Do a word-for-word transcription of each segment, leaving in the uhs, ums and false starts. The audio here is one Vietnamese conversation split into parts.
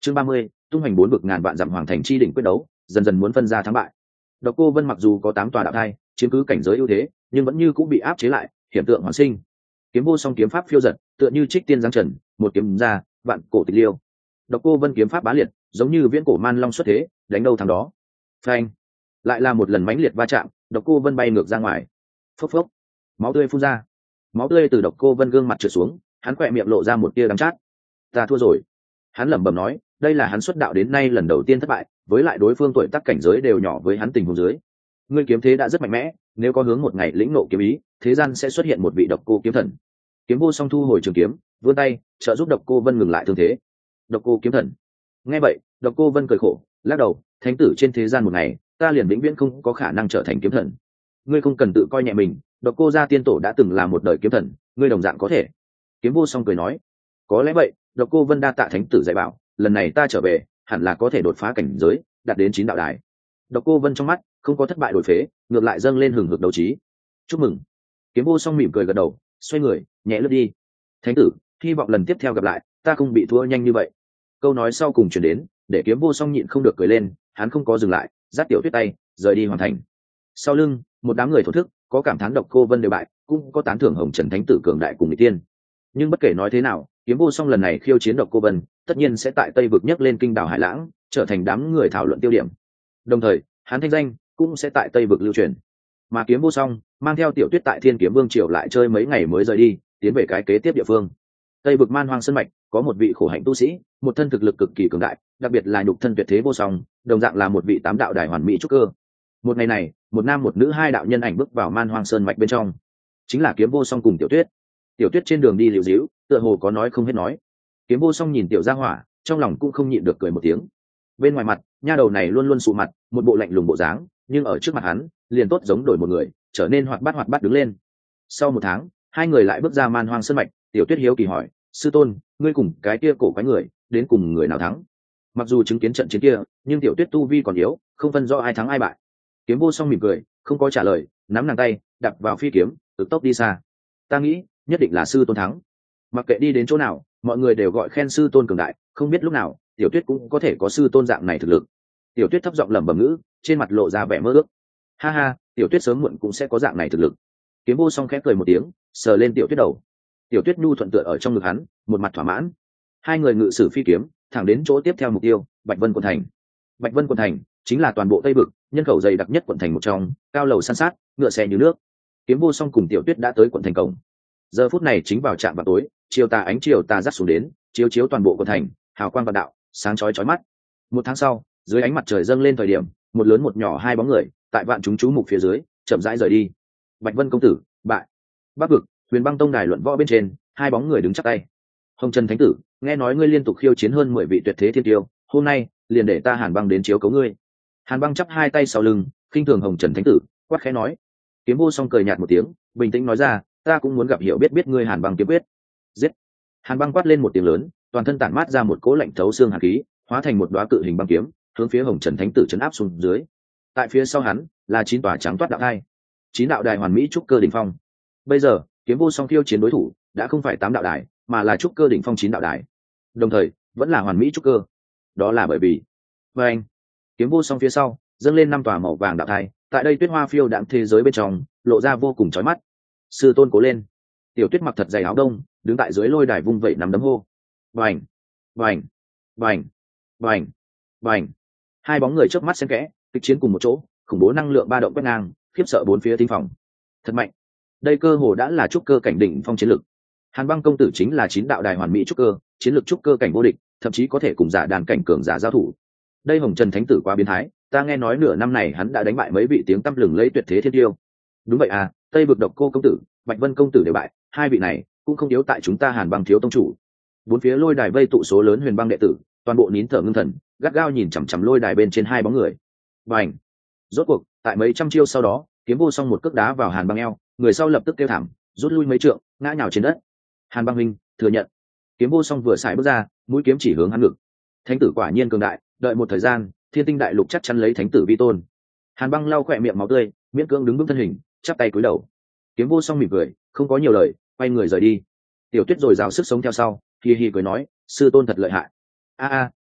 chương ba mươi, tung hoành bốn vực ngàn vạn dặm hoàng thành chi đỉnh quyết đấu dần dần muốn phân ra thắng bại. Độc Cô Vân mặc dù có tám tòa đạo thai chiếm cứ cảnh giới ưu thế, nhưng vẫn như cũng bị áp chế lại, hiểm tượng hoàn sinh. Kiếm vô song kiếm pháp phiêu giật, tựa như trích tiên giáng trần, một kiếm ra vạn cổ tịch liêu. Độc Cô Vân kiếm pháp bá liệt, giống như viễn cổ man long xuất thế, đánh đâu thắng đó. Phanh! Lại là một lần mãnh liệt va chạm, Độc Cô Vân bay ngược ra ngoài. Phốc phốc! Máu tươi phun ra. Máu tươi từ Độc Cô Vân gương mặt trượt xuống, hắn quẹ miệng lộ ra một tia đắng chát. Ta thua rồi. Hắn lẩm bẩm nói, đây là hắn xuất đạo đến nay lần đầu tiên thất bại, với lại đối phương tuổi tác cảnh giới đều nhỏ với hắn tình huống dưới. Ngươi kiếm thế đã rất mạnh mẽ, nếu có hướng một ngày lĩnh ngộ kiếm ý, thế gian sẽ xuất hiện một vị Độc Cô kiếm thần. Kiếm vô song thu hồi trường kiếm, vươn tay trợ giúp Độc Cô Vân ngừng lại thương thế. Độc Cô kiếm thần. Nghe vậy, Độc Cô Vân cười khổ, lắc đầu, thánh tử trên thế gian một ngày, ta liền vĩnh viễn không có khả năng trở thành kiếm thần. Ngươi không cần tự coi nhẹ mình, Độc Cô gia tiên tổ đã từng là một đời kiếm thần, ngươi đồng dạng có thể. Kiếm vô song cười nói, có lẽ vậy. Độc Cô Vân đa tạ thánh tử dạy bảo, lần này ta trở về hẳn là có thể đột phá cảnh giới, đạt đến chín đạo đài. Độc Cô Vân trong mắt không có thất bại đổi phế, ngược lại dâng lên hừng hực đấu trí. Chúc mừng. Kiếm vô song mỉm cười gật đầu, xoay người nhẹ lướt đi. Thánh tử, hy vọng lần tiếp theo gặp lại ta không bị thua nhanh như vậy. Câu nói sau cùng truyền đến, để Kiếm vô song nhịn không được cười lên, hắn không có dừng lại, dắt Tiểu Tuyết tay rời đi hoàn thành. Sau lưng một đám người thổ thức, có cảm thán Độc Cô Vân đều bại, cũng có tán thưởng Hồng Trần thánh tử cường đại cùng mỹ tiên. Nhưng bất kể nói thế nào, Kiếm vô song lần này khiêu chiến Độc Cô Vân, tất nhiên sẽ tại Tây vực nhấc lên kinh đảo Hải Lãng, trở thành đám người thảo luận tiêu điểm. Đồng thời, hắn thanh danh cũng sẽ tại Tây vực lưu truyền. Mà Kiếm vô song mang theo Tiểu Tuyết tại Thiên Kiếm Vương triều lại chơi mấy ngày mới rời đi, tiến về cái kế tiếp địa phương. Tây vực Man Hoang Sơn mạch có một vị khổ hạnh tu sĩ, một thân thực lực cực kỳ cường đại, đặc biệt là nhục thân tuyệt thế vô song, đồng dạng là một vị tám đạo đài hoàn mỹ trúc cơ. Một ngày này, một nam một nữ hai đạo nhân ảnh bước vào Man Hoang Sơn mạch bên trong, chính là Kiếm vô song cùng Tiểu Tuyết. Tiểu Tuyết trên đường đi liều díu, tựa hồ có nói không hết nói. Kiếm vô song nhìn Tiểu Gia Hỏa, trong lòng cũng không nhịn được cười một tiếng. Bên ngoài mặt, nha đầu này luôn luôn sụ mặt, một bộ lạnh lùng bộ dáng, nhưng ở trước mặt hắn, liền tốt giống đổi một người, trở nên hoạt bát hoạt bát đứng lên. Sau một tháng, hai người lại bước ra Man Hoang Sơn mạch. Tiểu Tuyết hiếu kỳ hỏi, sư tôn, ngươi cùng cái kia cổ quái người, đến cùng người nào thắng? Mặc dù chứng kiến trận chiến kia, nhưng Tiểu Tuyết tu vi còn yếu, không phân rõ ai thắng ai bại. Kiếm vô song mỉm cười, không có trả lời, nắm nàng tay, đặt vào phi kiếm, tự tốc đi xa. Ta nghĩ, nhất định là sư tôn thắng. Mặc kệ đi đến chỗ nào, mọi người đều gọi khen sư tôn cường đại, không biết lúc nào Tiểu Tuyết cũng có thể có sư tôn dạng này thực lực. Tiểu Tuyết thấp giọng lẩm bẩm ngữ, trên mặt lộ ra vẻ mơ ước. Ha ha, Tiểu Tuyết sớm muộn cũng sẽ có dạng này thực lực. Kiếm vô song khẽ cười một tiếng, sờ lên Tiểu Tuyết đầu. Tiểu Tuyết nhu thuận tựa ở trong ngực hắn, một mặt thỏa mãn. Hai người ngự sử phi kiếm, thẳng đến chỗ tiếp theo mục tiêu, Bạch Vân quận thành. Bạch Vân quận thành chính là toàn bộ Tây vực nhân khẩu dày đặc nhất quận thành một trong, cao lầu san sát, ngựa xe như nước. Kiếm vô song cùng Tiểu Tuyết đã tới quận thành cổng. Giờ phút này chính vào trạm vào tối, chiều tà ánh chiều tà rắc xuống đến, chiếu chiếu toàn bộ quận thành, hào quang vạn đạo, sáng chói chói mắt. Một tháng sau, dưới ánh mặt trời dâng lên thời điểm, một lớn một nhỏ hai bóng người, tại vạn chúng chú mục phía dưới, chậm rãi rời đi. Bạch Vân công tử, bại. Bắc vực, Huyền Băng tông đài luận võ bên trên, hai bóng người đứng chắp tay. Hồng Trần thánh tử, nghe nói ngươi liên tục khiêu chiến hơn mười vị tuyệt thế thiên tiêu, hôm nay liền để ta Hàn Băng đến chiếu cấu ngươi. Hàn Băng chắp hai tay sau lưng, khinh thường Hồng Trần thánh tử, quát khẽ nói. Kiếm vô song cười nhạt một tiếng, bình tĩnh nói ra, ta cũng muốn gặp hiểu biết biết ngươi Hàn Băng kiếm quyết. Giết. Hàn Băng quát lên một tiếng lớn, toàn thân tản mát ra một cỗ lạnh thấu xương hàn khí, hóa thành một đóa cự hình băng kiếm, hướng phía Hồng Trần thánh tử chấn áp xuống dưới. Tại phía sau hắn là chín tòa trắng toát đạo đài, chín đạo đài hoàn mỹ trúc cơ đỉnh phong. Bây giờ, Kiếm vô song khiêu chiến đối thủ đã không phải tám đạo đài, mà là trúc cơ đỉnh phong chín đạo đài, đồng thời vẫn là hoàn mỹ trúc cơ. Đó là bởi vì, và anh, Kiếm vô song phía sau dâng lên năm tòa màu vàng đạo đài, tại đây tuyết hoa phiêu đãng thế giới bên trong, lộ ra vô cùng chói mắt. Sư tôn cố lên. Tiểu Tuyết mặc thật dày áo đông, đứng tại dưới lôi đài vung vẩy nắm đấm hô. Bành, bành, bành, bành, bành. Hai bóng người chớp mắt xen kẽ, kịch chiến cùng một chỗ, khủng bố năng lượng ba động quét ngang, khiếp sợ bốn phía tinh phòng. Thật mạnh. Đây cơ hồ đã là trúc cơ cảnh đỉnh phong chiến lực. Hàn Băng công tử chính là chín đạo đài hoàn mỹ trúc cơ, chiến lược trúc cơ cảnh vô địch, thậm chí có thể cùng giả đàn cảnh cường giả giao thủ. Đây Hồng Trần thánh tử quá biến thái, ta nghe nói nửa năm này hắn đã đánh bại mấy vị tiếng tăm lừng lẫy tuyệt thế thiên tiêu. Đúng vậy à, Tây vực Độc Cô công tử, Bạch Vân công tử đều bại, hai vị này cũng không yếu tại chúng ta Hàn Băng thiếu tông chủ. Bốn phía lôi đài vây tụ số lớn Huyền Băng đệ tử, toàn bộ nín thở ngưng thần, gắt gao nhìn chằm chằm lôi đài bên trên hai bóng người. Bành. Rốt cuộc, tại mấy trăm chiêu sau đó, Kiếm vô song một cước đá vào Hàn Băng eo, người sau lập tức kêu thảm, rút lui mấy trượng, ngã nhào trên đất. Hàn Băng huynh, thừa nhận. Kiếm vô song vừa xài bước ra, mũi kiếm chỉ hướng hắn ngực. Thánh tử quả nhiên cường đại, đợi một thời gian, Thiên Tinh đại lục chắc chắn lấy thánh tử vi tôn. Hàn Băng lau khỏe miệng máu tươi, miễn cưỡng đứng vững thân hình, chắp tay cúi đầu. Kiếm vô song mỉm cười, không có nhiều lời, quay người rời đi. Tiểu Tuyết rồi rào sức sống theo sau, hi hi cười nói, sư tôn thật lợi hại. A a,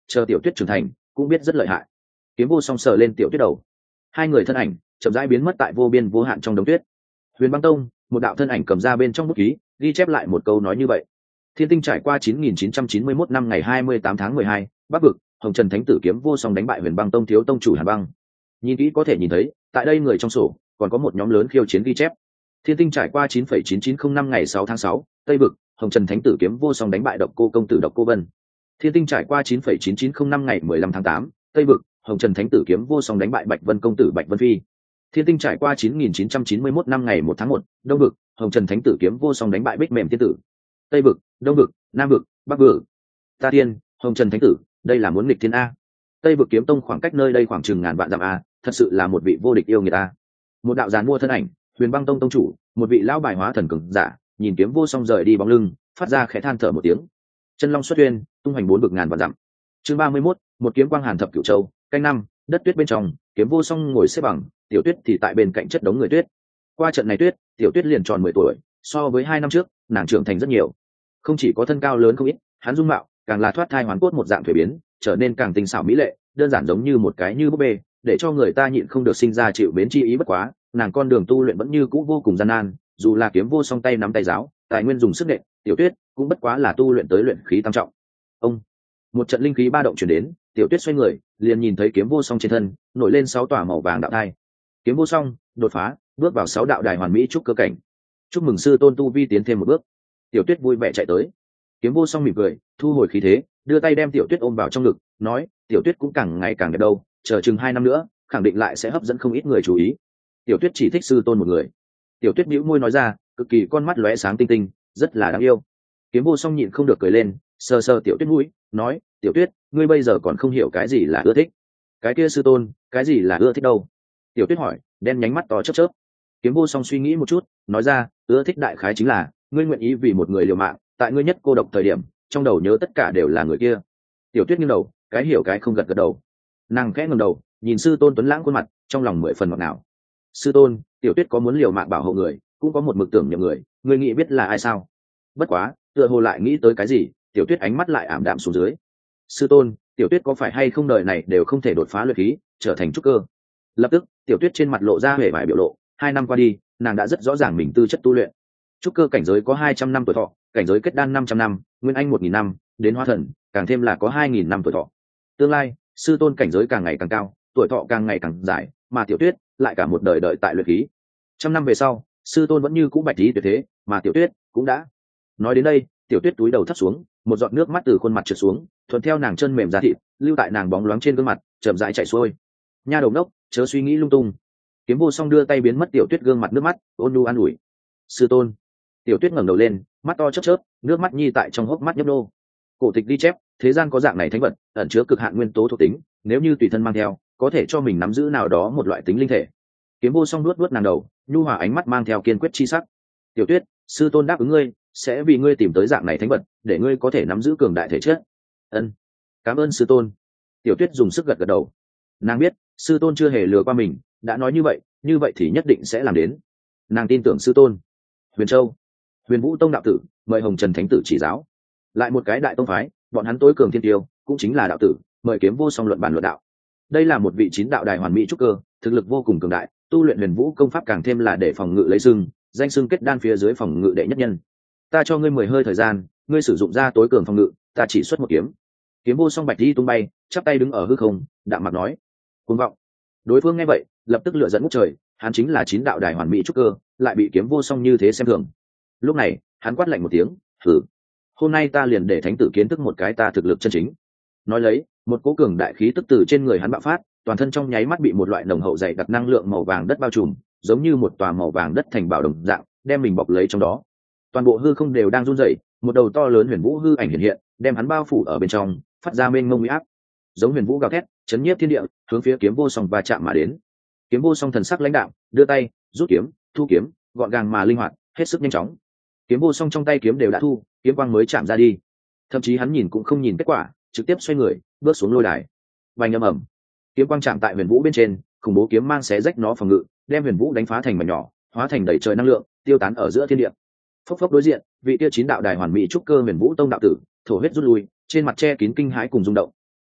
chờ tiểu tuyết trưởng thành cũng biết rất lợi hại. Kiếm vô song sờ lên tiểu tuyết đầu, hai người thân ảnh chậm rãi biến mất tại vô biên vô hạn trong đống tuyết. Huyền Băng Tông, một đạo thân ảnh cầm ra bên trong bút ký, ghi chép lại một câu nói như vậy. Thiên tinh trải qua chín nghìn chín trăm chín mươi mốt năm ngày hai mươi tám tháng mười hai, Bắc vực, Hồng Trần Thánh tử Kiếm vô song đánh bại Huyền Băng Tông thiếu tông chủ Hàn Băng. Nhìn kỹ có thể nhìn thấy, tại đây người trong sổ còn có một nhóm lớn khiêu chiến ghi chép. Thiên tinh trải qua chín phẩy chín chín không năm ngày sáu tháng sáu, Tây vực, Hồng Trần Thánh tử Kiếm vô song đánh bại Độc Cô công tử Độc Cô Vân. Thiên tinh trải qua chín phẩy chín chín không năm ngày mười lăm tháng tám, Tây vực, Hồng Trần Thánh tử Kiếm vô song đánh bại Bạch Vân công tử Bạch Vân Phi. Thiên tinh trải qua chín nghìn chín trăm chín mươi mốt năm ngày một tháng một, Đông vực, Hồng Trần Thánh tử Kiếm vô song đánh bại Bích Mềm tiên tử. Tây vực, Đông vực, Nam vực, Bắc vực. Ta tiên, Hồng Trần Thánh tử, đây là muốn nghịch thiên a. Tây vực kiếm tông khoảng cách nơi đây khoảng chừng ngàn vạn dặm a, thật sự là một vị vô địch yêu người ta. Một đạo giàn mua thân ảnh, Huyền Băng Tông tông chủ, một vị lão bài hóa thần cường giả, nhìn Kiếm vô song rời đi bóng lưng, phát ra khẽ than thở một tiếng. Chân long xuất uyên, tung hành bốn vực ngàn vạn dặm. Chương ba mươi mốt, một kiếm quang hàn thập cửu châu, canh năm, đất tuyết bên trong, Kiếm vô song ngồi xếp bằng, Tiểu Tuyết thì tại bên cạnh chất đống người tuyết. Qua trận này tuyết, Tiểu Tuyết liền tròn mười tuổi, so với hai năm trước, nàng trưởng thành rất nhiều. Không chỉ có thân cao lớn không ít, hắn dung mạo càng là thoát thai hoàn cốt một dạng thuế biến, trở nên càng tinh xảo mỹ lệ, đơn giản giống như một cái như búp bê, để cho người ta nhịn không được sinh ra chịu mến chi ý. Bất quá, nàng con đường tu luyện vẫn như cũ vô cùng gian nan, dù là Kiếm vô song tay nắm tay giáo, tài nguyên dùng sức nện, Tiểu Tuyết cũng bất quá là tu luyện tới luyện khí tam trọng. Ông, một trận linh khí ba động truyền đến, Tiểu Tuyết xoay người, liền nhìn thấy Kiếm vô song trên thân nổi lên sáu tòa màu vàng đạo thai. Kiếm vô song đột phá, bước vào sáu đạo đài hoàn mỹ trúc cơ cảnh. Chúc mừng sư tôn tu vi tiến thêm một bước. Tiểu Tuyết vui vẻ chạy tới. Kiếm vô song mỉm cười, thu hồi khí thế, đưa tay đem Tiểu Tuyết ôm vào trong ngực, nói: Tiểu Tuyết cũng càng ngày càng đẹp đâu, chờ chừng hai năm nữa, khẳng định lại sẽ hấp dẫn không ít người chú ý. Tiểu Tuyết chỉ thích sư tôn một người. Tiểu Tuyết bĩu môi nói ra, cực kỳ con mắt lóe sáng tinh tinh, rất là đáng yêu. Kiếm vô song nhịn không được cười lên, sờ sờ Tiểu Tuyết mũi, nói: Tiểu Tuyết, ngươi bây giờ còn không hiểu cái gì là ưa thích. Cái kia sư tôn, cái gì là ưa thích đâu? Tiểu Tuyết hỏi, đen nhánh mắt to chớp chớp. Kiếm vô song suy nghĩ một chút, nói ra: ưa thích đại khái chính là ngươi nguyện ý vì một người liều mạng, tại ngươi nhất cô độc thời điểm, trong đầu nhớ tất cả đều là người kia. Tiểu Tuyết nghiêng đầu, cái hiểu cái không gật gật đầu. Nàng khẽ ngẩng đầu, nhìn sư tôn tuấn lãng khuôn mặt, trong lòng mười phần ngọt ngào. Sư tôn, Tiểu Tuyết có muốn liều mạng bảo hộ người, cũng có một mực tưởng nhầm người, ngươi nghĩ biết là ai sao? Bất quá, tựa hồ lại nghĩ tới cái gì, Tiểu Tuyết ánh mắt lại ảm đạm xuống dưới. Sư tôn, Tiểu Tuyết có phải hay không đời này đều không thể đột phá luyện khí, trở thành trúc cơ? Lập tức, Tiểu Tuyết trên mặt lộ ra vẻ vải biểu lộ, hai năm qua đi, nàng đã rất rõ ràng mình tư chất tu luyện. Trúc cơ cảnh giới có hai trăm năm tuổi thọ, cảnh giới kết đan năm trăm năm, nguyên anh một nghìn năm, đến hóa thần, càng thêm là có hai nghìn năm tuổi thọ. Tương lai, sư tôn cảnh giới càng ngày càng cao, tuổi thọ càng ngày càng dài, mà Tiểu Tuyết lại cả một đời đợi tại luyện khí. Trăm năm về sau, sư tôn vẫn như cũ bạch lý tuyệt thế, mà Tiểu Tuyết cũng đã. Nói đến đây, Tiểu Tuyết túi đầu thấp xuống, một giọt nước mắt từ khuôn mặt trượt xuống, thuận theo nàng chân mềm da thịt, lưu tại nàng bóng loáng trên gương mặt, chậm rãi chảy xuôi. Nha đầu đốc, chớ suy nghĩ lung tung. Kiếm vô song đưa tay biến mất Tiểu Tuyết gương mặt nước mắt, ôn nhu an ủi. Sư tôn. Tiểu Tuyết ngẩng đầu lên, mắt to chớp chớp, nước mắt nhi tại trong hốc mắt nhấp nô. Cổ tịch ghi chép, thế gian có dạng này thánh vật, ẩn chứa cực hạn nguyên tố thuộc tính, nếu như tùy thân mang theo, có thể cho mình nắm giữ nào đó một loại tính linh thể. Kiếm vô song nuốt nuốt nàng đầu, nhu hòa ánh mắt mang theo kiên quyết chi sắc. Tiểu Tuyết, sư tôn đáp ứng ngươi, sẽ vì ngươi tìm tới dạng này thánh vật, để ngươi có thể nắm giữ cường đại thể chất. Ân, cảm ơn sư tôn. Tiểu Tuyết dùng sức gật gật đầu. Nàng biết, sư tôn chưa hề lừa qua mình, đã nói như vậy, như vậy thì nhất định sẽ làm đến. Nàng tin tưởng sư tôn. Huyền Châu, Huyền Vũ Tông đạo tử, mời Hồng Trần Thánh tử chỉ giáo. Lại một cái đại tông phái, bọn hắn tối cường thiên tiêu, cũng chính là đạo tử, mời Kiếm vô song luận bàn luận đạo. Đây là một vị chín đạo đài hoàn mỹ trúc cơ, thực lực vô cùng cường đại, tu luyện Huyền Vũ công pháp càng thêm là để phòng ngự lấy sưng, danh xưng kết đan phía dưới phòng ngự đệ nhất nhân. Ta cho ngươi mười hơi thời gian, ngươi sử dụng ra tối cường phòng ngự, ta chỉ xuất một kiếm. Kiếm vô song bạch đi tung bay, chắp tay đứng ở hư không, đạm mặt nói. Cuồng vọng. Đối phương nghe vậy, lập tức lửa dẫn ngút trời, hắn chính là chín đạo đài hoàn mỹ trúc cơ, lại bị Kiếm vô song như thế xem thường. Lúc này, hắn quát lạnh một tiếng, hử. Hôm nay ta liền để thánh tử kiến thức một cái ta thực lực chân chính. Nói lấy, một cỗ cường đại khí tức từ trên người hắn bạo phát, toàn thân trong nháy mắt bị một loại nồng hậu dày đặc năng lượng màu vàng đất bao trùm, giống như một tòa màu vàng đất thành bảo đồng dạng, đem mình bọc lấy trong đó. Toàn bộ hư không đều đang run rẩy, một đầu to lớn huyền vũ hư ảnh hiện hiện, đem hắn bao phủ ở bên trong, phát ra mênh mông uy áp. Giống huyền vũ gào thét, chấn nhiếp thiên địa, hướng phía Kiếm vô song va chạm mà đến. Kiếm vô song thần sắc lãnh đạm, đưa tay, rút kiếm, thu kiếm, gọn gàng mà linh hoạt, hết sức nhanh chóng. Kiếm vô song trong tay kiếm đều đã thu, kiếm quang mới chạm ra đi. Thậm chí hắn nhìn cũng không nhìn kết quả, trực tiếp xoay người, bước xuống lôi đài. Vành âm ầm, kiếm quang chạm tại huyền vũ bên trên, khủng bố kiếm mang xé rách nó phòng ngự, đem huyền vũ đánh phá thành mảnh nhỏ, hóa thành đầy trời năng lượng, tiêu tán ở giữa thiên địa. Phốc phốc đối diện, vị kia chín đạo đài hoàn mỹ trúc cơ huyền vũ tông đạo tử, thổ huyết rút lui, trên mặt che kín kinh hãi cùng rung động.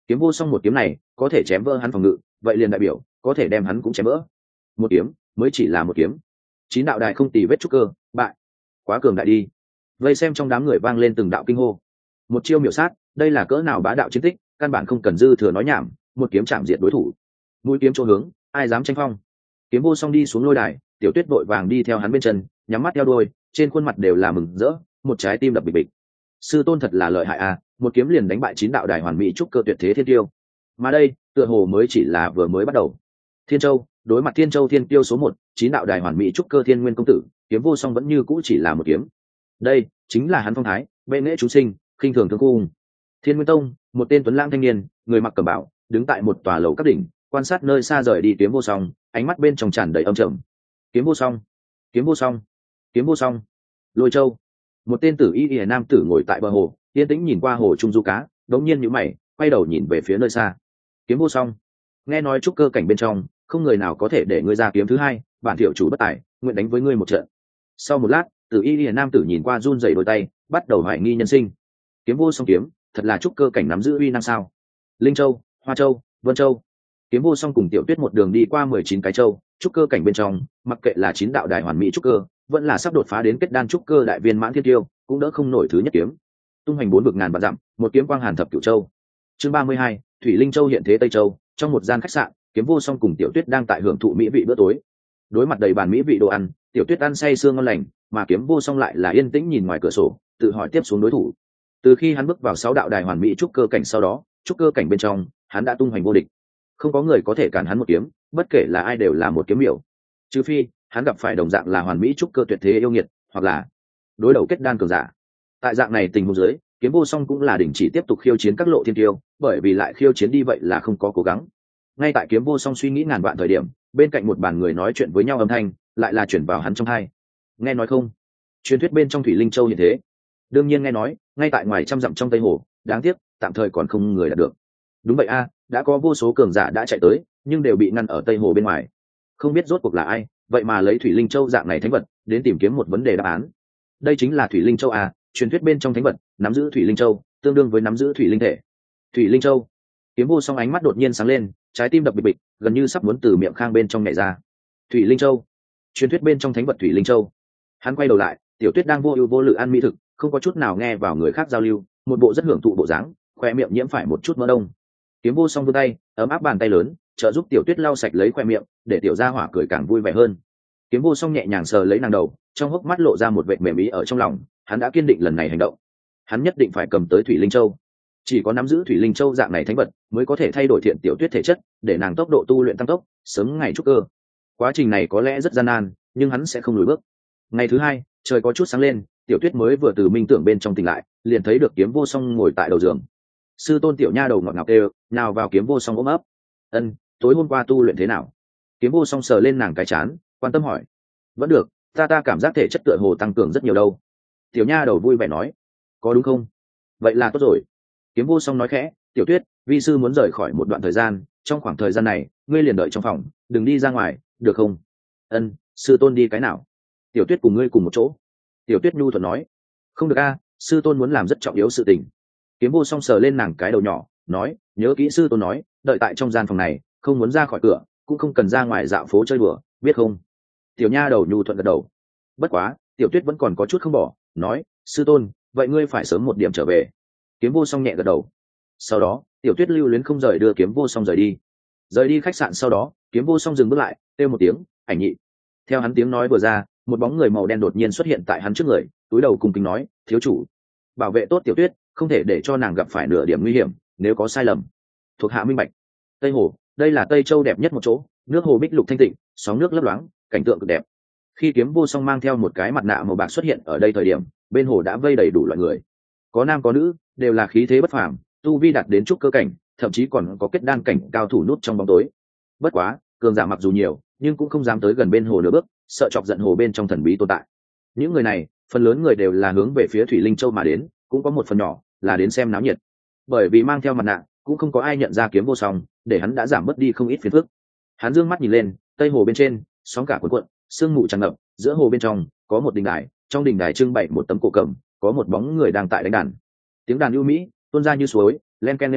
Kiếm vô song một kiếm này có thể chém vỡ hắn phòng ngự, vậy liền đại biểu có thể đem hắn cũng chém vỡ. Một kiếm mới chỉ là một kiếm, chín đạo đài không tì vết trúc cơ bại, quá cường đại đi. Vây xem trong đám người vang lên từng đạo kinh hô. Một chiêu miểu sát, đây là cỡ nào bá đạo chiến tích, căn bản không cần dư thừa nói nhảm, một kiếm chạm diệt đối thủ. Mũi kiếm chỗ hướng, ai dám tranh phong. Kiếm vô song đi xuống lôi đài, Tiểu Tuyết vội vàng đi theo hắn bên chân, nhắm mắt theo đuôi, trên khuôn mặt đều là mừng rỡ, một trái tim đập bịch bịch. Sư tôn thật là lợi hại à, một kiếm liền đánh bại chín đạo đài hoàn mỹ trúc cơ tuyệt thế thiên tiêu. Mà đây, tựa hồ mới chỉ là vừa mới bắt đầu. Thiên Châu, đối mặt Thiên Châu thiên tiêu số một, chín đạo đài hoàn mỹ trúc cơ thiên nguyên công tử, Kiếm vô song vẫn như cũ chỉ là một kiếm. Đây chính là hắn phong thái, bệ nghệ chúng sinh, khinh thường thương cung. Thiên Nguyên Tông, một tên tuấn lãng thanh niên, người mặc cẩm bào, đứng tại một tòa lầu các đỉnh, quan sát nơi xa rời đi Kiếm vô song, ánh mắt bên trong tràn đầy âm trầm. Kiếm vô song, kiếm vô song, kiếm vô song. Lôi Châu, một tên tử y y nam tử ngồi tại bờ hồ, yên tĩnh nhìn qua hồ trung du cá, đống nhiên nhíu mày, quay đầu nhìn về phía nơi xa. Kiếm vô song, nghe nói trúc cơ cảnh bên trong không người nào có thể để ngươi ra kiếm thứ hai, bản tiểu chủ bất tài, nguyện đánh với ngươi một trận. Sau một lát, tử y y nam tử nhìn qua run rẩy đôi tay, bắt đầu hoài nghi nhân sinh. Kiếm vô song kiếm, thật là trúc cơ cảnh nắm giữ uy năng sao? Linh Châu, Hoa Châu, Vân Châu. Kiếm vô song cùng Tiểu Tuyết một đường đi qua mười chín cái châu, trúc cơ cảnh bên trong, mặc kệ là chín đạo đài hoàn mỹ trúc cơ, vẫn là sắp đột phá đến kết đan trúc cơ đại viên mãn thiên tiêu, cũng đỡ không nổi thứ nhất kiếm. Tung hoành bốn vực ngàn vạn dặm, một kiếm quang hàn thập cửu châu. Chương ba mươi hai, Thủy Linh Châu hiện thế Tây Châu, trong một gian khách sạn, Kiếm vô song cùng Tiểu Tuyết đang tại hưởng thụ mỹ vị bữa tối. Đối mặt đầy bàn mỹ vị đồ ăn, Tiểu Tuyết ăn say sưa ngon lành, mà Kiếm vô song lại là yên tĩnh nhìn ngoài cửa sổ, tự hỏi tiếp xuống đối thủ. Từ khi hắn bước vào sáu đạo đài hoàn mỹ trúc cơ cảnh sau đó, trúc cơ cảnh bên trong, hắn đã tung hoành vô địch, không có người có thể cản hắn một kiếm, bất kể là ai đều là một kiếm miểu. Trừ phi hắn gặp phải đồng dạng là hoàn mỹ trúc cơ tuyệt thế yêu nghiệt, hoặc là đối đầu kết đan cường giả. Tại dạng này tình huống dưới, Kiếm vô song cũng là đình chỉ tiếp tục khiêu chiến các lộ thiên tiêu, bởi vì lại khiêu chiến đi vậy là không có cố gắng. Ngay tại Kiếm vô song suy nghĩ ngàn vạn thời điểm, bên cạnh một bàn người nói chuyện với nhau âm thanh lại là chuyển vào hắn trong tai. Nghe nói không? Truyền thuyết bên trong Thủy Linh Châu như thế. Đương nhiên nghe nói, ngay tại ngoài trăm dặm trong Tây Hồ, đáng tiếc, tạm thời còn không người đạt được. Đúng vậy a, đã có vô số cường giả đã chạy tới, nhưng đều bị ngăn ở Tây Hồ bên ngoài. Không biết rốt cuộc là ai, vậy mà lấy Thủy Linh Châu dạng này thánh vật đến tìm kiếm một vấn đề đáp án. Đây chính là Thủy Linh Châu a, truyền thuyết bên trong thánh vật, nắm giữ Thủy Linh Châu, tương đương với nắm giữ thủy linh thể. Thủy Linh Châu. Kiếm vô song ánh mắt đột nhiên sáng lên, trái tim đập bịch bịch, gần như sắp muốn từ miệng khang bên trong nhảy ra. Thủy Linh Châu, truyền thuyết bên trong thánh vật Thủy Linh Châu. Hắn quay đầu lại, Tiểu Tuyết đang vô ưu vô lự ăn mỹ thực, không có chút nào nghe vào người khác giao lưu, một bộ rất hưởng thụ bộ dáng, khoe miệng nhiễm phải một chút mỡ đông. Kiếm vô song vươn tay, ấm áp bàn tay lớn, trợ giúp Tiểu Tuyết lau sạch lấy khoe miệng, để tiểu gia hỏa cười càng vui vẻ hơn. Kiếm vô song nhẹ nhàng sờ lấy nàng đầu, trong hốc mắt lộ ra một vệt mềm ý ở trong lòng, hắn đã kiên định lần này hành động. Hắn nhất định phải cầm tới Thủy Linh Châu. Chỉ có nắm giữ Thủy Linh Châu dạng này thánh vật, mới có thể thay đổi Thiện Tiểu Tuyết thể chất, để nàng tốc độ tu luyện tăng tốc, sớm ngày trúc cơ. Quá trình này có lẽ rất gian nan, nhưng hắn sẽ không lùi bước. Ngày thứ hai, trời có chút sáng lên, Tiểu Tuyết mới vừa từ minh tưởng bên trong tỉnh lại, liền thấy được Kiếm vô song ngồi tại đầu giường. Sư tôn tiểu nha đầu ngọt ngào kêu, nào vào Kiếm vô song ôm ấp. Ân, tối hôm qua tu luyện thế nào? Kiếm vô song sờ lên nàng cái chán, quan tâm hỏi. Vẫn được, ta ta cảm giác thể chất tựa hồ tăng cường rất nhiều đâu. Tiểu nha đầu vui vẻ nói. Có đúng không? Vậy là tốt rồi. Kiếm vô song nói khẽ, Tiểu Tuyết, vi sư muốn rời khỏi một đoạn thời gian, trong khoảng thời gian này, ngươi liền đợi trong phòng, đừng đi ra ngoài, được không? Ân, sư tôn đi cái nào? Tiểu Tuyết cùng ngươi cùng một chỗ. Tiểu Tuyết nhu thuận nói. Không được a, sư tôn muốn làm rất trọng yếu sự tình. Kiếm vô song sờ lên nàng cái đầu nhỏ, nói, nhớ kỹ sư tôn nói, đợi tại trong gian phòng này, không muốn ra khỏi cửa, cũng không cần ra ngoài dạo phố chơi đùa, biết không? Tiểu nha đầu nhu thuận gật đầu. Bất quá, Tiểu Tuyết vẫn còn có chút không bỏ, nói, sư tôn, vậy ngươi phải sớm một điểm trở về. Kiếm vô song nhẹ gật đầu. Sau đó, Tiểu Tuyết lưu luyến không rời đưa Kiếm vô song rời đi. Rời đi khách sạn sau đó, Kiếm vô song dừng bước lại, kêu một tiếng, ảnh nhị. Theo hắn tiếng nói vừa ra, một bóng người màu đen đột nhiên xuất hiện tại hắn trước người, túi đầu cùng kính nói, thiếu chủ, bảo vệ tốt Tiểu Tuyết, không thể để cho nàng gặp phải nửa điểm nguy hiểm, nếu có sai lầm, thuộc hạ minh bạch. Tây Hồ, đây là Tây Châu đẹp nhất một chỗ, nước hồ bích lục thanh tịnh, sóng nước lấp loáng, cảnh tượng cực đẹp. Khi Kiếm vô song mang theo một cái mặt nạ màu bạc xuất hiện ở đây thời điểm, bên hồ đã vây đầy đủ loại người, có nam có nữ, đều là khí thế bất phàm, tu vi đạt đến trúc cơ cảnh, thậm chí còn có kết đan cảnh cao thủ nút trong bóng tối. Bất quá, cường giả mặc dù nhiều, nhưng cũng không dám tới gần bên hồ nửa bước, sợ chọc giận hồ bên trong thần bí tồn tại. Những người này, phần lớn người đều là hướng về phía Thủy Linh Châu mà đến, cũng có một phần nhỏ là đến xem náo nhiệt. Bởi vì mang theo mặt nạ, cũng không có ai nhận ra Kiếm vô song, để hắn đã giảm bớt đi không ít phiền phức. Hắn dương mắt nhìn lên, Tây hồ bên trên, sóng cả cuộn cuộn, sương mù tràn ngập, giữa hồ bên trong có một đình đài, trong đình đài trưng bày một tấm cổ cầm, có một bóng người đang tại đánh đàn. Tiếng đàn ưu mỹ tuôn ra như suối, len ken êm hai,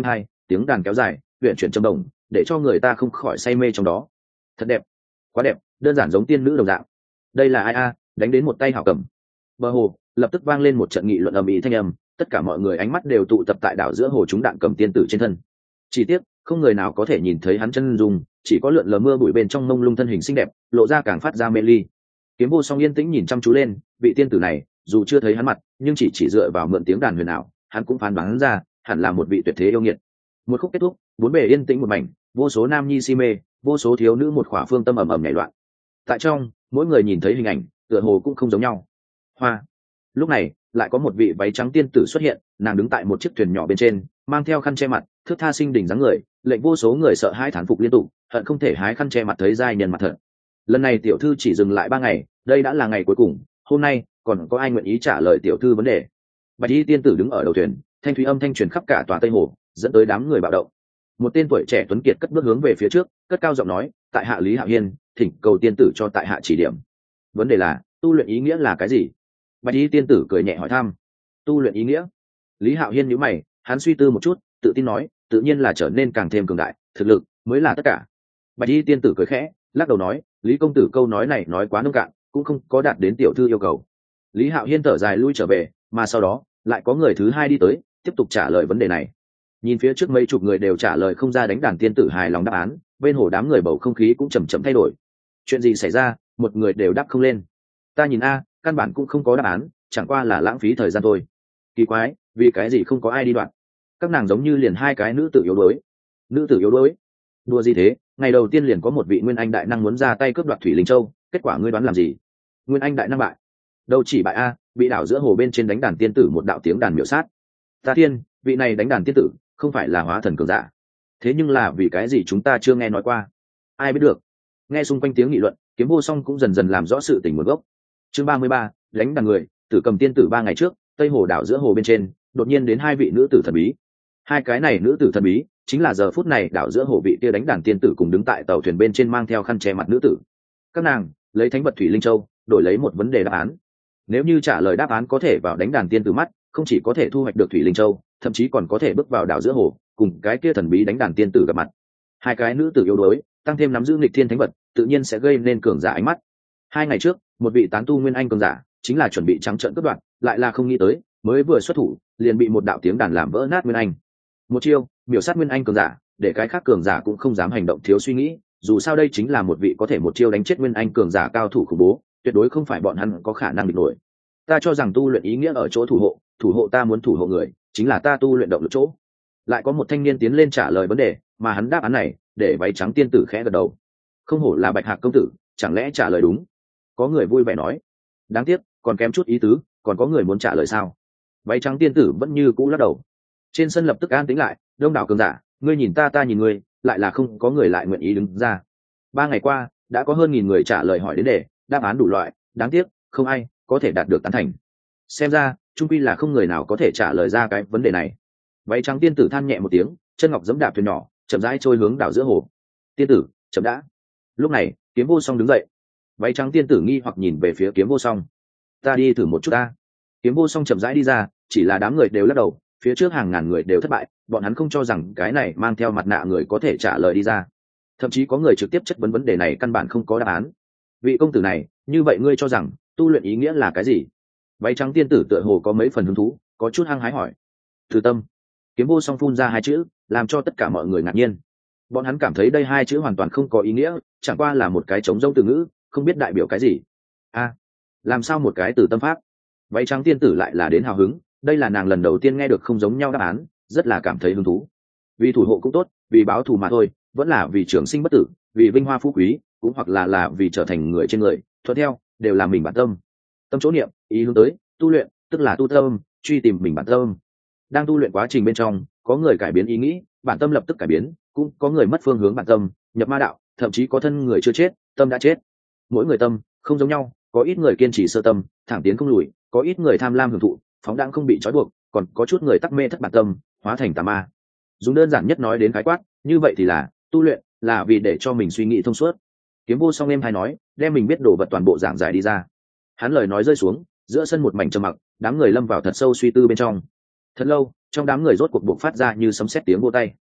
tiếng đàn kéo dài huyện chuyển trầm đồng, để cho người ta không khỏi say mê trong đó. Thật đẹp, quá đẹp, đơn giản giống tiên nữ đồng dạng. Đây là ai a? Đánh đến một tay hảo cầm. Bờ hồ lập tức vang lên một trận nghị luận ầm ĩ thanh âm, tất cả mọi người ánh mắt đều tụ tập tại đảo giữa hồ chúng đạn cầm tiên tử trên thân. Chỉ tiếc không người nào có thể nhìn thấy hắn chân dung, chỉ có lượn lờ mưa bụi bên trong mông lung thân hình xinh đẹp lộ ra càng phát ra mê ly. Kiếm Vô Song yên tĩnh nhìn chăm chú lên vị tiên tử này, dù chưa thấy hắn mặt nhưng chỉ chỉ dựa vào mượn tiếng đàn huyền ảo, hắn cũng phán đoán ra hẳn là một vị tuyệt thế yêu nghiệt. Một khúc kết thúc, bốn bề yên tĩnh một mảnh, vô số nam nhi si mê, vô số thiếu nữ một khỏa phương tâm ầm ầm nhảy loạn. Tại trong, mỗi người nhìn thấy hình ảnh tựa hồ cũng không giống nhau. Hoa. Lúc này lại có một vị váy trắng tiên tử xuất hiện, nàng đứng tại một chiếc thuyền nhỏ bên trên, mang theo khăn che mặt, thước tha sinh đỉnh dáng người, lệnh vô số người sợ hãi thán phục liên tục, hận không thể hái khăn che mặt thấy giai nhân mặt thật. Lần này tiểu thư chỉ dừng lại ba ngày, đây đã là ngày cuối cùng, hôm nay còn có ai nguyện ý trả lời tiểu thư vấn đề? Bạch y tiên tử đứng ở đầu thuyền, thanh thúy âm thanh truyền khắp cả tòa Tây Hồ, dẫn tới đám người bạo động. Một tên tuổi trẻ tuấn kiệt cất bước hướng về phía trước, cất cao giọng nói, tại hạ Lý Hạo Hiên, thỉnh cầu tiên tử cho tại hạ chỉ điểm. Vấn đề là, tu luyện ý nghĩa là cái gì? Bạch y tiên tử cười nhẹ hỏi thăm. Tu luyện ý nghĩa? Lý Hạo Hiên nhíu mày, hắn suy tư một chút, tự tin nói, tự nhiên là trở nên càng thêm cường đại, thực lực mới là tất cả. Bạch y tiên tử cười khẽ, lắc đầu nói, Lý công tử câu nói này nói quá nông cạn, cũng không có đạt đến tiểu thư yêu cầu. Lý Hạo Hiên thở dài lui trở về, mà sau đó lại có người thứ hai đi tới, tiếp tục trả lời vấn đề này. Nhìn phía trước mấy chục người đều trả lời không ra, đánh đàn tiên tử hài lòng đáp án, bên hồ đám người bầu không khí cũng chầm chậm thay đổi. Chuyện gì xảy ra? Một người đều đáp không lên. Ta nhìn a, căn bản cũng không có đáp án, chẳng qua là lãng phí thời gian thôi. Kỳ quái, vì cái gì không có ai đi đoạn? Các nàng giống như liền hai cái nữ tử yếu đuối. Nữ tử yếu đuối? Đùa gì thế? Ngày đầu tiên liền có một vị nguyên anh đại năng muốn ra tay cướp đoạt thủy linh châu, kết quả ngươi đoán làm gì? Nguyên anh đại năng bại? Đâu chỉ bại a, bị đảo giữa hồ bên trên đánh đàn tiên tử một đạo tiếng đàn miểu sát. Ta thiên, vị này đánh đàn tiên tử không phải là hóa thần cường giả? Thế nhưng là vì cái gì chúng ta chưa nghe nói qua? Ai biết được? Nghe xung quanh tiếng nghị luận, Kiếm Vô Song cũng dần dần làm rõ sự tình nguồn gốc. Chương ba mươi ba, đánh đàn người, tử cầm tiên tử ba ngày trước, Tây Hồ đảo giữa hồ bên trên, đột nhiên đến hai vị nữ tử thần bí. Hai cái này nữ tử thần bí, chính là giờ phút này đảo giữa hồ vị kia đánh đàn tiên tử cùng đứng tại tàu thuyền bên trên mang theo khăn che mặt nữ tử. Các nàng lấy thánh vật thủy linh châu đổi lấy một vấn đề đáp án. Nếu như trả lời đáp án có thể vào đánh đàn tiên tử mắt, không chỉ có thể thu hoạch được thủy linh châu, thậm chí còn có thể bước vào đảo giữa hồ, cùng cái kia thần bí đánh đàn tiên tử gặp mặt. Hai cái nữ tử yếu đuối, tăng thêm nắm giữ nghịch thiên thánh vật, tự nhiên sẽ gây nên cường giả ánh mắt. Hai ngày trước, một vị tán tu nguyên anh cường giả, chính là chuẩn bị trắng trợn cướp đoạt, lại là không nghĩ tới, mới vừa xuất thủ, liền bị một đạo tiếng đàn làm vỡ nát nguyên anh. Một chiêu, miểu sát nguyên anh cường giả, để cái khác cường giả cũng không dám hành động thiếu suy nghĩ, dù sao đây chính là một vị có thể một chiêu đánh chết nguyên anh cường giả cao thủ khủng bố, tuyệt đối không phải bọn hắn có khả năng địch nổi. Ta cho rằng tu luyện ý nghĩa ở chỗ thủ hộ, thủ hộ ta muốn thủ hộ người, chính là ta tu luyện động lực chỗ. Lại có một thanh niên tiến lên trả lời vấn đề, mà hắn đáp án này, để váy trắng tiên tử khẽ gật đầu. Không hổ là Bạch Hạc công tử, chẳng lẽ trả lời đúng? Có người vui vẻ nói. Đáng tiếc, còn kém chút ý tứ, còn có người muốn trả lời sao? Váy trắng tiên tử vẫn như cũ lắc đầu. Trên sân lập tức an tĩnh lại, đông đảo cường giả, ngươi nhìn ta ta nhìn ngươi, lại là không có người lại nguyện ý đứng ra. Ba ngày qua, đã có hơn nghìn người trả lời hỏi đến đề, đáp án đủ loại, đáng tiếc, không ai có thể đạt được tán thành. Xem ra, trung quy là không người nào có thể trả lời ra cái vấn đề này. Váy trắng tiên tử than nhẹ một tiếng, chân ngọc giẫm đạp thuyền nhỏ, chậm rãi trôi hướng đảo giữa hồ. Tiên tử, chậm đã. Lúc này, Kiếm Vô Song đứng dậy. Váy trắng tiên tử nghi hoặc nhìn về phía Kiếm Vô Song. Ta đi thử một chút ta. Kiếm Vô Song chậm rãi đi ra, chỉ là đám người đều lắc đầu, phía trước hàng ngàn người đều thất bại, bọn hắn không cho rằng cái này mang theo mặt nạ người có thể trả lời đi ra. Thậm chí có người trực tiếp chất vấn vấn đề này căn bản không có đáp án. Vị công tử này, như vậy ngươi cho rằng tu luyện ý nghĩa là cái gì? Váy trắng tiên tử tựa hồ có mấy phần hứng thú, có chút hăng hái hỏi. Từ tâm. Kiếm Vô Song phun ra hai chữ, làm cho tất cả mọi người ngạc nhiên. Bọn hắn cảm thấy đây hai chữ hoàn toàn không có ý nghĩa, chẳng qua là một cái trống rỗng từ ngữ, không biết đại biểu cái gì. A, à, làm sao một cái từ tâm pháp? Váy trắng tiên tử lại là đến hào hứng, đây là nàng lần đầu tiên nghe được không giống nhau đáp án, rất là cảm thấy hứng thú. Vì thủ hộ cũng tốt, vì báo thù mà thôi, vẫn là vì trường sinh bất tử, vì vinh hoa phú quý, cũng hoặc là là vì trở thành người trên người, thuận theo, đều là mình bản tâm. Tâm chỗ niệm, ý hướng tới, tu luyện, tức là tu tâm, truy tìm mình bản tâm. Đang tu luyện quá trình bên trong, có người cải biến ý nghĩ, bản tâm lập tức cải biến, cũng có người mất phương hướng bản tâm, nhập ma đạo, thậm chí có thân người chưa chết, tâm đã chết. Mỗi người tâm không giống nhau, có ít người kiên trì sơ tâm, thẳng tiến không lùi, có ít người tham lam hưởng thụ, phóng đãng không bị trói buộc, còn có chút người tắc mê thất bản tâm, hóa thành tà ma. Dùng đơn giản nhất nói đến khái quát, như vậy thì là tu luyện là vì để cho mình suy nghĩ thông suốt. Kiếm Vô Song em hay nói, đem mình biết đồ vật toàn bộ giảng giải đi ra. Hắn lời nói rơi xuống, giữa sân một mảnh trầm mặc, đám người lâm vào thật sâu suy tư bên trong. Thật lâu, trong đám người rốt cuộc buộc phát ra như sấm sét tiếng vỗ tay.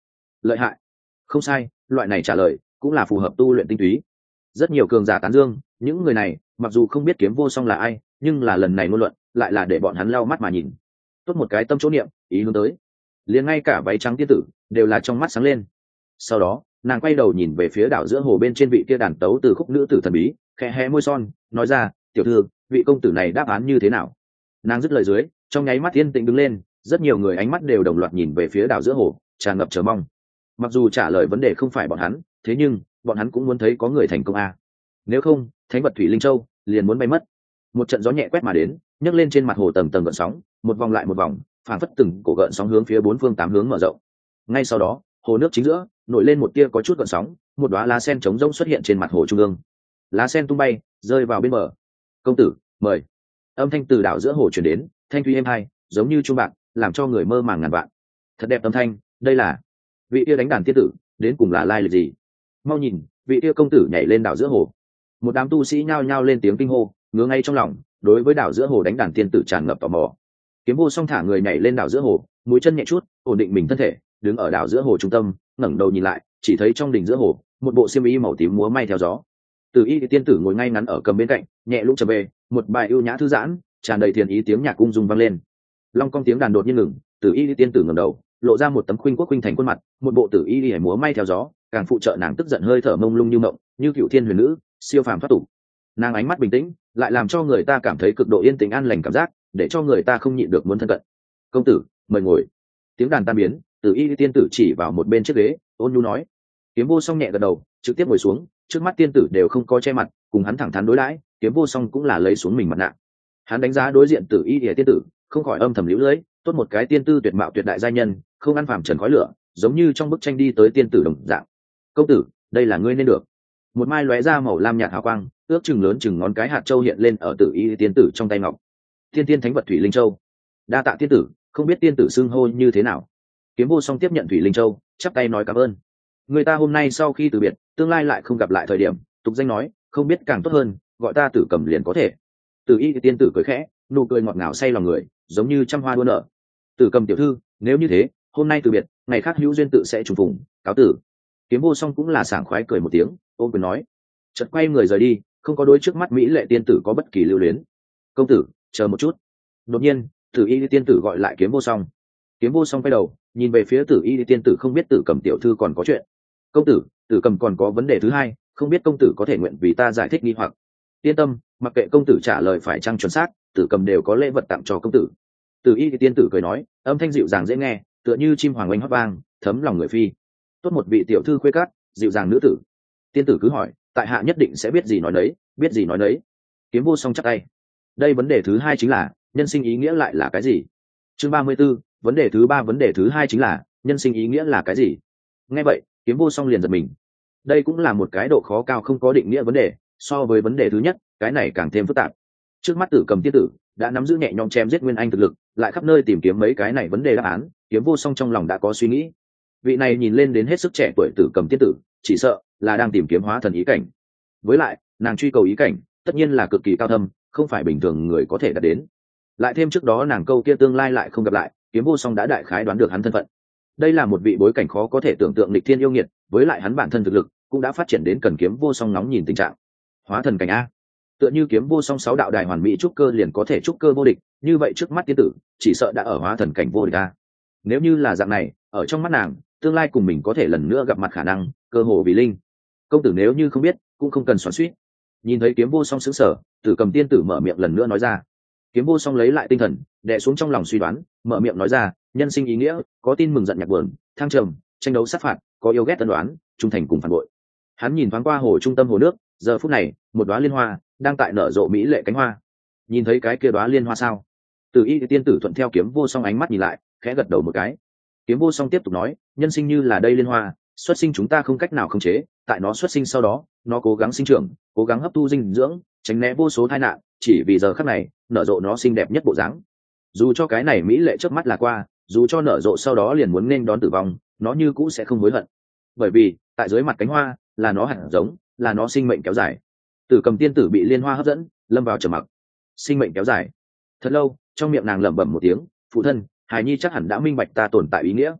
lợi hại. Không sai, loại này trả lời cũng là phù hợp tu luyện tinh túy. Rất nhiều cường giả tán dương những người này, mặc dù không biết kiếm vô song là ai, nhưng là lần này ngôn luận lại là để bọn hắn lau mắt mà nhìn. Tốt một cái tâm chỗ niệm, ý hướng tới. Liền ngay cả váy trắng tiên tử đều là trong mắt sáng lên. Sau đó nàng quay đầu nhìn về phía đảo giữa hồ bên trên vị kia đàn tấu từ khúc nữ tử thần bí, khẽ hé môi son nói ra, tiểu thư, vị công tử này đáp án như thế nào? Nàng dứt lời dưới, trong nháy mắt yên tĩnh đứng lên, rất nhiều người ánh mắt đều đồng loạt nhìn về phía đảo giữa hồ, tràn ngập chờ mong. Mặc dù trả lời vấn đề không phải bọn hắn, thế nhưng bọn hắn cũng muốn thấy có người thành công a. Nếu không, thánh vật thủy linh châu liền muốn bay mất. Một trận gió nhẹ quét mà đến, nhấc lên trên mặt hồ tầng tầng gợn sóng, một vòng lại một vòng, phảng phất từng cổ gợn sóng hướng phía bốn phương tám hướng mở rộng. Ngay sau đó, hồ nước chính giữa nổi lên một tia có chút gợn sóng, một đóa lá sen trống rỗng xuất hiện trên mặt hồ trung ương. Lá sen tung bay, rơi vào bên bờ. Công tử, mời. Âm thanh từ đảo giữa hồ truyền đến, thanh thúy êm hai, giống như chuông bạc, làm cho người mơ màng ngàn vạn. Thật đẹp âm thanh, đây là vị kia đánh đàn tiên tử, đến cùng là lai lịch gì? Mau nhìn, vị kia công tử nhảy lên đảo giữa hồ. Một đám tu sĩ nhao nhao lên tiếng kinh hô, ngứa ngay trong lòng, đối với đảo giữa hồ đánh đàn tiên tử tràn ngập tò mò. Kiếm vô song thả người nhảy lên đảo giữa hồ, mũi chân nhẹ chút, ổn định mình thân thể, đứng ở đảo giữa hồ trung tâm, ngẩng đầu nhìn lại, chỉ thấy trong đỉnh giữa hồ, một bộ xiêm y màu tím múa may theo gió. Từ y tiên tử ngồi ngay ngắn ở cầm bên cạnh, nhẹ lũng trầm bề, một bài ưu nhã thư giãn, tràn đầy thiền ý tiếng nhạc cung dung vang lên. Long cong tiếng đàn đột nhiên ngừng, từ y tiên tử ngẩng đầu, lộ ra một tấm khuynh quốc khuynh thành khuôn mặt, một bộ tử y hề múa may theo gió, càng phụ trợ nàng tức giận hơi thở mông lung như mộng, như cựu thiên huyền nữ, siêu phàm thoát tục. Nàng ánh mắt bình tĩnh, lại làm cho người ta cảm thấy cực độ yên tĩnh an lành cảm giác, để cho người ta không nhịn được muốn thân cận. Công tử, mời ngồi. Tiếng đàn tan biến, từ y tiên tử chỉ vào một bên chiếc ghế, ôn nhu nói. Kiếm vô song nhẹ gật đầu, trực tiếp ngồi xuống, trước mắt tiên tử đều không có che mặt, cùng hắn thẳng thắn đối đãi. Kiếm vô song cũng là lấy xuống mình mặt nạ. Hắn đánh giá đối diện tử y tiên tử, không khỏi âm thầm liễu lưỡi, tốt một cái tiên tư tuyệt mạo tuyệt đại giai nhân, không ăn phàm trần khói lửa, giống như trong bức tranh đi tới tiên tử đồng dạng. Công tử, đây là ngươi nên được. Một mai lóe ra màu lam nhạt hào quang, ước chừng lớn chừng ngón cái hạt châu hiện lên ở tử y tiên tử trong tay ngọc. Thiên tiên thánh vật thủy linh châu. Đa tạ tiên tử, không biết tiên tử xưng hô như thế nào? Kiếm vô song tiếp nhận thủy linh châu, chắp tay nói cảm ơn. Người ta hôm nay sau khi từ biệt, tương lai lại không gặp lại thời điểm, tục danh nói, không biết càng tốt hơn, gọi ta Tử Cầm liền có thể. Tử y tiên tử cười khẽ, nụ cười ngọt ngào say lòng người, giống như trăm hoa đua nở. Tử Cầm tiểu thư, nếu như thế, hôm nay từ biệt, ngày khác hữu duyên tự sẽ trùng phùng, cáo tử. Kiếm vô song cũng là sảng khoái cười một tiếng, ôm quyền nói, chợt quay người rời đi, không có đối trước mắt mỹ lệ tiên tử có bất kỳ lưu luyến. Công tử, chờ một chút. Đột nhiên, Tử y tiên tử gọi lại kiếm vô song. Kiếm vô song quay đầu, nhìn về phía Tử y tiên tử, không biết Tử Cầm tiểu thư còn có chuyện. Công tử, Tử Cầm còn có vấn đề thứ hai, không biết công tử có thể nguyện vì ta giải thích nghi hoặc. Yên tâm, mặc kệ công tử trả lời phải chăng chuẩn xác, Tử Cầm đều có lễ vật tặng cho công tử. Tử y tiên tử cười nói, âm thanh dịu dàng dễ nghe, tựa như chim hoàng oanh hót vang, thấm lòng người phi. Tốt một vị tiểu thư khuê cát, dịu dàng nữ tử. Tiên tử cứ hỏi, tại hạ nhất định sẽ biết gì nói nấy, biết gì nói nấy. Kiếm vô song chắc tay. Đây vấn đề thứ hai chính là, nhân sinh ý nghĩa lại là cái gì? Chương ba mươi 34, vấn đề thứ ba vấn đề thứ hai chính là, nhân sinh ý nghĩa là cái gì? Nghe vậy, kiếm vô song liền giật mình. Đây cũng là một cái độ khó cao không có định nghĩa vấn đề, so với vấn đề thứ nhất, cái này càng thêm phức tạp. Trước mắt Tử Cầm tiên tử đã nắm giữ nhẹ nhõm chém giết nguyên anh thực lực, lại khắp nơi tìm kiếm mấy cái này vấn đề đáp án, kiếm vô song trong lòng đã có suy nghĩ. Vị này nhìn lên đến hết sức trẻ tuổi Tử Cầm tiên tử, chỉ sợ là đang tìm kiếm hóa thần ý cảnh. Với lại, nàng truy cầu ý cảnh, tất nhiên là cực kỳ cao thâm, không phải bình thường người có thể đạt đến. Lại thêm trước đó nàng câu kia tương lai lại không gặp lại, kiếm vô song đã đại khái đoán được hắn thân phận. Đây là một vị bối cảnh khó có thể tưởng tượng lịch thiên yêu nghiệt, với lại hắn bản thân thực lực cũng đã phát triển đến cần kiếm vô song nóng nhìn tình trạng. Hóa thần cảnh a. Tựa như kiếm vô song sáu đạo đài hoàn mỹ trúc cơ liền có thể trúc cơ vô địch, như vậy trước mắt tiên tử chỉ sợ đã ở hóa thần cảnh vô địch a. Nếu như là dạng này, ở trong mắt nàng, tương lai cùng mình có thể lần nữa gặp mặt khả năng, cơ hồ vì linh. Công tử nếu như không biết, cũng không cần xoắn xuýt. Nhìn thấy kiếm vô song sững sờ, Tử Cầm tiên tử mở miệng lần nữa nói ra. Kiếm vô song lấy lại tinh thần, đè xuống trong lòng suy đoán, mở miệng nói ra, nhân sinh ý nghĩa, có tin mừng giận nhạc buồn, thăng trầm, tranh đấu sát phạt, có yêu ghét tân đoán, trung thành cùng phản bội. Hắn nhìn thoáng qua hồ trung tâm hồ nước, giờ phút này, một đóa liên hoa đang tại nở rộ mỹ lệ cánh hoa. Nhìn thấy cái kia đóa liên hoa sao? Từ y tiên tử thuận theo kiếm vô song ánh mắt nhìn lại, khẽ gật đầu một cái. Kiếm vô song tiếp tục nói, nhân sinh như là đây liên hoa, xuất sinh chúng ta không cách nào khống chế, tại nó xuất sinh sau đó, nó cố gắng sinh trưởng, cố gắng hấp thu dinh dưỡng, tránh né vô số tai nạn, chỉ vì giờ khắc này, nở rộ nó xinh đẹp nhất bộ dáng. Dù cho cái này mỹ lệ trước mắt là qua, dù cho nở rộ sau đó liền muốn nên đón tử vong, nó như cũ sẽ không hối hận. Bởi vì, tại dưới mặt cánh hoa, là nó hạt giống, là nó sinh mệnh kéo dài. Tử Cầm tiên tử bị liên hoa hấp dẫn, lâm vào trầm mặc. Sinh mệnh kéo dài. Thật lâu, trong miệng nàng lẩm bẩm một tiếng, phụ thân, hài nhi chắc hẳn đã minh bạch ta tồn tại ý nghĩa.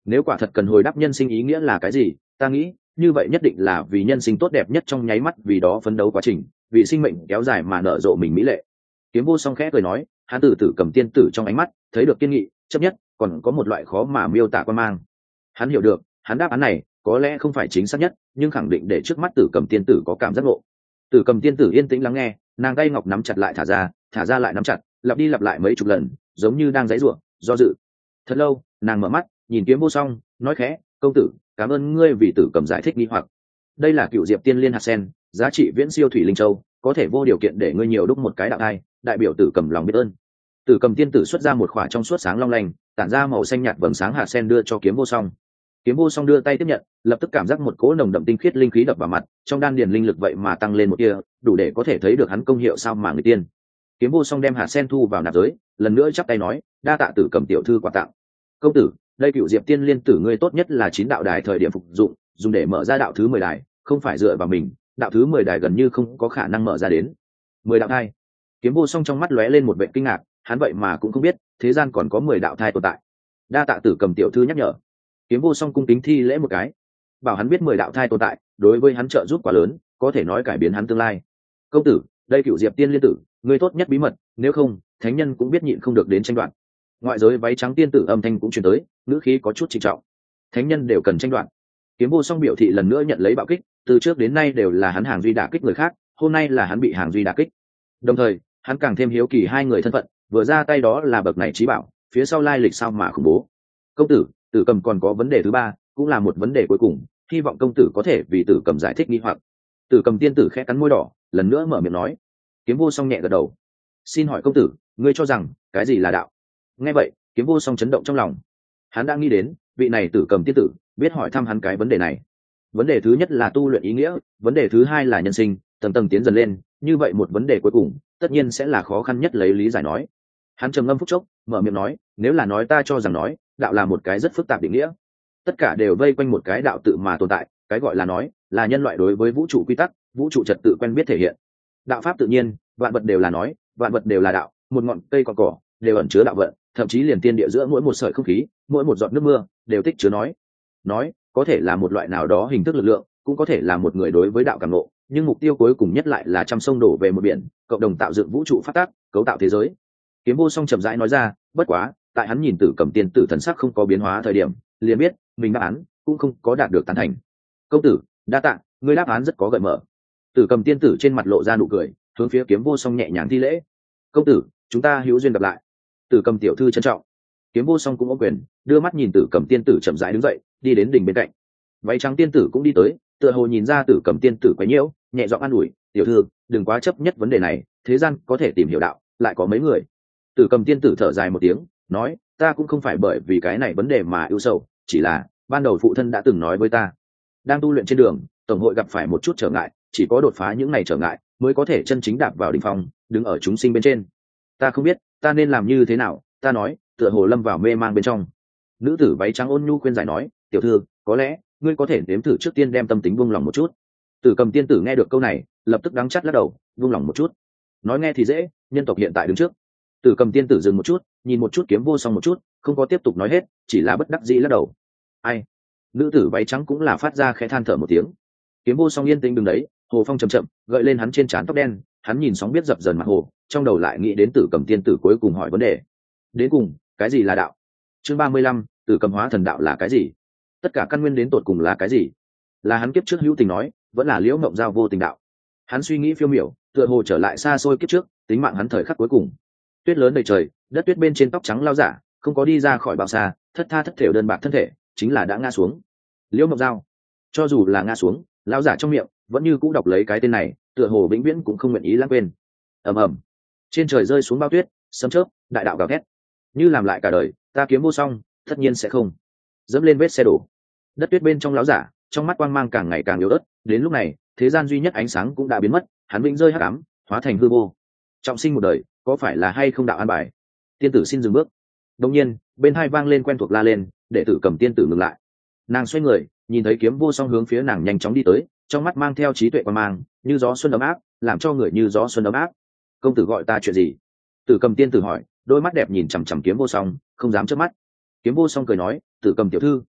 Nếu quả thật cần hồi đáp nhân sinh ý nghĩa là cái gì, ta nghĩ như vậy nhất định là vì nhân sinh tốt đẹp nhất trong nháy mắt, vì đó phấn đấu quá trình, vì sinh mệnh kéo dài mà nở rộ mình mỹ lệ. Kiếm Vô Song khẽ cười nói, hắn từ Tử Cầm tiên tử trong ánh mắt thấy được kiên nghị, chấp nhất, còn có một loại khó mà miêu tả quan mang. Hắn hiểu được, hắn đáp án này có lẽ không phải chính xác nhất, nhưng khẳng định để trước mắt Tử Cầm tiên tử có cảm giác ngộ. Tử Cầm tiên tử yên tĩnh lắng nghe, nàng tay ngọc nắm chặt lại thả ra, thả ra lại nắm chặt, lặp đi lặp lại mấy chục lần, giống như đang giãy giụa, do dự. Thật lâu, nàng mở mắt, nhìn Kiếm Vô Song, nói khẽ, công tử, cảm ơn ngươi vì Tử Cầm giải thích nghi hoặc. Đây là cựu diệp tiên liên hạt sen, giá trị viễn siêu thủy linh châu, có thể vô điều kiện để ngươi nhiều đúc một cái đạo thai, đại biểu Tử Cầm lòng biết ơn. Tử Cầm tiên tử xuất ra một khỏa trong suốt sáng long lanh, tản ra màu xanh nhạt vầng sáng hạt sen đưa cho Kiếm Vô Song. Kiếm Vô Song đưa tay tiếp nhận, lập tức cảm giác một cỗ nồng đậm tinh khiết linh khí đập vào mặt, trong đan điền linh lực vậy mà tăng lên một tia, đủ để có thể thấy được hắn công hiệu sao mà người tiên. Kiếm Vô Song đem hạt sen thu vào nạp giới, lần nữa chắp tay nói, đa tạ Tử Cầm tiểu thư quà tặng. Công tử, đây cựu diệp tiên liên tử ngươi tốt nhất là chín đạo đài thời điểm phục dụng, dùng để mở ra đạo thứ mười đài, không phải dựa vào mình, đạo thứ mười đài gần như không có khả năng mở ra đến. Mười đạo thai. Kiếm Vô Song trong mắt lóe lên một vẻ kinh ngạc, hắn vậy mà cũng không biết thế gian còn có mười đạo thai tồn tại. Đa tạ Tử Cầm tiểu thư nhắc nhở. Kiếm Vô Song cung kính thi lễ một cái, bảo hắn biết mười đạo thai tồn tại đối với hắn trợ giúp quá lớn, có thể nói cải biến hắn tương lai. Công tử, đây cựu diệp tiên liên tử ngươi tốt nhất bí mật, nếu không thánh nhân cũng biết nhịn không được đến tranh đoạt. Ngoại giới váy trắng tiên tử âm thanh cũng truyền tới, ngữ khí có chút trịnh trọng. Thánh nhân đều cần tranh đoạt. Kiếm Vô Song biểu thị lần nữa nhận lấy bạo kích, từ trước đến nay đều là hắn hàng duy đả kích người khác, hôm nay là hắn bị hàng duy đả kích. Đồng thời hắn càng thêm hiếu kỳ hai người thân phận, vừa ra tay đó là bậc này trí bảo, phía sau lai lịch sao mà khủng bố. Công tử, Tử Cầm còn có vấn đề thứ ba, cũng là một vấn đề cuối cùng, hy vọng công tử có thể vì Tử Cầm giải thích nghi hoặc. Tử Cầm tiên tử khẽ cắn môi đỏ, lần nữa mở miệng nói. Kiếm Vô Song nhẹ gật đầu. Xin hỏi công tử, ngươi cho rằng cái gì là đạo? Nghe vậy, Kiếm Vô Song chấn động trong lòng. Hắn đã nghĩ đến vị này Tử Cầm tiên tử biết hỏi thăm hắn cái vấn đề này. Vấn đề thứ nhất là tu luyện ý nghĩa, vấn đề thứ hai là nhân sinh, tầng tầng tiến dần lên, như vậy một vấn đề cuối cùng tất nhiên sẽ là khó khăn nhất lấy lý giải nói. Hắn trầm ngâm phút chốc, mở miệng nói, nếu là nói ta cho rằng nói đạo là một cái rất phức tạp định nghĩa, tất cả đều vây quanh một cái đạo tự mà tồn tại, cái gọi là nói là nhân loại đối với vũ trụ quy tắc, vũ trụ trật tự quen biết thể hiện. Đạo pháp tự nhiên, vạn vật đều là nói, vạn vật đều là đạo, một ngọn cây cỏ cỏ đều ẩn chứa đạo vận, thậm chí liền tiên địa giữa mỗi một sợi không khí, mỗi một giọt nước mưa đều tích chứa nói. Nói có thể là một loại nào đó hình thức lực lượng, cũng có thể là một người đối với đạo cảm ngộ, nhưng mục tiêu cuối cùng nhất lại là trăm sông đổ về một biển, cộng đồng tạo dựng vũ trụ phát tác, cấu tạo thế giới. Kiếm Vô Song chậm rãi nói ra, bất quá tại hắn nhìn Tử Cầm tiên tử thần sắc không có biến hóa thời điểm, liền biết mình đáp án cũng không có đạt được tán thành. Công tử, đa tạ, ngươi đáp án rất có gợi mở. Tử Cầm tiên tử trên mặt lộ ra nụ cười, hướng phía Kiếm Vô Song nhẹ nhàng thi lễ. Công tử, chúng ta hữu duyên gặp lại. Tử Cầm tiểu thư trân trọng. Kiếm Vô Song cũng ôm quyền, đưa mắt nhìn Tử Cầm tiên tử chậm rãi đứng dậy, đi đến đỉnh bên cạnh. Váy trắng tiên tử cũng đi tới, tựa hồ nhìn ra Tử Cầm tiên tử quấy nhiễu, nhẹ giọng an ủi, tiểu thư đừng quá chấp nhất vấn đề này, thế gian có thể tìm hiểu đạo lại có mấy người. Tử Cầm tiên tử thở dài một tiếng, nói, ta cũng không phải bởi vì cái này vấn đề mà ưu sầu, chỉ là ban đầu phụ thân đã từng nói với ta, đang tu luyện trên đường tổng hội gặp phải một chút trở ngại, chỉ có đột phá những ngày trở ngại mới có thể chân chính đạp vào đỉnh phong, đứng ở chúng sinh bên trên. Ta không biết ta nên làm như thế nào, ta nói, tựa hồ lâm vào mê mang bên trong. Nữ tử váy trắng ôn nhu khuyên giải nói, tiểu thư, có lẽ ngươi có thể nếm thử trước tiên đem tâm tính buông lòng một chút. Tử Cầm tiên tử nghe được câu này, lập tức đắng chắt lắc đầu, buông lòng một chút. Nói nghe thì dễ, nhân tộc hiện tại đứng trước. Tử Cầm tiên tử dừng một chút, nhìn một chút Kiếm Vô Song một chút, không có tiếp tục nói hết, chỉ là bất đắc dĩ lắc đầu. Ai? Nữ tử váy trắng cũng là phát ra khẽ than thở một tiếng. Kiếm Vô Song yên tĩnh đứng đấy, hồ phong chậm chậm gợi lên hắn trên trán tóc đen, hắn nhìn sóng biết dập dần mặt hồ, trong đầu lại nghĩ đến Tử Cầm tiên tử cuối cùng hỏi vấn đề. Đến cùng, cái gì là đạo? Chương ba mươi lăm, Tử Cầm hóa thần đạo là cái gì? Tất cả căn nguyên đến tột cùng là cái gì? Là hắn kiếp trước hữu tình nói, vẫn là Liễu Ngộng Giao vô tình đạo? Hắn suy nghĩ phiêu miểu, tựa hồ trở lại xa xôi kiếp trước, tính mạng hắn thời khắc cuối cùng. Tuyết lớn đầy trời, đất tuyết bên trên tóc trắng lao giả không có đi ra khỏi bao xa, thất tha thất thểu đơn bạc thân thể chính là đã ngã xuống. Liễu Ngộng Giao. Cho dù là ngã xuống, lao giả trong miệng vẫn như cũ đọc lấy cái tên này, tựa hồ vĩnh viễn cũng không nguyện ý lãng quên. Ầm ầm, trên trời rơi xuống bao tuyết, sấm chớp, đại đạo gào thét. Như làm lại cả đời, ta Kiếm Vô Song tất nhiên sẽ không dẫm lên vết xe đổ. Đất tuyết bên trong lão giả, trong mắt quang mang càng ngày càng yếu ớt, đến lúc này thế gian duy nhất ánh sáng cũng đã biến mất, hắn vĩnh rơi hắc ám, hóa thành hư vô. Trọng sinh một đời, có phải là hay không đạo an bài? Tiên tử xin dừng bước. Đột nhiên bên hai vang lên quen thuộc la lên, đệ tử Cầm tiên tử ngừng lại. Nàng xoay người, nhìn thấy Kiếm Vô Song hướng phía nàng nhanh chóng đi tới, trong mắt mang theo trí tuệ quan mang, như gió xuân ấm áp, làm cho người như gió xuân ấm áp. Công tử gọi ta chuyện gì? Tử Cầm tiên tử hỏi, đôi mắt đẹp nhìn chằm chằm Kiếm Vô Song, không dám chớp mắt. Kiếm Vô Song cười nói, Tử Cầm tiểu thư,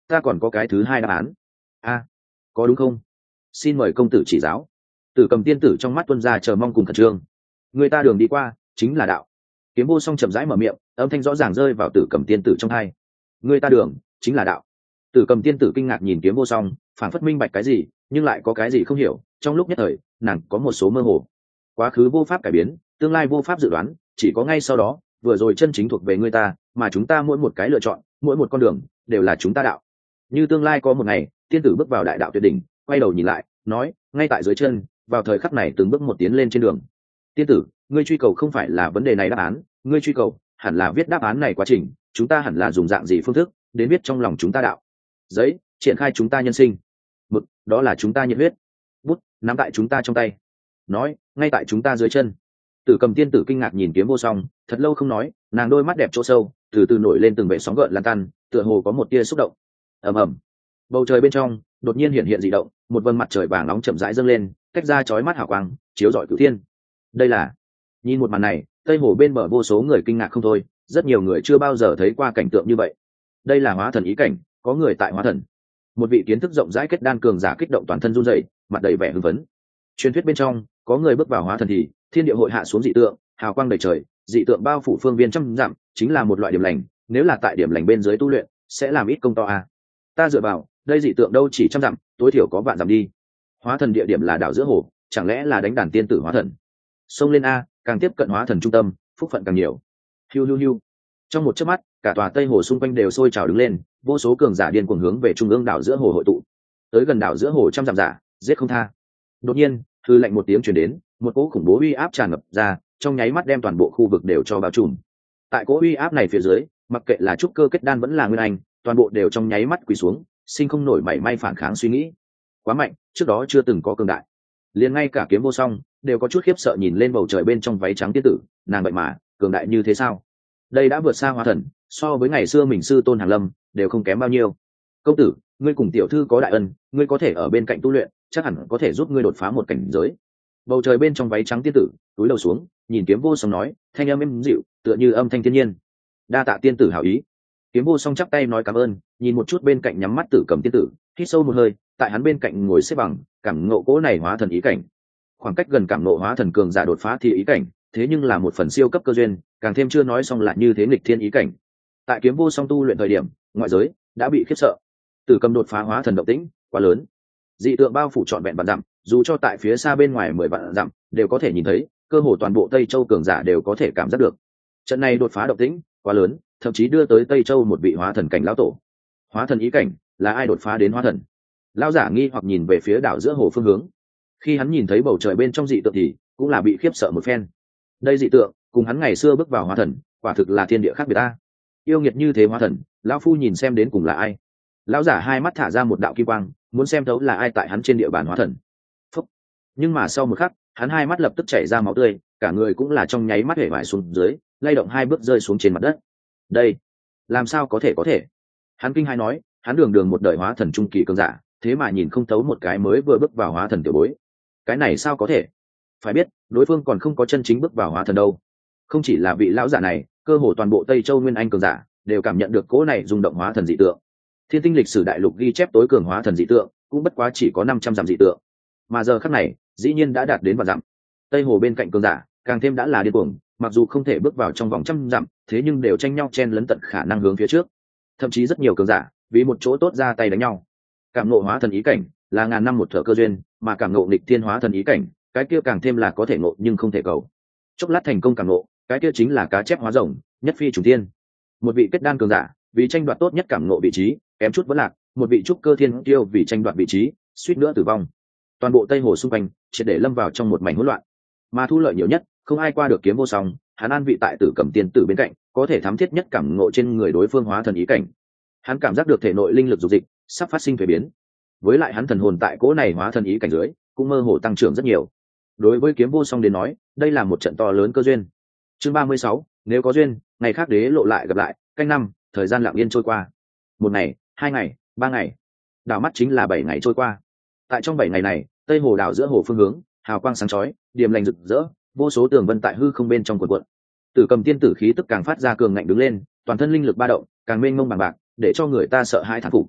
ta còn có cái thứ hai đáp án. A, có đúng không? Xin mời công tử chỉ giáo. Tử Cầm tiên tử trong mắt tuân ra chờ mong cùng khẩn trương. Người ta đường đi qua chính là đạo. Kiếm Vô Song chậm rãi mở miệng, âm thanh rõ ràng rơi vào Tử Cầm tiên tử trong tai. Người ta đường chính là đạo. Tử Cầm tiên tử kinh ngạc nhìn Kiếm Vô Song, phảng phất minh bạch cái gì, nhưng lại có cái gì không hiểu. Trong lúc nhất thời, nàng có một số mơ hồ. Quá khứ vô pháp cải biến, tương lai vô pháp dự đoán, chỉ có ngay sau đó, vừa rồi chân chính thuộc về người ta, mà chúng ta mỗi một cái lựa chọn, mỗi một con đường đều là chúng ta đạo. Như tương lai có một ngày, tiên tử bước vào đại đạo tuyệt đỉnh, quay đầu nhìn lại, nói, ngay tại dưới chân, vào thời khắc này từng bước một tiến lên trên đường. Tiên tử, ngươi truy cầu không phải là vấn đề này đáp án, ngươi truy cầu hẳn là viết đáp án này quá trình, chúng ta hẳn là dùng dạng gì phương thức đến viết trong lòng chúng ta đạo. Giấy, triển khai chúng ta nhân sinh. Mực, đó là chúng ta nhiệt huyết. Bút, nắm tại chúng ta trong tay. Nói, ngay tại chúng ta dưới chân. Tử Cầm tiên tử kinh ngạc nhìn Kiếm Vô Song, thật lâu không nói, nàng đôi mắt đẹp chỗ sâu từ từ nổi lên từng vệt sóng gợn lan tan, tựa hồ có một tia xúc động. Ầm ầm, bầu trời bên trong đột nhiên hiện hiện dị động, một vầng mặt trời vàng nóng chậm rãi dâng lên, cách ra chói mắt hào quang, chiếu rọi cửu thiên. Đây là, nhìn một màn này, tây hồ bên bờ vô số người kinh ngạc không thôi, rất nhiều người chưa bao giờ thấy qua cảnh tượng như vậy. Đây là hóa thần ý cảnh, có người tại hóa thần. Một vị kiến thức rộng rãi kết đan cường giả kích động toàn thân run rẩy, mặt đầy vẻ hưng phấn. Truyền thuyết bên trong, có người bước vào hóa thần thì thiên địa hội hạ xuống dị tượng, hào quang đầy trời, dị tượng bao phủ phương viên trăm dặm, chính là một loại điểm lành, nếu là tại điểm lành bên dưới tu luyện, sẽ làm ít công to à. Ta dựa vào, đây dị tượng đâu chỉ trăm dặm, tối thiểu có vạn dặm đi. Hóa thần địa điểm là đảo giữa hồ, chẳng lẽ là đánh đàn tiên tử hóa thần? Xông lên a, càng tiếp cận hóa thần trung tâm, phúc phận càng nhiều. Hiu hiu hiu. Trong một chớp mắt, cả tòa Tây Hồ xung quanh đều sôi trào đứng lên, vô số cường giả điên cuồng hướng về trung ương đảo giữa hồ hội tụ. Tới gần đảo giữa hồ trăm dặm giả, giết không tha. Đột nhiên, hư lệnh một tiếng truyền đến, một cỗ khủng bố uy áp tràn ngập ra, trong nháy mắt đem toàn bộ khu vực đều cho bao trùm. Tại cỗ uy áp này phía dưới, mặc kệ là trúc cơ kết đan vẫn là nguyên anh, toàn bộ đều trong nháy mắt quỳ xuống, sinh không nổi mảy may phản kháng suy nghĩ. Quá mạnh, trước đó chưa từng có cường đại. Liền ngay cả Kiếm Vô Song đều có chút khiếp sợ nhìn lên bầu trời bên trong váy trắng tiên tử, nàng vậy mà cường đại như thế sao? Đây đã vượt xa hóa thần, so với ngày xưa mình sư tôn Hàn Lâm đều không kém bao nhiêu. Công tử, ngươi cùng tiểu thư có đại ân, ngươi có thể ở bên cạnh tu luyện, chắc hẳn có thể giúp ngươi đột phá một cảnh giới. Bầu trời bên trong váy trắng tiên tử túi đầu xuống, nhìn Kiếm Vô Song nói, thanh âm êm dịu, tựa như âm thanh thiên nhiên. Đa tạ tiên tử hảo ý. Kiếm Vô Song chắp tay nói cảm ơn, nhìn một chút bên cạnh nhắm mắt Tử Cầm tiên tử, hít sâu một hơi, tại hắn bên cạnh ngồi xếp bằng, cảm ngộ cỗ này hóa thần ý cảnh. Khoảng cách gần cảm ngộ hóa thần cường giả đột phá thì ý cảnh, thế nhưng là một phần siêu cấp cơ duyên, càng thêm chưa nói xong lại như thế nghịch thiên ý cảnh. Tại Kiếm Vô Song tu luyện thời điểm, ngoại giới đã bị khiếp sợ. Tử Cầm đột phá hóa thần động tĩnh quá lớn, dị tượng bao phủ trọn vẹn vạn dặm, dù cho tại phía xa bên ngoài mười vạn dặm đều có thể nhìn thấy, cơ hồ toàn bộ Tây Châu cường giả đều có thể cảm giác được. Trận này đột phá động tĩnh quá lớn, thậm chí đưa tới Tây Châu một vị hóa thần cảnh lão tổ. Hóa thần ý cảnh là ai đột phá đến hóa thần? Lão giả nghi hoặc nhìn về phía đảo giữa hồ phương hướng. Khi hắn nhìn thấy bầu trời bên trong dị tượng thì cũng là bị khiếp sợ một phen. Đây dị tượng cùng hắn ngày xưa bước vào hóa thần, quả thực là thiên địa khác biệt ta. Yêu nghiệt như thế hóa thần, lão phu nhìn xem đến cùng là ai. Lão giả hai mắt thả ra một đạo kim quang, muốn xem thấu là ai tại hắn trên địa bàn hóa thần. Phúc. Nhưng mà sau một khắc, hắn hai mắt lập tức chảy ra máu tươi, cả người cũng là trong nháy mắt hể vải xuống dưới, lay động hai bước rơi xuống trên mặt đất. Đây, làm sao có thể có thể? Hắn kinh hai nói, hắn đường đường một đời hóa thần trung kỳ cường giả, thế mà nhìn không thấu một cái mới vừa bước vào hóa thần tiểu bối. Cái này sao có thể? Phải biết, đối phương còn không có chân chính bước vào hóa thần đâu. Không chỉ là vị lão giả này, cơ hồ toàn bộ Tây Châu nguyên anh cường giả đều cảm nhận được cỗ này rung động hóa thần dị tượng. Thiên tinh lịch sử đại lục ghi chép tối cường hóa thần dị tượng, cũng bất quá chỉ có năm trăm dặm dị tượng. Mà giờ khắc này, dĩ nhiên đã đạt đến vạn dặm. Tây hồ bên cạnh cường giả, càng thêm đã là điên cuồng, mặc dù không thể bước vào trong vòng trăm dặm, thế nhưng đều tranh nhau chen lấn tận khả năng hướng phía trước. Thậm chí rất nhiều cường giả vì một chỗ tốt ra tay đánh nhau. Cảm ngộ hóa thần ý cảnh là ngàn năm một thở cơ duyên, mà cảm ngộ nghịch thiên hóa thần ý cảnh, cái kia càng thêm là có thể ngộ nhưng không thể cầu. Chốc lát thành công cảm ngộ, cái kia chính là cá chép hóa rồng, nhất phi trùng thiên. Một vị kết đan cường giả vì tranh đoạt tốt nhất cảm ngộ vị trí, kém chút vẫn lạc, một vị trúc cơ thiên tiêu vì tranh đoạt vị trí, suýt nữa tử vong. Toàn bộ Tây Hồ xung quanh triệt để lâm vào trong một mảnh hỗn loạn. Mà thu lợi nhiều nhất, không ai qua được Kiếm Vô Song, hắn an vị tại Tử Cầm tiên tử bên cạnh, có thể thám thiết nhất cảm ngộ trên người đối phương hóa thần ý cảnh. Hắn cảm giác được thể nội linh lực dục dịch sắp phát sinh thay biến, với lại hắn thần hồn tại cỗ này hóa thần ý cảnh dưới cũng mơ hồ tăng trưởng rất nhiều. Đối với Kiếm Vô Song đến nói, đây là một trận to lớn cơ duyên. Chương ba mươi sáu, nếu có duyên, ngày khác đế lộ lại gặp lại. Canh năm, thời gian lặng yên trôi qua. Một ngày, hai ngày, ba ngày, đảo mắt chính là bảy ngày trôi qua. Tại trong bảy ngày này, Tây Hồ đảo giữa hồ phương hướng, hào quang sáng chói, điềm lành rực rỡ, vô số tường vân tại hư không bên trong cuộn cuộn. Tử Cầm tiên tử khí tức càng phát ra cường ngạnh đứng lên, toàn thân linh lực ba động, càng mênh mông bằng bạc, để cho người ta sợ hãi thán phục.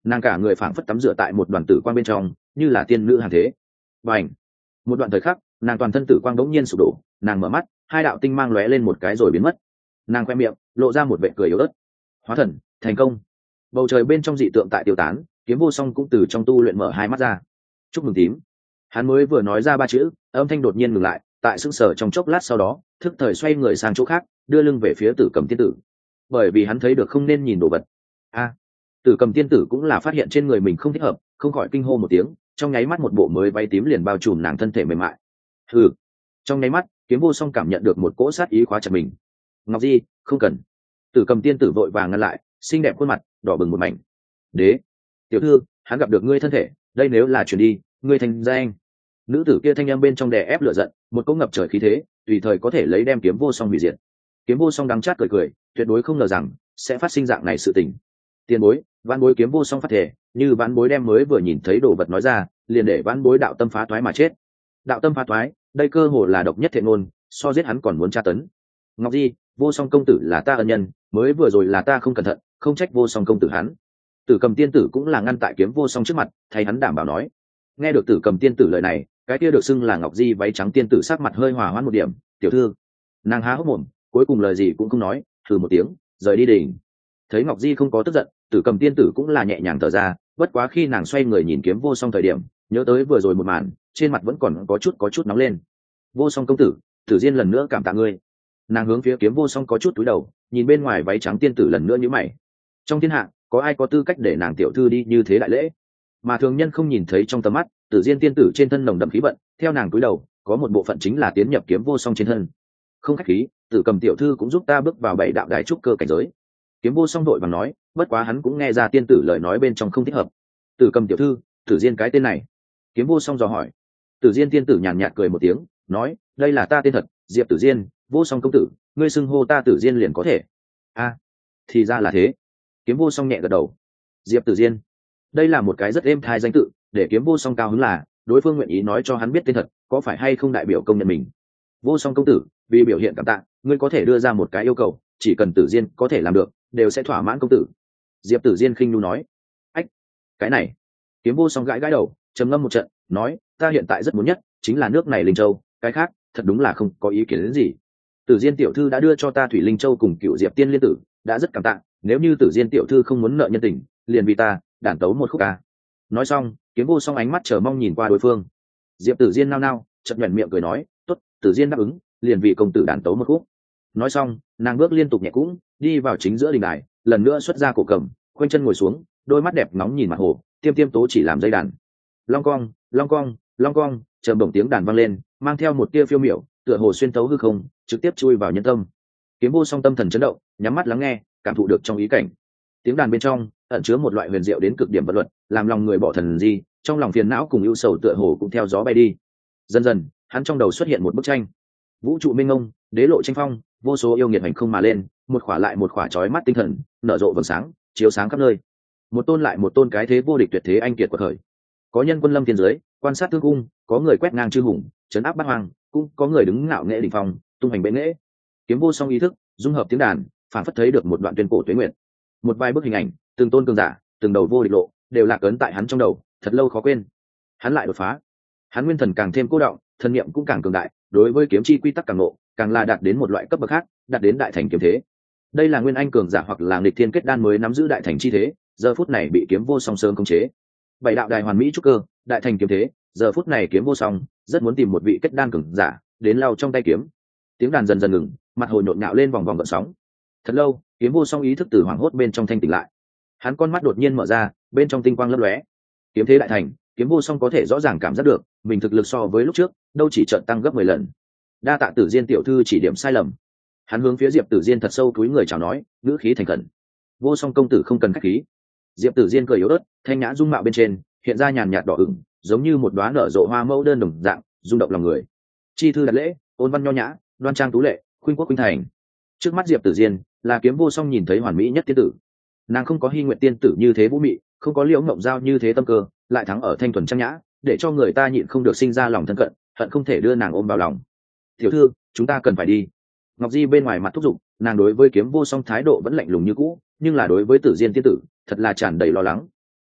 nàng cả người phảng phất tắm rửa tại một đoàn tử quang bên trong, như là tiên nữ hàng thế. Và ảnh một đoạn thời khắc, nàng toàn thân tử quang đống nhiên sụp đổ, nàng mở mắt, hai đạo tinh mang lóe lên một cái rồi biến mất. Nàng khoe miệng lộ ra một vẻ cười yếu ớt. Hóa thần thành công. Bầu trời bên trong dị tượng tại tiêu tán, Kiếm Vô Song cũng từ trong tu luyện mở hai mắt ra. Chúc mừng tím. Hắn mới vừa nói ra ba chữ, âm thanh đột nhiên ngừng lại, tại sững sờ trong chốc lát sau đó, thức thời xoay người sang chỗ khác, đưa lưng về phía Tử Cầm tiên tử. Bởi vì hắn thấy được không nên nhìn đồ vật. A, Tử Cầm tiên tử cũng là phát hiện trên người mình không thích hợp, không khỏi kinh hô một tiếng, trong nháy mắt một bộ mới váy tím liền bao trùm nàng thân thể mềm mại. Hừ. Trong nháy mắt, Kiếm Vô Song cảm nhận được một cỗ sát ý khóa chặt mình. Ngọc Di, không cần. Tử Cầm tiên tử vội vàng ngăn lại, xinh đẹp khuôn mặt đỏ bừng một mảnh. Đế, tiểu thư, hắn gặp được ngươi thân thể, đây nếu là chuyển đi, ngươi thành ra anh. Nữ tử kia thanh âm bên trong đè ép lửa giận, một cỗ ngập trời khí thế, tùy thời có thể lấy đem Kiếm Vô Song hủy diệt. Kiếm Vô Song đắng chát cười cười, tuyệt đối không ngờ rằng sẽ phát sinh dạng này sự tình. Tiền bối, vãn bối Kiếm Vô Song phát thể, như vãn bối đem mới vừa nhìn thấy đồ vật nói ra, liền để vãn bối đạo tâm phá toái mà chết. Đạo tâm phá toái, đây cơ hồ là độc nhất thiện ngôn, so giết hắn còn muốn tra tấn. Ngọc Di, Vô Song công tử là ta ân nhân, mới vừa rồi là ta không cẩn thận, không trách Vô Song công tử hắn. Tử Cầm tiên tử cũng là ngăn tại Kiếm Vô Song trước mặt, thay hắn đảm bảo nói. Nghe được Tử Cầm tiên tử lời này, cái kia được xưng là Ngọc Di váy trắng tiên tử sắc mặt hơi hòa hoãn một điểm. Tiểu thư, nàng há hốc mồm, cuối cùng lời gì cũng không nói, thử một tiếng, rời đi đỉnh. Thấy Ngọc Di không có tức giận, Tử Cầm tiên tử cũng là nhẹ nhàng thở ra, bất quá khi nàng xoay người nhìn Kiếm Vô Song thời điểm, nhớ tới vừa rồi một màn, trên mặt vẫn còn có chút có chút nóng lên. Vô Song công tử, Tử Diên lần nữa cảm tạ ngươi. Nàng hướng phía Kiếm Vô Song có chút cúi đầu, nhìn bên ngoài váy trắng tiên tử lần nữa nhíu mày. Trong thiên hạ, có ai có tư cách để nàng tiểu thư đi như thế đại lễ? Mà thường nhân không nhìn thấy trong tầm mắt, Tử Diên tiên tử trên thân nồng đậm khí vận, theo nàng cúi đầu, có một bộ phận chính là tiến nhập Kiếm Vô Song trên thân. Không khách khí, Tử Cầm tiểu thư cũng giúp ta bước vào bảy đạo đài trúc cơ cảnh giới. Kiếm Vô Song đội bằng nói, bất quá hắn cũng nghe ra tiên tử lời nói bên trong không thích hợp. Tử Cầm tiểu thư, Tử Diên cái tên này. Kiếm Vô Song dò hỏi. Tử Diên tiên tử nhàn nhạt cười một tiếng, nói, đây là ta tên thật, Diệp Tử Diên, Vô Song công tử, ngươi xưng hô ta Tử Diên liền có thể. A, thì ra là thế. Kiếm Vô Song nhẹ gật đầu. Diệp Tử Diên, đây là một cái rất êm thai danh tự, để Kiếm Vô Song cao hứng là đối phương nguyện ý nói cho hắn biết tên thật, có phải hay không đại biểu công nhận mình. Vô Song công tử, vì biểu hiện cảm tạ, ngươi có thể đưa ra một cái yêu cầu, chỉ cần Tử Diên có thể làm được, đều sẽ thỏa mãn công tử. Diệp Tử Diên khinh nu nói. Ách, cái này. Kiếm Vô Song gãi gãi đầu, trầm ngâm một trận, nói, ta hiện tại rất muốn nhất chính là nước này Linh Châu, cái khác thật đúng là không có ý kiến đến gì. Tử Diên tiểu thư đã đưa cho ta Thủy Linh Châu cùng Cựu Diệp Tiên liên tử, đã rất cảm tạ, nếu như Tử Diên tiểu thư không muốn nợ nhân tình, liền vì ta đản tấu một khúc ca. Nói xong, Kiếm Vô Song ánh mắt chờ mong nhìn qua đối phương. Diệp Tử Diên nao nao, chợt nhoẻn miệng cười nói, tốt, Tử Diên đáp ứng, liền vì công tử đản tấu một khúc. Nói xong, nàng bước liên tục nhẹ cũng đi vào chính giữa đình đài, lần nữa xuất ra cổ cầm, khoanh chân ngồi xuống, đôi mắt đẹp nóng nhìn mặt hồ, tiêm tiêm tố chỉ làm dây đàn. Long cong, long cong, long cong, trầm bổng tiếng đàn vang lên, mang theo một tia phiêu miểu, tựa hồ xuyên tấu hư không, trực tiếp chui vào nhân tâm. Kiếm Vô Song tâm thần chấn động, nhắm mắt lắng nghe, cảm thụ được trong ý cảnh. Tiếng đàn bên trong ẩn chứa một loại huyền diệu đến cực điểm vật luật, làm lòng người bỏ thần di, trong lòng phiền não cùng ưu sầu tựa hồ cũng theo gió bay đi. Dần dần, hắn trong đầu xuất hiện một bức tranh. Vũ trụ mênh mông, đế lộ tranh phong, vô số yêu nghiệt hành không mà lên, một khỏa lại một khỏa chói mắt tinh thần, nở rộ vầng sáng, chiếu sáng khắp nơi. Một tôn lại một tôn cái thế vô địch tuyệt thế anh kiệt của thời. Có nhân quân lâm thiên giới, quan sát thương cung, có người quét ngang chư hùng, trấn áp bát hoang, cũng có người đứng ngạo nghệ đỉnh phong, tung hành bệ nghệ. Kiếm Vô Song ý thức dung hợp tiếng đàn, phản phất thấy được một đoạn tuyên cổ tuế nguyệt. Một vài bức hình ảnh, từng tôn cường giả, từng đầu vô địch lộ, đều lạc ấn tại hắn trong đầu, thật lâu khó quên. Hắn lại đột phá, hắn nguyên thần càng thêm cố động, thần niệm cũng càng cường đại, đối với kiếm chi quy tắc càng ngộ, càng là đạt đến một loại cấp bậc khác, đạt đến đại thành kiếm thế. Đây là nguyên anh cường giả hoặc là nghịch thiên kết đan mới nắm giữ đại thành chi thế, giờ phút này bị Kiếm Vô Song sớm khống chế. Bảy đạo đài hoàn mỹ trúc cơ, đại thành kiếm thế, giờ phút này Kiếm Vô Song rất muốn tìm một vị kết đan cường giả đến lau trong tay kiếm. Tiếng đàn dần dần ngừng, mặt hồ nhộn nhạo lên vòng vòng gợn sóng. Thật lâu, Kiếm Vô Song ý thức từ hoảng hốt bên trong thanh tỉnh lại. Hắn con mắt đột nhiên mở ra, bên trong tinh quang lấp lóe. Kiếm thế đại thành, Kiếm Vô Song có thể rõ ràng cảm giác được, mình thực lực so với lúc trước, đâu chỉ chợt tăng gấp mười lần. Đa tạ Tử Diên tiểu thư chỉ điểm sai lầm. Hắn hướng phía Diệp Tử Diên thật sâu cúi người chào nói, ngữ khí thành khẩn. Vô Song công tử không cần khách khí. Diệp Tử Diên cười yếu ớt, thanh nhã dung mạo bên trên hiện ra nhàn nhạt đỏ ửng, giống như một đóa nở rộ hoa mẫu đơn đồng dạng, rung động lòng người. Chi thư đặt lễ, ôn văn nho nhã, đoan trang tú lệ, khuynh quốc khuynh thành. Trước mắt Diệp Tử Diên là Kiếm Vô Song nhìn thấy hoàn mỹ nhất tiên tử. Nàng không có Hy Nguyện tiên tử như thế vũ mị, không có Liễu Ngộng Giao như thế tâm cơ, lại thắng ở thanh thuần trang nhã, để cho người ta nhịn không được sinh ra lòng thân cận, hận không thể đưa nàng ôm vào lòng. Tiểu thư, chúng ta cần phải đi. Ngọc Di bên ngoài mặt thúc giục, nàng đối với Kiếm Vô Song thái độ vẫn lạnh lùng như cũ, nhưng là đối với Tử Diên tiên tử, thật là tràn đầy lo lắng.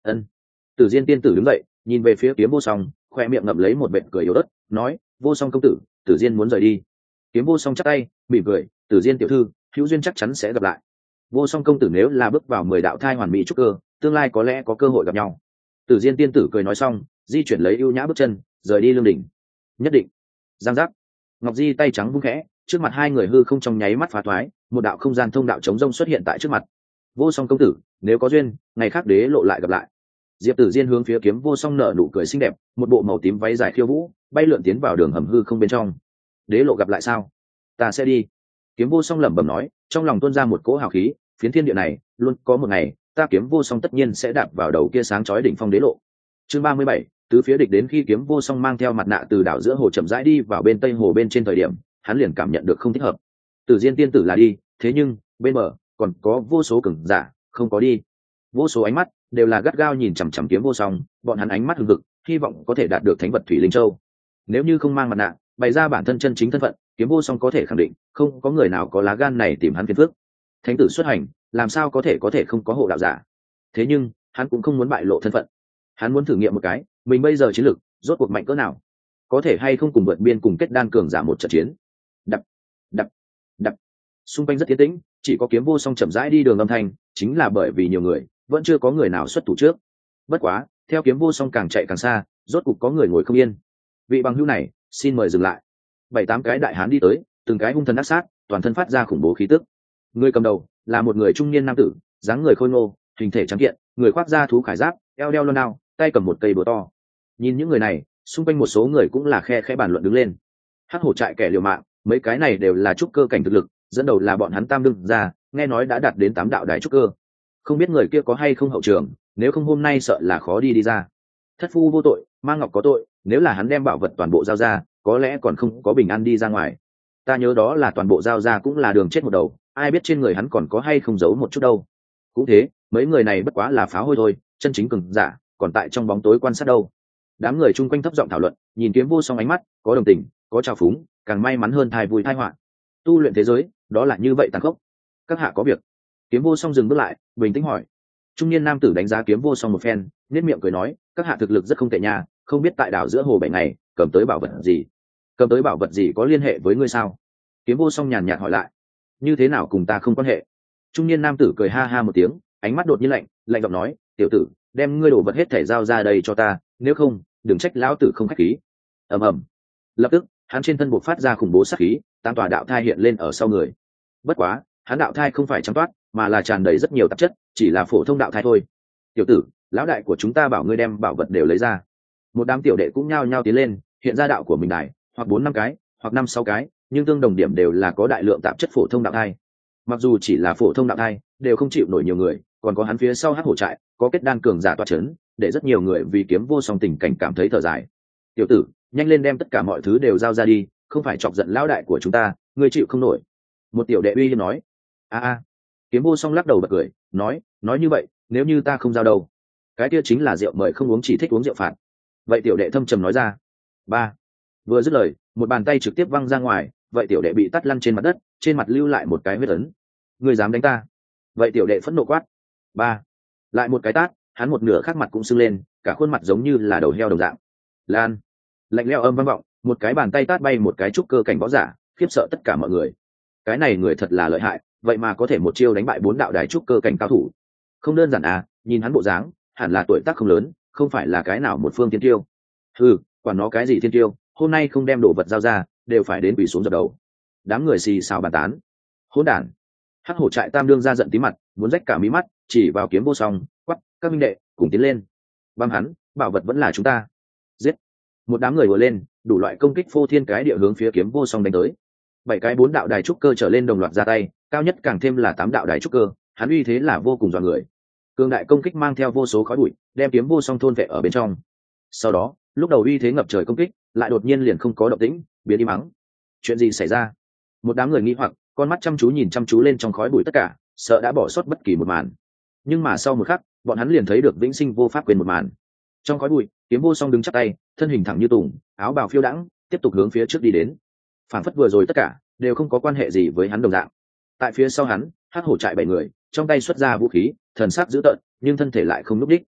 Ân. Tử Diên tiên tử đứng dậy, nhìn về phía Kiếm Vô Song, khoe miệng ngậm lấy một vệt cười yếu ớt, nói: Vô Song công tử, Tử Diên muốn rời đi. Kiếm Vô Song chắp tay mỉm cười: Tử Diên tiểu thư, hữu duyên chắc chắn sẽ gặp lại. Vô Song công tử nếu là bước vào mười đạo thai hoàn mỹ trúc cơ, tương lai có lẽ có cơ hội gặp nhau. Tử Diên tiên tử cười nói xong, di chuyển lấy ưu nhã bước chân, rời đi lương đỉnh. Nhất định. Giang giác. Ngọc Di tay trắng vung khẽ, trước mặt hai người hư không trong nháy mắt phá thoái, một đạo không gian thông đạo chống rông xuất hiện tại trước mặt. Vô Song công tử, nếu có duyên, ngày khác đế lộ lại gặp lại. Diệp Tử Diên hướng phía Kiếm Vô Song nở nụ cười xinh đẹp, một bộ màu tím váy dài khiêu vũ, bay lượn tiến vào đường hầm hư không bên trong. Đế lộ gặp lại sao? Ta sẽ đi. Kiếm Vô Song lẩm bẩm nói, trong lòng tuôn ra một cỗ hào khí, phiến thiên địa này, luôn có một ngày, ta Kiếm Vô Song tất nhiên sẽ đạp vào đầu kia sáng chói đỉnh phong đế lộ. Chương ba mươi bảy, tứ phía địch đến khi Kiếm Vô Song mang theo mặt nạ từ đảo giữa hồ chậm rãi đi vào bên tây hồ bên trên thời điểm, hắn liền cảm nhận được không thích hợp. Tử Diên tiên tử là đi, thế nhưng bên bờ còn có vô số cường giả không có đi. Vô số ánh mắt đều là gắt gao nhìn chằm chằm Kiếm Vô Song, bọn hắn ánh mắt hừng hực, hy vọng có thể đạt được thánh vật Thủy Linh Châu. Nếu như không mang mặt nạ, bày ra bản thân chân chính thân phận, Kiếm Vô Song có thể khẳng định, không có người nào có lá gan này tìm hắn phiền phức. Thánh tử xuất hành, làm sao có thể có thể không có hộ đạo giả? Thế nhưng, hắn cũng không muốn bại lộ thân phận. Hắn muốn thử nghiệm một cái, mình bây giờ chiến lực rốt cuộc mạnh cỡ nào, có thể hay không cùng vượt biên cùng kết đan cường giả một trận chiến. Đập, đập, đập. Xung quanh rất yên tĩnh, chỉ có Kiếm Vô Song chậm rãi đi đường âm thanh, chính là bởi vì nhiều người, vẫn chưa có người nào xuất thủ trước. Bất quá, theo Kiếm Vô Song càng chạy càng xa, rốt cục có người ngồi không yên. Vị bằng hữu này, xin mời dừng lại. Bảy tám cái đại hán đi tới, từng cái hung thần ác sát, toàn thân phát ra khủng bố khí tức. Người cầm đầu là một người trung niên nam tử, dáng người khôi ngô, hình thể trắng kiện, người khoác da thú khải giáp, eo đeo loan đao, tay cầm một cây búa to. Nhìn những người này, xung quanh một số người cũng là khe khẽ bàn luận đứng lên. Hắc hổ trại kẻ liều mạng, mấy cái này đều là trúc cơ cảnh thực lực, dẫn đầu là bọn hắn tam đương ra, nghe nói đã đạt đến tám đạo đại trúc cơ. Không biết người kia có hay không hậu trường, nếu không hôm nay sợ là khó đi đi ra. Thất phu vô tội, Mang Ngọc có tội, nếu là hắn đem bảo vật toàn bộ giao ra, có lẽ còn không có bình an đi ra ngoài. Ta nhớ đó là toàn bộ giao ra cũng là đường chết một đầu, ai biết trên người hắn còn có hay không giấu một chút đâu. Cũng thế, mấy người này bất quá là phá hôi thôi, chân chính cường giả còn tại trong bóng tối quan sát đâu. Đám người chung quanh thấp giọng thảo luận, nhìn Kiếm Vô Song ánh mắt có đồng tình, có trào phúng, càng may mắn hơn thai vui thai họa. Tu luyện thế giới, đó là như vậy tàn khốc. Các hạ có việc. Kiếm Vô Song dừng bước lại, bình tĩnh hỏi. Trung niên nam tử đánh giá Kiếm Vô Song một phen, nhếch miệng cười nói, các hạ thực lực rất không tệ nha, không biết tại đảo giữa hồ bảy ngày cầm tới bảo vật gì? Cầm tới bảo vật gì có liên hệ với ngươi sao? Kiếm Vô Song nhàn nhạt hỏi lại. Như thế nào cùng ta không quan hệ? Trung niên nam tử cười ha ha một tiếng, ánh mắt đột nhiên lạnh, lạnh giọng nói, tiểu tử, đem ngươi đồ vật hết thể giao ra đây cho ta, nếu không, đừng trách lão tử không khách khí. Ầm ầm. Lập tức, hắn trên thân bộc phát ra khủng bố sát khí, tam tòa đạo thai hiện lên ở sau người. Bất quá, hắn đạo thai không phải trắng toát, mà là tràn đầy rất nhiều tạp chất, chỉ là phổ thông đạo thai thôi. Tiểu tử, lão đại của chúng ta bảo ngươi đem bảo vật đều lấy ra. Một đám tiểu đệ cũng nhao nhao tiến lên, hiện ra đạo của mình đài, hoặc bốn năm cái, hoặc năm sáu cái, nhưng tương đồng điểm đều là có đại lượng tạp chất phổ thông đạo thai. Mặc dù chỉ là phổ thông đạo thai, đều không chịu nổi nhiều người, còn có hắn phía sau Hắc Hổ trại, có kết đan cường giả tọa chấn, để rất nhiều người vì Kiếm Vô Song tình cảnh cảm thấy thở dài. Tiểu tử, nhanh lên đem tất cả mọi thứ đều giao ra đi, không phải chọc giận lão đại của chúng ta, ngươi chịu không nổi. Một tiểu đệ uy hiếp nói. A a. Kiếm Vô Song lắc đầu bật cười, nói, nói như vậy, nếu như ta không giao đâu, cái kia chính là rượu mời không uống, chỉ thích uống rượu phạt. Vậy tiểu đệ thâm trầm nói ra. Ba. Vừa dứt lời, một bàn tay trực tiếp văng ra ngoài, vậy tiểu đệ bị tát lăn trên mặt đất, trên mặt lưu lại một cái huyết ấn. Ngươi dám đánh ta? Vậy tiểu đệ phẫn nộ quát. Ba. Lại một cái tát, hắn một nửa khác mặt cũng sưng lên, cả khuôn mặt giống như là đầu heo đồng dạng. Lan. Lạnh lẽo âm vang vọng, một cái bàn tay tát bay một cái trúc cơ cảnh võ giả, khiếp sợ tất cả mọi người. Cái này người thật là lợi hại, vậy mà có thể một chiêu đánh bại bốn đạo đài trúc cơ cảnh cao thủ. Không đơn giản à, nhìn hắn bộ dáng, hẳn là tuổi tác không lớn, không phải là cái nào một phương thiên tiêu. Ừ, quản nó cái gì thiên tiêu, hôm nay không đem đồ vật giao ra, đều phải đến quỳ xuống dập đầu. Đám người xì xào bàn tán. Hỗn đản. Hắc Hổ trại tam đương ra giận tí mặt, muốn rách cả mí mắt, chỉ vào Kiếm Vô Song, quắc, các minh đệ, cùng tiến lên. Băm hắn, bảo vật vẫn là chúng ta. Giết. Một đám người vừa lên, đủ loại công kích phô thiên cái địa hướng phía Kiếm Vô Song đánh tới. Bảy cái bốn đạo đài trúc cơ trở lên đồng loạt ra tay, cao nhất càng thêm là tám đạo đài trúc cơ, hắn uy thế là vô cùng dọa người. Cường đại công kích mang theo vô số khói bụi, đem Kiếm Vô Song thôn vệ ở bên trong. Sau đó, lúc đầu uy thế ngập trời công kích, lại đột nhiên liền không có động tĩnh, biến im mắng. Chuyện gì xảy ra? Một đám người nghi hoặc, con mắt chăm chú nhìn chăm chú lên trong khói bụi tất cả, sợ đã bỏ sót bất kỳ một màn. Nhưng mà sau một khắc, bọn hắn liền thấy được vĩnh sinh vô pháp quên một màn. Trong khói bụi, Kiếm Vô Song đứng chắp tay, thân hình thẳng như tùng, áo bào phiêu đãng, tiếp tục hướng phía trước đi đến. Phản phất vừa rồi tất cả đều không có quan hệ gì với hắn đồng dạng. Tại phía sau hắn, Hắc Hổ trại bảy người, trong tay xuất ra vũ khí, thần sắc dữ tợn, nhưng thân thể lại không lúc đích.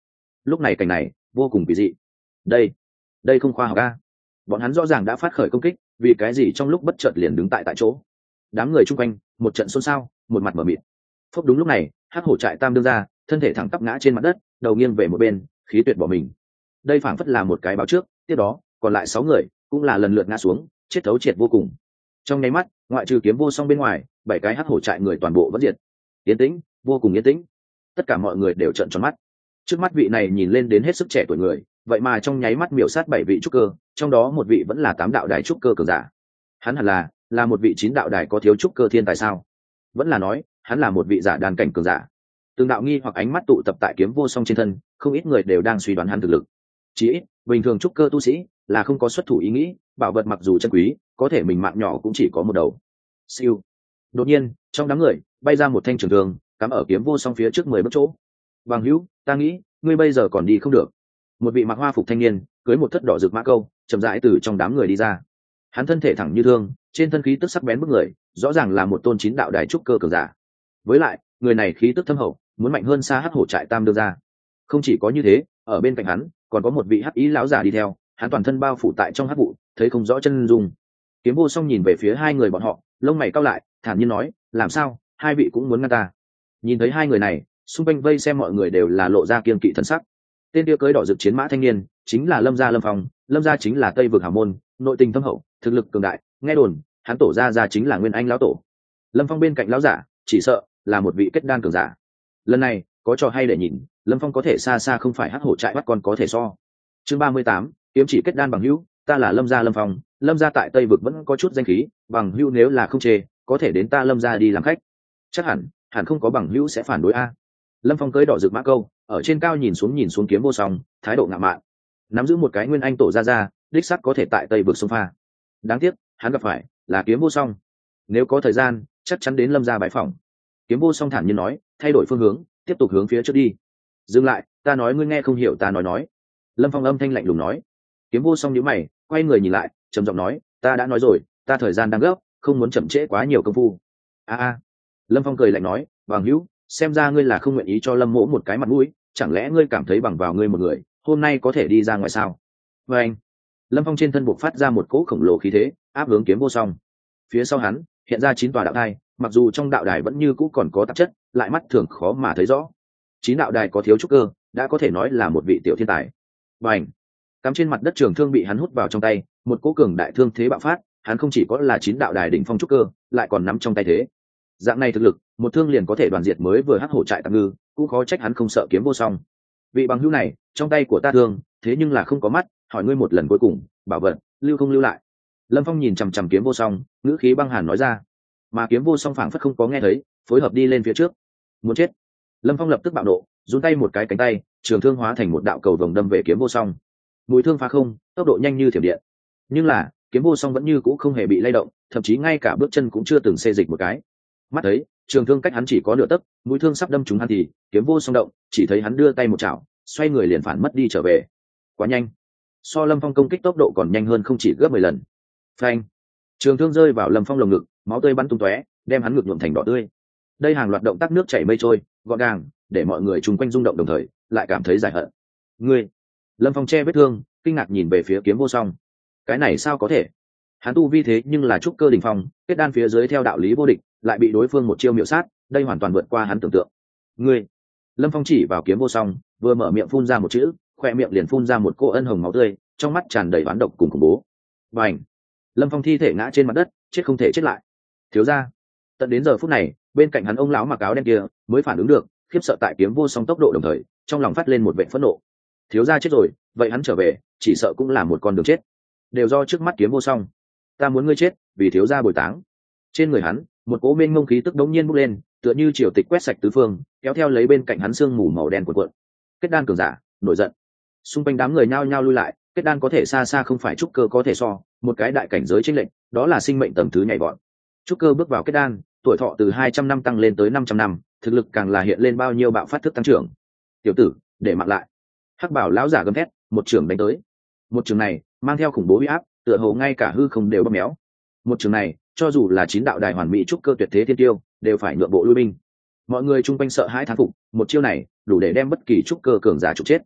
lúc này cảnh này vô cùng kỳ dị. Đây, đây không khoa học a. Bọn hắn rõ ràng đã phát khởi công kích, vì cái gì trong lúc bất chợt liền đứng tại tại chỗ? Đám người chung quanh một trận xôn xao, một mặt mở mịt. Phốc, đúng lúc này, hắc hổ trại tam đương ra, thân thể thẳng tắp ngã trên mặt đất, đầu nghiêng về một bên, khí tuyệt bỏ mình. Đây phảng phất là một cái báo trước, tiếp đó, còn lại sáu người cũng là lần lượt ngã xuống, chết thấu triệt vô cùng. Trong nháy mắt, ngoại trừ Kiếm Vô Song bên ngoài, bảy cái hắc hổ trại người toàn bộ vẫn diệt. Yên tĩnh, vô cùng yên tĩnh. Tất cả mọi người đều trợn tròn mắt. Trước mắt vị này nhìn lên đến hết sức trẻ tuổi người, vậy mà trong nháy mắt miểu sát bảy vị trúc cơ, trong đó một vị vẫn là tám đạo đài trúc cơ cường giả. Hắn hẳn là là một vị chín đạo đài có thiếu trúc cơ thiên tài sao? Vẫn là nói, hắn là một vị giả đàn cảnh cường giả. Từng đạo nghi hoặc ánh mắt tụ tập tại Kiếm Vô Song trên thân, không ít người đều đang suy đoán hắn thực lực. Chỉ ít, bình thường trúc cơ tu sĩ là không có xuất thủ ý nghĩ, bảo vật mặc dù chân quý, có thể mình mạng nhỏ cũng chỉ có một đầu. Siêu. Đột nhiên, trong đám người bay ra một thanh trường thương, cắm ở Kiếm Vô Song phía trước mười bước chỗ. Bằng hữu, ta nghĩ, ngươi bây giờ còn đi không được. Một vị mặc hoa phục thanh niên, cưới một thất đỏ rực mã câu, chậm rãi từ trong đám người đi ra. Hắn thân thể thẳng như thương, trên thân khí tức sắc bén bức người, rõ ràng là một tôn chín đạo đài trúc cơ cường giả. Với lại, người này khí tức thâm hậu, muốn mạnh hơn xa hắc hổ trại tam đưa ra. Không chỉ có như thế, ở bên cạnh hắn còn có một vị hắc ý lão giả đi theo, hắn toàn thân bao phủ tại trong hắc vụ, thấy không rõ chân dung. Kiếm Vô Song nhìn về phía hai người bọn họ, lông mày cau lại, thản nhiên nói, làm sao, hai vị cũng muốn ngăn ta? Nhìn thấy hai người này, xung quanh vây xem mọi người đều là lộ ra kiên kỵ thần sắc. Tên kia cưới đỏ rực chiến mã thanh niên chính là Lâm gia Lâm Phong. Lâm gia chính là Tây vực hảo môn, nội tình thâm hậu, thực lực cường đại, nghe đồn hắn tổ gia gia chính là Nguyên Anh lão tổ. Lâm Phong bên cạnh lão giả chỉ sợ là một vị kết đan cường giả. Lần này có trò hay để nhìn, Lâm Phong có thể xa xa không phải hắc hổ trại bắt con có thể so. Chương ba mươi tám, kiếm chỉ kết đan bằng hữu, ta là Lâm gia Lâm Phong. Lâm gia tại Tây vực vẫn có chút danh khí, bằng hữu nếu là không chê, có thể đến ta Lâm gia đi làm khách. Chắc hẳn hẳn không có bằng hữu sẽ phản đối a. Lâm Phong cưỡi đỏ rực mã câu, ở trên cao nhìn xuống nhìn xuống Kiếm Vô Song, thái độ ngạo mạn. Nắm giữ một cái Nguyên Anh tổ gia gia, đích xác có thể tại Tây vực xông pha. Đáng tiếc, hắn gặp phải là Kiếm Vô Song. Nếu có thời gian, chắc chắn đến Lâm gia bái phỏng. Kiếm Vô Song thản nhiên nói, thay đổi phương hướng, tiếp tục hướng phía trước đi. Dừng lại, ta nói ngươi nghe không hiểu ta nói nói. Lâm Phong âm thanh lạnh lùng nói. Kiếm Vô Song nhíu mày, quay người nhìn lại, trầm giọng nói, ta đã nói rồi, ta thời gian đang gấp, không muốn chậm trễ quá nhiều công phu. A a. Lâm Phong cười lạnh nói, bằng hữu, xem ra ngươi là không nguyện ý cho Lâm mỗ một cái mặt mũi, chẳng lẽ ngươi cảm thấy bằng vào ngươi một người hôm nay có thể đi ra ngoài sao? Và anh, Lâm Phong trên thân buộc phát ra một cỗ khổng lồ khí thế, áp hướng Kiếm Vô Song. Phía sau hắn hiện ra chín tòa đạo đài, mặc dù trong đạo đài vẫn như cũ còn có tạp chất, lại mắt thường khó mà thấy rõ. Chín đạo đài có thiếu trúc cơ, đã có thể nói là một vị tiểu thiên tài. Và anh, cắm trên mặt đất trường thương bị hắn hút vào trong tay, một cỗ cường đại thương thế bạo phát, hắn không chỉ có là chín đạo đài đỉnh phong trúc cơ, lại còn nắm trong tay thế. Dạng này thực lực, một thương liền có thể đoàn diệt mới vừa hắc hổ trại tạm ngư, cũng khó trách hắn không sợ Kiếm Vô Song. Vị bằng hữu này, trong tay của ta thương, thế nhưng là không có mắt, hỏi ngươi một lần cuối cùng, bảo vật lưu không lưu lại? Lâm Phong nhìn chằm chằm Kiếm Vô Song, ngữ khí băng hàn nói ra. Mà Kiếm Vô Song phảng phất không có nghe thấy, phối hợp đi lên phía trước. Muốn chết! Lâm Phong lập tức bạo nộ, run tay một cái cánh tay, trường thương hóa thành một đạo cầu vồng đâm về Kiếm Vô Song. Mũi thương phá không, tốc độ nhanh như thiểm điện. Nhưng là Kiếm Vô Song vẫn như cũ không hề bị lay động, thậm chí ngay cả bước chân cũng chưa từng xê dịch một cái. Mắt thấy trường thương cách hắn chỉ có nửa tấc, mũi thương sắp đâm trúng hắn thì Kiếm Vô Song động, chỉ thấy hắn đưa tay một chảo, xoay người liền phản mất đi trở về. Quá nhanh, so Lâm Phong công kích tốc độ còn nhanh hơn không chỉ gấp mười lần. Phanh! Trường thương rơi vào Lâm Phong lồng ngực, máu tươi bắn tung tóe, đem hắn ngực nhuộm thành đỏ tươi. Đây hàng loạt động tác nước chảy mây trôi, gọn gàng, để mọi người chung quanh rung động đồng thời lại cảm thấy giải hận. Ngươi! Lâm Phong che vết thương, kinh ngạc nhìn về phía Kiếm Vô Song. Cái này sao có thể? Hắn tu vi thế nhưng là trúc cơ đỉnh phong, kết đan phía dưới theo đạo lý vô địch, lại bị đối phương một chiêu miểu sát, đây hoàn toàn vượt qua hắn tưởng tượng. Ngươi! Lâm Phong chỉ vào Kiếm Vô Song, vừa mở miệng phun ra một chữ, khoe miệng liền phun ra một cô ân hồng máu tươi, trong mắt tràn đầy oán độc cùng khủng bố. Bành! Lâm Phong thi thể ngã trên mặt đất, chết không thể chết lại. Thiếu gia! Tận đến giờ phút này, bên cạnh hắn ông lão mặc áo đen kia mới phản ứng được, khiếp sợ tại Kiếm Vô Song tốc độ đồng thời, trong lòng phát lên một vệ phẫn nộ. Thiếu gia chết rồi, vậy hắn trở về, chỉ sợ cũng là một con đường chết. Đều do trước mắt Kiếm Vô Song. Ta muốn ngươi chết, vì thiếu gia bồi táng. Trên người hắn, một cỗ mênh mông khí tức đống nhiên bốc lên, tựa như triều tịch quét sạch tứ phương, kéo theo lấy bên cạnh hắn sương mù màu đen cuộn cuộn. Kết đan cường giả, nổi giận. Xung quanh đám người nhao nhao lui lại, kết đan có thể xa xa không phải trúc cơ có thể so, một cái đại cảnh giới chênh lệch, đó là sinh mệnh tầng thứ nhảy vọt. Trúc cơ bước vào kết đan, tuổi thọ từ hai trăm năm tăng lên tới năm trăm năm, thực lực càng là hiện lên bao nhiêu bạo phát thức tăng trưởng. Tiểu tử, để mặc lại. Hắc bảo lão giả gầm thét, một trường đánh tới. Một trường này mang theo khủng bố uy áp, tựa hồ ngay cả hư không đều bóp méo. Một trường này, cho dù là chín đạo đài hoàn mỹ trúc cơ tuyệt thế thiên tiêu, đều phải nhượng bộ lui binh. Mọi người chung quanh sợ hãi thán phục, một chiêu này đủ để đem bất kỳ trúc cơ cường giả trục chết.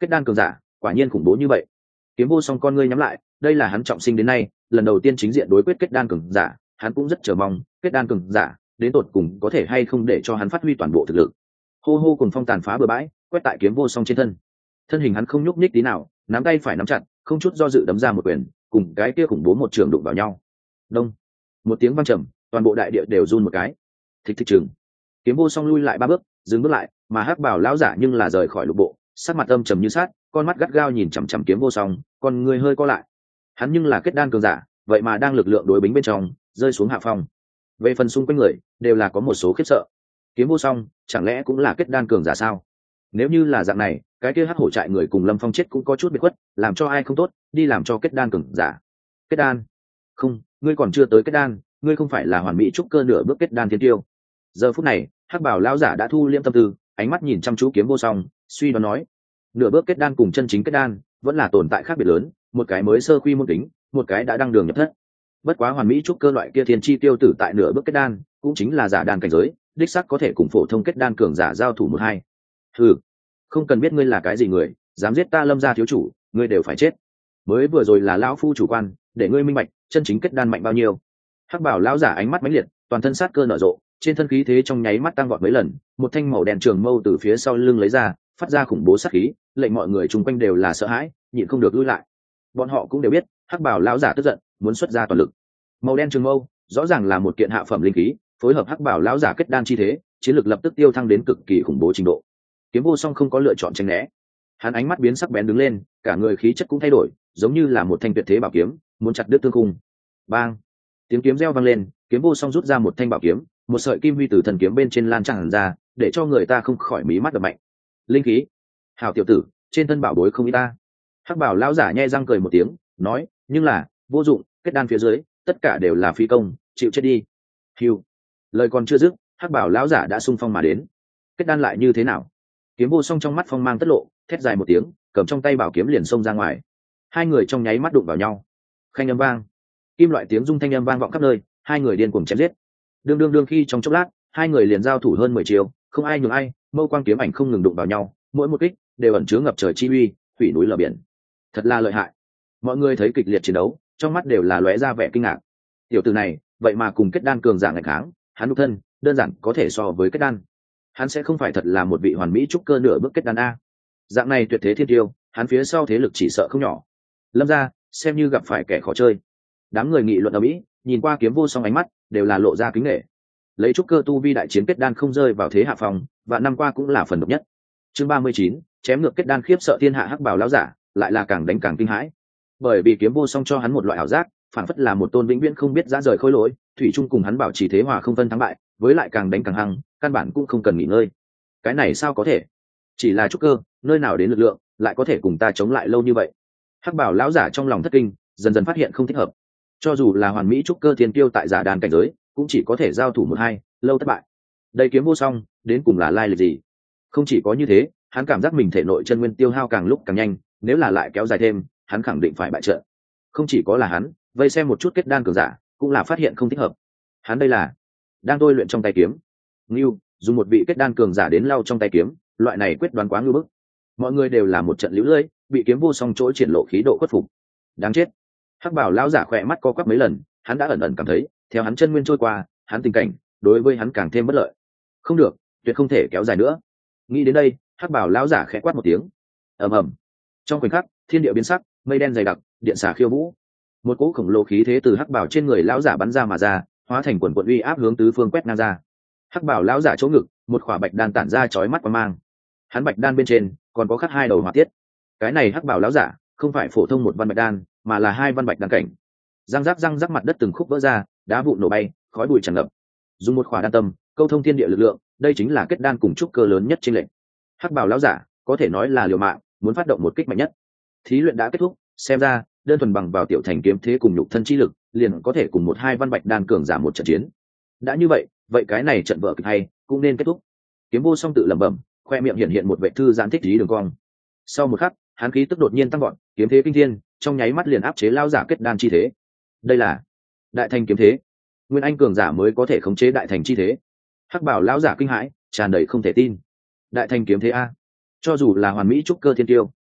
kết đan cường giả quả nhiên khủng bố như vậy. Kiếm Vô Song con ngươi nhắm lại, đây là hắn trọng sinh đến nay lần đầu tiên chính diện đối quyết kết đan cường giả, hắn cũng rất chờ mong kết đan cường giả đến tột cùng có thể hay không để cho hắn phát huy toàn bộ thực lực. Hô hô cùng phong tàn phá bừa bãi quét tại Kiếm Vô Song trên thân, thân hình hắn không nhúc nhích tí nào, nắm tay phải nắm chặt, không chút do dự đấm ra một quyền, cùng cái kia khủng bố một trường đụng vào nhau. Đông, một tiếng vang trầm, toàn bộ đại địa đều run một cái. Thịch thịch trường, Kiếm Vô Song lui lại ba bước, dừng bước lại, mà Hắc Bảo lão giả nhưng là rời khỏi lục bộ, sắc mặt âm trầm như sát, con mắt gắt gao nhìn chằm chằm Kiếm Vô Song, con người hơi co lại. Hắn nhưng là kết đan cường giả, vậy mà đang lực lượng đối bính bên trong rơi xuống hạ phong. Về phần xung quanh người đều là có một số khiếp sợ. Kiếm Vô Song chẳng lẽ cũng là kết đan cường giả sao? Nếu như là dạng này, cái kia Hắc Hổ trại người cùng Lâm Phong chết cũng có chút biệt khuất, làm cho ai không tốt, đi làm cho kết đan cường giả. Kết đan? Không, ngươi còn chưa tới kết đan, ngươi không phải là hoàn mỹ trúc cơ nửa bước kết đan thiên tiêu. Giờ phút này, Hắc Bảo lão giả đã thu liễm tâm tư, ánh mắt nhìn chăm chú Kiếm Vô Song, suy đoán nói: nửa bước kết đan cùng chân chính kết đan vẫn là tồn tại khác biệt lớn, một cái mới sơ quy môn tính, một cái đã đăng đường nhập thất. Bất quá hoàn mỹ trúc cơ loại kia thiên chi tiêu tử tại nửa bước kết đan, cũng chính là giả đan cảnh giới, đích xác có thể cùng phổ thông kết đan cường giả giao thủ một hai. Hừ, không cần biết ngươi là cái gì người, dám giết ta Lâm gia thiếu chủ, ngươi đều phải chết. Mới vừa rồi là lão phu chủ quan, để ngươi minh bạch chân chính kết đan mạnh bao nhiêu. Hắc Bảo lão giả ánh mắt mãnh liệt, toàn thân sát cơ nở rộ, trên thân khí thế trong nháy mắt tăng vọt mấy lần, một thanh màu đen trường mâu từ phía sau lưng lấy ra, phát ra khủng bố sát khí, lệnh mọi người chung quanh đều là sợ hãi, nhịn không được lùi lại. Bọn họ cũng đều biết, Hắc Bảo lão giả tức giận, muốn xuất ra toàn lực. Màu đen trường mâu, rõ ràng là một kiện hạ phẩm linh khí, phối hợp Hắc Bảo lão giả kết đan chi thế, chiến lược lập tức tiêu thăng đến cực kỳ khủng bố trình độ. Kiếm Vô Song không có lựa chọn tránh né, hắn ánh mắt biến sắc bén đứng lên, cả người khí chất cũng thay đổi, giống như là một thanh tuyệt thế bảo kiếm, muốn chặt đứt thương khung. Bang! Tiếng kiếm reo vang lên, Kiếm Vô Song rút ra một thanh bảo kiếm, một sợi kim huy từ thần kiếm bên trên lan tràn ra, để cho người ta không khỏi mí mắt đập mạnh. Linh khí! Hảo tiểu tử, trên thân bảo bối không ít ta. Hắc Bảo lão giả nhe răng cười một tiếng, nói: nhưng là vô dụng, kết đan phía dưới tất cả đều là phi công, chịu chết đi. Hiu! Lời còn chưa dứt, Hắc Bảo lão giả đã xung phong mà đến. Kết đan lại như thế nào? Kiếm Vô Song trong mắt phong mang tất lộ, thét dài một tiếng, cầm trong tay bảo kiếm liền xông ra ngoài. Hai người trong nháy mắt đụng vào nhau, khanh âm vang, kim loại tiếng rung thanh âm vang vọng khắp nơi, hai người điên cuồng chém giết. Đương đương đương khi trong chốc lát, hai người liền giao thủ hơn mười chiều, không ai nhường ai, mâu quang kiếm ảnh không ngừng đụng vào nhau, mỗi một kích đều ẩn chứa ngập trời chi uy, hủy núi lở biển. Thật là lợi hại. Mọi người thấy kịch liệt chiến đấu, trong mắt đều là lóe ra vẻ kinh ngạc. Tiểu tử này, vậy mà cùng kết đan cường giả nghịch kháng, hắn độc thân, đơn giản có thể so với kết đan. Hắn sẽ không phải thật là một vị hoàn mỹ trúc cơ nửa bước kết đan a. Dạng này tuyệt thế thiên tiêu, hắn phía sau thế lực chỉ sợ không nhỏ. Lâm gia xem như gặp phải kẻ khó chơi. Đám người nghị luận ở mỹ, nhìn qua Kiếm Vô Song ánh mắt đều là lộ ra kính nể. Lấy trúc cơ tu vi đại chiến kết đan không rơi vào thế hạ phòng, và năm qua cũng là phần độc nhất. Chương ba mươi chín, chém ngược kết đan khiếp sợ thiên hạ. Hắc Bảo lão giả lại là càng đánh càng kinh hãi, bởi vì Kiếm Vô Song cho hắn một loại ảo giác, phản phất là một tôn vĩnh viễn không biết ra rời khối lỗi, thủy chung cùng hắn bảo trì thế hòa không phân thắng bại, với lại càng đánh càng hăng, căn bản cũng không cần nghỉ ngơi. Cái này sao có thể? Chỉ là trúc cơ, nơi nào đến lực lượng, lại có thể cùng ta chống lại lâu như vậy? Hắc Bảo lão giả trong lòng thất kinh, dần dần phát hiện không thích hợp. Cho dù là hoàn mỹ trúc cơ thiên tiêu tại giả đàn cảnh giới, cũng chỉ có thể giao thủ một hai, lâu thất bại. Đây Kiếm Vô Song đến cùng là lai lịch gì? Không chỉ có như thế, hắn cảm giác mình thể nội chân nguyên tiêu hao càng lúc càng nhanh, nếu là lại kéo dài thêm, hắn khẳng định phải bại trận. Không chỉ có là hắn, vây xem một chút kết đan cường giả, cũng là phát hiện không thích hợp. Hắn đây là đang tôi luyện trong tay kiếm. Ngưu, dùng một vị kết đan cường giả đến lau trong tay kiếm, loại này quyết đoán quá ngưu bức. Mọi người đều là một trận liễu lưỡi, bị Kiếm Vô Song chỗ triển lộ khí độ khuất phục. Đáng chết. Hắc Bảo lão giả khỏe mắt co quắp mấy lần, hắn đã ẩn ẩn cảm thấy, theo hắn chân nguyên trôi qua, hắn tình cảnh đối với hắn càng thêm bất lợi. Không được, tuyệt không thể kéo dài nữa. Nghĩ đến đây, Hắc Bảo lão giả khẽ quát một tiếng. Ầm ầm. Trong khoảnh khắc, thiên địa biến sắc, mây đen dày đặc, điện xà khiêu vũ. Một cỗ khổng lồ khí thế từ Hắc Bảo trên người lão giả bắn ra mà ra, hóa thành quần quần uy áp hướng tứ phương quét ngang ra. Hắc Bảo lão giả chỗ ngực, một khỏa bạch đan tản ra chói mắt quang mang. Hắn bạch đan bên trên còn có khắc hai đầu hỏa tiết. Cái này Hắc Bảo lão giả không phải phổ thông một văn bạch đan, mà là hai văn bạch đan cảnh. Răng rắc răng rắc, mặt đất từng khúc vỡ ra, đá vụn nổ bay, khói bụi tràn ngập. Dùng một khỏa đan tâm, câu thông thiên địa lực lượng, đây chính là kết đan cùng trúc cơ lớn nhất trên lệnh. Hắc Bảo lão giả có thể nói là liều mạng, muốn phát động một kích mạnh nhất. Thí luyện đã kết thúc, xem ra đơn thuần bằng vào tiểu thành kiếm thế cùng nhục thân chi lực, liền có thể cùng một hai văn bạch đan cường giả một trận chiến. Đã như vậy, vậy cái này trận vở kịch hay cũng nên kết thúc. Kiếm Vô Song tự lẩm bẩm, khoe miệng hiện hiện một vẻ thư giãn thích trí đường cong. Sau một khắc, hắn khí tức đột nhiên tăng vọt, kiếm thế kinh thiên, trong nháy mắt liền áp chế lão giả kết đan chi thế. Đây là đại thành kiếm thế, nguyên anh cường giả mới có thể khống chế đại thành chi thế. Hắc Bảo lão giả kinh hãi, tràn đầy không thể tin. Đại thành kiếm thế a? Cho dù là hoàn mỹ trúc cơ thiên tiêu,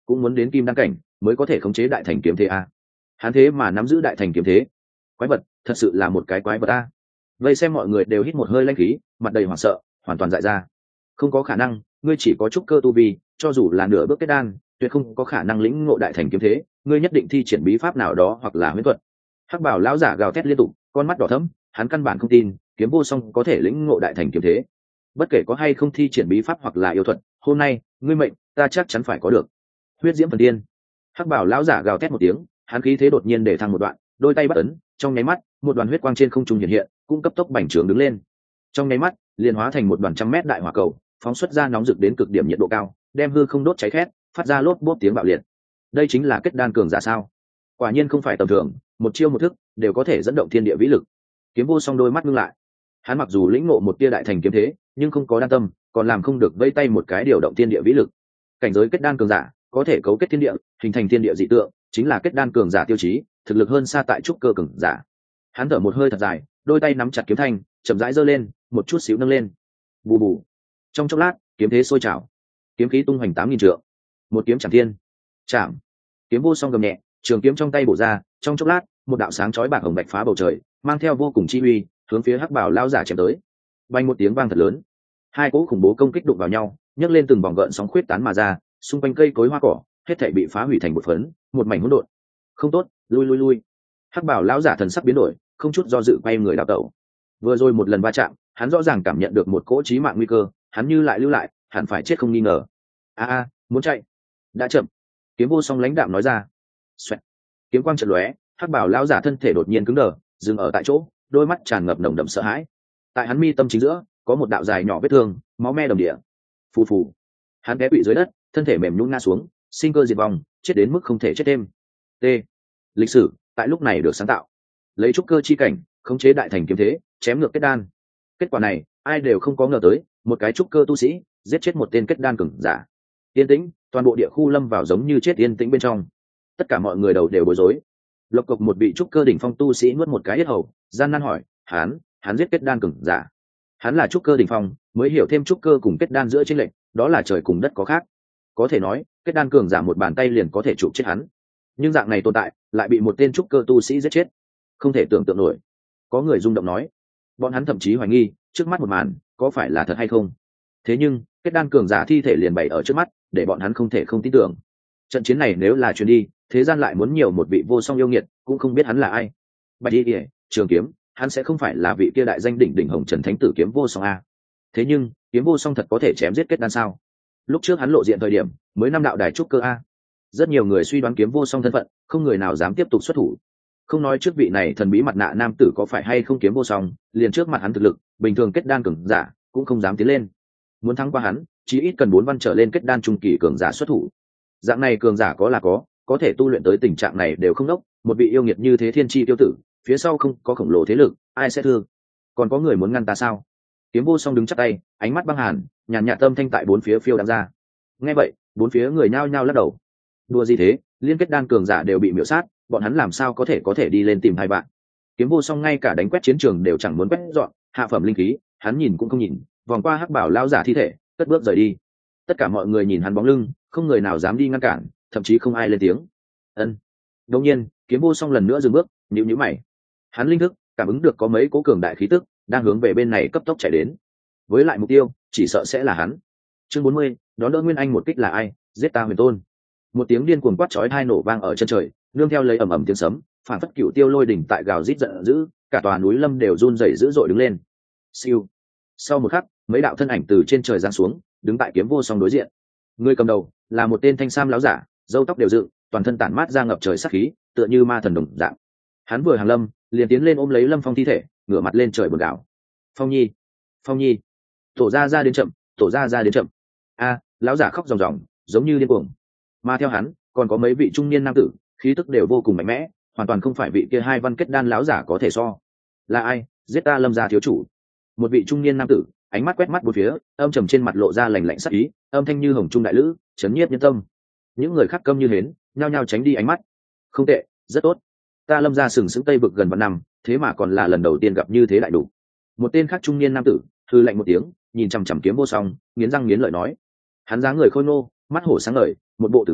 cũng muốn đến kim đăng cảnh mới có thể khống chế đại thành kiếm thế a. Hắn thế mà nắm giữ đại thành kiếm thế, quái vật, thật sự là một cái quái vật a. Vậy xem mọi người đều hít một hơi lanh khí, mặt đầy hoảng sợ, hoàn toàn dại ra. Không có khả năng, ngươi chỉ có trúc cơ tu vi, cho dù là nửa bước kết đan, tuyệt không có khả năng lĩnh ngộ đại thành kiếm thế, ngươi nhất định thi triển bí pháp nào đó hoặc là huyễn thuật. Hắc bảo lão giả gào thét liên tục, con mắt đỏ thẫm, hắn căn bản không tin kiếm vô song có thể lĩnh ngộ đại thành kiếm thế. Bất kể có hay không thi triển bí pháp hoặc là yêu thuật, hôm nay ngươi mệnh ta chắc chắn phải có được. Huyết diễm phần tiên. Hắc bảo lão giả gào thét một tiếng, hắn khí thế đột nhiên để thăng một đoạn, đôi tay bắt ấn, trong nháy mắt một đoàn huyết quang trên không trung hiện hiện, cũng cấp tốc bành trướng đứng lên. Trong nháy mắt liền hóa thành một đoàn trăm mét đại hỏa cầu, phóng xuất ra nóng rực đến cực điểm nhiệt độ cao, đem hư không đốt cháy khét, phát ra lốp bốp tiếng bạo liệt. Đây chính là kết đan cường giả sao? Quả nhiên không phải tầm thường, một chiêu một thức đều có thể dẫn động thiên địa vĩ lực. Kiếm vô song đôi mắt ngưng lại, hắn mặc dù lĩnh ngộ một tia đại thành kiếm thế, nhưng không có đan tâm, còn làm không được vây tay một cái điều động thiên địa vĩ lực. Cảnh giới kết đan cường giả có thể cấu kết thiên địa, hình thành thiên địa dị tượng, chính là kết đan cường giả tiêu chí, thực lực hơn xa tại trúc cơ cường giả. Hắn thở một hơi thật dài, đôi tay nắm chặt kiếm thanh, chậm rãi giơ lên, một chút xíu nâng lên. Bù bù. Trong chốc lát, kiếm thế sôi trào, kiếm khí tung hoành tám nghìn trượng. Một kiếm chạm thiên. Chạm. Kiếm vô song gầm nhẹ, trường kiếm trong tay bổ ra, trong chốc lát, một đạo sáng chói bạc hồng bạch phá bầu trời, mang theo vô cùng chi uy, hướng phía hắc bảo lão giả chém tới. Vang một tiếng vang thật lớn, hai cỗ khủng bố công kích đụng vào nhau, nhấc lên từng vòng gợn sóng khuyết tán mà ra, xung quanh cây cối hoa cỏ hết thảy bị phá hủy thành một phấn, một mảnh hỗn độn. Không tốt, lui lui lui. Hắc bảo lão giả thần sắc biến đổi, không chút do dự quay người đảo tẩu. Vừa rồi một lần va chạm, hắn rõ ràng cảm nhận được một cỗ chí mạng nguy cơ, hắn như lại lưu lại, hẳn phải chết không nghi ngờ. A a, muốn chạy, đã chậm. Kiếm vô song lãnh đạm nói ra. Xoẹt. Kiếm quang chợt lóe, hắc bảo lão giả thân thể đột nhiên cứng đờ, dừng ở tại chỗ, đôi mắt tràn ngập nồng đậm sợ hãi. Tại hắn mi tâm chính giữa có một đạo dài nhỏ vết thương, máu me đầm địa. Phù phù. Hắn té quỵ dưới đất, thân thể mềm nhũn ngã xuống, sinh cơ diệt vong, chết đến mức không thể chết thêm. T. Lịch sử tại lúc này được sáng tạo, lấy trúc cơ chi cảnh khống chế đại thành kiếm thế, chém ngược kết đan. Kết quả này ai đều không có ngờ tới, một cái trúc cơ tu sĩ giết chết một tên kết đan cường giả. Yên tĩnh, toàn bộ địa khu lâm vào giống như chết yên tĩnh bên trong. Tất cả mọi người đầu đều bối rối. Lộc cộc một vị trúc cơ đỉnh phong tu sĩ nuốt một cái yết hầu, gian nan hỏi, hắn hắn giết kết đan cường giả? Hắn là trúc cơ đỉnh phong, mới hiểu thêm trúc cơ cùng kết đan giữa chênh lệch, đó là trời cùng đất có khác. Có thể nói kết đan cường giả một bàn tay liền có thể chụp chết hắn, nhưng dạng này tồn tại lại bị một tên trúc cơ tu sĩ giết chết, không thể tưởng tượng nổi. Có người rung động nói, bọn hắn thậm chí hoài nghi trước mắt một màn có phải là thật hay không. Thế nhưng kết đan cường giả thi thể liền bày ở trước mắt, để bọn hắn không thể không tin tưởng. Trận chiến này nếu là truyền đi, thế gian lại muốn nhiều một vị vô song yêu nghiệt, cũng không biết hắn là ai. Bạch Y Điệp, Trường Kiếm, hắn sẽ không phải là vị kia đại danh đỉnh đỉnh hồng trần thánh tử kiếm vô song a. Thế nhưng kiếm vô song thật có thể chém giết kết đan sao? Lúc trước hắn lộ diện thời điểm mới năm đạo đài trúc cơ a. Rất nhiều người suy đoán kiếm vô song thân phận, không người nào dám tiếp tục xuất thủ. Không nói trước vị này thần bí mặt nạ nam tử có phải hay không kiếm vô song, liền trước mặt hắn thực lực bình thường kết đan cường giả cũng không dám tiến lên. Muốn thắng qua hắn, chí ít cần bốn văn trở lên kết đan trung kỳ cường giả xuất thủ. Dạng này cường giả có là có, có thể tu luyện tới tình trạng này đều không đốc. Một vị yêu nghiệt như thế thiên chi tiêu tử, phía sau không có khổng lồ thế lực, ai sẽ thương? Còn có người muốn ngăn ta sao? Kiếm vô song đứng chắp tay, ánh mắt băng hàn, nhàn nhạt tâm thanh tại bốn phía phiêu đạm ra. Nghe vậy, bốn phía người nhao nhao lắc đầu. Đùa gì thế, liên kết đan cường giả đều bị miểu sát, bọn hắn làm sao có thể có thể đi lên tìm hai bạn? Kiếm vô song ngay cả đánh quét chiến trường đều chẳng muốn quét dọn, hạ phẩm linh khí, hắn nhìn cũng không nhìn, vòng qua hắc bảo lao giả thi thể, cất bước rời đi. Tất cả mọi người nhìn hắn bóng lưng, không người nào dám đi ngăn cản, thậm chí không ai lên tiếng. Ân. Đột nhiên, kiếm vô song lần nữa dừng bước, nhíu nhíu mày. Hắn linh thức cảm ứng được có mấy cố cường đại khí tức đang hướng về bên này cấp tốc chạy đến. Với lại mục tiêu, chỉ sợ sẽ là hắn. Chương bốn mươi, đón đỡ Nguyên Anh một kích là ai? Giết ta Huyền Tôn. Một tiếng điên cuồng quát chói tai nổ vang ở chân trời, nương theo lấy ầm ầm tiếng sấm, phản phất cựu tiêu lôi đỉnh tại gào rít giận dữ, cả tòa núi lâm đều run rẩy dữ dội đứng lên. Siêu. Sau một khắc, mấy đạo thân ảnh từ trên trời giáng xuống, đứng tại kiếm vô song đối diện. Người cầm đầu là một tên thanh sam láo giả, râu tóc đều dựng, toàn thân tản mát ra ngập trời sát khí, tựa như ma thần đồng dạng. Hắn vừa hàng lâm, liền tiến lên ôm lấy Lâm Phong thi thể, ngửa mặt lên trời buồn gào. Phong Nhi, Phong Nhi, tổ ra ra đến chậm, tổ ra ra đến chậm. A, lão giả khóc ròng ròng, giống như điên cuồng. Mà theo hắn, còn có mấy vị trung niên nam tử, khí tức đều vô cùng mạnh mẽ, hoàn toàn không phải vị kia hai văn kết đan lão giả có thể so. Là ai giết ta Lâm gia thiếu chủ? Một vị trung niên nam tử, ánh mắt quét mắt bốn phía, âm trầm trên mặt lộ ra lạnh lạnh sắc ý, âm thanh như hồng trung đại lữ, chấn nhiếp nhân tâm. Những người khác câm như hến, nhao nhao tránh đi ánh mắt. Không tệ, rất tốt. Ta Lâm gia sừng sững tây vực gần vạn năm, thế mà còn là lần đầu tiên gặp như thế đại đủ. Một tên khác trung niên nam tử hư lạnh một tiếng, nhìn chằm chằm kiếm vô song, nghiến răng nghiến lợi nói. Hắn dáng người khôi ngô, mắt hổ sáng ngời, một bộ tử bảo,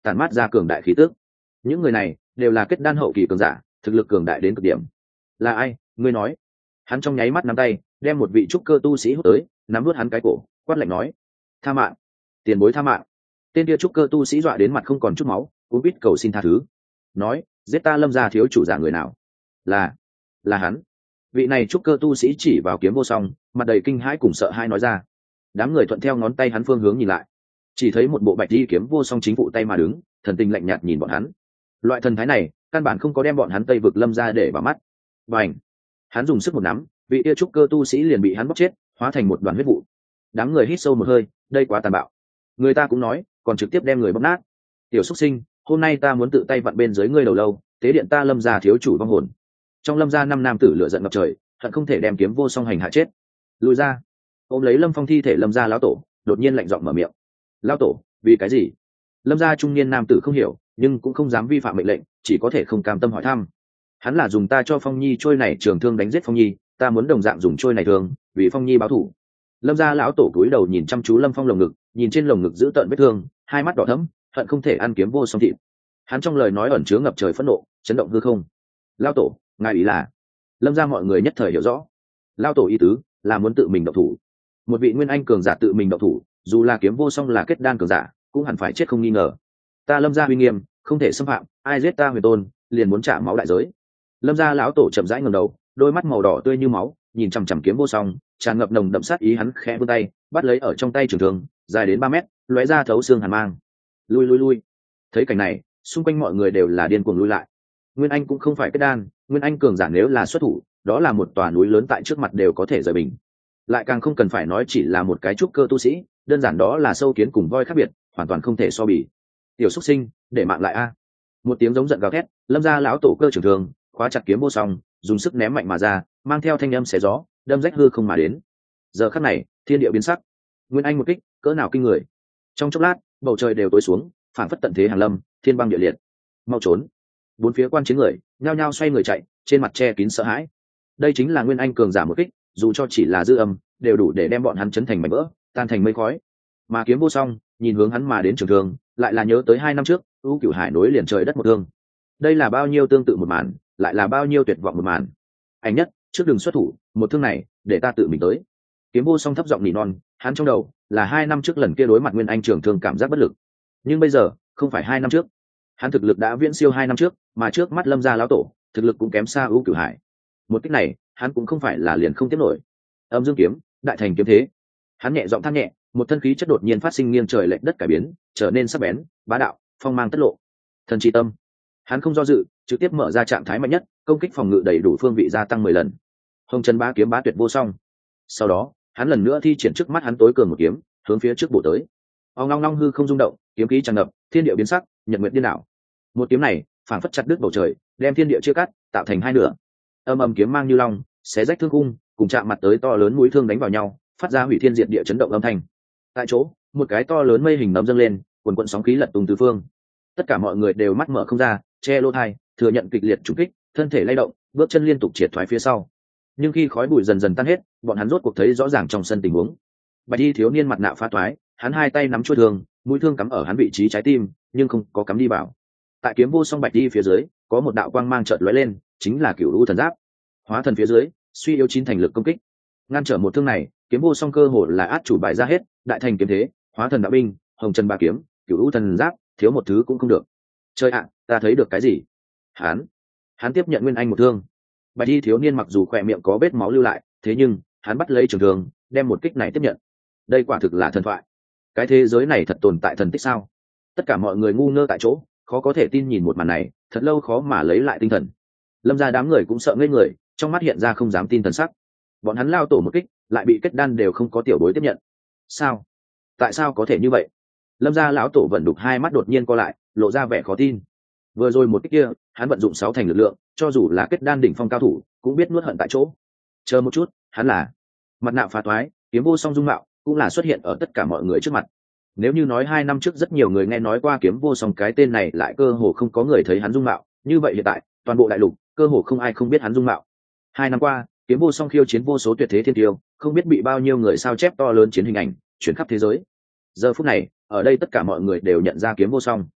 tản mát ra cường đại khí tước. Những người này đều là kết đan hậu kỳ cường giả, thực lực cường đại đến cực điểm. Là ai? Ngươi nói. Hắn trong nháy mắt nắm tay, đem một vị trúc cơ tu sĩ hút tới, nắm nuốt hắn cái cổ, quát lạnh nói: tha mạng, tiền bối tha mạng. Tên kia trúc cơ tu sĩ dọa đến mặt không còn chút máu, cũng biết cầu xin tha thứ, nói: giết ta Lâm gia thiếu chủ giả người nào? Là, là hắn. Vị này trúc cơ tu sĩ chỉ vào Kiếm Vô Song, mặt đầy kinh hãi cùng sợ hãi nói ra. Đám người thuận theo ngón tay hắn phương hướng nhìn lại, chỉ thấy một bộ bạch y Kiếm Vô Song chính phụ tay mà đứng, thần tình lạnh nhạt nhìn bọn hắn. Loại thần thái này căn bản không có đem bọn hắn Tây vực Lâm gia để vào mắt. Bành! Hắn dùng sức một nắm, vị kia trúc cơ tu sĩ liền bị hắn bóc chết, hóa thành một đoàn huyết vụ. Đám người hít sâu một hơi, đây quá tàn bạo. Người ta cũng nói, còn trực tiếp đem người bóc nát. Tiểu xuất sinh, hôm nay ta muốn tự tay vặn bên dưới ngươi đầu lâu, tế điện ta Lâm gia thiếu chủ vong hồn. Trong Lâm gia năm nam tử lửa giận ngập trời, hận không thể đem Kiếm Vô Song hành hạ chết. Lùi ra. Ôm lấy Lâm Phong thi thể Lâm gia lão tổ, đột nhiên lạnh giọng mở miệng. Lão tổ, vì cái gì? Lâm gia trung niên nam tử không hiểu, nhưng cũng không dám vi phạm mệnh lệnh, chỉ có thể không cam tâm hỏi thăm. Hắn là dùng ta cho Phong Nhi trôi này trường thương đánh giết Phong Nhi, ta muốn đồng dạng dùng trôi này thương vì Phong Nhi báo thù. Lâm gia lão tổ cúi đầu nhìn chăm chú Lâm Phong lồng ngực, nhìn trên lồng ngực giữ tợn vết thương, hai mắt đỏ thẫm, hận không thể ăn Kiếm Vô Song thịt. Hắn trong lời nói ẩn chứa ngập trời phẫn nộ, chấn động hư không. Lão tổ, ngài ý là? Lâm gia mọi người nhất thời hiểu rõ. Lão tổ ý tứ là muốn tự mình động thủ. Một vị nguyên anh cường giả tự mình động thủ, dù là Kiếm Vô Song là kết đan cường giả, cũng hẳn phải chết không nghi ngờ. Ta Lâm gia uy nghiêm, không thể xâm phạm, ai giết ta Huyền Tôn, liền muốn trả máu đại giới. Lâm gia lão tổ chậm rãi ngẩng đầu, đôi mắt màu đỏ tươi như máu, nhìn chằm chằm Kiếm Vô Song, tràn ngập nồng đậm sát ý. Hắn khẽ vươn tay, bắt lấy ở trong tay trường thương, dài đến ba mét, lóe ra thấu xương hàn mang. Lui lui lui. Thấy cảnh này, xung quanh mọi người đều là điên cuồng lui lại. Nguyên anh cũng không phải kết đan, nguyên anh cường giả nếu là xuất thủ, đó là một tòa núi lớn tại trước mặt đều có thể rời bình. Lại càng không cần phải nói chỉ là một cái trúc cơ tu sĩ, đơn giản đó là sâu kiến cùng voi khác biệt, hoàn toàn không thể so bì. Tiểu xuất sinh, để mạng lại a. Một tiếng giống giận gào thét, Lâm gia lão tổ cơ trưởng thường khóa chặt Kiếm Vô Song, dùng sức ném mạnh mà ra, mang theo thanh âm xé gió, đâm rách hư không mà đến. Giờ khắc này, thiên địa biến sắc. Nguyên anh một kích, cỡ nào kinh người. Trong chốc lát, bầu trời đều tối xuống, phản phất tận thế hàng lâm, thiên băng địa liệt. Mau trốn. Bốn phía quan chiến người nhao nhao xoay người chạy, trên mặt che kín sợ hãi. Đây chính là nguyên anh cường giả một kích, dù cho chỉ là dư âm, đều đủ để đem bọn hắn chấn thành mảnh vỡ, tan thành mây khói. Mà Kiếm Vô Song nhìn hướng hắn mà đến trường thương, lại là nhớ tới hai năm trước U Cửu Hải nối liền trời đất một thương. Đây là bao nhiêu tương tự một màn, lại là bao nhiêu tuyệt vọng một màn. Anh nhất, trước đừng xuất thủ, một thương này để ta tự mình tới. Kiếm Vô Song thấp giọng nỉ non, hắn trong đầu là hai năm trước lần kia đối mặt nguyên anh trường thương cảm giác bất lực. Nhưng bây giờ không phải hai năm trước, hắn thực lực đã viễn siêu hai năm trước, mà trước mắt Lâm gia lão tổ thực lực cũng kém xa U Cửu Hải. Một cách này hắn cũng không phải là liền không tiếp nổi. Âm dương kiếm, đại thành kiếm thế. Hắn nhẹ giọng than nhẹ, một thân khí chất đột nhiên phát sinh nghiêng trời lệch đất cải biến, trở nên sắc bén, bá đạo, phong mang tất lộ. Thần chi tâm. Hắn không do dự, trực tiếp mở ra trạng thái mạnh nhất, công kích phòng ngự đầy đủ phương vị gia tăng mười lần. Hồng Trần Bá kiếm bá tuyệt vô song. Sau đó, hắn lần nữa thi triển trước mắt hắn tối cường một kiếm, hướng phía trước bổ tới. Ong long long hư không rung động, kiếm khí tràn ngập, thiên địa biến sắc, nhật nguyệt điên đảo. Một kiếm này, phảng phất chặt đứt bầu trời, đem thiên địa chia cắt, tạo thành hai nửa. Âm ầm kiếm mang như long, xé rách thương khung, cùng chạm mặt tới to lớn mũi thương đánh vào nhau, phát ra hủy thiên diệt địa chấn động âm thanh. Tại chỗ, một cái to lớn mây hình nấm dâng lên, cuồn cuộn sóng khí lật tung tứ phương. Tất cả mọi người đều mắt mở không ra, che lỗ tai, thừa nhận kịch liệt trùng kích, thân thể lay động, bước chân liên tục triệt thoái phía sau. Nhưng khi khói bụi dần dần tan hết, bọn hắn rốt cuộc thấy rõ ràng trong sân tình huống. Bạch y thiếu niên mặt nạ phá toái, hắn hai tay nắm chuôi thương, mũi thương cắm ở hắn vị trí trái tim, nhưng không có cắm đi vào. Tại kiếm vô song bạch y phía dưới, có một đạo quang mang chợt lóe lên, chính là cửu u thần giáp. Hóa thần phía dưới, suy yếu chín thành lực công kích. Ngăn trở một thương này, kiếm vô song cơ hồ là át chủ bài ra hết, đại thành kiếm thế, hóa thần đạo binh, hồng trần ba kiếm, cửu u thần giáp, thiếu một thứ cũng không được. Trời ạ, ta thấy được cái gì? Hắn, hắn tiếp nhận nguyên anh một thương. Bạch y thiếu niên mặc dù khỏe miệng có vết máu lưu lại, thế nhưng hắn bắt lấy trường thương, đem một kích này tiếp nhận. Đây quả thực là thần thoại. Cái thế giới này thật tồn tại thần tích sao? Tất cả mọi người ngu ngơ tại chỗ, khó có thể tin nhìn một màn này, thật lâu khó mà lấy lại tinh thần. Lâm gia đám người cũng sợ ngây người, trong mắt hiện ra không dám tin thần sắc. Bọn hắn lao tổ một kích, lại bị kết đan đều không có tiểu bối tiếp nhận. Sao? Tại sao có thể như vậy? Lâm gia lão tổ vận đục hai mắt đột nhiên co lại, lộ ra vẻ khó tin. Vừa rồi một kích kia, hắn vận dụng sáu thành lực lượng, cho dù là kết đan đỉnh phong cao thủ, cũng biết nuốt hận tại chỗ. Chờ một chút, hắn là mặt nạ phá toái, kiếm vô song dung mạo, cũng là xuất hiện ở tất cả mọi người trước mặt. Nếu như nói hai năm trước rất nhiều người nghe nói qua kiếm vô song cái tên này, lại cơ hồ không có người thấy hắn dung mạo, như vậy hiện tại, toàn bộ đại lục, cơ hồ không ai không biết hắn dung mạo. Hai năm qua, kiếm vô song khiêu chiến vô số tuyệt thế thiên tiêu, không biết bị bao nhiêu người sao chép to lớn chiến hình ảnh, chuyển khắp thế giới. Giờ phút này, ở đây tất cả mọi người đều nhận ra kiếm vô song.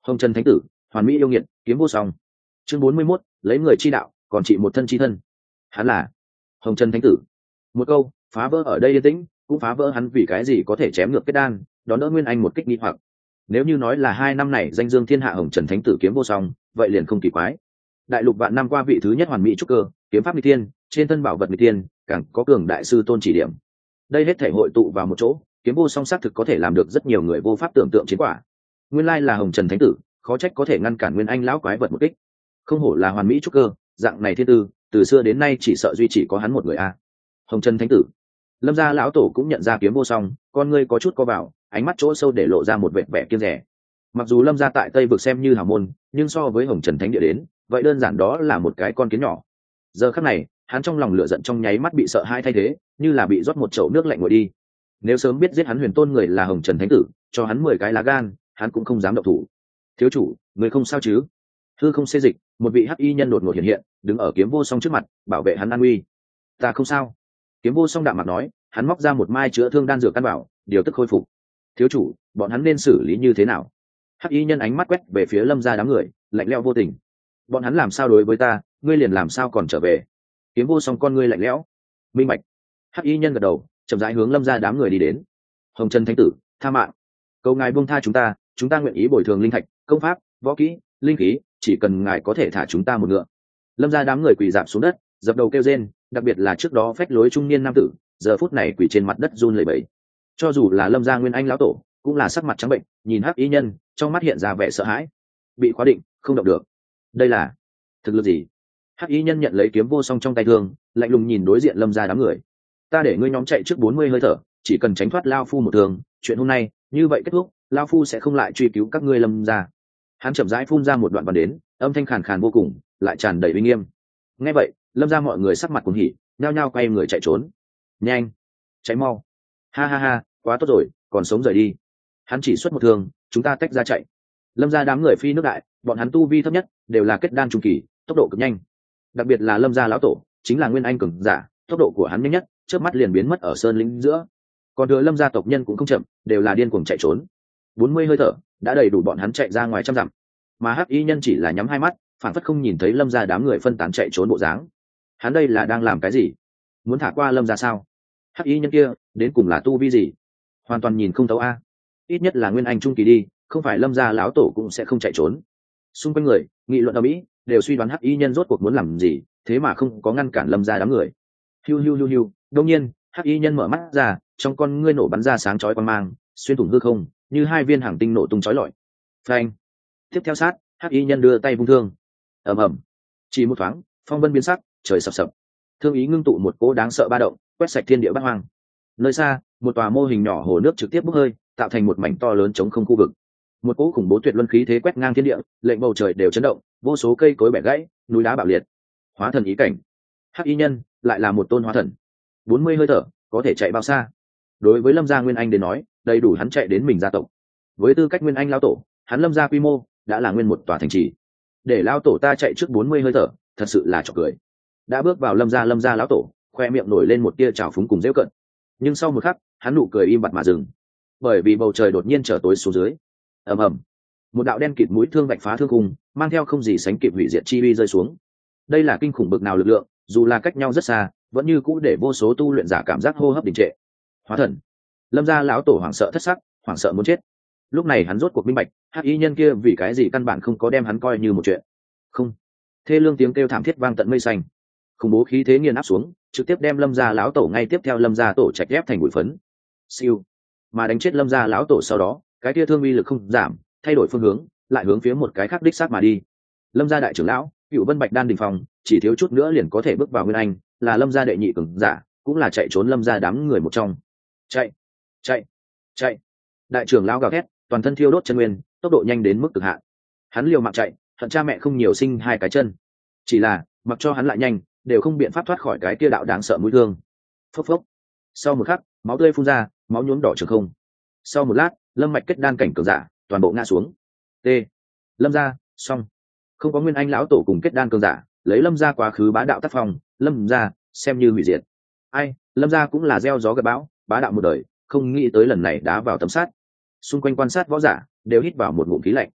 Hồng Trần Thánh Tử, hoàn mỹ yêu nghiệt, kiếm vô song. Chương bốn mươi mốt, lấy người chi đạo, còn trị một thân chi thân. Hắn là Hồng Trần Thánh Tử. Một câu phá vỡ ở đây yên tĩnh, cũng phá vỡ hắn vì cái gì có thể chém ngược kết đan, đón đỡ Nguyên Anh một kích nghi hoặc. Nếu như nói là hai năm này danh dương thiên hạ Hồng Trần Thánh Tử kiếm vô song, vậy liền không kỳ quái. Đại lục vạn năm qua vị thứ nhất hoàn mỹ trúc cơ, kiếm pháp nghịch thiên, trên thân bảo vật nghịch thiên, càng có cường đại sư tôn chỉ điểm. Đây hết thể hội tụ vào một chỗ, kiếm vô song xác thực có thể làm được rất nhiều người vô pháp tưởng tượng chiến quả. Nguyên lai là Hồng Trần Thánh Tử, khó trách có thể ngăn cản Nguyên Anh lão quái vật một kích. Không hổ là hoàn mỹ trúc cơ, dạng này thiên tư, từ xưa đến nay chỉ sợ duy chỉ có hắn một người a. Hồng Trần Thánh Tử. Lâm gia lão tổ cũng nhận ra kiếm vô song, con ngươi có chút co vào, ánh mắt chỗ sâu để lộ ra một vẻ vẻ kiêng dè. Mặc dù Lâm gia tại Tây vực xem như hào môn, nhưng so với Hồng Trần Thánh Địa đến, vậy đơn giản đó là một cái con kiến nhỏ. Giờ khắc này, hắn trong lòng lửa giận trong nháy mắt bị sợ hãi thay thế, như là bị rót một chậu nước lạnh nguội đi. Nếu sớm biết giết hắn Huyền Tôn người là Hồng Trần Thánh Tử, cho hắn mười cái lá gan, hắn cũng không dám động thủ. Thiếu chủ, người không sao chứ? Hư không xê dịch, một vị hắc y nhân đột ngột hiện hiện, đứng ở kiếm vô song trước mặt, bảo vệ hắn an nguy. Ta không sao. Kiếm vô song đạm mặt nói, hắn móc ra một mai chữa thương đan dược căn bảo, điều tức khôi phục. Thiếu chủ, bọn hắn nên xử lý như thế nào? Hắc y nhân ánh mắt quét về phía Lâm gia đám người, lạnh lẽo vô tình. Bọn hắn làm sao đối với ta, ngươi liền làm sao còn trở về? Kiếm vô song con ngươi lạnh lẽo. Minh bạch. Hắc y nhân gật đầu, chậm rãi hướng Lâm gia đám người đi đến. Hồng Trần Thánh Tử, tha mạng. Cầu ngài buông tha chúng ta, chúng ta nguyện ý bồi thường linh thạch, công pháp, võ kỹ, linh khí, chỉ cần ngài có thể thả chúng ta một ngựa. Lâm gia đám người quỳ rạp xuống đất, dập đầu kêu rên, đặc biệt là trước đó phách lối trung niên nam tử, giờ phút này quỳ trên mặt đất run lẩy bẩy. Cho dù là Lâm gia Nguyên Anh lão tổ, cũng là sắc mặt trắng bệnh, nhìn hắc y nhân, trong mắt hiện ra vẻ sợ hãi. Bị khóa định, không động được. Đây là thực lực gì? Hắc y nhân nhận lấy kiếm vô song trong tay thương, lạnh lùng nhìn đối diện Lâm gia đám người. Ta để ngươi nhóm chạy trước bốn mươi hơi thở, chỉ cần tránh thoát lao phu một thường, chuyện hôm nay như vậy kết thúc, lao phu sẽ không lại truy cứu các ngươi Lâm gia. Hắn chậm rãi phun ra một đoạn văn đến, âm thanh khàn khàn vô cùng, lại tràn đầy uy nghiêm. Nghe vậy, Lâm gia mọi người sắc mặt cuồng hỉ, nhao nhao quay người chạy trốn. Nhanh, cháy mau. Ha ha ha, quá tốt rồi, còn sống rời đi. Hắn chỉ xuất một thương, chúng ta tách ra chạy. Lâm gia đám người phi nước đại, bọn hắn tu vi thấp nhất, đều là kết đan trung kỳ, tốc độ cực nhanh. Đặc biệt là Lâm gia lão tổ, chính là Nguyên Anh cường giả, tốc độ của hắn nhanh nhất, chớp mắt liền biến mất ở sơn lĩnh giữa. Còn thừa Lâm gia tộc nhân cũng không chậm, đều là điên cuồng chạy trốn. bốn mươi hơi thở, đã đầy đủ bọn hắn chạy ra ngoài trăm dặm. Mà hắc y nhân chỉ là nhắm hai mắt, phản phất không nhìn thấy Lâm gia đám người phân tán chạy trốn bộ dáng. Hắn đây là đang làm cái gì? Muốn thả qua Lâm gia sao? Hắc y nhân kia, đến cùng là tu vi gì? Hoàn toàn nhìn không thấu a. Ít nhất là Nguyên Anh trung kỳ đi, không phải Lâm gia lão tổ cũng sẽ không chạy trốn. Xung quanh người nghị luận ở mỹ, đều suy đoán hắc y nhân rốt cuộc muốn làm gì, thế mà không có ngăn cản Lâm gia đám người. Hiu hiu hiu hiu, đột nhiên, hắc y nhân mở mắt ra, trong con ngươi nổ bắn ra sáng chói quang mang, xuyên thủng hư không, như hai viên hàng tinh nổ tung chói lọi. Phanh. Tiếp theo sát, hắc y nhân đưa tay vung thương. Ầm ầm. Chỉ một thoáng, phong vân biến sắc, trời sập sập. Thương ý ngưng tụ một cỗ đáng sợ ba động, quét sạch thiên địa bát hoang. Nơi xa, một tòa mô hình nhỏ hồ nước trực tiếp bốc hơi, tạo thành một mảnh to lớn trống không khu vực. Một cỗ khủng bố tuyệt luân khí thế quét ngang thiên địa, lệnh bầu trời đều chấn động, vô số cây cối bẻ gãy, núi đá bạo liệt. Hóa thần ý cảnh. Hắc y nhân lại là một tôn hóa thần. bốn mươi hơi thở, có thể chạy bao xa? Đối với Lâm gia Nguyên Anh đến nói, đầy đủ hắn chạy đến mình gia tộc. Với tư cách Nguyên Anh lão tổ, hắn Lâm gia quy mô đã là nguyên một tòa thành trì. Để lão tổ ta chạy trước bốn mươi hơi thở, thật sự là trò cười. Đã bước vào Lâm gia Lâm gia lão tổ, khoe miệng nổi lên một tia trào phúng cùng giễu cận. Nhưng sau một khắc, hắn nụ cười im bặt mà dừng, bởi vì bầu trời đột nhiên trở tối xuống dưới. Ầm ầm, một đạo đen kịt mũi thương vạch phá thương khung, mang theo không gì sánh kịp hủy diệt chi uy rơi xuống. Đây là kinh khủng bực nào lực lượng, dù là cách nhau rất xa, vẫn như cũ để vô số tu luyện giả cảm giác hô hấp đình trệ. Hóa thần. Lâm gia lão tổ hoảng sợ thất sắc, hoảng sợ muốn chết. Lúc này hắn rốt cuộc minh bạch, hắc y nhân kia vì cái gì căn bản không có đem hắn coi như một chuyện. Không. Thê lương tiếng kêu thảm thiết vang tận mây xanh. Khủng bố khí thế nghiền áp xuống, trực tiếp đem Lâm gia lão tổ ngay tiếp theo Lâm gia tổ trạch ép thành bụi phấn. Siêu. Mà đánh chết Lâm gia lão tổ sau đó, cái kia thương uy lực không giảm, thay đổi phương hướng, lại hướng phía một cái khác đích sát mà đi. Lâm gia đại trưởng lão, Cựu Vân Bạch Đan đình phòng, chỉ thiếu chút nữa liền có thể bước vào Nguyên Anh, là Lâm gia đệ nhị cường giả, cũng là chạy trốn Lâm gia đám người một trong. Chạy, chạy, chạy. Đại trưởng lão gào thét, toàn thân thiêu đốt chân nguyên, tốc độ nhanh đến mức cực hạn. Hắn liều mạng chạy, hận cha mẹ không nhiều sinh hai cái chân. Chỉ là, mặc cho hắn lại nhanh, đều không biện pháp thoát khỏi cái kia đạo đáng sợ mũi thương. Phốc phốc. Sau một khắc, máu tươi phun ra, máu nhuốm đỏ trường không. Sau một lát, Lâm mạch kết đan cảnh cường giả, toàn bộ ngã xuống. T. Lâm gia, xong. Không có Nguyên Anh lão tổ cùng kết đan cường giả, lấy Lâm gia quá khứ bá đạo tác phong, Lâm gia xem như hủy diệt. Ai, Lâm gia cũng là gieo gió gặt bão, bá đạo một đời, không nghĩ tới lần này đá vào tấm sát. Xung quanh quan sát võ giả đều hít vào một ngụm khí lạnh.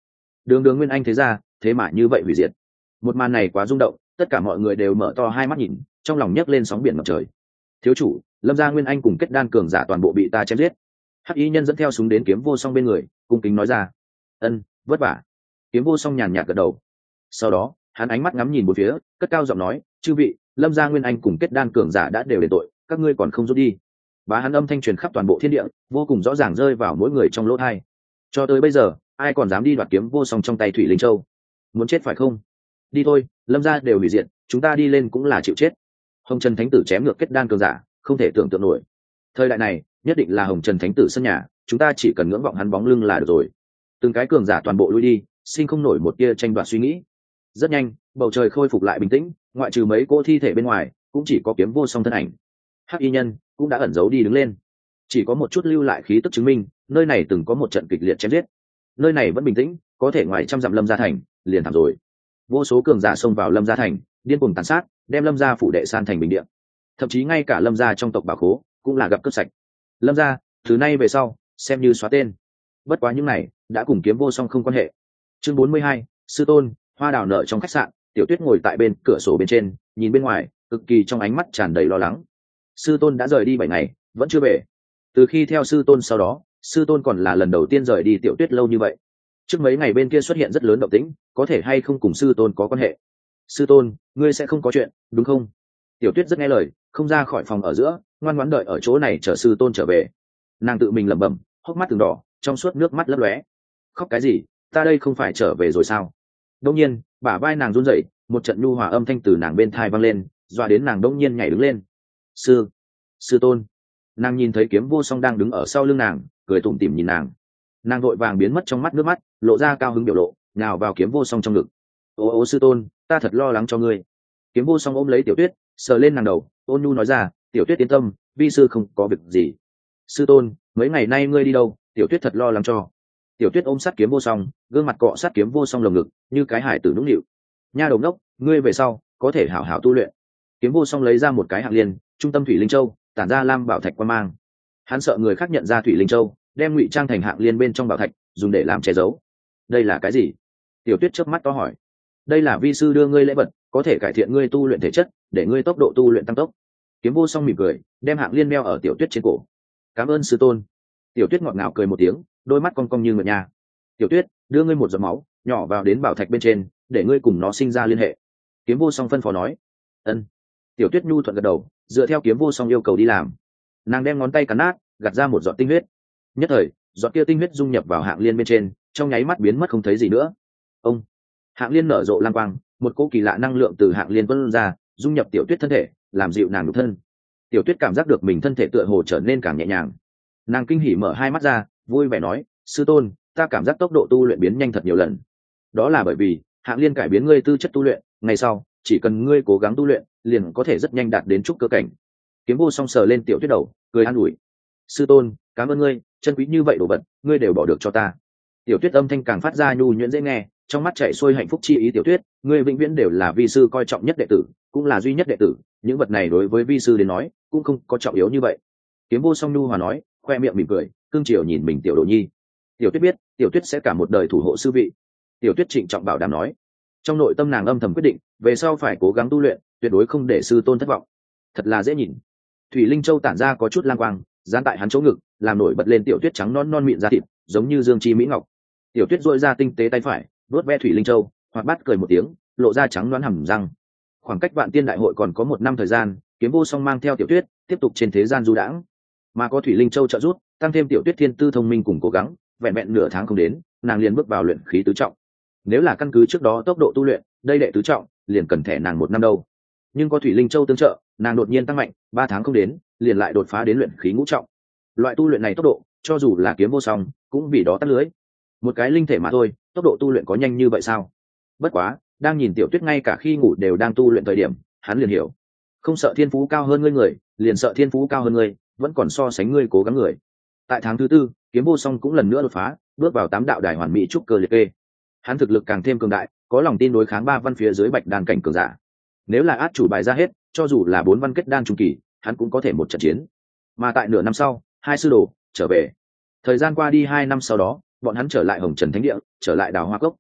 đường đường nguyên anh thế ra thế mà như vậy hủy diệt. Một màn này quá rung động, tất cả mọi người đều mở to hai mắt nhìn, trong lòng nhấc lên sóng biển ngập trời. Thiếu chủ, Lâm gia nguyên anh cùng kết đan cường giả toàn bộ bị ta chém giết. Hắc y nhân dẫn theo súng đến Kiếm Vô Song bên người, cung kính nói ra. Ân, vất vả. Kiếm Vô Song nhàn nhạt gật đầu. Sau đó hắn ánh mắt ngắm nhìn một phía, cất cao giọng nói, chư vị, Lâm gia nguyên anh cùng kết đan cường giả đã đều đền tội, các ngươi còn không rút đi. Bá hắn âm thanh truyền khắp toàn bộ thiên địa, vô cùng rõ ràng rơi vào mỗi người trong lỗ tai. Cho tới bây giờ, ai còn dám đi đoạt Kiếm Vô Song trong tay Thủy Linh Châu? Muốn chết phải không? Đi thôi, Lâm gia đều hủy diệt, chúng ta đi lên cũng là chịu chết. Hồng Trần Thánh Tử chém ngược kết đan cường giả, không thể tưởng tượng nổi. Thời đại này, nhất định là Hồng Trần Thánh Tử sân nhà, chúng ta chỉ cần ngưỡng vọng hắn bóng lưng là được rồi. Từng cái cường giả toàn bộ lui đi, sinh không nổi một tia tranh đoạt suy nghĩ. Rất nhanh, bầu trời khôi phục lại bình tĩnh, ngoại trừ mấy cỗ thi thể bên ngoài, cũng chỉ có Kiếm Vô Song thân ảnh. Hắc y nhân cũng đã ẩn giấu đi đứng lên, chỉ có một chút lưu lại khí tức chứng minh nơi này từng có một trận kịch liệt chém giết. Nơi này vẫn bình tĩnh, có thể ngoài trăm dặm Lâm gia thành liền thảm rồi. Vô số cường giả xông vào Lâm gia thành, điên cuồng tàn sát, đem Lâm gia phủ đệ san thành bình địa. Thậm chí ngay cả Lâm gia trong tộc bảo khố cũng là gặp cướp sạch. Lâm gia từ nay về sau xem như xóa tên. Bất quá những này đã cùng Kiếm Vô Song không quan hệ. Chương bốn mươi hai, sư tôn. Hoa đào nở trong khách sạn, Tiểu Tuyết ngồi tại bên cửa sổ bên trên, nhìn bên ngoài, cực kỳ trong ánh mắt tràn đầy lo lắng. Sư tôn đã rời đi bảy ngày, vẫn chưa về. Từ khi theo sư tôn sau đó, sư tôn còn là lần đầu tiên rời đi Tiểu Tuyết lâu như vậy. Trước mấy ngày bên kia xuất hiện rất lớn động tĩnh, có thể hay không cùng sư tôn có quan hệ? Sư tôn, ngươi sẽ không có chuyện, đúng không? Tiểu Tuyết rất nghe lời, không ra khỏi phòng ở giữa, ngoan ngoãn đợi ở chỗ này chờ sư tôn trở về. Nàng tự mình lẩm bẩm, hốc mắt từng đỏ, trong suốt nước mắt lấp lóe. Khóc cái gì? Ta đây không phải trở về rồi sao? Đông nhiên, bả vai nàng run rẩy, một trận nhu hòa âm thanh từ nàng bên thai vang lên, dọa đến nàng đông nhiên nhảy đứng lên. Sư, sư tôn. Nàng nhìn thấy Kiếm Vô Song đang đứng ở sau lưng nàng, cười tủm tỉm nhìn nàng. Nàng vội vàng biến mất trong mắt nước mắt, lộ ra cao hứng biểu lộ, nhào vào Kiếm Vô Song trong ngực. Ô ô sư tôn, ta thật lo lắng cho ngươi. Kiếm Vô Song ôm lấy Tiểu Tuyết, sờ lên nàng đầu, ôn nhu nói ra, Tiểu Tuyết yên tâm, vi sư không có việc gì. Sư tôn, mấy ngày nay ngươi đi đâu? Tiểu Tuyết thật lo lắng cho. Tiểu Tuyết ôm sát Kiếm Vô Song, gương mặt cọ sát Kiếm Vô Song lồng ngực, như cái hải tử nũng nịu. Nha đầu ngốc, ngươi về sau có thể hảo hảo tu luyện. Kiếm Vô Song lấy ra một cái hạng liên, trung tâm Thủy Linh Châu, tản ra lam bảo thạch quan mang. Hắn sợ người khác nhận ra Thủy Linh Châu, đem ngụy trang thành hạng liên bên trong bảo thạch, dùng để làm che giấu. Đây là cái gì? Tiểu Tuyết chớp mắt to hỏi. Đây là vi sư đưa ngươi lễ vật, có thể cải thiện ngươi tu luyện thể chất, để ngươi tốc độ tu luyện tăng tốc. Kiếm Vô Song mỉm cười, đem hạng liên đeo ở Tiểu Tuyết trên cổ. Cảm ơn sư tôn. Tiểu Tuyết ngọt ngào cười một tiếng, đôi mắt cong cong như nguyệt nha. Tiểu Tuyết, đưa ngươi một giọt máu nhỏ vào đến bảo thạch bên trên, để ngươi cùng nó sinh ra liên hệ. Kiếm Vô Song phân phó nói. Ân. Tiểu Tuyết nhu thuận gật đầu, dựa theo Kiếm Vô Song yêu cầu đi làm. Nàng đem ngón tay cắn nát, gạt ra một giọt tinh huyết. Nhất thời, giọt kia tinh huyết dung nhập vào hạng liên bên trên, trong nháy mắt biến mất không thấy gì nữa. Ông. Hạng liên nở rộ lang quang, một cỗ kỳ lạ năng lượng từ hạng liên tuôn ra, dung nhập Tiểu Tuyết thân thể, làm dịu nàng nhục thân. Tiểu Tuyết cảm giác được mình thân thể tựa hồ trở nên càng nhẹ nhàng. Nàng kinh hỉ mở hai mắt ra, vui vẻ nói, sư tôn, ta cảm giác tốc độ tu luyện biến nhanh thật nhiều lần. Đó là bởi vì hạng liên cải biến ngươi tư chất tu luyện, ngày sau chỉ cần ngươi cố gắng tu luyện, liền có thể rất nhanh đạt đến trúc cơ cảnh. Kiếm Vô Song sờ lên Tiểu Tuyết đầu, cười an ủi. Sư tôn, cảm ơn ngươi, chân quý như vậy đồ vật, ngươi đều bỏ được cho ta. Tiểu Tuyết âm thanh càng phát ra nhu nhuyễn dễ nghe, trong mắt chảy xuôi hạnh phúc chi ý. Tiểu Tuyết, ngươi vĩnh viễn đều là vi sư coi trọng nhất đệ tử, cũng là duy nhất đệ tử, những vật này đối với vi sư đến nói cũng không có trọng yếu như vậy. Kiếm Vô Song nhu hòa nói, khoe miệng mỉm cười, cương triều nhìn mình Tiểu Đồ Nhi. Tiểu Tuyết biết, Tiểu Tuyết sẽ cả một đời thủ hộ sư vị. Tiểu Tuyết trịnh trọng bảo đảm nói. Trong nội tâm nàng âm thầm quyết định, về sau phải cố gắng tu luyện, tuyệt đối không để sư tôn thất vọng. Thật là dễ nhìn. Thủy Linh Châu tản ra có chút lang quang, dán tại hắn chỗ ngực, làm nổi bật lên Tiểu Tuyết trắng non non mịn da thịt, giống như dương chi mỹ ngọc. Tiểu Tuyết duỗi ra tinh tế tay phải, vuốt ve Thủy Linh Châu, hoạt bát cười một tiếng, lộ ra trắng loáng hầm răng. Khoảng cách Vạn Tiên đại hội còn có một năm thời gian, Kiếm Vô Song mang theo Tiểu Tuyết tiếp tục trên thế gian du đãng. Mà có Thủy Linh Châu trợ giúp, tăng thêm Tiểu Tuyết thiên tư thông minh cùng cố gắng, vẹn vẹn nửa tháng không đến, nàng liền bước vào luyện khí tứ trọng. Nếu là căn cứ trước đó tốc độ tu luyện, đây đệ tứ trọng liền cần thẻ nàng một năm đâu. Nhưng có Thủy Linh Châu tương trợ, nàng đột nhiên tăng mạnh, ba tháng không đến, liền lại đột phá đến luyện khí ngũ trọng. Loại tu luyện này tốc độ, cho dù là Kiếm Vô Song, cũng vì đó tắt lưới. Một cái linh thể mà thôi, tốc độ tu luyện có nhanh như vậy sao? Bất quá, đang nhìn Tiểu Tuyết ngay cả khi ngủ đều đang tu luyện thời điểm, hắn liền hiểu, không sợ thiên phú cao hơn ngươi người, liền sợ thiên phú cao hơn ngươi, vẫn còn so sánh ngươi cố gắng người. Tại tháng thứ tư, Kiếm Vô Song cũng lần nữa đột phá, bước vào tám đạo đài hoàn mỹ trúc cơ liệt kê. Hắn thực lực càng thêm cường đại, có lòng tin đối kháng ba văn phía dưới bạch đan cảnh cường giả. Nếu là át chủ bài ra hết, cho dù là bốn văn kết đan trung kỳ, hắn cũng có thể một trận chiến. Mà tại nửa năm sau, hai sư đồ trở về. Thời gian qua đi hai năm sau đó, bọn hắn trở lại Hồng Trần Thánh Địa, trở lại Đào Hoa Cốc.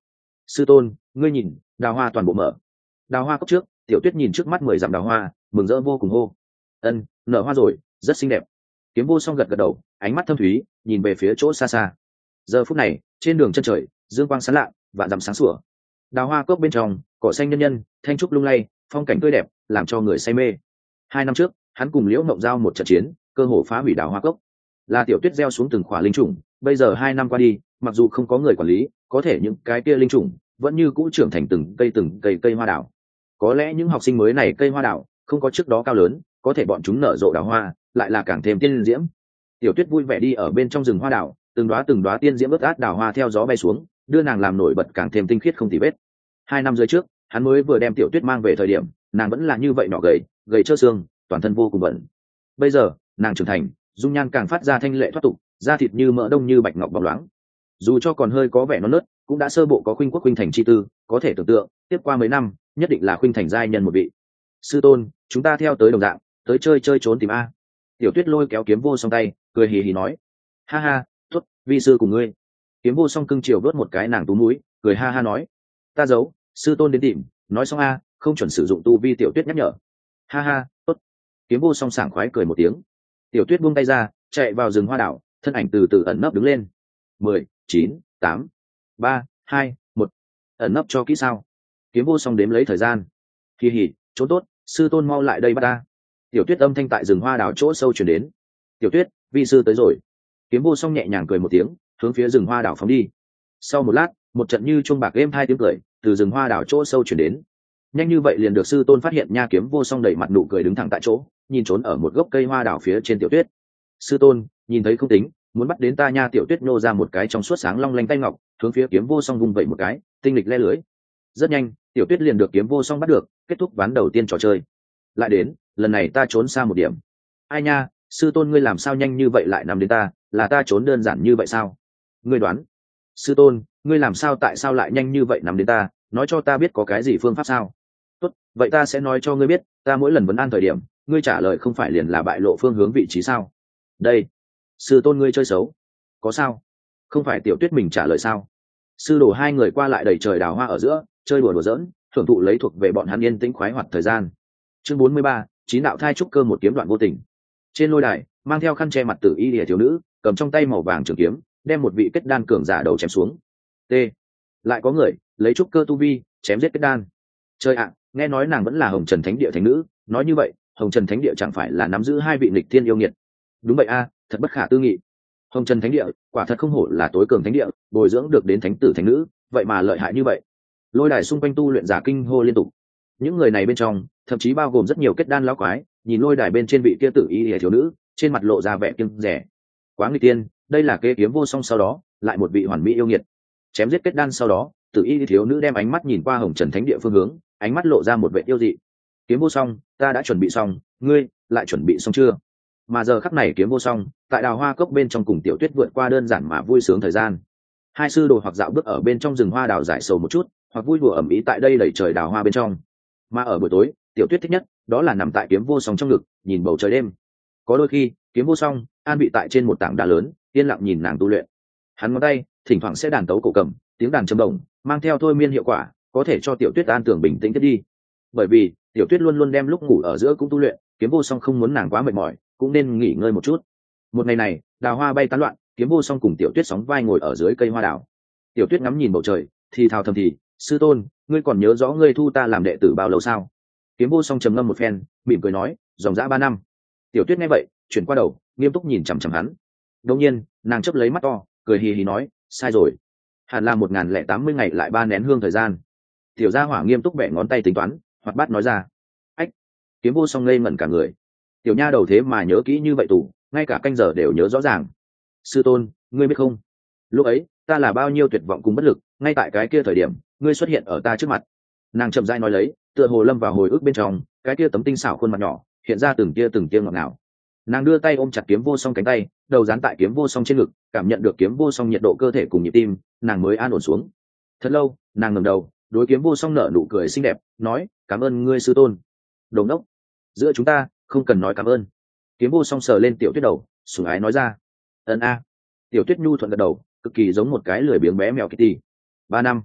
sư tôn ngươi nhìn đào hoa toàn bộ mở. Đào hoa cốc trước, tiểu tuyết nhìn trước mắt mười dặm đào hoa, mừng rỡ vô cùng hô. Ân, nở hoa rồi, rất xinh đẹp. Kiếm vô song gật gật đầu, ánh mắt thâm thúy nhìn về phía chỗ xa xa. Giờ phút này trên đường chân trời dương quang sáng lạ, vạn dặm sáng sủa. Đào hoa cốc bên trong cỏ xanh nhân nhân, thanh trúc lung lay, phong cảnh tươi đẹp làm cho người say mê. Hai năm trước hắn cùng liễu ngộng giao một trận chiến, cơ hồ phá hủy đào hoa cốc. Là tiểu tuyết gieo xuống từng khỏa linh trùng, bây giờ hai năm qua đi, mặc dù không có người quản lý, có thể những cái kia linh trùng vẫn như cũ trưởng thành từng cây từng cây cây hoa đào. Có lẽ những học sinh mới này cây hoa đào không có trước đó cao lớn, có thể bọn chúng nở rộ đào hoa lại là càng thêm tiên diễm. Tiểu tuyết vui vẻ đi ở bên trong rừng hoa đào, từng đóa từng đóa tiên diễm ướt át đào hoa theo gió bay xuống, đưa nàng làm nổi bật càng thêm tinh khiết không tì vết. Hai năm dưới trước hắn mới vừa đem tiểu tuyết mang về thời điểm, nàng vẫn là như vậy nhỏ gầy gầy trơ xương, toàn thân vô cùng bẩn. Bây giờ nàng trưởng thành, dung nhan càng phát ra thanh lệ thoát tục, da thịt như mỡ đông như bạch ngọc bóng loáng. Dù cho còn hơi có vẻ non nớt, cũng đã sơ bộ có khuynh quốc khuynh thành chi tư, có thể tưởng tượng tiếp qua mấy năm nhất định là khuynh thành giai nhân một vị. Sư tôn, chúng ta theo tới đồng dạng, tới chơi chơi trốn tìm a. Tiểu tuyết lôi kéo kiếm vô song tay, cười hì hì nói. Ha ha, tốt, vi sư cùng ngươi. Kiếm vô song cưng chiều đốt một cái nàng tú mũi, cười ha ha nói. Ta giấu, sư tôn đến tìm, nói xong a, không chuẩn sử dụng tu vi. Tiểu tuyết nhắc nhở. Ha ha, tốt. Kiếm vô song sảng khoái cười một tiếng. Tiểu tuyết buông tay ra, chạy vào rừng hoa đảo, thân ảnh từ từ ẩn nấp đứng lên. Mười, chín, tám, ba, hai, một. Ẩn nấp cho kỹ sao? Kiếm vô song đếm lấy thời gian. Kỳ hỉ, trốn tốt, sư tôn mau lại đây bắt ta. Tiểu tuyết âm thanh tại rừng hoa đảo chỗ sâu chuyển đến. Tiểu tuyết, vi sư tới rồi. Kiếm vô song nhẹ nhàng cười một tiếng, hướng phía rừng hoa đảo phóng đi. Sau một lát, một trận như chuông bạc êm hai tiếng cười từ rừng hoa đảo chỗ sâu chuyển đến. Nhanh như vậy liền được sư tôn phát hiện nha. Kiếm vô song đầy mặt nụ cười đứng thẳng tại chỗ, nhìn trốn ở một gốc cây hoa đảo phía trên tiểu tuyết. Sư tôn, nhìn thấy không tính, muốn bắt đến ta nha. Tiểu tuyết nô ra một cái trong suốt sáng long lanh tay ngọc, hướng phía kiếm vô song vung vẩy một cái, tinh lịch le lưới. Rất nhanh, tiểu tuyết liền được kiếm vô song bắt được, kết thúc ván đầu tiên trò chơi. Lại đến, lần này ta trốn xa một điểm. Ai nha, sư tôn ngươi làm sao nhanh như vậy lại nằm đến ta, là ta trốn đơn giản như vậy sao? Ngươi đoán. Sư tôn, ngươi làm sao tại sao lại nhanh như vậy nằm đến ta, nói cho ta biết có cái gì phương pháp sao? Tốt, vậy ta sẽ nói cho ngươi biết, ta mỗi lần vấn an thời điểm, ngươi trả lời không phải liền là bại lộ phương hướng vị trí sao? Đây, sư tôn ngươi chơi xấu. Có sao? Không phải tiểu tuyết mình trả lời sao? Sư đồ hai người qua lại đầy trời đào hoa ở giữa, chơi đùa đùa giỡn, thưởng thụ lấy thuộc về bọn hắn yên tĩnh khoái hoạt thời gian. Chương bốn mươi ba, chín đạo thai trúc cơ một kiếm đoạn vô tình. Trên lôi đài, mang theo khăn che mặt tử y lìa thiếu nữ, cầm trong tay màu vàng trường kiếm, đem một vị kết đan cường giả đầu chém xuống. T. Lại có người lấy trúc cơ tu vi chém giết kết đan. Chơi ạ, nghe nói nàng vẫn là Hồng Trần Thánh Địa thánh nữ, nói như vậy, Hồng Trần Thánh Địa chẳng phải là nắm giữ hai vị nghịch thiên yêu nghiệt? Đúng vậy a, thật bất khả tư nghị. Hồng Trần Thánh Địa quả thật không hổ là tối cường thánh địa, bồi dưỡng được đến thánh tử thánh nữ, vậy mà lợi hại như vậy. Lôi đài xung quanh tu luyện giả kinh hô liên tục. Những người này bên trong, thậm chí bao gồm rất nhiều kết đan lão quái, nhìn lôi đài bên trên vị kia tử y hề thiếu nữ, trên mặt lộ ra vẻ kiêng rẻ. Quá nguy tiên, đây là kế kiếm vô song sau đó, lại một vị hoàn mỹ yêu nghiệt. Chém giết kết đan sau đó, tử y thiếu nữ đem ánh mắt nhìn qua Hồng Trần Thánh Địa phương hướng, ánh mắt lộ ra một vẻ yêu dị. Kiếm vô song, ta đã chuẩn bị xong, ngươi lại chuẩn bị xong chưa? Mà giờ khắc này kiếm vô song, tại đào hoa cốc bên trong cùng tiểu tuyết vượt qua đơn giản mà vui sướng thời gian. Hai sư đồ hoặc dạo bước ở bên trong rừng hoa đào giải sầu một chút, hoặc vui đùa ẩm ý tại đây đẩy trời đào hoa bên trong. Mà ở buổi tối, tiểu tuyết thích nhất đó là nằm tại kiếm vô song trong ngực, nhìn bầu trời đêm. Có đôi khi, kiếm vô song an bị tại trên một tảng đá lớn, yên lặng nhìn nàng tu luyện. Hắn ngón tay thỉnh thoảng sẽ đàn tấu cổ cầm, tiếng đàn trầm đồng, mang theo thôi miên hiệu quả, có thể cho tiểu tuyết an tưởng bình tĩnh tiếp đi. Bởi vì tiểu tuyết luôn luôn đem lúc ngủ ở giữa cũng tu luyện, kiếm vô song không muốn nàng quá mệt mỏi, cũng nên nghỉ ngơi một chút. Một ngày này, đào hoa bay tán loạn, kiếm vô song cùng tiểu tuyết sóng vai ngồi ở dưới cây hoa đào. Tiểu tuyết ngắm nhìn bầu trời, thì thào thầm thì, sư tôn, ngươi còn nhớ rõ ngươi thu ta làm đệ tử bao lâu sao? Kiếm vô song trầm ngâm một phen, mỉm cười nói, dòng dã ba năm. Tiểu tuyết nghe vậy, chuyển qua đầu, nghiêm túc nhìn chằm chằm hắn. Đột nhiên, nàng chớp lấy mắt to, cười hì hì nói, sai rồi, hẳn là một ngàn lẻ tám mươi ngày lại ba nén hương thời gian. Tiểu gia hỏa nghiêm túc bẻ ngón tay tính toán, hoạt bát nói ra. Ách! Kiếm vô song ngây ngẩn cả người. Tiểu nha đầu thế mà nhớ kỹ như vậy tủ, ngay cả canh giờ đều nhớ rõ ràng. Sư tôn, ngươi biết không, lúc ấy ta là bao nhiêu tuyệt vọng cùng bất lực, ngay tại cái kia thời điểm ngươi xuất hiện ở ta trước mặt. Nàng chậm rãi nói lấy, tựa hồ lâm vào hồi ức bên trong, cái kia tấm tinh xảo khuôn mặt nhỏ hiện ra từng tia từng tia ngọt ngào. Nàng đưa tay ôm chặt kiếm vô song cánh tay, đầu dán tại kiếm vô song trên ngực, cảm nhận được kiếm vô song nhiệt độ cơ thể cùng nhịp tim, nàng mới an ổn xuống. Thật lâu, nàng ngẩng đầu, đối kiếm vô song nở nụ cười xinh đẹp, nói, cảm ơn ngươi sư tôn. Đồng đốc, giữa chúng ta không cần nói cảm ơn. Kiếm vô song sờ lên tiểu tuyết đầu, sủng ái nói ra. Ân a. Tiểu tuyết nhu thuận gật đầu, cực kỳ giống một cái lười biếng bé mèo Kitty. Ba năm.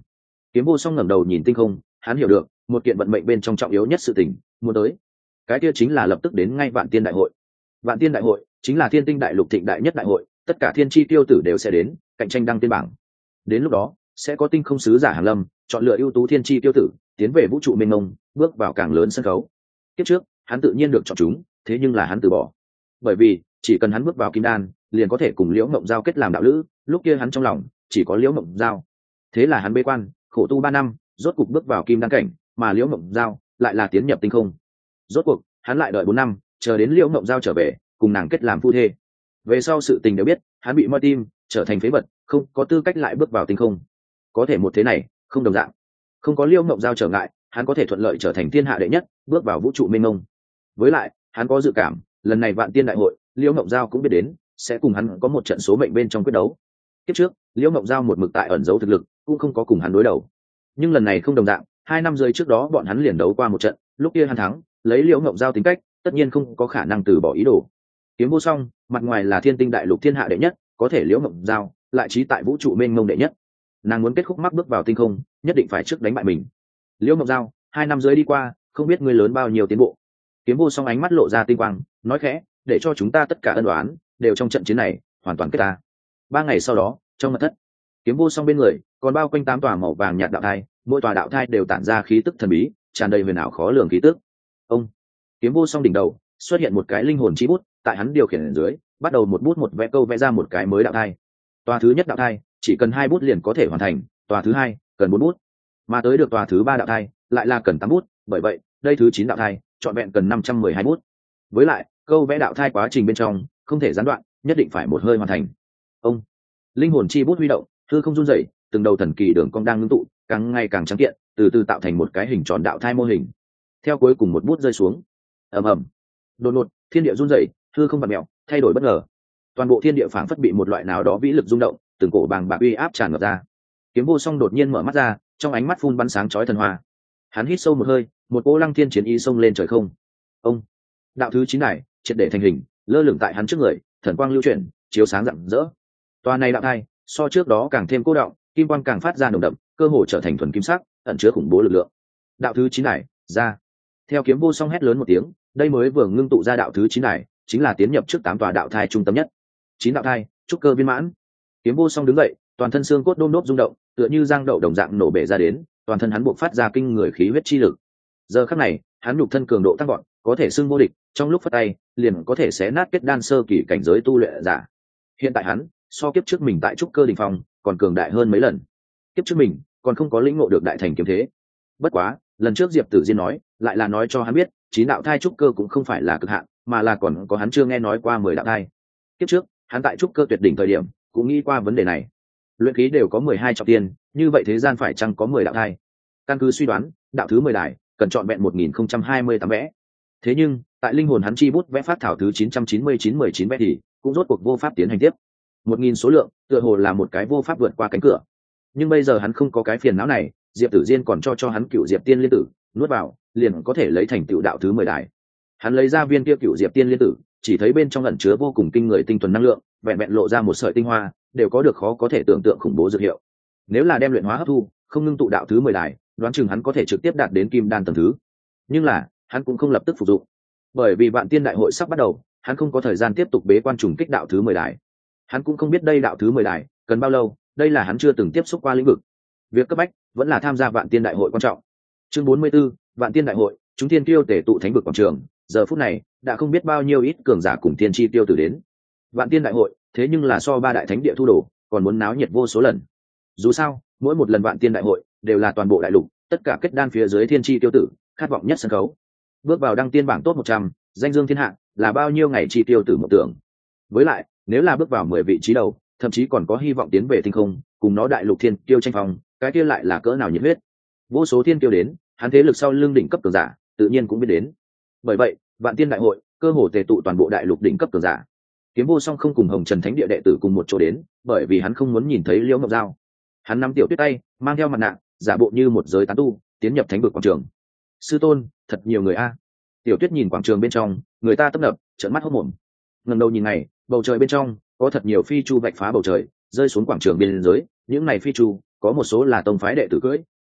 Kiếm Vô Song ngẩng đầu nhìn tinh không, hắn hiểu được một kiện vận mệnh bên trong trọng yếu nhất sự tình muốn tới, cái kia chính là lập tức đến ngay Vạn Tiên đại hội. Vạn Tiên đại hội chính là thiên tinh đại lục thịnh đại nhất đại hội, tất cả thiên chi tiêu tử đều sẽ đến cạnh tranh đăng tiên bảng. Đến lúc đó sẽ có tinh không sứ giả hàng lâm chọn lựa ưu tú thiên chi tiêu tử tiến về vũ trụ mênh mông, bước vào càng lớn sân khấu. Kiếp trước hắn tự nhiên được chọn chúng, thế nhưng là hắn từ bỏ, bởi vì chỉ cần hắn bước vào kim đan liền có thể cùng Liễu Mộng Giao kết làm đạo lữ, lúc kia hắn trong lòng chỉ có Liễu Mộng Giao. Thế là hắn bế quan khổ tu ba năm, rốt cục bước vào kim đan cảnh, mà Liễu Mộng Giao lại là tiến nhập tinh không. Rốt cuộc hắn lại đợi bốn năm, chờ đến Liễu Mộng Giao trở về cùng nàng kết làm phu thê. Về sau sự tình đều biết, hắn bị moi tim trở thành phế vật, không có tư cách lại bước vào tinh không. Có thể một thế này không đồng dạng, không có Liễu Mộng Giao trở ngại, hắn có thể thuận lợi trở thành thiên hạ đệ nhất, bước vào vũ trụ mênh mông. Với lại hắn có dự cảm lần này Vạn Tiên đại hội Liễu Mộng Giao cũng biết đến, sẽ cùng hắn có một trận số mệnh bên trong quyết đấu. Kiếp trước Liễu Mộng Giao một mực tại ẩn giấu thực lực, cũng không có cùng hắn đối đầu, nhưng lần này không đồng dạng. Hai năm rưỡi trước đó bọn hắn liền đấu qua một trận, lúc kia hắn thắng, lấy Liễu Mộng Giao tính cách tất nhiên không có khả năng từ bỏ ý đồ. Kiếm Vô Song mặt ngoài là thiên tinh đại lục thiên hạ đệ nhất, có thể Liễu Mộng Giao lại trí tại vũ trụ mênh mông đệ nhất, nàng muốn kết khúc mắc bước vào tinh không nhất định phải trước đánh bại mình. Liễu Mộng Giao, hai năm rưỡi đi qua, không biết ngươi lớn bao nhiêu tiến bộ. Kiếm Vô Song ánh mắt lộ ra tinh quang, nói khẽ, để cho chúng ta tất cả ân oán đều trong trận chiến này hoàn toàn kết ta. Ba ngày sau đó, trong mật thất, Kiếm Vô Song bên người còn bao quanh tám tòa màu vàng nhạt đạo thai, mỗi tòa đạo thai đều tản ra khí tức thần bí, tràn đầy huyền ảo khó lường khí tức. Ông, Kiếm Vô Song đỉnh đầu xuất hiện một cái linh hồn chi bút, tại hắn điều khiển ở dưới, bắt đầu một bút một vẽ câu vẽ ra một cái mới đạo thai. Tòa thứ nhất đạo thai chỉ cần hai bút liền có thể hoàn thành, tòa thứ hai cần bốn bút, mà tới được tòa thứ ba đạo thai lại là cần tám bút, bởi vậy đây thứ chín đạo thai trọn vẹn cần năm trăm mười hai bút. Với lại câu vẽ đạo thai quá trình bên trong không thể gián đoạn, nhất định phải một hơi hoàn thành. Ông, linh hồn chi bút huy động, hư không run rẩy, từng đầu thần kỳ đường cong đang ngưng tụ, càng ngày càng trắng kiện, từ từ tạo thành một cái hình tròn đạo thai mô hình. Theo cuối cùng một bút rơi xuống, ầm ầm, đột ngột, thiên địa run rẩy, hư không vặn mèo, thay đổi bất ngờ. Toàn bộ thiên địa phảng phất bị một loại nào đó vĩ lực rung động, từng cổ bàng bạc uy áp tràn ngập ra. Kiếm Vô Song đột nhiên mở mắt ra, trong ánh mắt phun bắn sáng chói thần hoa. Hắn hít sâu một hơi, một cỗ lăng thiên chiến ý xông lên trời không. Ông, đạo thứ chín này triệt để thành hình, lơ lửng tại hắn trước người, thần quang lưu chuyển, chiếu sáng rạng rỡ. Toa này đạo thai so trước đó càng thêm cô đọng, kim quang càng phát ra nồng đậm, cơ hồ trở thành thuần kim sắc, ẩn chứa khủng bố lực lượng. Đạo thứ chín này ra. Theo Kiếm Vô Song hét lớn một tiếng, đây mới vừa ngưng tụ ra đạo thứ chín này, chính là tiến nhập trước tám tòa đạo thai trung tâm nhất. Chín đạo thai, trúc cơ viên mãn. Kiếm Vô Song đứng dậy, toàn thân xương cốt đôm đốp rung động, tựa như giang đậu đồng dạng nổ bể ra đến, toàn thân hắn buộc phát ra kinh người khí huyết chi lực. Giờ khắc này, hắn nhục thân cường độ tăng vọt, có thể xưng vô địch, trong lúc phất tay, liền có thể xé nát kết đan sơ kỳ cảnh giới tu luyện giả. Hiện tại hắn, so kiếp trước mình tại trúc cơ đỉnh phong, còn cường đại hơn mấy lần. Kiếp trước mình, còn không có lĩnh ngộ được đại thành kiếm thế. Bất quá, lần trước Diệp Tử Diên nói, lại là nói cho hắn biết, chín đạo thai trúc cơ cũng không phải là cực hạn, mà là còn có hắn chưa nghe nói qua mười đạo thai. Kiếp trước, hắn tại trúc cơ tuyệt đỉnh thời điểm, cũng nghĩ qua vấn đề này. Luyện khí đều có mười hai trọng tiên, như vậy thế gian phải chăng có mười đạo thai? Căn cứ suy đoán, đạo thứ mười đài cần chọn vẹn một nghìn không trăm hai mươi tám vẽ. Thế nhưng, tại linh hồn hắn chi bút vẽ phát thảo thứ chín trăm chín mươi chín mười chín vẽ thì cũng rốt cuộc vô pháp tiến hành tiếp. Một nghìn số lượng, tựa hồ là một cái vô pháp vượt qua cánh cửa. Nhưng bây giờ hắn không có cái phiền não này, Diệp Tử Diên còn cho cho hắn cựu Diệp Tiên Liên Tử, nuốt vào, liền có thể lấy thành tựu đạo thứ mười đài. Hắn lấy ra viên kia cựu Diệp Tiên Liên Tử, chỉ thấy bên trong ẩn chứa vô cùng kinh người tinh thuần năng lượng, vẹn vẹn lộ ra một sợi tinh hoa, đều có được khó có thể tưởng tượng khủng bố dược hiệu. Nếu là đem luyện hóa hấp thu, không ngưng tụ đạo thứ mười đài, đoán chừng hắn có thể trực tiếp đạt đến kim đan tầng thứ. Nhưng là, hắn cũng không lập tức phục dụng, bởi vì Vạn Tiên đại hội sắp bắt đầu, hắn không có thời gian tiếp tục bế quan trùng kích đạo thứ mười đài. Hắn cũng không biết đây đạo thứ mười đài cần bao lâu, đây là hắn chưa từng tiếp xúc qua lĩnh vực. Việc cấp bách vẫn là tham gia Vạn Tiên đại hội quan trọng. Chương bốn mươi 44, Vạn Tiên đại hội, chúng tiên tiêu tề tụ thánh vực quảng trường, giờ phút này đã không biết bao nhiêu ít cường giả cùng tiên chi tiêu tử đến. Vạn Tiên đại hội, thế nhưng là so ba đại thánh địa thu đồ, còn muốn náo nhiệt vô số lần. Dù sao, mỗi một lần Vạn Tiên đại hội đều là toàn bộ đại lục, tất cả kết đan phía dưới thiên chi tiêu tử, khát vọng nhất sân khấu. Bước vào đăng tiên bảng top một trăm, danh dương thiên hạ, là bao nhiêu ngày chi tiêu tử một tưởng. Với lại, nếu là bước vào mười vị trí đầu, thậm chí còn có hy vọng tiến về tinh không, cùng nó đại lục thiên tiêu tranh phong, cái kia lại là cỡ nào nhiệt huyết. Vô số thiên tiêu đến, hắn thế lực sau lưng đỉnh cấp cường giả, tự nhiên cũng biết đến. Bởi vậy, Vạn Tiên đại hội, cơ hồ tề tụ toàn bộ đại lục đỉnh cấp cường giả. Kiếm Vô Song không cùng Hồng Trần Thánh địa đệ tử cùng một chỗ đến, bởi vì hắn không muốn nhìn thấy Liễu Ngọc Giao. Hắn nắm Tiểu Tuyết tay, mang theo mặt nạ, giả bộ như một giới tán tu, tiến nhập thánh vực quảng trường. Sư tôn, thật nhiều người a. Tiểu Tuyết nhìn quảng trường bên trong, người ta tấp nập, trợn mắt hốt mồm. Ngẩng đầu nhìn này, bầu trời bên trong có thật nhiều phi chu vạch phá bầu trời, rơi xuống quảng trường biên giới. Những này phi chu, có một số là tông phái đệ tử cưỡi,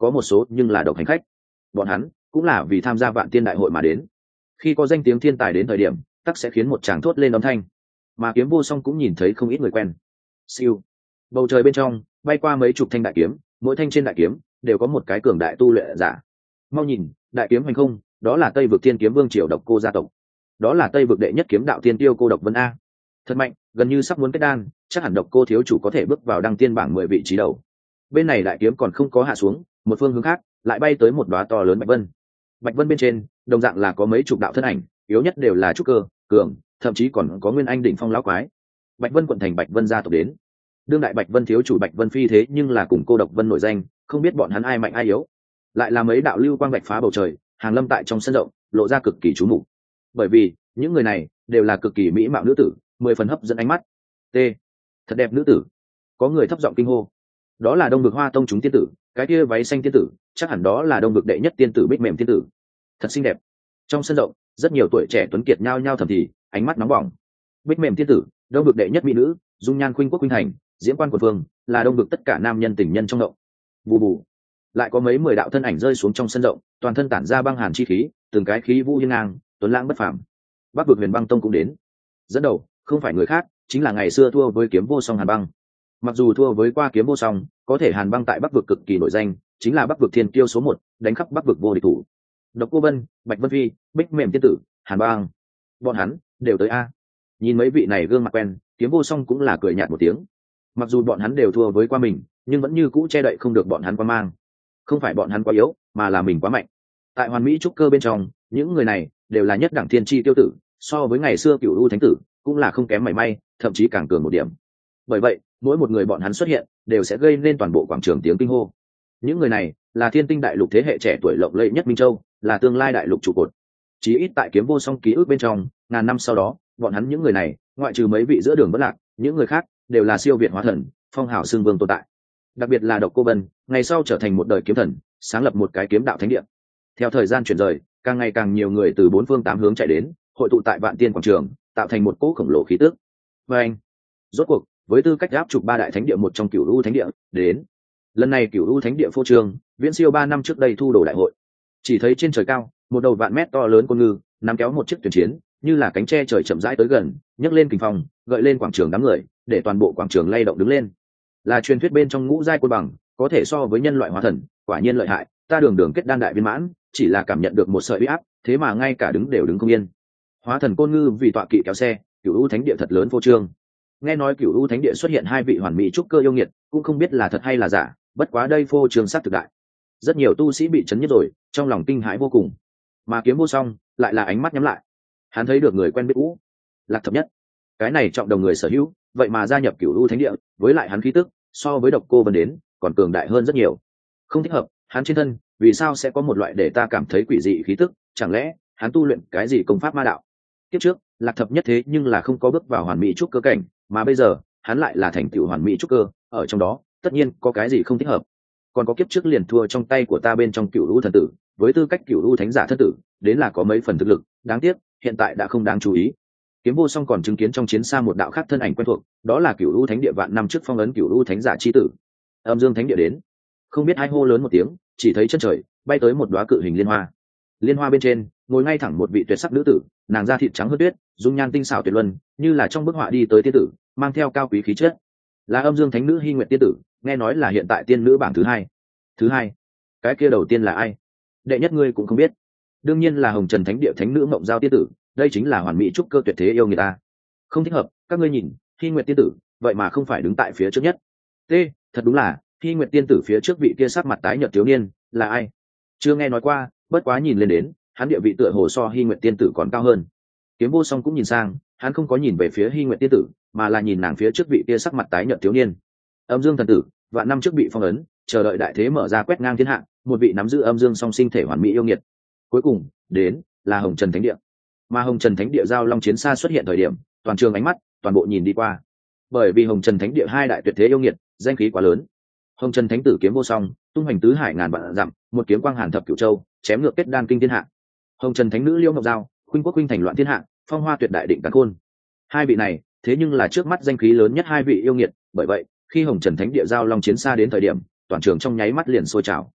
có một số nhưng là độc hành khách. Bọn hắn cũng là vì tham gia Vạn Tiên đại hội mà đến. Khi có danh tiếng thiên tài đến thời điểm, tắc sẽ khiến một tràng thốt lên âm thanh. Mà Kiếm Vô Song cũng nhìn thấy không ít người quen. Siêu. Bầu trời bên trong bay qua mấy chục thanh đại kiếm, mỗi thanh trên đại kiếm đều có một cái cường đại tu luyện giả. Mau nhìn, đại kiếm hành không, đó là Tây vực Thiên Kiếm Vương triều Độc Cô gia tộc. Đó là Tây vực đệ nhất kiếm đạo tiên tiêu Cô Độc Vân a. Thật mạnh, gần như sắp muốn kết đan, chắc hẳn Độc Cô thiếu chủ có thể bước vào đăng tiên bảng mười vị trí đầu. Bên này đại kiếm còn không có hạ xuống, một phương hướng khác lại bay tới một đóa to lớn bạch vân. Bạch vân bên trên đồng dạng là có mấy chục đạo thân ảnh, yếu nhất đều là trúc cơ cường, thậm chí còn có nguyên anh đỉnh phong lão quái. Bạch vân quận thành Bạch vân gia tộc đến. Đương đại Bạch vân thiếu chủ Bạch vân phi thế nhưng là cùng Cô Độc Vân nổi danh, không biết bọn hắn ai mạnh ai yếu. Lại là mấy đạo lưu quang bạch phá bầu trời, hàng lâm tại trong sân rộng, lộ ra cực kỳ chú mục. Bởi vì những người này đều là cực kỳ mỹ mạo nữ tử, mười phần hấp dẫn ánh mắt. T, thật đẹp nữ tử. Có người thấp giọng kinh hô. Đó là Đông Vực Hoa Tông chúng tiên tử, cái kia váy xanh tiên tử, chắc hẳn đó là Đông Vực đệ nhất tiên tử Bích Mềm tiên tử. Thật xinh đẹp. Trong sân rộng, rất nhiều tuổi trẻ tuấn kiệt nhao nhao thầm thì, ánh mắt nóng bỏng. Bích Mềm tiên tử, Đông Vực đệ nhất mỹ nữ, dung nhan khuynh quốc khuynh thành, diễm quan của vương, là Đông Vực tất cả nam nhân tình nhân trong động. Bù bù. Lại có mấy mười đạo thân ảnh rơi xuống trong sân rộng, toàn thân tản ra băng hàn chi khí, từng cái khí vũ hiên ngang, tuấn lãng bất phàm. Bắc Vực Huyền Băng Tông cũng đến. Dẫn đầu không phải người khác, chính là ngày xưa thua với Kiếm Vô Song Hàn Băng. Mặc dù thua với qua Kiếm Vô Song, có thể Hàn Băng tại Bắc Vực cực kỳ nổi danh, chính là Bắc Vực thiên kiêu số một, đánh khắp Bắc Vực vô địch thủ. Độc Cô Vân, Bạch Vân Phi, Bích Mềm tiên tử, Hàn Băng, bọn hắn đều tới a. Nhìn mấy vị này gương mặt quen, Kiếm Vô Song cũng là cười nhạt một tiếng. Mặc dù bọn hắn đều thua với qua mình, nhưng vẫn như cũ che đậy không được bọn hắn qua mang. Không phải bọn hắn quá yếu, mà là mình quá mạnh. Tại Hoàn Mỹ trúc cơ bên trong, những người này đều là nhất đẳng thiên chi tiêu tử, so với ngày xưa Cửu U thánh tử cũng là không kém mảy may, thậm chí càng cường một điểm. Bởi vậy, mỗi một người bọn hắn xuất hiện, đều sẽ gây nên toàn bộ quảng trường tiếng kinh hô. Những người này là Thiên Tinh đại lục thế hệ trẻ tuổi lộng lẫy nhất Minh Châu, là tương lai đại lục trụ cột. Chí ít tại Kiếm Vô Song ký ức bên trong, ngàn năm sau đó, bọn hắn những người này, ngoại trừ mấy vị giữa đường bất lạc, những người khác đều là siêu việt hóa thần, phong hào xương vương tồn tại. Đặc biệt là Độc Cô Vân, ngày sau trở thành một đời kiếm thần, sáng lập một cái kiếm đạo thánh địa. Theo thời gian chuyển rời, càng ngày càng nhiều người từ bốn phương tám hướng chạy đến, hội tụ tại Vạn Tiên quảng trường, tạo thành một cỗ khổng lồ khí tức. Và anh, rốt cuộc, với tư cách áp chụp ba đại thánh địa một trong Cửu U thánh địa, đến. Lần này Cửu U thánh địa phô trương, viễn siêu ba năm trước đây thu đồ đại hội. Chỉ thấy trên trời cao, một đầu vạn mét to lớn côn ngư, nắm kéo một chiếc thuyền chiến, như là cánh tre trời chậm rãi tới gần, nhấc lên kình phong, gợi lên quảng trường đám người, để toàn bộ quảng trường lay động đứng lên. Là truyền thuyết bên trong ngũ giai côn bằng, có thể so với nhân loại hóa thần, quả nhiên lợi hại, ta đường đường kết đan đại viên mãn, chỉ là cảm nhận được một sợi uy áp, thế mà ngay cả đứng đều đứng không yên. Hóa thần côn ngư vì tọa kỵ kéo xe, Cửu U thánh địa thật lớn vô trương. Nghe nói Cửu U thánh địa xuất hiện hai vị hoàn mỹ trúc cơ yêu nghiệt, cũng không biết là thật hay là giả, bất quá đây phô trương sát thực đại. Rất nhiều tu sĩ bị chấn nhất rồi, trong lòng kinh hãi vô cùng. Mà Kiếm Vô Song lại là ánh mắt nhắm lại. Hắn thấy được người quen biết cũ, Lạc Thập Nhất. Cái này trọng đồng người sở hữu, vậy mà gia nhập Cửu U thánh địa, với lại hắn khí tức so với Độc Cô Vân đến, còn cường đại hơn rất nhiều. Không thích hợp, hắn trên thân vì sao sẽ có một loại để ta cảm thấy quỷ dị khí tức, chẳng lẽ hắn tu luyện cái gì công pháp ma đạo? Kiếp trước, Lạc Thập Nhất thế nhưng là không có bước vào hoàn mỹ trúc cơ cảnh, mà bây giờ, hắn lại là thành tựu hoàn mỹ trúc cơ, ở trong đó, tất nhiên có cái gì không thích hợp. Còn có kiếp trước liền thua trong tay của ta bên trong Cửu U thần tử, với tư cách Cửu U thánh giả thân tử, đến là có mấy phần thực lực, đáng tiếc, hiện tại đã không đáng chú ý. Kiếm Vô Song còn chứng kiến trong chiến xa một đạo khác thân ảnh quen thuộc, đó là Cửu U thánh địa vạn năm trước phong ấn Cửu U thánh giả chi tử. Âm Dương thánh địa đến. Không biết hai hô lớn một tiếng, chỉ thấy chân trời bay tới một đóa cự hình liên hoa. Liên hoa bên trên, ngồi ngay thẳng một vị tuyệt sắc nữ tử, nàng da thịt trắng hơn tuyết, dung nhan tinh xảo tuyệt luân, như là trong bức họa đi tới tiên tử, mang theo cao quý khí chất. Là Âm Dương thánh nữ Hi Nguyệt tiên tử, nghe nói là hiện tại tiên nữ bảng thứ hai. Thứ hai? Cái kia đầu tiên là ai? Đệ nhất ngươi cũng không biết. Đương nhiên là Hồng Trần thánh địa thánh nữ Mộng Giao tiên tử, đây chính là hoàn mỹ trúc cơ tuyệt thế yêu người ta. Không thích hợp, các ngươi nhìn, Hi Nguyệt tiên tử, vậy mà không phải đứng tại phía trước nhất. T, thật đúng là, Hi Nguyệt tiên tử phía trước vị kia sắc mặt tái nhợt thiếu niên, là ai? Chưa nghe nói qua, bất quá nhìn lên đến, hắn địa vị tựa hồ so Hi Nguyệt tiên tử còn cao hơn. Kiếm Vô Song cũng nhìn sang, hắn không có nhìn về phía Hi Nguyệt tiên tử, mà là nhìn nàng phía trước vị kia sắc mặt tái nhợt thiếu niên. Âm Dương thần tử, vạn năm trước bị phong ấn, chờ đợi đại thế mở ra quét ngang thiên hạ, một vị nắm giữ âm dương song sinh thể hoàn mỹ yêu nghiệt. Cuối cùng, đến là Hồng Trần thánh địa. Mà Hồng Trần thánh địa giao long chiến xa xuất hiện thời điểm, toàn trường ánh mắt, toàn bộ nhìn đi qua. Bởi vì Hồng Trần thánh địa hai đại tuyệt thế yêu nghiệt, danh khí quá lớn. Hồng Trần thánh tử Kiếm Vô Song, tung hoành tứ hải ngàn vạn dặm, một kiếm quang hàn thập cửu châu, chém ngược kết đan kinh thiên hạ. Hồng Trần thánh nữ Liễu Ngọc Giao, khuynh quốc khuynh thành loạn thiên hạ, phong hoa tuyệt đại định càn khôn. Hai vị này, thế nhưng là trước mắt danh khí lớn nhất hai vị yêu nghiệt, bởi vậy, khi Hồng Trần thánh địa giao long chiến xa đến thời điểm, toàn trường trong nháy mắt liền sôi trào.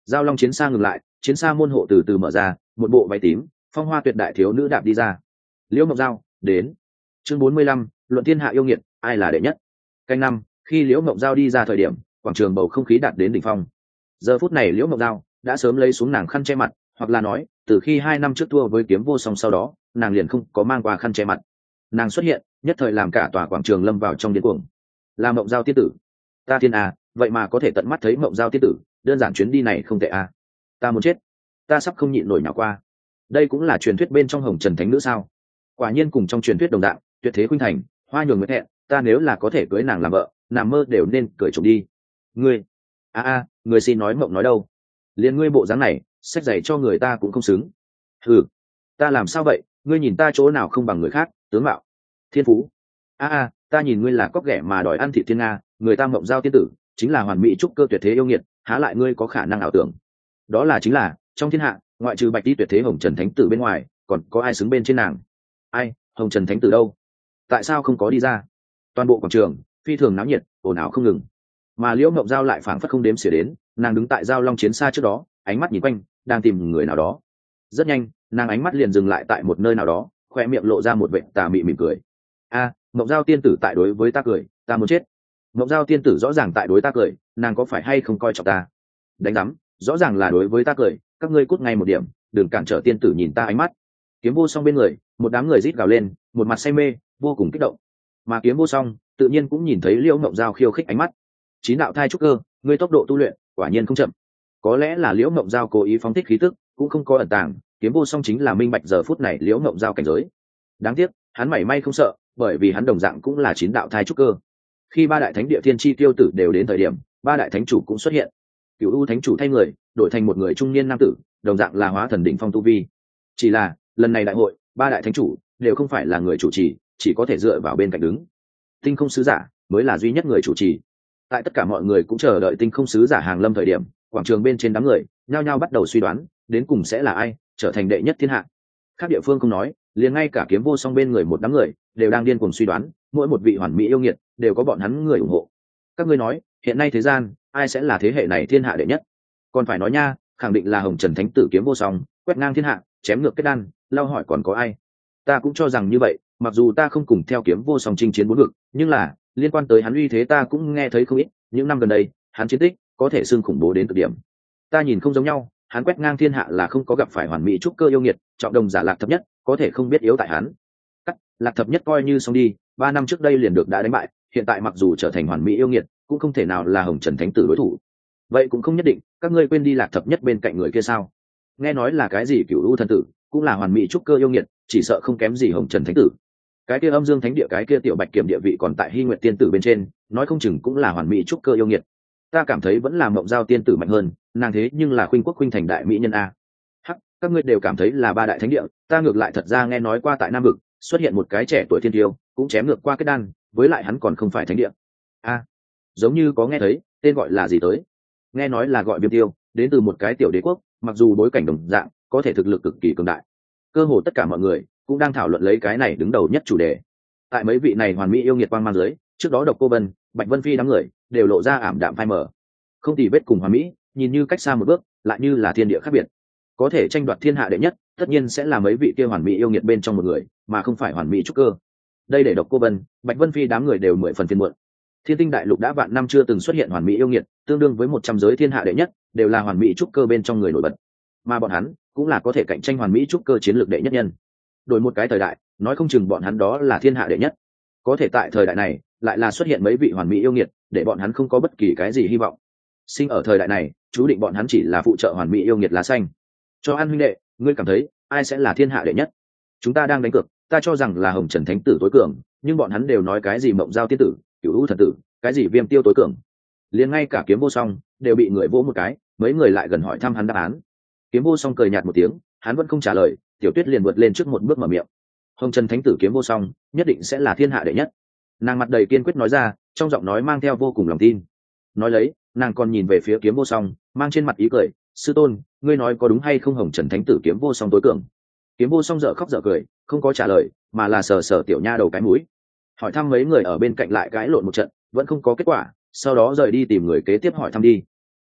Giao long chiến xa ngừng lại, chiến xa môn hộ từ từ mở ra, một bộ váy tím, phong hoa tuyệt đại thiếu nữ đạp đi ra. Liễu Mộng Giao đến. Chương bốn mươi lăm, luận thiên hạ yêu nghiệt, ai là đệ nhất. Canh năm, khi Liễu Mộng Giao đi ra thời điểm, quảng trường bầu không khí đạt đến đỉnh phong. Giờ phút này Liễu Mộng Giao đã sớm lấy xuống nàng khăn che mặt, hoặc là nói, từ khi hai năm trước thua với Kiếm Vô Song sau đó, nàng liền không có mang qua khăn che mặt. Nàng xuất hiện, nhất thời làm cả tòa quảng trường lâm vào trong điên cuồng. Là Mộng Giao tiên tử. Ta thiên à, vậy mà có thể tận mắt thấy Mộng Giao tiên tử, đơn giản chuyến đi này không tệ à. Ta muốn chết, ta sắp không nhịn nổi nào qua. Đây cũng là truyền thuyết bên trong Hồng Trần Thánh Nữ sao? Quả nhiên cùng trong truyền thuyết đồng dạng, tuyệt thế khuynh thành, hoa nhường nguyệt hẹn, ta nếu là có thể cưới nàng làm vợ, nằm mơ đều nên cởi trộm đi. Ngươi, a a, người xin nói mộng nói đâu? Liên ngươi bộ dáng này, xách giày cho người ta cũng không xứng. Ừ, ta làm sao vậy? Ngươi nhìn ta chỗ nào không bằng người khác, tướng mạo, thiên phú. A a, ta nhìn ngươi là cóc ghẻ mà đòi ăn thịt thiên nga, người ta Mộng Giao tiên tử, chính là hoàn mỹ trúc cơ tuyệt thế yêu nghiệt, há lại ngươi có khả năng ảo tưởng. Đó là chính là, trong thiên hạ, ngoại trừ Bạch Ti tuyệt thế Hồng Trần Thánh tử bên ngoài, còn có ai xứng bên trên nàng? Ai? Hồng Trần Thánh tử đâu? Tại sao không có đi ra? Toàn bộ quảng trường phi thường náo nhiệt, ồn ào không ngừng. Mà Liễu Mộng Giao lại phảng phất không đếm xỉa đến, nàng đứng tại giao long chiến xa trước đó, ánh mắt nhìn quanh, đang tìm người nào đó. Rất nhanh, nàng ánh mắt liền dừng lại tại một nơi nào đó, khoe miệng lộ ra một vệt tà mị mỉm cười. A, Mộng Giao tiên tử tại đối với ta cười, ta muốn chết. Mộng Giao tiên tử rõ ràng tại đối ta cười, nàng có phải hay không coi trọng ta? Đánh rắm, rõ ràng là đối với ta cười, các ngươi cút ngay một điểm, đừng cản trở tiên tử nhìn ta ánh mắt. Kiếm Vô Song bên người, một đám người rít gào lên, một mặt say mê, vô cùng kích động. Mà Kiếm Vô Song tự nhiên cũng nhìn thấy Liễu Mộng Giao khiêu khích ánh mắt. Chín đạo thai trúc cơ, ngươi tốc độ tu luyện quả nhiên không chậm. Có lẽ là Liễu Mộng Giao cố ý phóng thích khí tức, cũng không có ẩn tàng, Kiếm Vô Song chính là minh bạch giờ phút này Liễu Mộng Giao cảnh giới. Đáng tiếc, hắn mảy may không sợ, bởi vì hắn đồng dạng cũng là chín đạo thai trúc cơ. Khi ba đại thánh địa thiên chi tiêu tử đều đến thời điểm, ba đại thánh chủ cũng xuất hiện. Cửu U thánh chủ thay người, đổi thành một người trung niên nam tử, đồng dạng là hóa thần đỉnh phong tu vi. Chỉ là, lần này đại hội, ba đại thánh chủ đều không phải là người chủ trì, chỉ có thể dựa vào bên cạnh đứng. Tinh Không sứ giả mới là duy nhất người chủ trì. Tại tất cả mọi người cũng chờ đợi Tinh Không sứ giả hàng lâm thời điểm, quảng trường bên trên đám người nhao nhao bắt đầu suy đoán, đến cùng sẽ là ai trở thành đệ nhất thiên hạ. Các địa phương không nói, liền ngay cả Kiếm Vô Song bên người một đám người đều đang điên cuồng suy đoán, mỗi một vị hoàn mỹ yêu nghiệt đều có bọn hắn người ủng hộ. Các ngươi nói, hiện nay thế gian, ai sẽ là thế hệ này thiên hạ đệ nhất? Còn phải nói nha, khẳng định là Hồng Trần Thánh tử Kiếm Vô Song, quét ngang thiên hạ, chém ngược kết đan, lao hỏi còn có ai? Ta cũng cho rằng như vậy, mặc dù ta không cùng theo Kiếm Vô Song chinh chiến bốn vực, nhưng là liên quan tới hắn uy thế ta cũng nghe thấy không ít, những năm gần đây, hắn chiến tích có thể xưng khủng bố đến cực điểm. Ta nhìn không giống nhau, hắn quét ngang thiên hạ là không có gặp phải hoàn mỹ trúc cơ yêu nghiệt, trọng đồng giả Lạc Thập Nhất, có thể không biết yếu tại hắn. Cắt, Lạc Thập Nhất coi như xong đi, ba năm trước đây liền được đã đánh bại, hiện tại mặc dù trở thành hoàn mỹ yêu nghiệt, cũng không thể nào là Hồng Trần Thánh tử đối thủ. Vậy cũng không nhất định, các ngươi quên đi Lạc Thập Nhất bên cạnh người kia sao? Nghe nói là cái gì Cửu U thần tử, cũng là hoàn mỹ trúc cơ yêu nghiệt, chỉ sợ không kém gì Hồng Trần Thánh tử. Cái kia Âm Dương Thánh địa cái kia Tiểu Bạch Kiểm địa vị còn tại Hy Nguyệt tiên tử bên trên, nói không chừng cũng là hoàn mỹ trúc cơ yêu nghiệt. Ta cảm thấy vẫn là Mộng Giao tiên tử mạnh hơn, nàng thế nhưng là khuynh quốc khuynh thành đại mỹ nhân a. Hắc, các ngươi đều cảm thấy là ba đại thánh địa, ta ngược lại thật ra nghe nói qua tại Nam vực xuất hiện một cái trẻ tuổi thiên tiêu, cũng chém ngược qua cái đan, với lại hắn còn không phải thánh địa. A, giống như có nghe thấy, tên gọi là gì tới? Nghe nói là gọi Viêm Tiêu, đến từ một cái tiểu đế quốc, mặc dù bối cảnh đồng dạng, có thể thực lực cực kỳ cường đại. Cơ hồ tất cả mọi người cũng đang thảo luận lấy cái này đứng đầu nhất chủ đề. Tại mấy vị này hoàn mỹ yêu nghiệt quang mang dưới, trước đó Độc Cô Vân, Bạch Vân Phi đám người đều lộ ra ảm đạm phai mờ. Không tì vết cùng hoàn mỹ, nhìn như cách xa một bước, lại như là thiên địa khác biệt. Có thể tranh đoạt thiên hạ đệ nhất, tất nhiên sẽ là mấy vị kia hoàn mỹ yêu nghiệt bên trong một người, mà không phải hoàn mỹ trúc cơ. Đây để Độc Cô Vân, Bạch Vân Phi đám người đều mười phần phiền muộn. Thiên Tinh đại lục đã vạn năm chưa từng xuất hiện hoàn mỹ yêu nghiệt, tương đương với một trăm giới thiên hạ đệ nhất, đều là hoàn mỹ trúc cơ bên trong người nổi bật. Mà bọn hắn cũng là có thể cạnh tranh hoàn mỹ trúc cơ chiến lược đệ nhất nhân. Đổi một cái thời đại, nói không chừng bọn hắn đó là thiên hạ đệ nhất. Có thể tại thời đại này, lại là xuất hiện mấy vị hoàn mỹ yêu nghiệt, để bọn hắn không có bất kỳ cái gì hy vọng. Sinh ở thời đại này, chú định bọn hắn chỉ là phụ trợ hoàn mỹ yêu nghiệt lá xanh. Cho An huynh đệ, ngươi cảm thấy ai sẽ là thiên hạ đệ nhất? Chúng ta đang đánh cược, ta cho rằng là Hồng Trần Thánh tử tối cường, nhưng bọn hắn đều nói cái gì Mộng Giao tiên tử, Cửu U thần tử, cái gì Viêm Tiêu tối cường. Liền ngay cả Kiếm Vô Song đều bị người vỗ một cái, mấy người lại gần hỏi thăm hắn đáp án. Kiếm Vô Song cười nhạt một tiếng, hắn vẫn không trả lời, Tiểu Tuyết liền vượt lên trước một bước mở miệng. Hồng Trần Thánh tử Kiếm Vô Song nhất định sẽ là thiên hạ đệ nhất. Nàng mặt đầy kiên quyết nói ra, trong giọng nói mang theo vô cùng lòng tin. Nói lấy, nàng còn nhìn về phía Kiếm Vô Song, mang trên mặt ý cười, sư tôn, ngươi nói có đúng hay không Hồng Trần Thánh tử Kiếm Vô Song tối cường? Kiếm Vô Song dở khóc dở cười, không có trả lời, mà là sờ sờ tiểu nha đầu cái mũi. Hỏi thăm mấy người ở bên cạnh lại cãi lộn một trận, vẫn không có kết quả, sau đó rời đi tìm người kế tiếp hỏi thăm đi.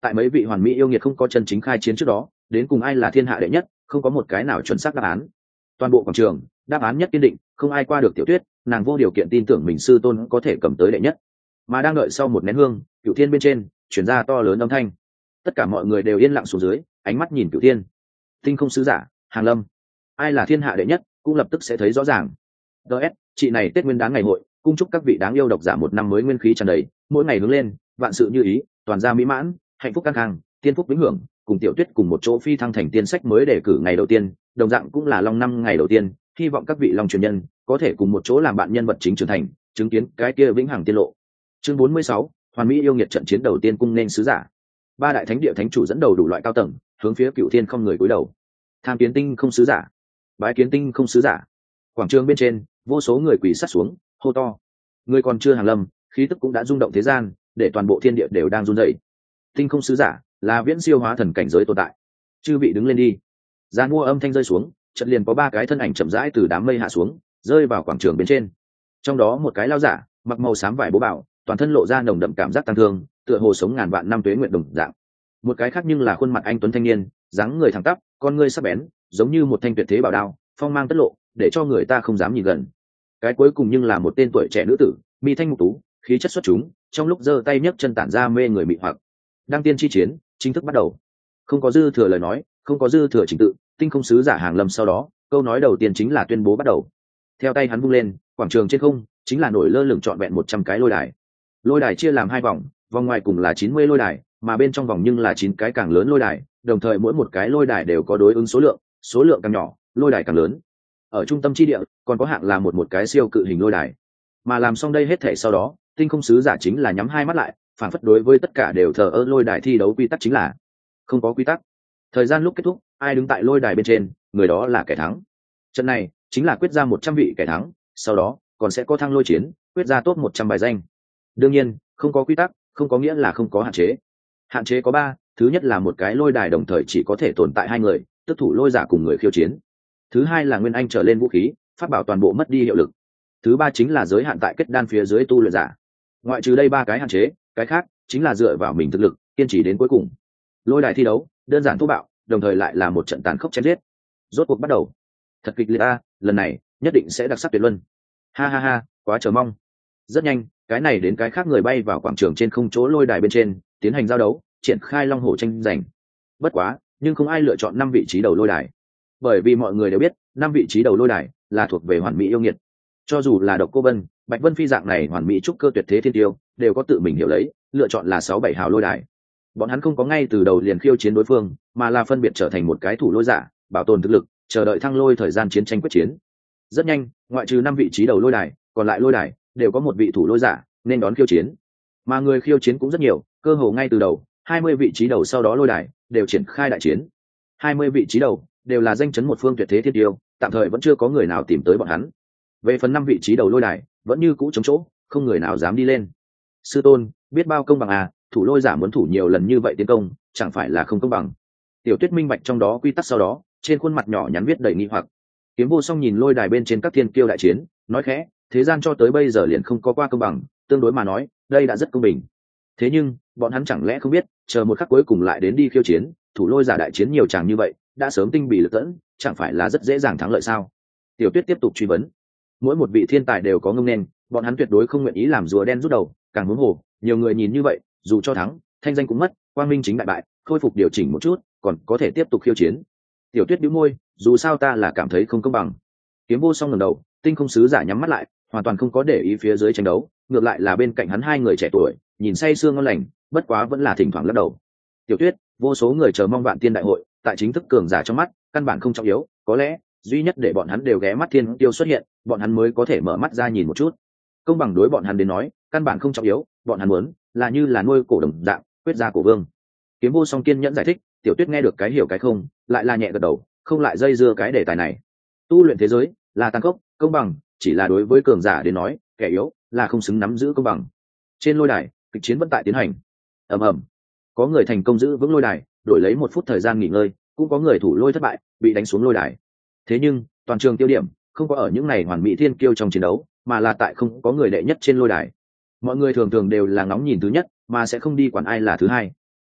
tại mấy vị hoàn mỹ yêu nghiệt không có chân chính khai chiến trước đó, đến cùng ai là thiên hạ đệ nhất không có một cái nào chuẩn xác đáp án. Toàn bộ quảng trường đáp án nhất kiên định, không ai qua được Tiểu Tuyết, nàng vô điều kiện tin tưởng mình sư tôn có thể cầm tới đệ nhất. Mà đang đợi sau một nén hương, Cửu Thiên bên trên chuyển ra to lớn âm thanh, tất cả mọi người đều yên lặng xuống dưới, ánh mắt nhìn Cửu Thiên. Tinh không sứ giả Hàng Lâm, ai là thiên hạ đệ nhất cũng lập tức sẽ thấy rõ ràng. ds chị này Tết Nguyên Đán ngày hội, cung chúc các vị đáng yêu độc giả một năm mới nguyên khí tràn đầy, mỗi ngày hướng lên, vạn sự như ý, toàn gia mỹ mãn, hạnh phúc căng khang, tiên phúc vĩnh hưởng. Cùng Tiểu Tuyết cùng một chỗ phi thăng thành tiên sách mới đề cử ngày đầu tiên, đồng dạng cũng là long năm ngày đầu tiên, hy vọng các vị long truyền nhân có thể cùng một chỗ làm bạn nhân vật chính trưởng thành, chứng kiến cái kia vĩnh hằng tiên lộ. Chương bốn mươi sáu, hoàn mỹ yêu nghiệt trận chiến đầu tiên cung nên sứ giả. Ba đại thánh địa thánh chủ dẫn đầu đủ loại cao tầng, hướng phía Cửu Thiên không người cúi đầu. Tham kiến tinh không sứ giả, bái kiến tinh không sứ giả. Quảng trường bên trên, vô số người quỳ sát xuống, hô to. Người còn chưa hàng lâm, khí tức cũng đã rung động thế gian, để toàn bộ thiên địa đều đang run rẩy. Tinh không sứ giả là viễn siêu hóa thần cảnh giới tồn tại. Chư vị đứng lên đi. Gian mua âm thanh rơi xuống, chợt liền có ba cái thân ảnh chậm rãi từ đám mây hạ xuống, rơi vào quảng trường bên trên. Trong đó một cái lao giả, mặc màu xám vải bố bảo, toàn thân lộ ra nồng đậm cảm giác tăng thương, tựa hồ sống ngàn vạn năm tuế nguyện đồng dạng. Một cái khác nhưng là khuôn mặt anh tuấn thanh niên, dáng người thẳng tắp, con ngươi sắc bén, giống như một thanh tuyệt thế bảo đao, phong mang tất lộ, để cho người ta không dám nhìn gần. Cái cuối cùng nhưng là một tên tuổi trẻ nữ tử, mi thanh mục tú, khí chất xuất chúng, trong lúc giơ tay nhấc chân tản ra mê người mị hoặc. Đăng tiên chi chiến chính thức bắt đầu. Không có dư thừa lời nói, không có dư thừa trình tự, tinh không sứ giả Hàng Lâm sau đó, câu nói đầu tiên chính là tuyên bố bắt đầu. Theo tay hắn vung lên, quảng trường trên không chính là nổi lơ lửng trọn vẹn một trăm cái lôi đài. Lôi đài chia làm hai vòng, vòng ngoài cùng là chín mươi lôi đài, mà bên trong vòng nhưng là chín cái càng lớn lôi đài, đồng thời mỗi một cái lôi đài đều có đối ứng số lượng, số lượng càng nhỏ, lôi đài càng lớn. Ở trung tâm chi địa, còn có hạng là một một cái siêu cự hình lôi đài. Mà làm xong đây hết thể sau đó, tinh không sứ giả chính là nhắm hai mắt lại, phản phất đối với tất cả đều thờ ơ. Lôi đài thi đấu quy tắc chính là không có quy tắc. Thời gian lúc kết thúc, ai đứng tại lôi đài bên trên, người đó là kẻ thắng. Trận này chính là quyết ra một trăm vị kẻ thắng, sau đó còn sẽ có thăng lôi chiến, quyết ra top một trăm bài danh. Đương nhiên, không có quy tắc, không có nghĩa là không có hạn chế. Hạn chế có ba, thứ nhất là một cái lôi đài đồng thời chỉ có thể tồn tại hai người, tức thủ lôi giả cùng người khiêu chiến. Thứ hai là nguyên anh trở lên vũ khí, pháp bảo toàn bộ mất đi hiệu lực. Thứ ba chính là giới hạn tại kết đan phía dưới tu luyện giả. Ngoại trừ đây ba cái hạn chế, cái khác chính là dựa vào mình thực lực, kiên trì đến cuối cùng. Lôi đài thi đấu đơn giản thô bạo, đồng thời lại là một trận tàn khốc chém giết. Rốt cuộc bắt đầu. Thật kịch liệt a, lần này nhất định sẽ đặc sắc tuyệt luân. Ha ha ha, quá chờ mong. Rất nhanh, cái này đến cái khác người bay vào quảng trường trên không chỗ lôi đài bên trên, tiến hành giao đấu, triển khai long hổ tranh giành. Bất quá, nhưng không ai lựa chọn năm vị trí đầu lôi đài, bởi vì mọi người đều biết, năm vị trí đầu lôi đài là thuộc về hoàn mỹ yêu nghiệt. Cho dù là Độc Cô Vân, Bạch Vân Phi dạng này hoàn mỹ trúc cơ tuyệt thế thiên tiêu, đều có tự mình hiểu lấy, lựa chọn là sáu bảy hào lôi đài. Bọn hắn không có ngay từ đầu liền khiêu chiến đối phương, mà là phân biệt trở thành một cái thủ lôi giả, bảo tồn thực lực, chờ đợi thăng lôi thời gian chiến tranh quyết chiến. Rất nhanh, ngoại trừ năm vị trí đầu lôi đài, còn lại lôi đài đều có một vị thủ lôi giả nên đón khiêu chiến. Mà người khiêu chiến cũng rất nhiều, cơ hồ ngay từ đầu, hai mươi vị trí đầu sau đó lôi đài đều triển khai đại chiến. hai mươi vị trí đầu đều là danh chấn một phương tuyệt thế thiên tiêu, tạm thời vẫn chưa có người nào tìm tới bọn hắn. Về phần năm vị trí đầu lôi đài, vẫn như cũ trống chỗ, không người nào dám đi lên. Sư tôn, biết bao công bằng à, thủ lôi giả muốn thủ nhiều lần như vậy tiến công, chẳng phải là không công bằng. Tiểu Tuyết minh bạch trong đó quy tắc sau đó, trên khuôn mặt nhỏ nhắn viết đầy nghi hoặc. Kiếm Vô Song nhìn lôi đài bên trên các thiên kiêu đại chiến, nói khẽ, thế gian cho tới bây giờ liền không có qua công bằng, tương đối mà nói, đây đã rất công bình. Thế nhưng, bọn hắn chẳng lẽ không biết, chờ một khắc cuối cùng lại đến đi khiêu chiến, thủ lôi giả đại chiến nhiều chàng như vậy, đã sớm tinh bị lực tẫn, chẳng phải là rất dễ dàng thắng lợi sao? Tiểu Tuyết tiếp tục truy vấn. Mỗi một vị thiên tài đều có ngông nên, bọn hắn tuyệt đối không nguyện ý làm rùa đen rút đầu, càng huống hồ, nhiều người nhìn như vậy, dù cho thắng, thanh danh cũng mất, quang minh chính đại bại, khôi phục điều chỉnh một chút, còn có thể tiếp tục khiêu chiến. Tiểu Tuyết bĩu môi, dù sao ta là cảm thấy không công bằng. Kiếm Vô Song ngẩng đầu, tinh không sứ giả nhắm mắt lại, hoàn toàn không có để ý phía dưới tranh đấu, ngược lại là bên cạnh hắn hai người trẻ tuổi, nhìn say sưa ngon lành, bất quá vẫn là thỉnh thoảng lắc đầu. Tiểu Tuyết, vô số người chờ mong Vạn Tiên đại hội, tại chính thức cường giả trong mắt, căn bản không trọng yếu, có lẽ duy nhất để bọn hắn đều ghé mắt thiên tiêu xuất hiện, bọn hắn mới có thể mở mắt ra nhìn một chút. Công bằng đối bọn hắn đến nói, căn bản không trọng yếu, bọn hắn muốn là như là nuôi cổ đồng dạng, quyết gia cổ vương. Kiếm Vô Song kiên nhẫn giải thích, Tiểu Tuyết nghe được cái hiểu cái không, lại là nhẹ gật đầu, không lại dây dưa cái đề tài này. Tu luyện thế giới là tàn khốc, công bằng chỉ là đối với cường giả đến nói, kẻ yếu là không xứng nắm giữ công bằng. Trên lôi đài, kịch chiến vẫn tại tiến hành. Ầm ầm, có người thành công giữ vững lôi đài, đổi lấy một phút thời gian nghỉ ngơi, cũng có người thủ lôi thất bại, bị đánh xuống lôi đài. Thế nhưng, toàn trường tiêu điểm không có ở những này hoàn mỹ thiên kiêu trong chiến đấu, mà là tại không có người đệ nhất trên lôi đài. Mọi người thường thường đều là ngóng nhìn thứ nhất, mà sẽ không đi quản ai là thứ hai.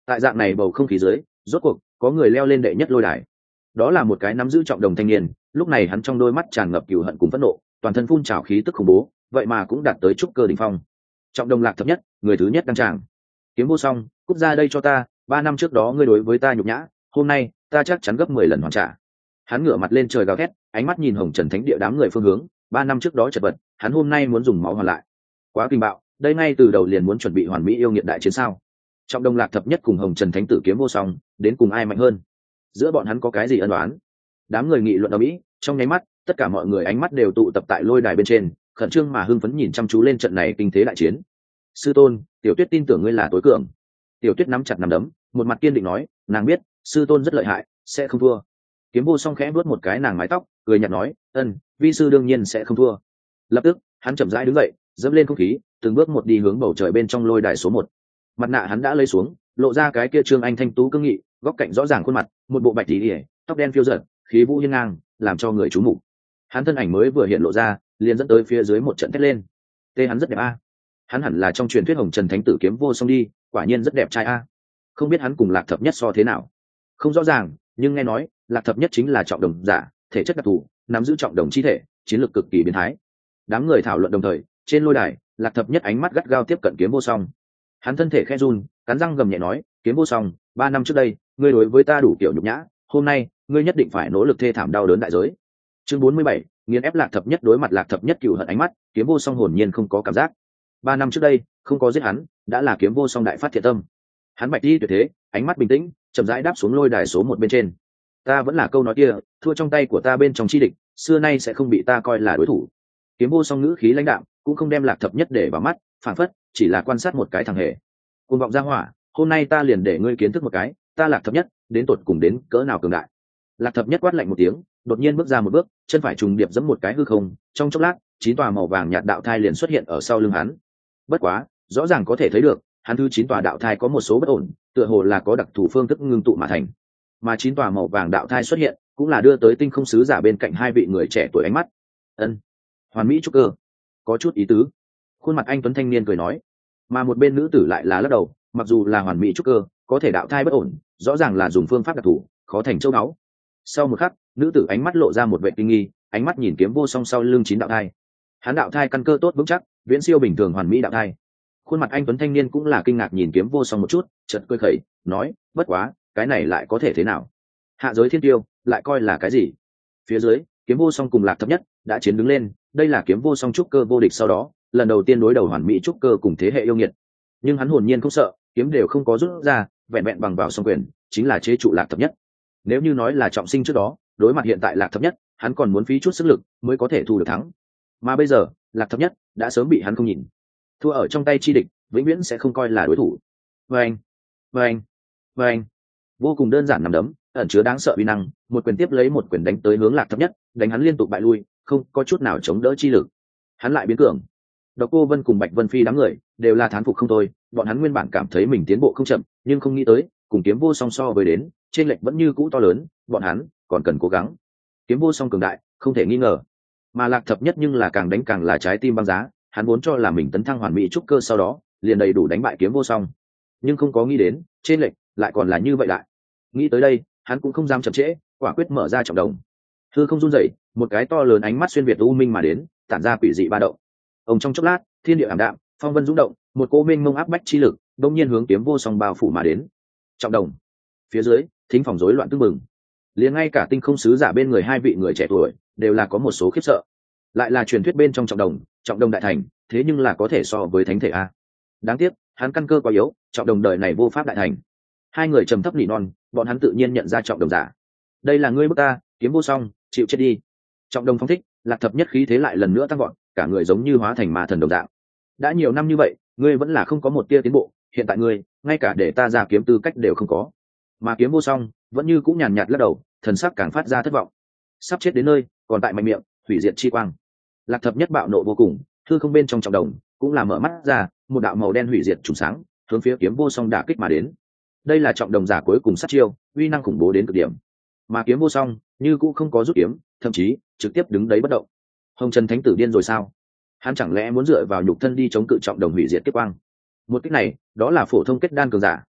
Tại dạng này bầu không khí dưới, rốt cuộc có người leo lên đệ nhất lôi đài. Đó là một cái nắm giữ trọng đồng thanh niên, lúc này hắn trong đôi mắt tràn ngập cừu hận cùng phẫn nộ, toàn thân phun trào khí tức khủng bố, vậy mà cũng đạt tới trúc cơ đỉnh phong. Trọng đồng lạc thập nhất, người thứ nhất đăng tràng. Kiếm vô song, cút ra đây cho ta, ba năm trước đó ngươi đối với ta nhục nhã, hôm nay ta chắc chắn gấp mười lần hoàn trả. Hắn ngửa mặt lên trời gào thét, ánh mắt nhìn hồng trần thánh địa đám người phương hướng, ba năm trước đó chật vật, hắn hôm nay muốn dùng máu hoàn lại. Quá kinh bạo, đây ngay từ đầu liền muốn chuẩn bị hoàn mỹ yêu nghiệt đại chiến sao? Trọng đồng lạc thập nhất cùng hồng trần thánh tử kiếm vô song, đến cùng ai mạnh hơn? Giữa bọn hắn có cái gì ân oán? Đám người nghị luận ở mỹ, trong nháy mắt, tất cả mọi người ánh mắt đều tụ tập tại lôi đài bên trên, khẩn trương mà hưng phấn nhìn chăm chú lên trận này kinh thế đại chiến. Sư tôn, tiểu tuyết tin tưởng ngươi là tối cường. Tiểu tuyết nắm chặt nắm đấm, một mặt kiên định nói, nàng biết sư tôn rất lợi hại, sẽ không thua. Kiếm vô song khẽ vuốt một cái nàng mái tóc, cười nhạt nói, ân, vi sư đương nhiên sẽ không thua. Lập tức hắn chậm rãi đứng dậy, dẫm lên không khí, từng bước một đi hướng bầu trời bên trong lôi đài số một. Mặt nạ hắn đã lấy xuống, lộ ra cái kia trương anh thanh tú cương nghị, góc cạnh rõ ràng khuôn mặt, một bộ bạch tí ỉa, tóc đen phiêu dật, khí vũ hiên ngang, làm cho người chú mục. Hắn thân ảnh mới vừa hiện lộ ra, liền dẫn tới phía dưới một trận thét lên. Tê hắn rất đẹp a. Hắn hẳn là trong truyền thuyết hồng trần thánh tử kiếm vô song đi, quả nhiên rất đẹp trai a. Không biết hắn cùng lạc thập nhất so thế nào, không rõ ràng, nhưng nghe nói lạc thập nhất chính là trọng đồng giả, thể chất đặc thù, nắm giữ trọng đồng chi thể, chiến lược cực kỳ biến thái. Đám người thảo luận đồng thời, trên lôi đài, lạc thập nhất ánh mắt gắt gao tiếp cận kiếm vô song. Hắn thân thể khẽ run, cắn răng gầm nhẹ nói, kiếm vô song, ba năm trước đây ngươi đối với ta đủ kiểu nhục nhã, hôm nay ngươi nhất định phải nỗ lực thê thảm đau đớn đại giới. Chương bốn mươi bảy, nghiền ép lạc thập nhất. Đối mặt lạc thập nhất cựu hận ánh mắt, kiếm vô song hồn nhiên không có cảm giác. Ba năm trước đây không có giết hắn, đã là kiếm vô song đại phát thiện tâm. Hắn bạch đi tuyệt thế, ánh mắt bình tĩnh, chậm rãi đáp xuống lôi đài số một bên trên. Ta vẫn là câu nói kia, thua trong tay của ta bên trong chi địch, xưa nay sẽ không bị ta coi là đối thủ. Kiếm vô song ngữ khí lãnh đạm, cũng không đem lạc thập nhất để vào mắt, phản phất chỉ là quan sát một cái thằng hề. Cuồng vọng ra hỏa, hôm nay ta liền để ngươi kiến thức một cái, ta lạc thập nhất đến tột cùng đến cỡ nào cường đại. Lạc thập nhất quát lạnh một tiếng, đột nhiên bước ra một bước, chân phải trùng điệp giẫm một cái hư không, trong chốc lát chín tòa màu vàng nhạt đạo thai liền xuất hiện ở sau lưng hắn. Bất quá rõ ràng có thể thấy được, hắn thứ chín tòa đạo thai có một số bất ổn, tựa hồ là có đặc thù phương thức ngưng tụ mà thành. Mà chín tòa màu vàng đạo thai xuất hiện, cũng là đưa tới tinh không sứ giả bên cạnh hai vị người trẻ tuổi ánh mắt. Ân, hoàn mỹ trúc cơ, có chút ý tứ. Khuôn mặt anh tuấn thanh niên cười nói. Mà một bên nữ tử lại là lắc đầu, mặc dù là hoàn mỹ trúc cơ, có thể đạo thai bất ổn, rõ ràng là dùng phương pháp đặc thù, khó thành châu báu. Sau một khắc, nữ tử ánh mắt lộ ra một vẻ kinh nghi, ánh mắt nhìn kiếm vô song sau lưng chín đạo thai. Hắn đạo thai căn cơ tốt vững chắc, viễn siêu bình thường hoàn mỹ đạo thai. Khuôn mặt anh tuấn thanh niên cũng là kinh ngạc nhìn kiếm vô song một chút, chợt cười khẩy, nói, bất quá, cái này lại có thể thế nào? Hạ giới thiên tiêu, lại coi là cái gì? Phía dưới, kiếm vô song cùng lạc thập nhất đã chiến đứng lên, đây là kiếm vô song trúc cơ vô địch sau đó, lần đầu tiên đối đầu hoàn mỹ trúc cơ cùng thế hệ yêu nghiệt. Nhưng hắn hồn nhiên không sợ, kiếm đều không có rút ra, vẹn vẹn bằng vào song quyền, chính là chế trụ lạc thập nhất. Nếu như nói là trọng sinh trước đó, đối mặt hiện tại lạc thập nhất, hắn còn muốn phí chút sức lực mới có thể thu được thắng. Mà bây giờ, lạc thập nhất đã sớm bị hắn không nhìn. Thua ở trong tay chi địch, vĩnh viễn sẽ không coi là đối thủ. Vâng, vâng, vâng. Vô cùng đơn giản nằm đấm, ẩn chứa đáng sợ uy năng, một quyền tiếp lấy một quyền đánh tới hướng lạc thập nhất, đánh hắn liên tục bại lui, không có chút nào chống đỡ chi lực. Hắn lại biến cường. Độc Cô Vân cùng Bạch Vân Phi đám người đều là thán phục không thôi, bọn hắn nguyên bản cảm thấy mình tiến bộ không chậm, nhưng không nghĩ tới, cùng kiếm vô song so với đến, trên lệch vẫn như cũ to lớn, bọn hắn còn cần cố gắng. Kiếm vô song cường đại, không thể nghi ngờ. Mà lạc thập nhất nhưng là càng đánh càng là trái tim băng giá, hắn vốn cho là mình tấn thăng hoàn mỹ trúc cơ sau đó, liền đầy đủ đánh bại kiếm vô song. Nhưng không có nghĩ đến, trên lệch lại còn là như vậy lại. Nghĩ tới đây, hắn cũng không dám chậm trễ, quả quyết mở ra trọng đồng. Hư không run rẩy, một cái to lớn ánh mắt xuyên việt u minh mà đến, tản ra quỷ dị ba động. Ông trong chốc lát, thiên địa ảm đạm, phong vân rung động, một cỗ mênh mông áp bách chi lực, đột nhiên hướng kiếm vô song bao phủ mà đến. Trọng đồng. Phía dưới, thính phòng rối loạn tương mừng. Liền ngay cả tinh không sứ giả bên người hai vị người trẻ tuổi, đều là có một số khiếp sợ. Lại là truyền thuyết bên trong trọng đồng, trọng đồng đại thành, thế nhưng là có thể so với thánh thể a. Đáng tiếc, hắn căn cơ quá yếu, trọng đồng đời này vô pháp đại thành. Hai người trầm thấp nỉ non, bọn hắn tự nhiên nhận ra trọng đồng giả. Đây là ngươi bức ta, kiếm vô song, chịu chết đi. Trọng đồng phong thích, lạc thập nhất khí thế lại lần nữa tăng vọt, cả người giống như hóa thành ma thần đồng dạng. Đã nhiều năm như vậy, ngươi vẫn là không có một tia tiến bộ, hiện tại ngươi, ngay cả để ta ra kiếm tư cách đều không có. Mà kiếm vô song, vẫn như cũng nhàn nhạt lắc đầu, thần sắc càng phát ra thất vọng. Sắp chết đến nơi, còn tại mạnh miệng, hủy diệt chi quang. Lạc thập nhất bạo nộ vô cùng, thư không bên trong trọng đồng, cũng là mở mắt ra, một đạo màu đen hủy diệt trùng sáng, hướng phía kiếm vô song đả kích mà đến. Đây là trọng đồng giả cuối cùng sát chiêu, uy năng khủng bố đến cực điểm. Mà kiếm vô song, như cũng không có rút kiếm, thậm chí trực tiếp đứng đấy bất động. Hồng Trần Thánh tử điên rồi sao? Hắn chẳng lẽ muốn dựa vào nhục thân đi chống cự trọng đồng hủy diệt kiếp quang? Một kích này, đó là phổ thông kết đan cường giả,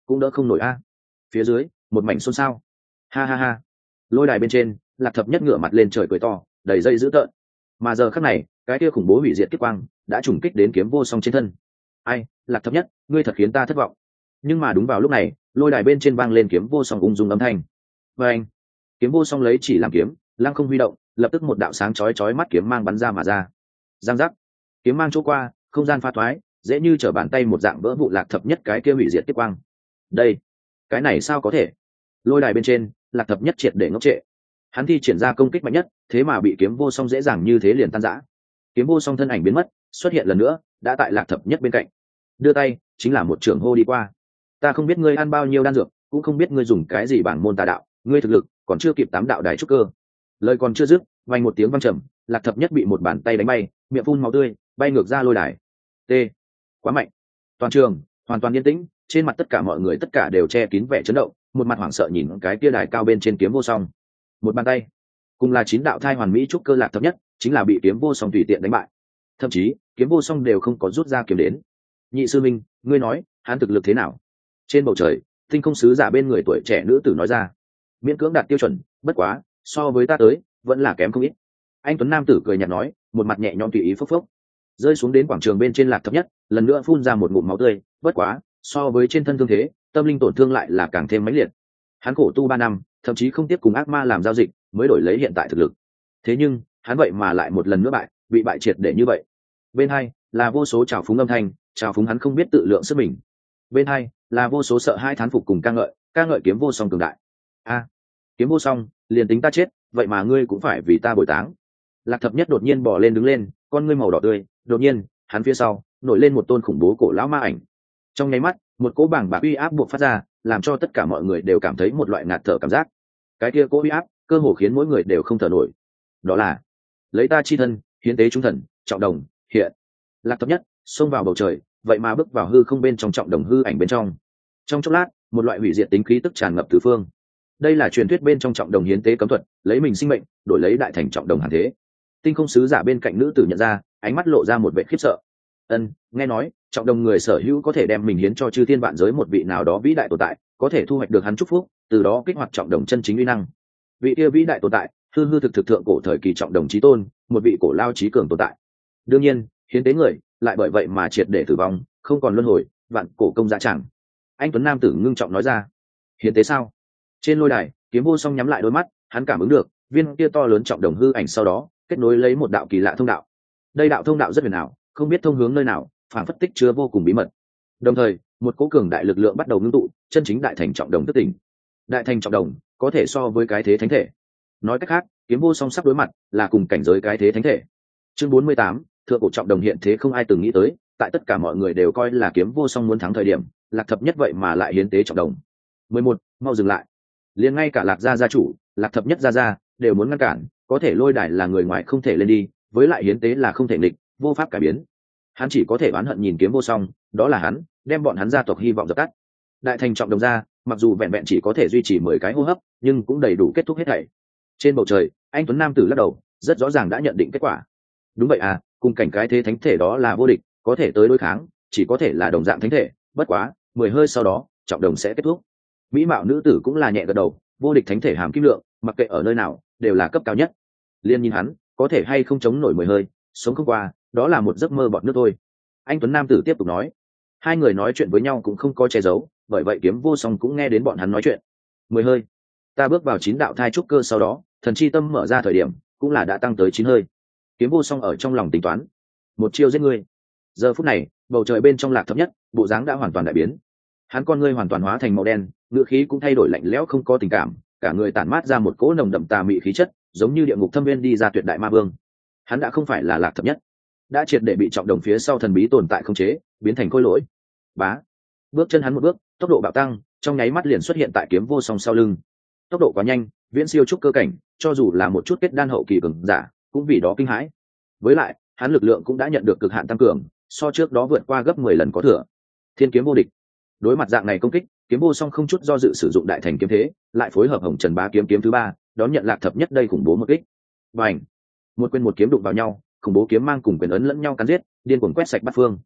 cũng đỡ không nổi a. Phía dưới một mảnh xôn xao. Ha ha ha. Lôi đài bên trên, Lạc Thập Nhất ngửa mặt lên trời cười to, đầy dây dữ tợn. Mà giờ khắc này, cái kia khủng bố hủy diệt kiếp quang đã trùng kích đến Kiếm Vô Song trên thân. Ai, Lạc Thập Nhất, ngươi thật khiến ta thất vọng. Nhưng mà đúng vào lúc này, lôi đài bên trên vang lên Kiếm Vô Song ung dung âm thanh. Và anh, Kiếm Vô Song lấy chỉ làm kiếm, lăng không huy động, lập tức một đạo sáng chói chói mắt kiếm mang bắn ra mà ra. Giang giác, kiếm mang chỗ qua, không gian pha thoái, dễ như trở bàn tay một dạng vỡ vụ Lạc Thập Nhất cái kia hủy diệt kiếp quang. Đây, cái này sao có thể? Lôi đài bên trên, Lạc Thập Nhất triệt để ngốc trệ. Hắn thi triển ra công kích mạnh nhất, thế mà bị Kiếm Vô Song dễ dàng như thế liền tan rã. Kiếm Vô Song thân ảnh biến mất, xuất hiện lần nữa, đã tại Lạc Thập Nhất bên cạnh. Đưa tay, chính là một trường hô đi qua. Ta không biết ngươi ăn bao nhiêu đan dược, cũng không biết ngươi dùng cái gì bản môn tà đạo, ngươi thực lực còn chưa kịp tám đạo đài trúc cơ. Lời còn chưa dứt, vang một tiếng vang trầm, Lạc Thập Nhất bị một bàn tay đánh bay, miệng phun máu tươi, bay ngược ra lôi đài. T, quá mạnh. Toàn trường hoàn toàn yên tĩnh, trên mặt tất cả mọi người tất cả đều che kín vẻ chấn động, một mặt hoảng sợ nhìn cái kia đài cao bên trên Kiếm Vô Song. Một bàn tay, cùng là chín đạo thai hoàn mỹ trúc cơ Lạc Thập Nhất, chính là bị Kiếm Vô Song tùy tiện đánh bại. Thậm chí, Kiếm Vô Song đều không có rút ra kiếm đến. Nhị sư minh, ngươi nói, hắn thực lực thế nào? Trên bầu trời, Tinh Không sứ giả bên người tuổi trẻ nữ tử nói ra. Miễn cưỡng đạt tiêu chuẩn, bất quá, so với ta tới, vẫn là kém không ít. Anh tuấn nam tử cười nhạt nói, một mặt nhẹ nhõm tùy ý phốc phốc. Rơi xuống đến quảng trường bên trên Lạc Thập Nhất, lần nữa phun ra một ngụm máu tươi, bất quá, so với trên thân thương thế, tâm linh tổn thương lại là càng thêm mãnh liệt. Hắn khổ tu ba năm, thậm chí không tiếp cùng ác ma làm giao dịch, mới đổi lấy hiện tại thực lực. Thế nhưng, hắn vậy mà lại một lần nữa bại, bị bại triệt để như vậy. Bên hai là vô số trào phúng âm thanh, trào phúng hắn không biết tự lượng sức mình. Bên hai là vô số sợ hai thán phục cùng ca ngợi, ca ngợi Kiếm Vô Song cường đại. A, Kiếm Vô Song, liền tính ta chết, vậy mà ngươi cũng phải vì ta bồi táng. Lạc Thập Nhất đột nhiên bò lên đứng lên, con ngươi màu đỏ tươi, đột nhiên, hắn phía sau nổi lên một tôn khủng bố cổ lão ma ảnh. Trong nháy mắt, một cỗ bảng bạc uy áp buộc phát ra, làm cho tất cả mọi người đều cảm thấy một loại ngạt thở cảm giác. Cái kia cỗ uy áp, cơ hồ khiến mỗi người đều không thở nổi. Đó là lấy ta chi thân, hiến tế chúng thần, Trọng Đồng hiện. Lạc Thập Nhất xông vào bầu trời, vậy mà bước vào hư không bên trong Trọng Đồng hư ảnh bên trong. Trong chốc lát, một loại hủy diệt tính khí tức tràn ngập tứ phương. Đây là truyền thuyết bên trong Trọng Đồng hiến tế cấm thuật, lấy mình sinh mệnh đổi lấy đại thành Trọng Đồng hàn thế. Tinh Không sứ giả bên cạnh nữ tử nhận ra, ánh mắt lộ ra một vẻ khiếp sợ. Ân, nghe nói Trọng Đồng người sở hữu có thể đem mình hiến cho chư thiên vạn giới một vị nào đó vĩ đại tồn tại, có thể thu hoạch được hắn chúc phúc, từ đó kích hoạt Trọng Đồng chân chính uy năng. Vị kia vĩ đại tồn tại, hư hư thực thực thượng cổ thời kỳ Trọng Đồng chí tôn, một vị cổ lao chí cường tồn tại. Đương nhiên, hiến tế người lại bởi vậy mà triệt để tử vong, không còn luân hồi, vạn cổ công dạ chẳng. Anh tuấn nam tử ngưng trọng nói ra. Hiến tế sao? Trên lôi đài, Kiếm Vô Song nhắm lại đôi mắt, hắn cảm ứng được viên kia to lớn Trọng Đồng hư ảnh sau đó kết nối lấy một đạo kỳ lạ thông đạo. Đây đạo thông đạo rất huyền ảo, không biết thông hướng nơi nào, phản phất tích chứa vô cùng bí mật. Đồng thời, một cỗ cường đại lực lượng bắt đầu ngưng tụ, chân chính đại thành Trọng Đồng thức tỉnh. Đại thành Trọng Đồng có thể so với cái thế thánh thể. Nói cách khác, Kiếm Vô Song sắp đối mặt là cùng cảnh giới cái thế thánh thể. Chương bốn mươi tám, thượng cổ Trọng Đồng hiện thế không ai từng nghĩ tới, tại tất cả mọi người đều coi là Kiếm Vô Song muốn thắng thời điểm, Lạc Thập Nhất vậy mà lại hiến tế Trọng Đồng. mười một, mau dừng lại. Liền ngay cả Lạc gia gia chủ, Lạc Thập Nhất gia gia đều muốn ngăn cản, có thể lôi đài là người ngoài không thể lên đi, với lại hiến tế là không thể nghịch, vô pháp cải biến. Hắn chỉ có thể oán hận nhìn Kiếm Vô Song, đó là hắn đem bọn hắn gia tộc hy vọng dập tắt. Đại thành Trọng Đồng gia, mặc dù vẹn vẹn chỉ có thể duy trì mười cái hô hấp, nhưng cũng đầy đủ kết thúc hết thảy. Trên bầu trời, anh tuấn nam tử lắc đầu, rất rõ ràng đã nhận định kết quả. Đúng vậy à, cùng cảnh cái thế thánh thể đó là vô địch, có thể tới đối kháng, chỉ có thể là đồng dạng thánh thể, bất quá, mười hơi sau đó, Trọng Đồng sẽ kết thúc. Mỹ mạo nữ tử cũng là nhẹ gật đầu, vô địch thánh thể hàm kim lượng, mặc kệ ở nơi nào, đều là cấp cao nhất. Liên nhìn hắn, có thể hay không chống nổi mười hơi, sống không qua, đó là một giấc mơ bọt nước thôi. Anh tuấn nam tử tiếp tục nói. Hai người nói chuyện với nhau cũng không có che giấu, bởi vậy Kiếm Vô Song cũng nghe đến bọn hắn nói chuyện. Mười hơi. Ta bước vào chín đạo thai trúc cơ sau đó, thần chi tâm mở ra thời điểm, cũng là đã tăng tới chín hơi. Kiếm Vô Song ở trong lòng tính toán, một chiêu giết ngươi. Giờ phút này, bầu trời bên trong Lạc Thập Nhất, bộ dáng đã hoàn toàn đại biến. Hắn con ngươi hoàn toàn hóa thành màu đen, ngữ khí cũng thay đổi lạnh lẽo không có tình cảm, cả người tản mát ra một cỗ nồng đậm tà mị khí chất, giống như địa ngục thâm viên đi ra tuyệt đại ma vương. Hắn đã không phải là Lạc Thập Nhất, đã triệt để bị Trọng Đồng phía sau thần bí tồn tại khống chế, biến thành khối lỗi. Bá, bước chân hắn một bước, tốc độ bạo tăng, trong nháy mắt liền xuất hiện tại Kiếm Vô Song sau lưng. Tốc độ quá nhanh, viễn siêu trúc cơ cảnh, cho dù là một chút kết đan hậu kỳ cường giả, cũng vì đó kinh hãi. Với lại, hắn lực lượng cũng đã nhận được cực hạn tăng cường, so trước đó vượt qua gấp mười lần có thừa. Thiên kiếm vô địch. Đối mặt dạng này công kích, Kiếm Vô Song không chút do dự sử dụng đại thành kiếm thế, lại phối hợp Hồng Trần Bá kiếm kiếm thứ ba, đón nhận Lạc Thập Nhất đây khủng bố một kích. Bành! Một quyền một kiếm đụng vào nhau, khủng bố kiếm mang cùng quyền ấn lẫn nhau cắn giết, điên cuồng quét sạch bát phương.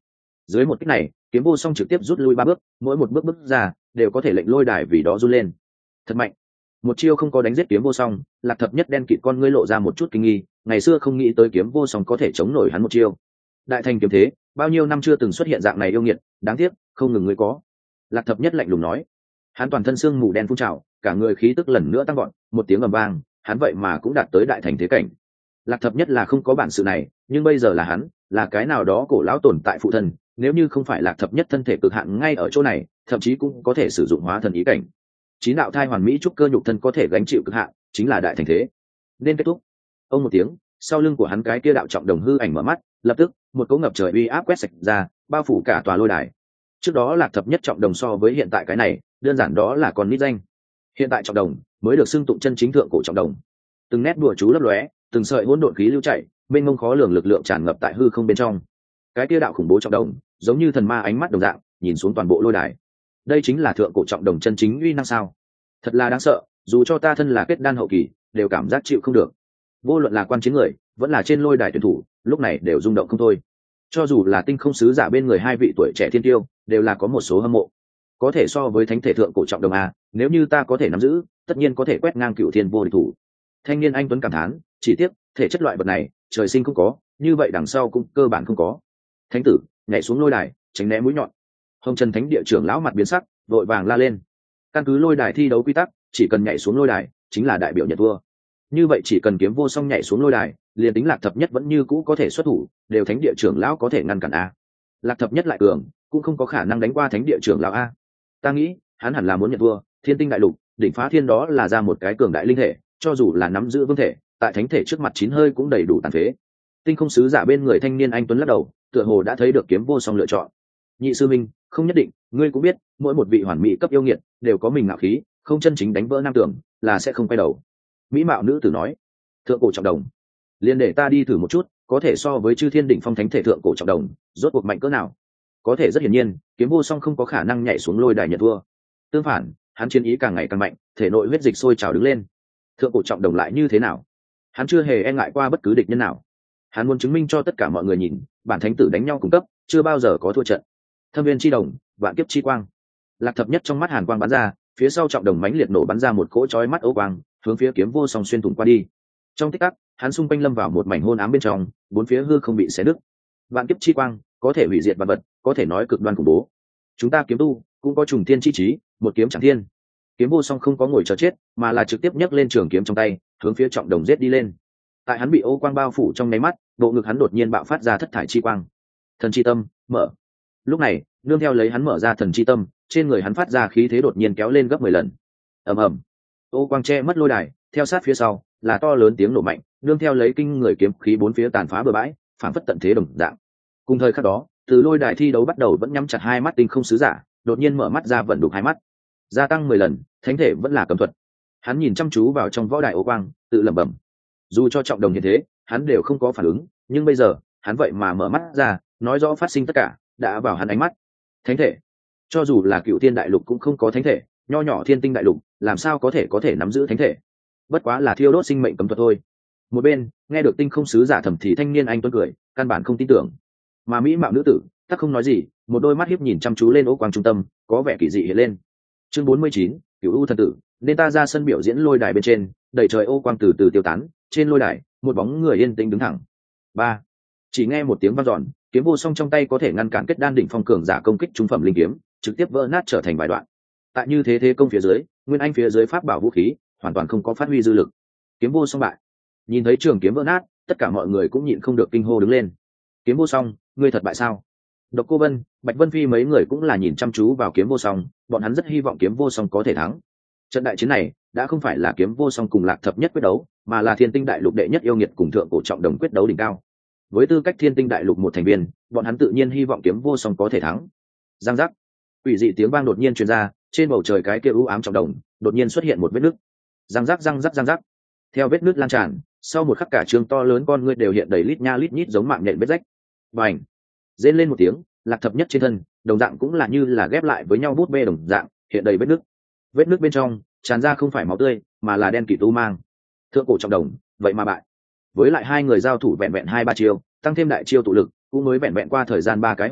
Dưới một kích này, kiếm vô song trực tiếp rút lui ba bước, mỗi một bước bước ra đều có thể lệnh lôi đài vì đó run lên. Thật mạnh. Một chiêu không có đánh giết kiếm vô song, Lạc Thập Nhất đen kịt con ngươi lộ ra một chút kinh nghi, ngày xưa không nghĩ tới kiếm vô song có thể chống nổi hắn một chiêu. Đại thành kiếm thế, bao nhiêu năm chưa từng xuất hiện dạng này yêu nghiệt, đáng tiếc, không ngừng ngươi có. Lạc Thập Nhất lạnh lùng nói. Hắn toàn thân xương mù đen phun trào, cả người khí tức lần nữa tăng vọt, một tiếng ầm vang, hắn vậy mà cũng đạt tới đại thành thế cảnh. Lạc Thập Nhất là không có bản sự này, nhưng bây giờ là hắn, là cái nào đó cổ lão tồn tại phụ thân, nếu như không phải Lạc Thập Nhất thân thể cực hạn ngay ở chỗ này, thậm chí cũng có thể sử dụng hóa thần ý cảnh. Chín đạo thai hoàn mỹ trúc cơ nhục thân có thể gánh chịu cực hạn, chính là đại thành thế. Nên kết thúc. Ông một tiếng, sau lưng của hắn cái kia đạo trọng đồng hư ảnh mở mắt, lập tức, một cỗ ngập trời uy áp quét sạch ra, bao phủ cả tòa lôi đài. Trước đó Lạc Thập Nhất trọng đồng so với hiện tại cái này, đơn giản đó là còn nít danh. Hiện tại trọng đồng mới được xưng tụng chân chính thượng cổ trọng đồng. Từng nét đùa chú lấp lóe, từng sợi hỗn độn khí lưu chảy, mênh mông khó lường lực lượng tràn ngập tại hư không bên trong. Cái kia đạo khủng bố trọng đồng, giống như thần ma ánh mắt đồng dạng, nhìn xuống toàn bộ lôi đài. Đây chính là thượng cổ trọng đồng chân chính uy năng sao? Thật là đáng sợ, dù cho ta thân là kết đan hậu kỳ, đều cảm giác chịu không được. Vô luận là quan chiến người, vẫn là trên lôi đài tuyển thủ, lúc này đều rung động không thôi. Cho dù là tinh không sứ giả bên người hai vị tuổi trẻ thiên tiêu, đều là có một số hâm mộ. Có thể so với thánh thể thượng cổ trọng đồng a, nếu như ta có thể nắm giữ, tất nhiên có thể quét ngang cựu thiên vô địch thủ. Thanh niên anh tuấn cảm thán, chỉ tiếc, thể chất loại vật này, trời sinh không có, như vậy đằng sau cũng cơ bản không có. Thánh tử nhảy xuống lôi đài, tránh né mũi nhọn. Hồng Trần Thánh địa trưởng lão mặt biến sắc, vội vàng la lên. Căn cứ lôi đài thi đấu quy tắc, chỉ cần nhảy xuống lôi đài, chính là đại biểu nhận thua. Như vậy chỉ cần kiếm vô song nhảy xuống lôi đài, liền tính Lạc Thập Nhất vẫn như cũ có thể xuất thủ, đều Thánh địa trưởng lão có thể ngăn cản a. Lạc Thập Nhất lại cường, cũng không có khả năng đánh qua Thánh địa trưởng lão a. Ta nghĩ, hắn hẳn là muốn nhận thua. Thiên tinh đại lục, đỉnh phá thiên đó là ra một cái cường đại linh thể, cho dù là nắm giữ vương thể, tại thánh thể trước mặt chín hơi cũng đầy đủ tàn phế. Tinh không sứ giả bên người thanh niên anh tuấn lắc đầu, tựa hồ đã thấy được kiếm vô song lựa chọn. Nhị sư minh, không nhất định, ngươi cũng biết, mỗi một vị hoàn mỹ cấp yêu nghiệt đều có mình ngạo khí, không chân chính đánh vỡ nam tưởng, là sẽ không quay đầu. Mỹ mạo nữ tử nói. Thượng cổ trọng đồng, liền để ta đi thử một chút, có thể so với chư thiên đỉnh phong thánh thể thượng cổ trọng đồng, rốt cuộc mạnh cỡ nào? Có thể rất hiển nhiên, kiếm vô song không có khả năng nhảy xuống lôi đài nhận thua. Tương phản, hắn chiến ý càng ngày càng mạnh, thể nội huyết dịch sôi trào đứng lên. Thượng cổ trọng đồng lại như thế nào? Hắn chưa hề e ngại qua bất cứ địch nhân nào. Hắn muốn chứng minh cho tất cả mọi người nhìn, bản thánh tử đánh nhau cùng cấp, chưa bao giờ có thua trận. Thâm viên chi đồng, vạn kiếp chi quang. Lạc Thập Nhất trong mắt hàn quang bắn ra, phía sau trọng đồng mãnh liệt nổ bắn ra một cỗ chói mắt ấu quang, hướng phía kiếm vô song xuyên thủng qua đi. Trong tích tắc, hắn xung quanh lâm vào một mảnh hôn ám bên trong, bốn phía hư không bị xé nứt. Vạn kiếp chi quang, có thể hủy diệt vạn vật, có thể nói cực đoan khủng bố. Chúng ta kiếm tu cũng có trùng thiên chi trí, một kiếm chẳng thiên. Kiếm vô song không có ngồi chờ chết, mà là trực tiếp nhấc lên trường kiếm trong tay, hướng phía trọng đồng giết đi lên. Tại hắn bị ô quang bao phủ trong nháy mắt, bộ ngực hắn đột nhiên bạo phát ra thất thải chi quang. Thần chi tâm mở. Lúc này, nương theo lấy hắn mở ra thần chi tâm, trên người hắn phát ra khí thế đột nhiên kéo lên gấp mười lần. Ầm ầm. Ô quang che mất lôi đài, theo sát phía sau là to lớn tiếng nổ mạnh, nương theo lấy kinh người kiếm khí bốn phía tàn phá bừa bãi, phảng phất tận thế đồng dạng. Cùng thời khắc đó, từ lôi đài thi đấu bắt đầu vẫn nhắm chặt hai mắt tinh không sứ giả, đột nhiên mở mắt ra vận đục hai mắt, gia tăng mười lần, thánh thể vẫn là cấm thuật. Hắn nhìn chăm chú vào trong võ đài ô quang, tự lẩm bẩm. Dù cho trọng đồng như thế, hắn đều không có phản ứng, nhưng bây giờ, hắn vậy mà mở mắt ra, nói rõ phát sinh tất cả đã vào hắn ánh mắt. Thánh thể, cho dù là cựu thiên đại lục cũng không có thánh thể, nho nhỏ thiên tinh đại lục làm sao có thể có thể nắm giữ thánh thể? Bất quá là thiêu đốt sinh mệnh cấm thuật thôi. Một bên nghe được tinh không sứ giả thầm thì thanh niên anh tuấn cười, căn bản không tin tưởng. Mà mỹ mạo nữ tử tắc không nói gì, một đôi mắt hiếp nhìn chăm chú lên ô quang trung tâm, có vẻ kỳ dị hiện lên. Chương bốn mươi chín, Cửu U thần tử, nên ta ra sân biểu diễn lôi đài bên trên, đầy trời ô quang từ từ tiêu tán, trên lôi đài, một bóng người yên tĩnh đứng thẳng. Ba. Chỉ nghe một tiếng vang dọn, kiếm vô song trong tay có thể ngăn cản kết đan đỉnh phong cường giả công kích trung phẩm linh kiếm, trực tiếp vỡ nát trở thành vài đoạn. Tại như thế thế công phía dưới, nguyên anh phía dưới pháp bảo vũ khí, hoàn toàn không có phát huy dư lực. Kiếm vô song bại. Nhìn thấy trường kiếm vỡ nát, tất cả mọi người cũng nhịn không được kinh hô đứng lên. Kiếm vô song, ngươi thật bại sao? Độc Cô Vân, Bạch Vân Phi mấy người cũng là nhìn chăm chú vào kiếm vô song, bọn hắn rất hy vọng kiếm vô song có thể thắng. Trận đại chiến này đã không phải là kiếm vô song cùng Lạc Thập Nhất quyết đấu, mà là thiên tinh đại lục đệ nhất yêu nghiệt cùng thượng cổ trọng đồng quyết đấu đỉnh cao. Với tư cách thiên tinh đại lục một thành viên, bọn hắn tự nhiên hy vọng kiếm vô song có thể thắng. Giang giác, ủy dị tiếng vang đột nhiên truyền ra, trên bầu trời cái kia u ám trọng đồng đột nhiên xuất hiện một vết nứt. Giang giác răng rắc răng rắc. Theo vết nứt lan tràn, sau một khắc cả trường to lớn con ngươi đều hiện đầy lít nha lít nhít giống mạng nhện vết rách. Bành! Rên lên một tiếng, Lạc Thập Nhất trên thân, đồng dạng cũng là như là ghép lại với nhau bút bê đồng dạng, hiện đầy vết nứt. Vết nứt bên trong tràn ra không phải máu tươi, mà là đen kịt u mang. Thượng cổ trọng đồng, vậy mà bại. Với lại hai người giao thủ vẹn vẹn hai ba chiêu, tăng thêm đại chiêu tụ lực, cũng mới vẹn vẹn qua thời gian ba cái hô hấp,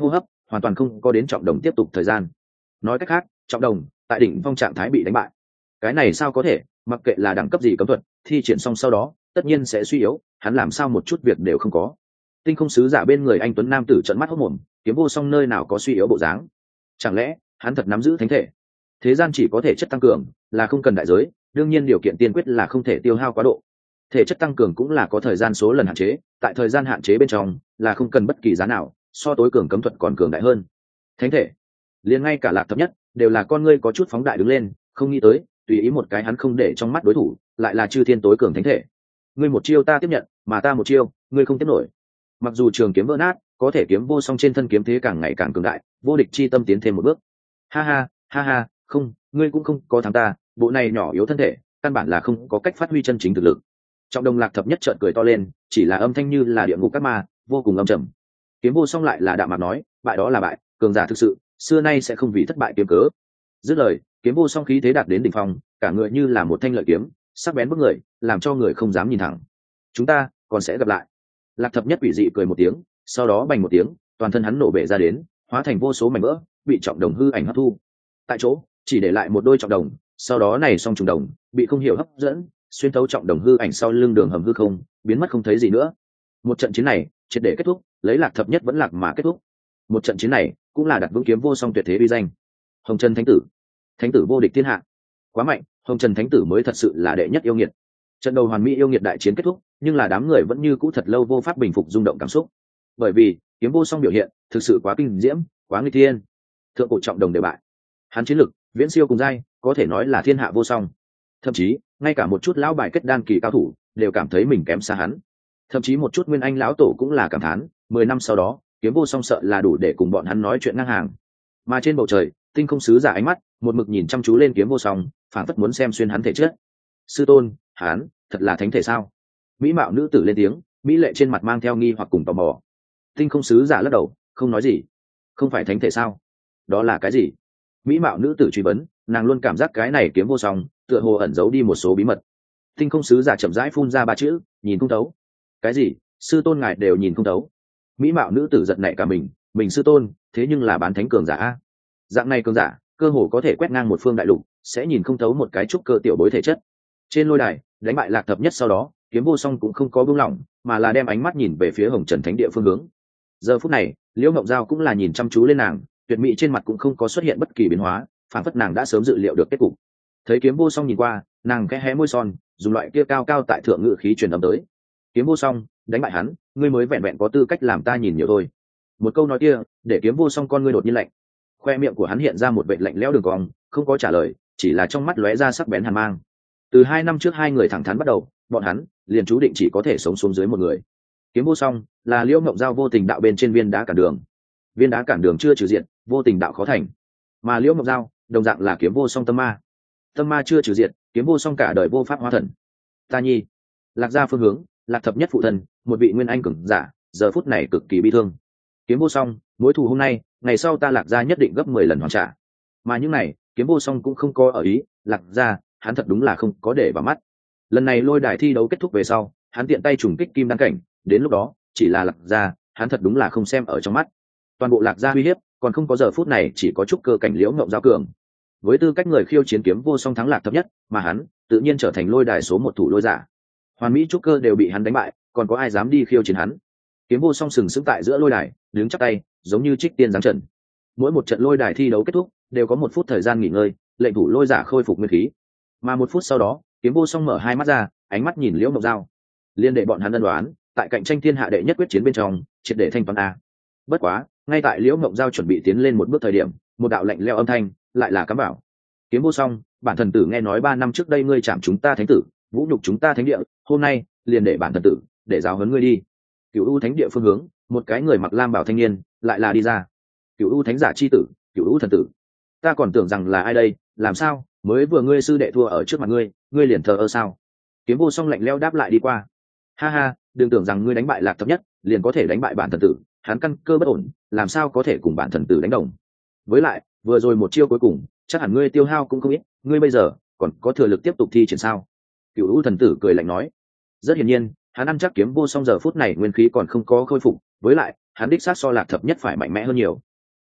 hoàn toàn không có đến trọng đồng tiếp tục thời gian. Nói cách khác, trọng đồng tại đỉnh phong trạng thái bị đánh bại. Cái này sao có thể? Mặc kệ là đẳng cấp gì cấm thuật, thi triển xong sau đó tất nhiên sẽ suy yếu, hắn làm sao một chút việc đều không có. Tinh không sứ giả bên người anh tuấn nam tử trợn mắt hốt mồm, Kiếm Vô Song nơi nào có suy yếu bộ dáng? Chẳng lẽ hắn thật nắm giữ thánh thể? Thế gian chỉ có thể chất tăng cường, là không cần đại giới, đương nhiên điều kiện tiên quyết là không thể tiêu hao quá độ. Thể chất tăng cường cũng là có thời gian số lần hạn chế, tại thời gian hạn chế bên trong là không cần bất kỳ giá nào, so tối cường cấm thuật còn cường đại hơn. Thánh thể, liền ngay cả Lạc Thập Nhất đều là con ngươi có chút phóng đại đứng lên, không nghĩ tới tùy ý một cái hắn không để trong mắt đối thủ lại là chư thiên tối cường thánh thể. Ngươi một chiêu ta tiếp nhận, mà ta một chiêu ngươi không tiếp nổi. Mặc dù trường kiếm vỡ nát, có thể Kiếm Vô Song trên thân kiếm thế càng ngày càng cường đại, vô địch chi tâm tiến thêm một bước. Ha ha, ha ha, không, ngươi cũng không có thắng ta, bộ này nhỏ yếu thân thể căn bản là không có cách phát huy chân chính thực lực. Trọng đồng Lạc Thập Nhất trợn cười to lên, chỉ là âm thanh như là địa ngục các ma, vô cùng âm trầm. Kiếm Vô Song lại là đạm mạc nói, bại đó là bại, cường giả thực sự xưa nay sẽ không vì thất bại kiếm cớ. Dứt lời, Kiếm Vô Song khí thế đạt đến đỉnh phong, cả người như là một thanh lợi kiếm, sắc bén bức người, làm cho người không dám nhìn thẳng. Chúng ta còn sẽ gặp lại. Lạc Thập Nhất quỷ dị cười một tiếng, sau đó bành một tiếng, toàn thân hắn nổ bể ra đến, hóa thành vô số mảnh vỡ, bị trọng đồng hư ảnh hấp thu. Tại chỗ chỉ để lại một đôi trọng đồng, sau đó này song trùng đồng bị không hiểu hấp dẫn, xuyên thấu trọng đồng hư ảnh sau lưng đường hầm hư không, biến mất không thấy gì nữa. Một trận chiến này triệt để kết thúc, lấy Lạc Thập Nhất vẫn lạc mà kết thúc. Một trận chiến này cũng là đặt vững Kiếm Vô Song tuyệt thế uy danh. Hồng Trần Thánh Tử, thánh tử vô địch thiên hạ, quá mạnh, Hồng Trần Thánh Tử mới thật sự là đệ nhất yêu nghiệt. Trận đầu hoàn mỹ yêu nghiệt đại chiến kết thúc, nhưng là đám người vẫn như cũ thật lâu vô pháp bình phục rung động cảm xúc, bởi vì Kiếm Vô Song biểu hiện thực sự quá kinh diễm, quá nguy thiên. Thượng cổ trọng đồng đều bại, hắn chiến lực viễn siêu cùng giai, có thể nói là thiên hạ vô song. Thậm chí ngay cả một chút lão bài kết đan kỳ cao thủ đều cảm thấy mình kém xa hắn, thậm chí một chút nguyên anh lão tổ cũng là cảm thán, mười năm sau đó Kiếm Vô Song sợ là đủ để cùng bọn hắn nói chuyện ngang hàng. Mà trên bầu trời, tinh không sứ giả ánh mắt một mực nhìn chăm chú lên Kiếm Vô Song, phản phất muốn xem xuyên hắn thể chất. Sư tôn, hắn thật là thánh thể sao? Mỹ mạo nữ tử lên tiếng, mỹ lệ trên mặt mang theo nghi hoặc cùng tò mò. Tinh không sứ giả lắc đầu, không nói gì. Không phải thánh thể sao? Đó là cái gì? Mỹ mạo nữ tử truy vấn, nàng luôn cảm giác cái này Kiếm Vô Song tựa hồ ẩn giấu đi một số bí mật. Tinh không sứ giả chậm rãi phun ra ba chữ, nhìn không thấu. Cái gì? Sư tôn ngài đều nhìn không thấu? Mỹ mạo nữ tử giật nảy cả mình, mình sư tôn thế nhưng là bán thánh cường giả a. Dạng này cường giả cơ hồ có thể quét ngang một phương đại lục, sẽ nhìn không thấu một cái trúc cơ tiểu bối thể chất. Trên lôi đài đánh bại Lạc Thập Nhất sau đó, Kiếm Vô Song cũng không có buông lỏng, mà là đem ánh mắt nhìn về phía Hồng Trần Thánh địa phương hướng. Giờ phút này Liễu Ngộng Giao cũng là nhìn chăm chú lên nàng, tuyệt mỹ trên mặt cũng không có xuất hiện bất kỳ biến hóa, phản phất nàng đã sớm dự liệu được kết cục. Thấy Kiếm Vô Song nhìn qua, nàng khẽ hé môi son, dùng loại kia cao cao tại thượng ngự khí truyền âm tới. Kiếm Vô Song, đánh bại hắn, ngươi mới vẹn vẹn có tư cách làm ta nhìn nhiều thôi. Một câu nói kia để Kiếm Vô Song con ngươi đột nhiên lạnh, khoe miệng của hắn hiện ra một vệt lạnh lẽo đường cong, không có trả lời, chỉ là trong mắt lóe ra sắc bén hàn mang. Từ hai năm trước hai người thẳng thắn bắt đầu, bọn hắn liền chú định chỉ có thể sống xuống dưới một người. Kiếm Vô Song là Liễu Ngộng Giao vô tình đạo bên trên viên đá cản đường, viên đá cản đường chưa trừ diện, vô tình đạo khó thành. Mà Liễu Ngộng Giao đồng dạng là Kiếm Vô Song tâm ma, tâm ma chưa trừ diện, Kiếm Vô Song cả đời vô pháp hóa thần. Ta nhi, Lạc gia phương hướng, Lạc Thập Nhất phụ thân, một vị nguyên anh cường giả, giờ phút này cực kỳ bi thương. Kiếm Vô Song, mối thù hôm nay, ngày sau ta Lạc gia nhất định gấp mười lần hoàn trả. Mà những này Kiếm Vô Song cũng không có ở ý, Lạc gia hắn thật đúng là không có để vào mắt. Lần này lôi đài thi đấu kết thúc về sau, hắn tiện tay trùng kích kim đăng cảnh, đến lúc đó chỉ là Lạc gia, hắn thật đúng là không xem ở trong mắt. Toàn bộ Lạc gia uy hiếp còn không có giờ phút này chỉ có chút cơ cảnh Liễu Ngộng Giao cường. Với tư cách người khiêu chiến Kiếm Vô Song thắng Lạc Thập Nhất, mà hắn tự nhiên trở thành lôi đài số một thủ lôi giả. Hoàn mỹ trúc cơ đều bị hắn đánh bại, còn có ai dám đi khiêu chiến hắn? Kiếm Vô Song sừng sững tại giữa lôi đài, đứng chắp tay, giống như trích tiên giáng trần. Mỗi một trận lôi đài thi đấu kết thúc, đều có một phút thời gian nghỉ ngơi, lệnh thủ lôi giả khôi phục nguyên khí. Mà một phút sau đó, Kiếm Vô Song mở hai mắt ra, ánh mắt nhìn Liễu Ngộng Giao, liên đệ bọn hắn ân đoán, tại cạnh tranh thiên hạ đệ nhất quyết chiến bên trong, triệt để thanh toán a. Bất quá, ngay tại Liễu Ngộng Giao chuẩn bị tiến lên một bước thời điểm, một đạo lạnh lẽo âm thanh lại là cắm bảo. Kiếm Vô Song, bản thần tử nghe nói ba năm trước đây ngươi chạm chúng ta thánh tử, vũ nhục chúng ta thánh địa, hôm nay liền để bản thần tử để giáo huấn ngươi đi. Cửu U thánh địa phương hướng, một cái người mặc lam bảo thanh niên lại là đi ra. Cửu U thánh giả chi tử, Cửu U thần tử, ta còn tưởng rằng là ai đây, làm sao mới vừa ngươi sư đệ thua ở trước mặt ngươi, ngươi liền thờ ơ sao? Kiếm Vô Song lạnh lẽo đáp lại đi qua. Ha ha, đừng tưởng rằng ngươi đánh bại Lạc Thập Nhất liền có thể đánh bại bản thần tử, hắn căn cơ bất ổn, làm sao có thể cùng bản thần tử đánh đồng. Với lại vừa rồi một chiêu cuối cùng chắc hẳn ngươi tiêu hao cũng không ít, ngươi bây giờ còn có thừa lực tiếp tục thi triển sao? Cửu U thần tử cười lạnh nói. Rất hiển nhiên hắn ăn chắc Kiếm Vô Song giờ phút này nguyên khí còn không có khôi phục, với lại hắn đích xác so Lạc Thập Nhất phải mạnh mẽ hơn nhiều.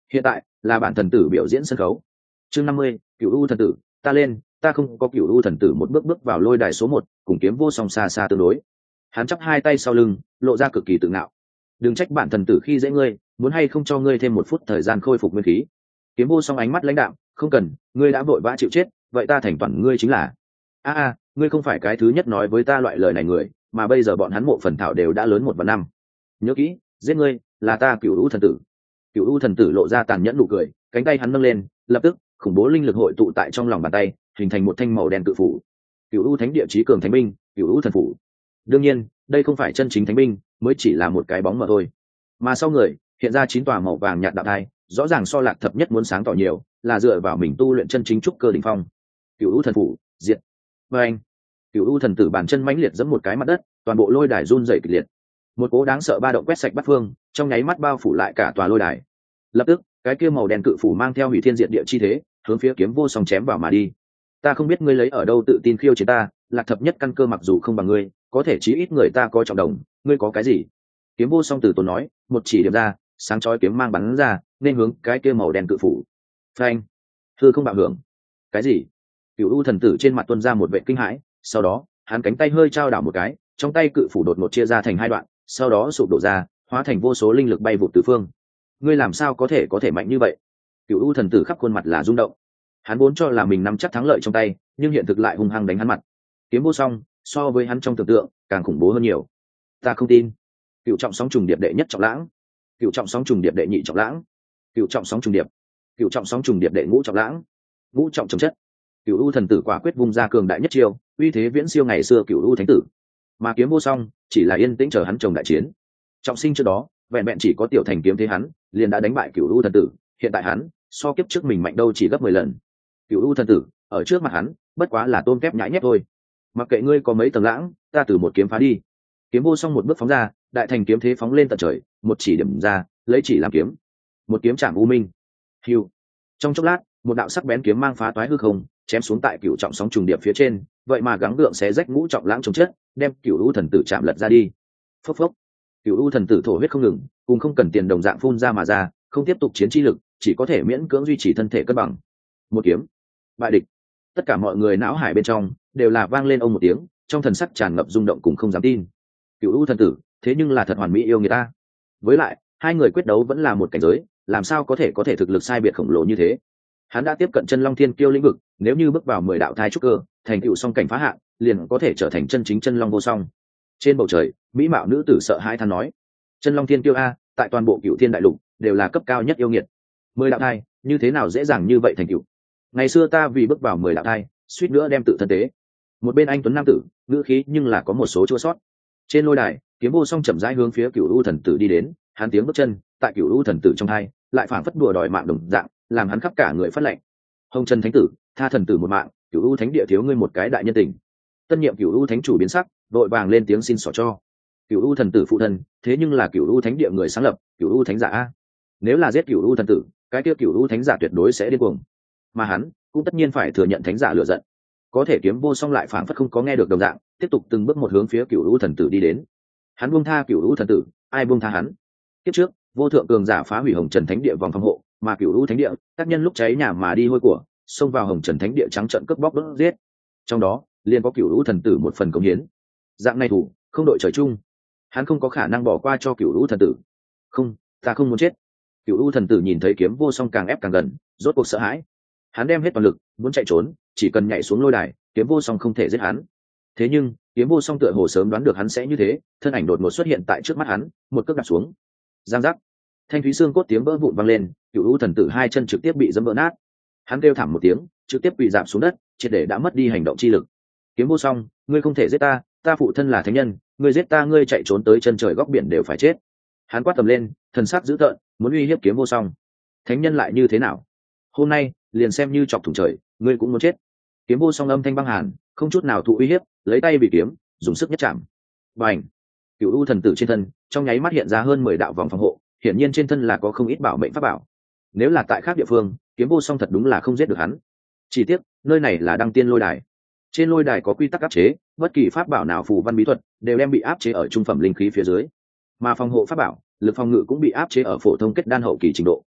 Hiện tại là bản thần tử biểu diễn sân khấu. Chương năm mươi, Cửu U thần tử, ta lên, ta không có Cửu U thần tử một bước bước vào lôi đài số một, cùng Kiếm Vô Song xa xa tương đối. Hắn chắp hai tay sau lưng, lộ ra cực kỳ tự ngạo. Đừng trách bản thần tử khi dễ ngươi, muốn hay không cho ngươi thêm một phút thời gian khôi phục nguyên khí. Kiếm Vô Song ánh mắt lãnh đạm, không cần, ngươi đã vội vã chịu chết, vậy ta thành toàn ngươi chính là. A a, ngươi không phải cái thứ nhất nói với ta loại lời này người, mà bây giờ bọn hắn mộ phần thảo đều đã lớn một và năm. Nhớ kỹ, giết ngươi là ta Cửu U thần tử. Cửu U thần tử lộ ra tàn nhẫn nụ cười, cánh tay hắn nâng lên, lập tức khủng bố linh lực hội tụ tại trong lòng bàn tay, hình thành một thanh màu đen cự phủ. Cửu U thánh địa chí cường thánh binh, Cửu U thần phủ. Đương nhiên, đây không phải chân chính thánh binh, mới chỉ là một cái bóng mà thôi. Mà sau người hiện ra chín tòa màu vàng nhạt đạo thai, rõ ràng so Lạc Thập Nhất muốn sáng tỏ nhiều, là dựa vào mình tu luyện chân chính trúc cơ đỉnh phong. Cửu U thần phủ, diệt. Và anh, Cửu U thần tử bàn chân mãnh liệt giẫm một cái mặt đất, toàn bộ lôi đài run rẩy kịch liệt. Một cỗ đáng sợ ba động quét sạch bát phương, trong nháy mắt bao phủ lại cả tòa lôi đài. Lập tức, cái kia màu đen cự phủ mang theo hủy thiên diệt địa chi thế, hướng phía Kiếm Vô Song chém vào mà đi. Ta không biết ngươi lấy ở đâu tự tin khiêu chiến ta, Lạc Thập Nhất căn cơ mặc dù không bằng ngươi, có thể chí ít người ta có trọng đồng, ngươi có cái gì? Kiếm Vô Song từ tốn nói, một chỉ điểm ra, sáng chói kiếm mang bắn ra, nên hướng cái kia màu đen cự phủ. Phanh! Hư không bạo hưởng. Cái gì? Cửu U thần tử trên mặt tuôn ra một vẻ kinh hãi, sau đó, hắn cánh tay hơi trao đảo một cái, trong tay cự phủ đột ngột chia ra thành hai đoạn, sau đó sụp đổ ra, hóa thành vô số linh lực bay vụt tứ phương. Ngươi làm sao có thể có thể mạnh như vậy? Cửu U thần tử khắp khuôn mặt là rung động. Hắn vốn cho là mình nắm chắc thắng lợi trong tay, nhưng hiện thực lại hung hăng đánh hắn mặt. Kiếm Vô Song so với hắn trong tưởng tượng càng khủng bố hơn nhiều. Ta không tin. Cửu trọng sóng trùng điệp đệ nhất trọng lãng, Cửu trọng sóng trùng điệp đệ nhị trọng lãng, Cửu trọng sóng trùng điệp, Cửu trọng sóng trùng điệp đệ ngũ trọng lãng, ngũ trọng trồng chất. Cửu U thần tử quả quyết vung ra cường đại nhất chiêu, uy thế viễn siêu ngày xưa Cửu U thánh tử. Mà Kiếm Vô Song chỉ là yên tĩnh chờ hắn chồng đại chiến. Trọng sinh trước đó, vẹn vẹn chỉ có tiểu thành kiếm thế hắn, liền đã đánh bại Cửu U thần tử, hiện tại hắn, so kiếp trước mình mạnh đâu chỉ gấp mười lần. Cửu U thần tử, ở trước mặt hắn, bất quá là tôm kép nhãi nhép thôi. Mặc kệ ngươi có mấy tầng lãng, ta từ một kiếm phá đi. Kiếm Vô Song một bước phóng ra, đại thành kiếm thế phóng lên tận trời, một chỉ điểm ra, lấy chỉ làm kiếm. Một kiếm chạm u minh. Hưu. Trong chốc lát, một đạo sắc bén kiếm mang phá toái hư không, chém xuống tại Cửu trọng sóng trùng điệp phía trên, vậy mà gắng gượng xé rách ngũ trọng lãng chống chết, đem Cửu U thần tử chạm lật ra đi. Phốc phốc. Cửu U thần tử thổ huyết không ngừng, cùng không cần tiền đồng dạng phun ra mà ra, không tiếp tục chiến chi lực, chỉ có thể miễn cưỡng duy trì thân thể cân bằng. Một kiếm, bại địch. Tất cả mọi người não hải bên trong đều là vang lên ông một tiếng, trong thần sắc tràn ngập rung động cùng không dám tin. Cửu U thần tử, thế nhưng là thật hoàn mỹ yêu người ta. Với lại, hai người quyết đấu vẫn là một cảnh giới, làm sao có thể có thể thực lực sai biệt khổng lồ như thế? Hắn đã tiếp cận chân long thiên kiêu lĩnh vực, nếu như bước vào mười đạo thai trúc cơ, thành tựu song cảnh phá hạn, liền có thể trở thành chân chính chân long vô song. Trên bầu trời, mỹ mạo nữ tử sợ hãi than nói: chân long thiên kiêu a, tại toàn bộ Cửu Thiên đại lục đều là cấp cao nhất yêu nghiệt. Mười đạo thai, như thế nào dễ dàng như vậy thành tựu? Ngày xưa ta vì bước vào mười đạo thai, suýt nữa đem tự thân tế. Một bên anh tuấn nam tử, ngữ khí nhưng là có một số chua sót. Trên lôi đài, Kiếm Vô Song chậm rãi hướng phía Cửu U thần tử đi đến, hắn tiếng bước chân tại Cửu U thần tử trong hai, lại phảng phất đùa đòi mạng đồng dạng, làm hắn khắp cả người phát lạnh. Hồng Trần thánh tử, tha thần tử một mạng, Cửu U thánh địa thiếu ngươi một cái đại nhân tình. Tân nhiệm Cửu U thánh chủ biến sắc, đội vàng lên tiếng xin xỏ cho. Cửu U thần tử phụ thân, thế nhưng là Cửu U thánh địa người sáng lập, Cửu U thánh giả a. Nếu là giết Cửu U thần tử, cái kia Cửu U thánh giả tuyệt đối sẽ điên cuồng. Mà hắn cũng tất nhiên phải thừa nhận thánh giả lựa giận. Có thể Kiếm Vô Song lại phảng phất không có nghe được đồng dạng, tiếp tục từng bước một hướng phía Cửu U thần tử đi đến. Hắn buông tha Cửu U thần tử, ai buông tha hắn? Tiếp trước, vô thượng cường giả phá hủy Hồng Trần thánh địa vòng phòng hộ, mà Cửu U thánh địa, tác nhân lúc cháy nhà mà đi hôi của, xông vào Hồng Trần thánh địa trắng trợn cướp bóc đốt giết. Trong đó, liền có Cửu U thần tử một phần công hiến. Dạng này thủ, không đội trời chung. Hắn không có khả năng bỏ qua cho Cửu U thần tử. Không, ta không muốn chết. Cửu U thần tử nhìn thấy Kiếm Vô Song càng ép càng gần, rốt cuộc sợ hãi. Hắn đem hết toàn lực, muốn chạy trốn, chỉ cần nhảy xuống lôi đài, Kiếm Vô Song không thể giết hắn. Thế nhưng, Kiếm Vô Song tựa hồ sớm đoán được hắn sẽ như thế, thân ảnh đột ngột xuất hiện tại trước mắt hắn, một cước đạp xuống. Giang giác. Thanh thúy xương cốt tiếng vỡ vụn vang lên, Cửu U thần tử hai chân trực tiếp bị dẫm vỡ nát. Hắn kêu thảm một tiếng, trực tiếp bị giảm xuống đất, triệt để đã mất đi hành động chi lực. Kiếm Vô Song, ngươi không thể giết ta, ta phụ thân là thánh nhân, ngươi giết ta ngươi chạy trốn tới chân trời góc biển đều phải chết. Hắn quát tầm lên, thần sắc dữ tợn, muốn uy hiếp Kiếm Vô Song. Thánh nhân lại như thế nào? Hôm nay, liền xem như chọc thủng trời, ngươi cũng muốn chết. Kiếm Vô Song âm thanh băng hàn, không chút nào thụ uy hiếp, lấy tay bị kiếm, dùng sức nhất chạm. Bành! Cửu U thần tử trên thân, trong nháy mắt hiện ra hơn mười đạo vòng phòng hộ, hiển nhiên trên thân là có không ít bảo mệnh pháp bảo. Nếu là tại khác địa phương, Kiếm Vô Song thật đúng là không giết được hắn. Chỉ tiếc, nơi này là Đăng Tiên lôi đài. Trên lôi đài có quy tắc áp chế, bất kỳ pháp bảo nào phù văn bí thuật đều đem bị áp chế ở trung phẩm linh khí phía dưới. Mà phòng hộ pháp bảo, lực phòng ngự cũng bị áp chế ở phổ thông kết đan hậu kỳ trình độ.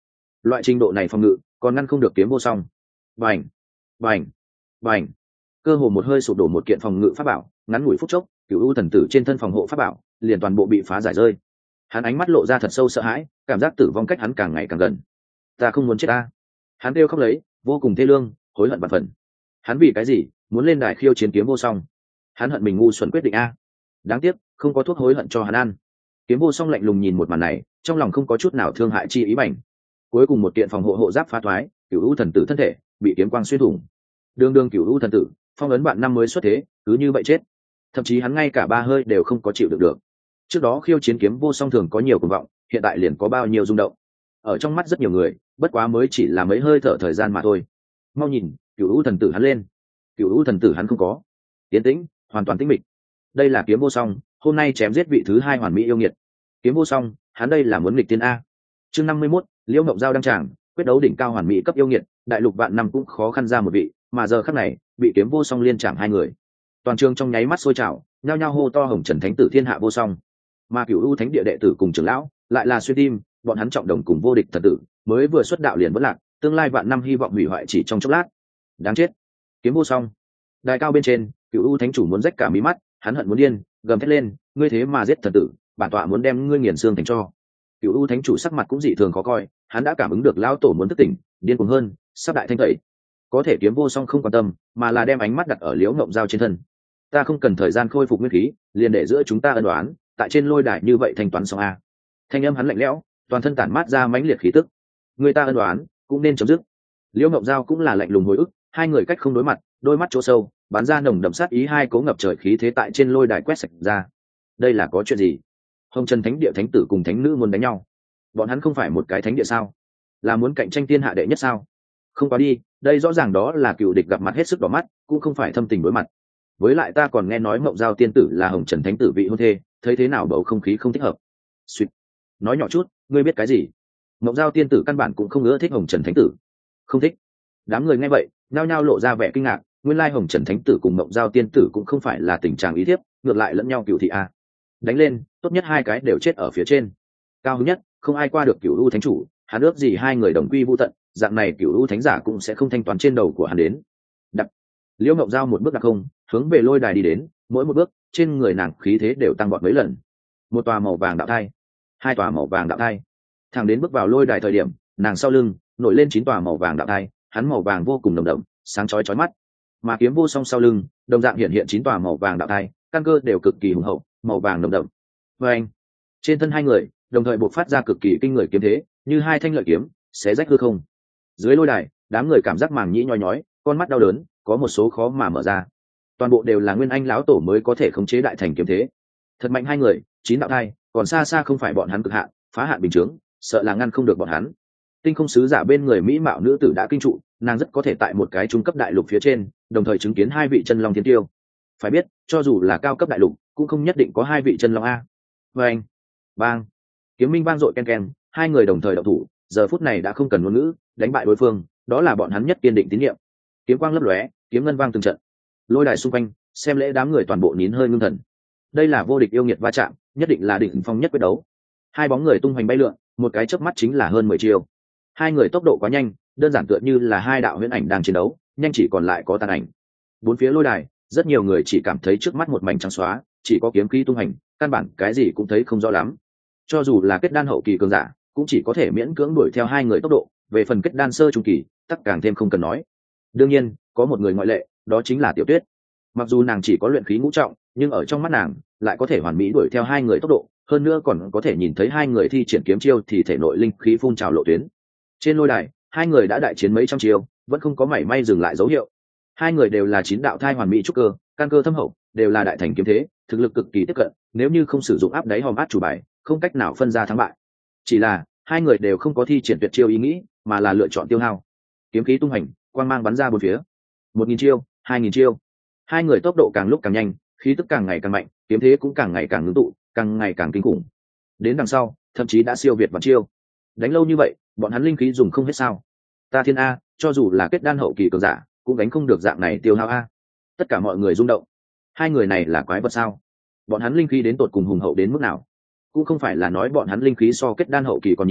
loại trình độ này phòng ngự còn ngăn không được kiếm vô song. Bành, bành, bành, cơ hồ một hơi sụp đổ một kiện phòng ngự pháp bảo, ngắn ngủi phút chốc cựu u thần tử trên thân phòng hộ pháp bảo liền toàn bộ bị phá giải rơi. Hắn ánh mắt lộ ra thật sâu sợ hãi, cảm giác tử vong cách hắn càng ngày càng gần. Ta không muốn chết ta. Hắn kêu khóc lấy, vô cùng thê lương, hối hận vạn phần. Hắn vì cái gì muốn lên đài khiêu chiến kiếm vô song? Hắn hận mình ngu xuẩn quyết định a. Đáng tiếc không có thuốc hối hận cho hắn ăn. Kiếm vô song lạnh lùng nhìn một màn này, trong lòng không có chút nào thương hại chi ý bảnh. Cuối cùng một kiện phòng hộ hộ giáp phá thoái, cửu u thần tử thân thể bị kiếm quang xuyên thủng. Đường đường cửu u thần tử, phong ấn bạn năm mới xuất thế, cứ như vậy chết. Thậm chí hắn ngay cả ba hơi đều không có chịu được được. Trước đó khiêu chiến kiếm vô song thường có nhiều cuồng vọng, hiện tại liền có bao nhiêu rung động. Ở trong mắt rất nhiều người, bất quá mới chỉ là mấy hơi thở thời gian mà thôi. Mau nhìn, cửu u thần tử hắn lên. Cửu u thần tử hắn không có. Tiến tĩnh, hoàn toàn tĩnh mịch. Đây là kiếm vô song, hôm nay chém giết vị thứ hai hoàn mỹ yêu nghiệt. Kiếm vô song, hắn đây là muốn nghịch tiên a. Chương năm mươi mốt, Liễu Ngộng Giao đăng tràng, quyết đấu đỉnh cao hoàn mỹ cấp yêu nghiệt, đại lục vạn năm cũng khó khăn ra một vị, mà giờ khắc này, bị kiếm vô song liên trảm hai người. Toàn trường trong nháy mắt sôi trào, nhao nhao hô to hồng trần thánh tử thiên hạ vô song. Mà cửu u thánh địa đệ tử cùng trưởng lão, lại là xuyên tim, bọn hắn trọng đồng cùng vô địch thần tử, mới vừa xuất đạo liền vỡ lạc, tương lai vạn năm hy vọng hủy hoại chỉ trong chốc lát. Đáng chết. Kiếm vô song. Đài cao bên trên, cửu u thánh chủ muốn rách cả mí mắt, hắn hận muốn điên, gầm thét lên, ngươi thế mà giết thần tử, bản tọa muốn đem ngươi nghiền xương thành tro. Cửu u thánh chủ sắc mặt cũng dị thường khó coi, hắn đã cảm ứng được lão tổ muốn thức tỉnh, điên cuồng hơn, sắp đại thanh tẩy. Có thể kiếm vô song không quan tâm, mà là đem ánh mắt đặt ở Liễu Ngộng Giao trên thân. Ta không cần thời gian khôi phục nguyên khí, liền để giữa chúng ta ân đoán, tại trên lôi đài như vậy thanh toán xong a. Thanh âm hắn lạnh lẽo, toàn thân tản mát ra mãnh liệt khí tức. Người ta ân đoán cũng nên chấm dứt. Liễu Ngộng Giao cũng là lạnh lùng hồi ức, hai người cách không đối mặt, đôi mắt chỗ sâu bắn ra nồng đậm sát ý, hai cố ngập trời khí thế tại trên lôi đài quét sạch ra. Đây là có chuyện gì? Hồng Trần Thánh địa thánh tử cùng thánh nữ muốn đánh nhau? Bọn hắn không phải một cái thánh địa sao? Là muốn cạnh tranh thiên hạ đệ nhất sao? Không quá đi, đây rõ ràng đó là cựu địch gặp mặt hết sức đỏ mắt, cũng không phải thâm tình đối mặt. Với lại ta còn nghe nói Mộng Giao tiên tử là Hồng Trần Thánh tử vị hôn thê, thấy thế nào bầu không khí không thích hợp. Xuyệt. Nói nhỏ chút, ngươi biết cái gì? Mộng Giao tiên tử căn bản cũng không ưa thích Hồng Trần Thánh tử. Không thích? Đám người nghe vậy, nhao nhao lộ ra vẻ kinh ngạc, nguyên lai Hồng Trần Thánh tử cùng Mộng Giao tiên tử cũng không phải là tình trạng ý thiếp, ngược lại lẫn nhau cựu thị a. Đánh lên, tốt nhất hai cái đều chết ở phía trên. Cao hứng nhất, không ai qua được Cửu U thánh chủ, hắn ước gì hai người đồng quy vu tận, dạng này Cửu U thánh giả cũng sẽ không thanh toán trên đầu của hắn đến. Đặt. Liễu Ngộng Giao một bước đặc không, hướng về lôi đài đi đến, mỗi một bước, trên người nàng khí thế đều tăng vọt mấy lần. Một tòa màu vàng đạo thai, hai tòa màu vàng đạo thai. Thẳng đến bước vào lôi đài thời điểm, nàng sau lưng nổi lên chín tòa màu vàng đạo thai, hắn màu vàng vô cùng nồng đậm, sáng chói chói mắt. Mà kiếm vô song sau lưng, đồng dạng hiện hiện chín tòa màu vàng đạo thai, căn cơ đều cực kỳ hùng hậu, màu vàng nồng đậm. Và anh, trên thân hai người đồng thời bộc phát ra cực kỳ kinh người kiếm thế, như hai thanh lợi kiếm xé rách hư không. Dưới lôi đài, đám người cảm giác màng nhĩ nhói nhói, con mắt đau đớn, có một số khó mà mở ra. Toàn bộ đều là nguyên anh lão tổ mới có thể khống chế đại thành kiếm thế. Thật mạnh hai người, chín đạo thai, còn xa xa không phải bọn hắn cực hạn, phá hạn bình chướng, sợ là ngăn không được bọn hắn. Tinh không sứ giả bên người mỹ mạo nữ tử đã kinh trụ, nàng rất có thể tại một cái trung cấp đại lục phía trên, đồng thời chứng kiến hai vị chân long thiên tiêu. Phải biết, cho dù là cao cấp đại lục, cũng không nhất định có hai vị chân long a. Và anh, bang, kiếm minh vang dội ken ken, hai người đồng thời động thủ, giờ phút này đã không cần ngôn ngữ, đánh bại đối phương, đó là bọn hắn nhất kiên định tín nhiệm. Kiếm quang lấp lóe, kiếm ngân vang từng trận. Lôi đài xung quanh, xem lễ đám người toàn bộ nín hơi ngưng thần. Đây là vô địch yêu nghiệt va chạm, nhất định là đỉnh phong nhất quyết đấu. Hai bóng người tung hoành bay lượn, một cái chớp mắt chính là hơn mười chiêu. Hai người tốc độ quá nhanh, đơn giản tựa như là hai đạo huyễn ảnh đang chiến đấu, nhanh chỉ còn lại có tàn ảnh. Bốn phía lôi đài, rất nhiều người chỉ cảm thấy trước mắt một mảnh trắng xóa, chỉ có kiếm khí tung hành, căn bản cái gì cũng thấy không rõ lắm. Cho dù là kết đan hậu kỳ cường giả, cũng chỉ có thể miễn cưỡng đuổi theo hai người tốc độ, về phần kết đan sơ trung kỳ, tất càng thêm không cần nói. Đương nhiên, có một người ngoại lệ, đó chính là Tiểu Tuyết. Mặc dù nàng chỉ có luyện khí ngũ trọng, nhưng ở trong mắt nàng, lại có thể hoàn mỹ đuổi theo hai người tốc độ, hơn nữa còn có thể nhìn thấy hai người thi triển kiếm chiêu thì thể nội linh khí phun trào lộ tuyến. Trên lôi đài, hai người đã đại chiến mấy trăm chiêu, vẫn không có mảy may dừng lại dấu hiệu. Hai người đều là chín đạo thai hoàn mỹ trúc cơ, căn cơ thâm hậu, đều là đại thành kiếm thế, thực lực cực kỳ tiếp cận, nếu như không sử dụng áp đáy hòm át chủ bài, không cách nào phân ra thắng bại. Chỉ là, hai người đều không có thi triển tuyệt chiêu ý nghĩ, mà là lựa chọn tiêu hao. Kiếm khí tung hành, quang mang bắn ra bốn phía. Một nghìn chiêu, hai nghìn chiêu. Hai người tốc độ càng lúc càng nhanh, khí tức càng ngày càng mạnh, kiếm thế cũng càng ngày càng ngưng tụ, càng ngày càng kinh khủng. Đến đằng sau, thậm chí đã siêu việt vạn chiêu. Đánh lâu như vậy, bọn hắn linh khí dùng không hết sao? Ta thiên a, cho dù là kết đan hậu kỳ cường giả, cũng đánh không được dạng này tiêu hao a. Tất cả mọi người rung động. Hai người này là quái vật sao? Bọn hắn linh khí đến tột cùng hùng hậu đến mức nào? Cũng không phải là nói bọn hắn linh khí so kết đan hậu kỳ còn nhiều,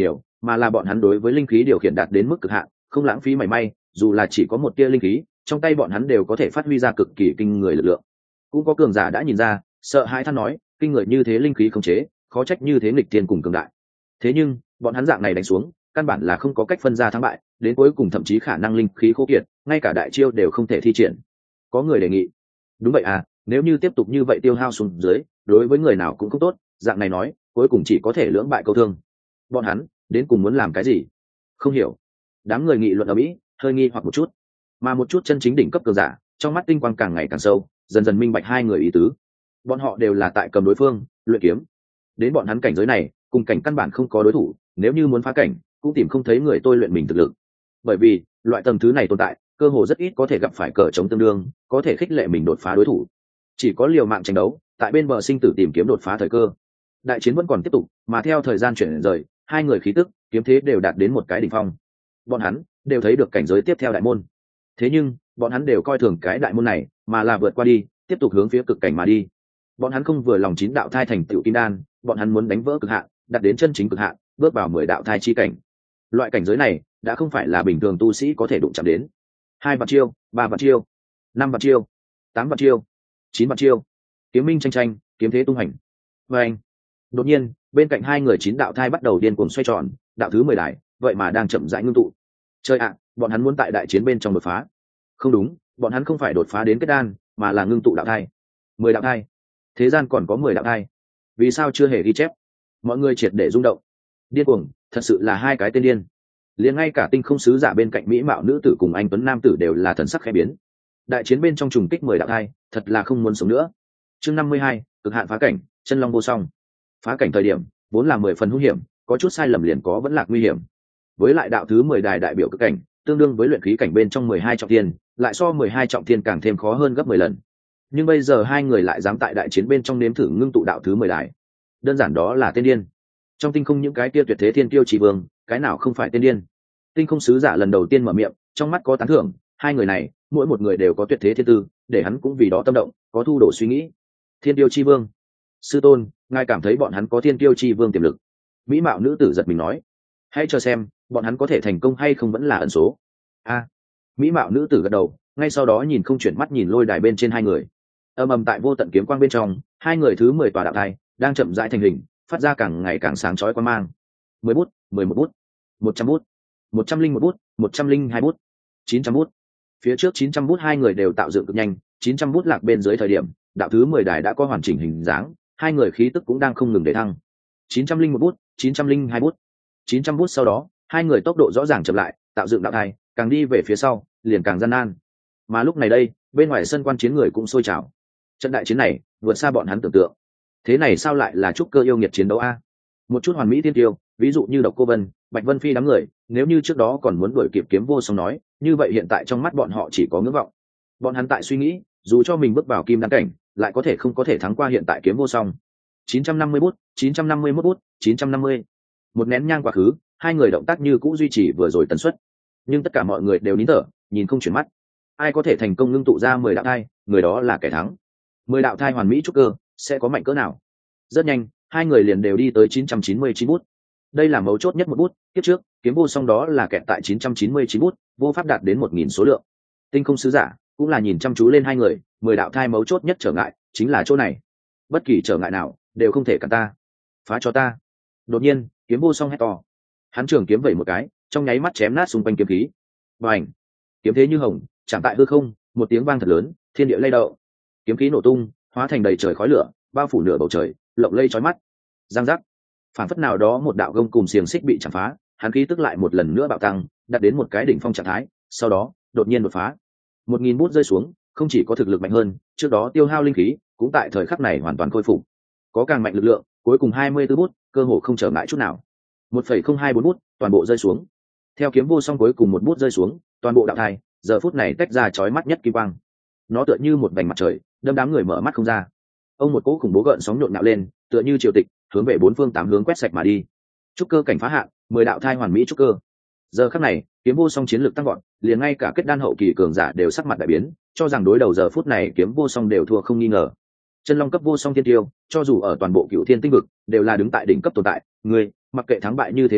mà là bọn hắn đối với linh khí điều khiển đạt đến mức cực hạn, không lãng phí mảy may, dù là chỉ có một tia linh khí, trong tay bọn hắn đều có thể phát huy ra cực kỳ kinh người lực lượng. Cũng có cường giả đã nhìn ra, sợ hãi than nói, kinh người như thế linh khí không chế, khó trách như thế nghịch thiên cùng cường đại. Thế nhưng, bọn hắn dạng này đánh xuống, căn bản là không có cách phân ra thắng bại, đến cuối cùng thậm chí khả năng linh khí khô kiệt, ngay cả đại chiêu đều không thể thi triển. Có người đề nghị, đúng vậy à, nếu như tiếp tục như vậy tiêu hao xuống dưới, đối với người nào cũng không tốt, dạng này nói, cuối cùng chỉ có thể lưỡng bại câu thương. Bọn hắn đến cùng muốn làm cái gì? Không hiểu. Đám người nghị luận ở mỹ, hơi nghi hoặc một chút, mà một chút chân chính đỉnh cấp cường giả, trong mắt tinh quang càng ngày càng sâu, dần dần minh bạch hai người ý tứ. Bọn họ đều là tại cầm đối phương luyện kiếm, đến bọn hắn cảnh giới này, cùng cảnh căn bản không có đối thủ, nếu như muốn phá cảnh, cũng tìm không thấy người tôi luyện mình thực lực. Bởi vì loại tầng thứ này tồn tại, cơ hồ rất ít có thể gặp phải cờ chống tương đương, có thể khích lệ mình đột phá đối thủ. Chỉ có liều mạng tranh đấu, tại bên bờ sinh tử tìm kiếm đột phá thời cơ. Đại chiến vẫn còn tiếp tục, mà theo thời gian chuyển rời, hai người khí tức, kiếm thế đều đạt đến một cái đỉnh phong. Bọn hắn đều thấy được cảnh giới tiếp theo đại môn. Thế nhưng, bọn hắn đều coi thường cái đại môn này, mà là vượt qua đi, tiếp tục hướng phía cực cảnh mà đi. Bọn hắn không vừa lòng chín đạo thai thành tựu kim đan, bọn hắn muốn đánh vỡ cực hạn, đạt đến chân chính cực hạn, bước vào mười đạo thai chi cảnh. Loại cảnh giới này đã không phải là bình thường tu sĩ có thể đụng chạm đến. Hai vạn chiêu, ba vạn chiêu, năm vạn chiêu, tám vạn chiêu, chín vạn chiêu, kiếm minh tranh tranh, kiếm thế tung hành. Và anh, đột nhiên, bên cạnh hai người chín đạo thai bắt đầu điên cuồng xoay tròn, đạo thứ mười đài, vậy mà đang chậm rãi ngưng tụ. Chơi ạ, bọn hắn muốn tại đại chiến bên trong đột phá. Không đúng, bọn hắn không phải đột phá đến kết đan, mà là ngưng tụ đạo thai. Mười đạo thai. Thế gian còn có mười đạo thai. Vì sao chưa hề ghi chép? Mọi người triệt để rung động. Điên cuồng, thật sự là hai cái tên điên. Liền ngay cả tinh không sứ giả bên cạnh mỹ mạo nữ tử cùng anh tuấn nam tử đều là thần sắc khẽ biến. Đại chiến bên trong trùng kích mười đạo thai, thật là không muốn sống nữa. Chương năm mươi hai, cực hạn phá cảnh, chân long vô song. Phá cảnh thời điểm, vốn là mười phần hung hiểm, có chút sai lầm liền có vẫn lạc nguy hiểm. Với lại đạo thứ mười đài đại biểu cực cảnh, tương đương với luyện khí cảnh bên trong mười hai trọng thiên, lại so mười hai trọng thiên càng thêm khó hơn gấp mười lần. Nhưng bây giờ hai người lại dám tại đại chiến bên trong nếm thử ngưng tụ đạo thứ mười đài. Đơn giản đó là tên điên. Trong tinh không những cái kia tuyệt thế thiên tiêu chỉ vương, cái nào không phải tên điên. Tinh không sứ giả lần đầu tiên mở miệng, trong mắt có tán thưởng, hai người này, mỗi một người đều có tuyệt thế thiên tư, để hắn cũng vì đó tâm động, có thu đổ suy nghĩ. Thiên tiêu chi vương, sư tôn, ngài cảm thấy bọn hắn có thiên tiêu chi vương tiềm lực? Mỹ mạo nữ tử giật mình nói, hãy cho xem, bọn hắn có thể thành công hay không vẫn là ẩn số. A, mỹ mạo nữ tử gật đầu, ngay sau đó nhìn không chuyển mắt nhìn lôi đài bên trên hai người. Âm ầm tại vô tận kiếm quang bên trong, hai người thứ mười tòa đạo thai đang chậm rãi thành hình, phát ra càng ngày càng sáng chói quang mang. Mười bút, mười một bút, một trăm bút, một trăm linh một bút, một trăm linh hai bút, chín trăm bút. Phía trước chín trăm bút hai người đều tạo dựng cực nhanh, chín trăm bút lạc bên dưới thời điểm, đạo thứ mười đài đã có hoàn chỉnh hình dáng, hai người khí tức cũng đang không ngừng để thăng. chín trăm linh một bút, chín trăm linh hai bút, chín trăm bút sau đó, hai người tốc độ rõ ràng chậm lại, tạo dựng đạo thai, càng đi về phía sau, liền càng gian nan. Mà lúc này đây, bên ngoài sân quan chiến người cũng sôi trào. Trận đại chiến này vượt xa bọn hắn tưởng tượng. Thế này sao lại là trúc cơ yêu nghiệt chiến đấu a? Một chút hoàn mỹ tiên tiêu, ví dụ như Độc Cô Vân, Bạch Vân Phi đám người, nếu như trước đó còn muốn đuổi kịp Kiếm Vô Song nói, như vậy hiện tại trong mắt bọn họ chỉ có ngưỡng vọng. Bọn hắn tại suy nghĩ, dù cho mình bước vào kim đan cảnh, lại có thể không có thể thắng qua hiện tại Kiếm Vô Song. chín trăm năm mươi bút, chín trăm năm mươi mốt bút, chín trăm năm mươi. Một nén nhang quá khứ, hai người động tác như cũ duy trì vừa rồi tần suất, nhưng tất cả mọi người đều nín thở, nhìn không chuyển mắt. Ai có thể thành công ngưng tụ ra mười đạo thai, người đó là kẻ thắng. Mười đạo thai hoàn mỹ trúc cơ, sẽ có mạnh cỡ nào? Rất nhanh, hai người liền đều đi tới chín trăm chín mươi chín bút. Đây là mấu chốt nhất một bút, kiếp trước, Kiếm Vô Song đó là kẹt tại chín trăm chín mươi chín bút, vô pháp đạt đến một nghìn số lượng. Tinh không sứ giả cũng là nhìn chăm chú lên hai người, mười đạo thai mấu chốt nhất trở ngại chính là chỗ này. Bất kỳ trở ngại nào đều không thể cản ta. Phá cho ta. Đột nhiên, Kiếm Vô Song hét to. Hắn trường kiếm vẩy một cái, trong nháy mắt chém nát xung quanh kiếm khí. Bành! Kiếm thế như hồng, chạm tại hư không, một tiếng vang thật lớn, thiên địa lay động. Kiếm khí nổ tung, hóa thành đầy trời khói lửa, bao phủ nửa bầu trời, lộng lây chói mắt. Giang giác! Phản phất nào đó một đạo gông cùng xiềng xích bị chạm phá, hắn khí tức lại một lần nữa bạo tăng, đạt đến một cái đỉnh phong trạng thái, sau đó, đột nhiên đột phá. Một nghìn bút rơi xuống, không chỉ có thực lực mạnh hơn, trước đó tiêu hao linh khí, cũng tại thời khắc này hoàn toàn khôi phục. Có càng mạnh lực lượng, cuối cùng hai mươi tư bút, cơ hồ không trở ngại chút nào. một phẩy không hai bốn bút, toàn bộ rơi xuống. Theo Kiếm Vô Song cuối cùng một bút rơi xuống, toàn bộ đạo thai, giờ phút này tách ra chói mắt nhất kim quang. Nó tựa như một vành mặt trời, đâm đám người mở mắt không ra. Ông một cỗ khủng bố gợn sóng nhộn nhạo lên, tựa như triều tịch, hướng về bốn phương tám hướng quét sạch mà đi. Trúc cơ cảnh phá hạn, mười đạo thai hoàn mỹ trúc cơ. Giờ khắc này, Kiếm Vô Song chiến lược tăng vọt, liền ngay cả kết đan hậu kỳ cường giả đều sắc mặt đại biến, cho rằng đối đầu giờ phút này Kiếm Vô Song đều thua không nghi ngờ. Chân long cấp vô song thiên tiêu, cho dù ở toàn bộ Cửu Thiên tinh vực, đều là đứng tại đỉnh cấp tồn tại, người, mặc kệ thắng bại như thế nào,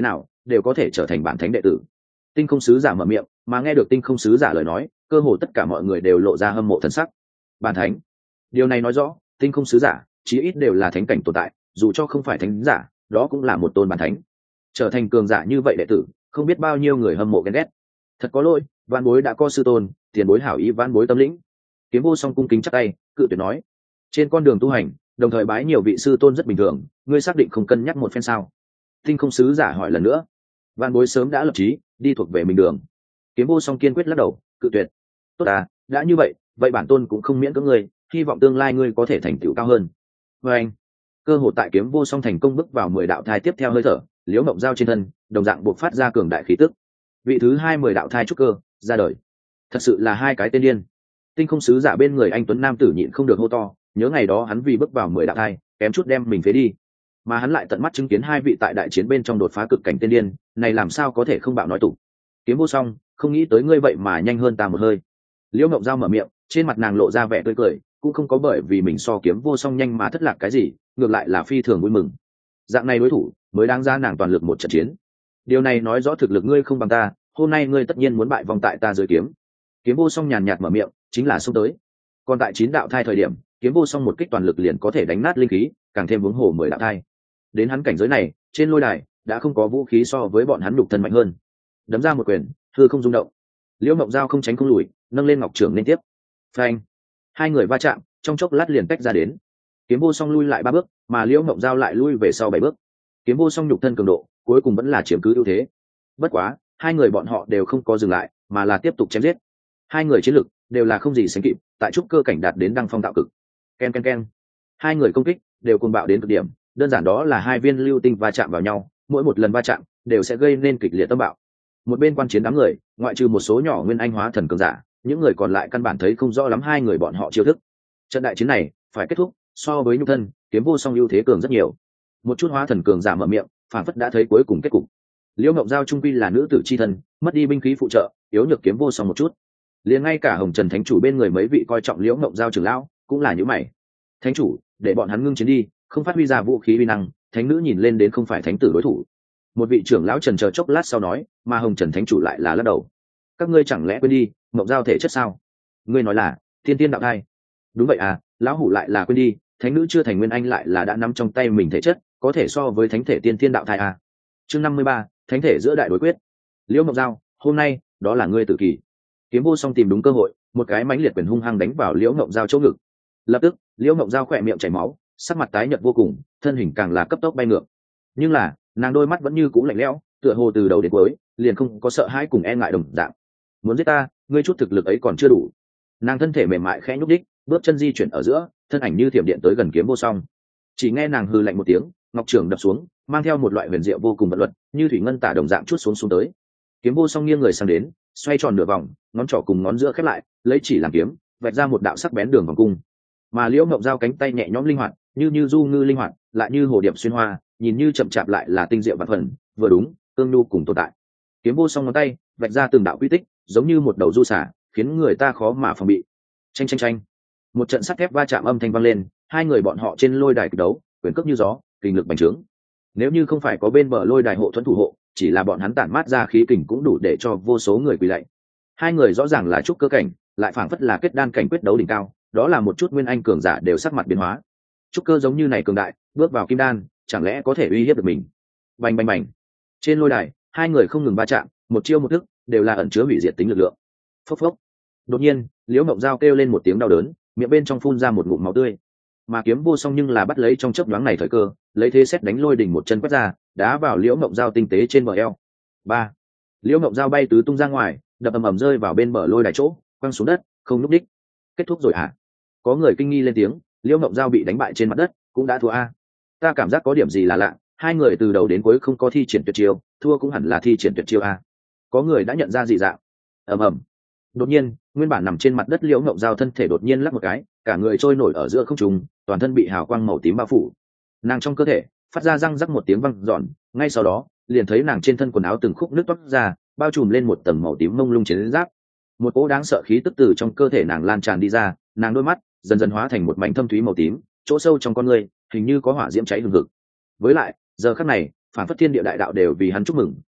đều có thể trở thành bản thánh đệ tử. Tinh không sứ giả mở miệng, mà nghe được tinh không sứ giả lời nói, cơ hồ tất cả mọi người đều lộ ra hâm mộ thần sắc. Bản thánh, điều này nói rõ tinh không sứ giả chí ít đều là thánh cảnh tồn tại, dù cho không phải thánh giả, đó cũng là một tôn bản thánh. Trở thành cường giả như vậy đệ tử, không biết bao nhiêu người hâm mộ ghen ghét. Thật có lỗi, vạn bối đã có sư tôn, tiền bối hảo ý vạn bối tâm lĩnh. Kiếm Vô Song cung kính chắp tay, cự tuyệt nói: trên con đường tu hành, đồng thời bái nhiều vị sư tôn rất bình thường, ngươi xác định không cân nhắc một phen sao? Tinh không sứ giả hỏi lần nữa. Vạn bối sớm đã lập chí đi thuộc về mình đường. Kiếm Vô Song kiên quyết lắc đầu, cự tuyệt. Tốt à, đã như vậy, vậy bản tôn cũng không miễn cưỡng ngươi, hy vọng tương lai ngươi có thể thành tựu cao hơn. Và anh, cơ hội tại Kiếm Vô Song thành công bước vào mười đạo thai tiếp theo hơi thở, liễu mộng giao trên thân đồng dạng buộc phát ra cường đại khí tức. Vị thứ hai mười đạo thai trúc cơ ra đời, thật sự là hai cái tên điên. Tinh không sứ giả bên người anh tuấn nam tử nhịn không được hô to, nhớ ngày đó hắn vì bước vào mười đạo thai, kém chút đem mình phế đi, mà hắn lại tận mắt chứng kiến hai vị tại đại chiến bên trong đột phá cực cảnh tên điên, này làm sao có thể không bạo nói tủ. Kiếm Vô Song, không nghĩ tới ngươi vậy mà nhanh hơn ta một hơi. Liễu Ngộng Giao mở miệng, trên mặt nàng lộ ra vẻ tươi cười, cũng không có bởi vì mình so Kiếm Vô Song nhanh mà thất lạc cái gì, ngược lại là phi thường vui mừng. Dạng này đối thủ mới đáng ra nàng toàn lực một trận chiến. Điều này nói rõ thực lực ngươi không bằng ta, hôm nay ngươi tất nhiên muốn bại vòng tại ta dưới kiếm. Kiếm Vô Song nhàn nhạt mở miệng, chính là xông tới. Còn tại chín đạo thai thời điểm, Kiếm Vô Song một kích toàn lực liền có thể đánh nát linh khí, càng thêm vướng hổ mười đạo thai. Đến hắn cảnh giới này, trên lôi đài đã không có vũ khí so với bọn hắn đục thân mạnh hơn. Đấm ra một quyền, hư không rung động. Liễu Mộng Giao không tránh không lùi, nâng lên ngọc trưởng liên tiếp. Phanh! Hai người va chạm, trong chốc lát liền tách ra đến. Kiếm Vô Song lui lại ba bước, mà Liễu Mộng Giao lại lui về sau bảy bước. Kiếm Vô Song nhục thân cường độ, cuối cùng vẫn là chiếm cứ ưu thế. Bất quá, hai người bọn họ đều không có dừng lại, mà là tiếp tục chém giết. Hai người chiến lực đều là không gì sánh kịp, tại trúc cơ cảnh đạt đến đăng phong tạo cực. Ken ken ken. Hai người công kích đều cuồng bạo đến cực điểm, đơn giản đó là hai viên lưu tinh va chạm vào nhau, mỗi một lần va chạm đều sẽ gây nên kịch liệt tâm bạo. Một bên quan chiến đám người, ngoại trừ một số nhỏ nguyên anh hóa thần cường giả, những người còn lại căn bản thấy không rõ lắm hai người bọn họ chiêu thức. Trận đại chiến này phải kết thúc, so với nhục thân, Kiếm Vô Song ưu thế cường rất nhiều. Một chút hóa thần cường giả mở miệng, phản phất đã thấy cuối cùng kết cục. Liễu Ngộng Giao trung quy là nữ tử chi thân, mất đi binh khí phụ trợ, yếu nhược Kiếm Vô Song một chút. Liền ngay cả Hồng Trần Thánh chủ bên người mấy vị coi trọng Liễu Ngộng Giao trưởng lão cũng là như mày. Thánh chủ, để bọn hắn ngưng chiến đi, không phát huy ra vũ khí uy năng, thánh nữ nhìn lên đến không phải thánh tử đối thủ. Một vị trưởng lão trần chờ chốc lát sau nói, mà Hồng Trần Thánh chủ lại là lắc đầu. Các ngươi chẳng lẽ quên đi, Ngộng Giao thể chất sao? Ngươi nói là thiên tiên đạo thai? Đúng vậy à, lão hủ lại là quên đi, thánh nữ chưa thành nguyên anh lại là đã nắm trong tay mình thể chất, có thể so với thánh thể tiên tiên đạo thai à? Chương năm mươi ba, thánh thể giữa đại đối quyết. Liễu Ngộng Giao, hôm nay đó là ngươi tự kỷ. Kiếm Vô Song tìm đúng cơ hội, một cái mãnh liệt quyền hung hăng đánh vào Liễu Ngộng Giao chỗ ngực. Lập tức, Liễu Ngộng Giao khỏe miệng chảy máu, sắc mặt tái nhợt vô cùng, thân hình càng là cấp tốc bay ngược. Nhưng là, nàng đôi mắt vẫn như cũ lạnh lẽo, tựa hồ từ đầu đến cuối liền không có sợ hãi cùng e ngại đồng dạng. Muốn giết ta, ngươi chút thực lực ấy còn chưa đủ. Nàng thân thể mềm mại khẽ nhúc đích, bước chân di chuyển ở giữa, thân ảnh như thiểm điện tới gần Kiếm Vô Song. Chỉ nghe nàng hừ lạnh một tiếng, ngọc trưởng đập xuống, mang theo một loại huyền diệu vô cùng vận luật, như thủy ngân tả đồng dạng chút xuống xuống tới. Kiếm Vô Song nghiêng người sang đến, xoay tròn nửa vòng, ngón trỏ cùng ngón giữa khép lại, lấy chỉ làm kiếm, vạch ra một đạo sắc bén đường vòng cung. Mà Liễu Ngộng Giao cánh tay nhẹ nhõm linh hoạt, như như du ngư linh hoạt, lại như hồ điệp xuyên hoa, nhìn như chậm chạp lại là tinh diệu vạn phần, vừa đúng, tương nhu cùng tồn tại. Kiếm Vô Song ngón tay vạch ra từng đạo quy tích, giống như một đầu du xả, khiến người ta khó mà phòng bị. Chanh chanh chanh, một trận sắt thép va chạm âm thanh vang lên, hai người bọn họ trên lôi đài kịch đấu, quyền cước như gió, kinh lực bành trướng. Nếu như không phải có bên bờ lôi đài hộ thuẫn thủ hộ, chỉ là bọn hắn tản mát ra khí kình cũng đủ để cho vô số người quỳ lạy. Hai người rõ ràng là trúc cơ cảnh, lại phảng phất là kết đan cảnh quyết đấu đỉnh cao, đó là một chút nguyên anh cường giả đều sắc mặt biến hóa. Trúc cơ giống như này cường đại, bước vào kim đan, chẳng lẽ có thể uy hiếp được mình? Bành bành bành. Trên lôi đài, hai người không ngừng va chạm, một chiêu một thức, đều là ẩn chứa hủy diệt tính lực lượng. Phốc phốc. Đột nhiên, Liễu Ngộng Giao kêu lên một tiếng đau đớn, miệng bên trong phun ra một ngụm máu tươi. Mà Kiếm Vô Song nhưng là bắt lấy trong chớp nhoáng này thời cơ, lấy thế xét đánh lôi đỉnh một chân quét ra, đá vào Liễu Ngộng Giao tinh tế trên bờ eo. Ba. Liễu Ngộng Giao bay tứ tung ra ngoài, đập ầm ầm rơi vào bên bờ lôi đài chỗ, quăng xuống đất, không núp đích. Kết thúc rồi hả? Có người kinh nghi lên tiếng, Liễu Ngộng Giao bị đánh bại trên mặt đất, cũng đã thua a. Ta cảm giác có điểm gì là lạ, hai người từ đầu đến cuối không có thi triển tuyệt chiêu, thua cũng hẳn là thi triển tuyệt chiêu a. Có người đã nhận ra dị dạng. Ầm ầm. Đột nhiên, nguyên bản nằm trên mặt đất Liễu Ngộng Giao thân thể đột nhiên lắc một cái, cả người trôi nổi ở giữa không trung, toàn thân bị hào quang màu tím bao phủ. Nàng trong cơ thể phát ra răng rắc một tiếng vang dọn, ngay sau đó, liền thấy nàng trên thân quần áo từng khúc nứt toát ra, bao trùm lên một tầng màu tím mông lung chiến giáp. Một cỗ đáng sợ khí tức từ trong cơ thể nàng lan tràn đi ra, nàng đôi mắt dần dần hóa thành một mảnh thâm thúy màu tím, chỗ sâu trong con người hình như có hỏa diễm cháy hừng hực. Với lại, giờ khắc này, phản phất thiên địa đại đạo đều vì hắn chúc mừng,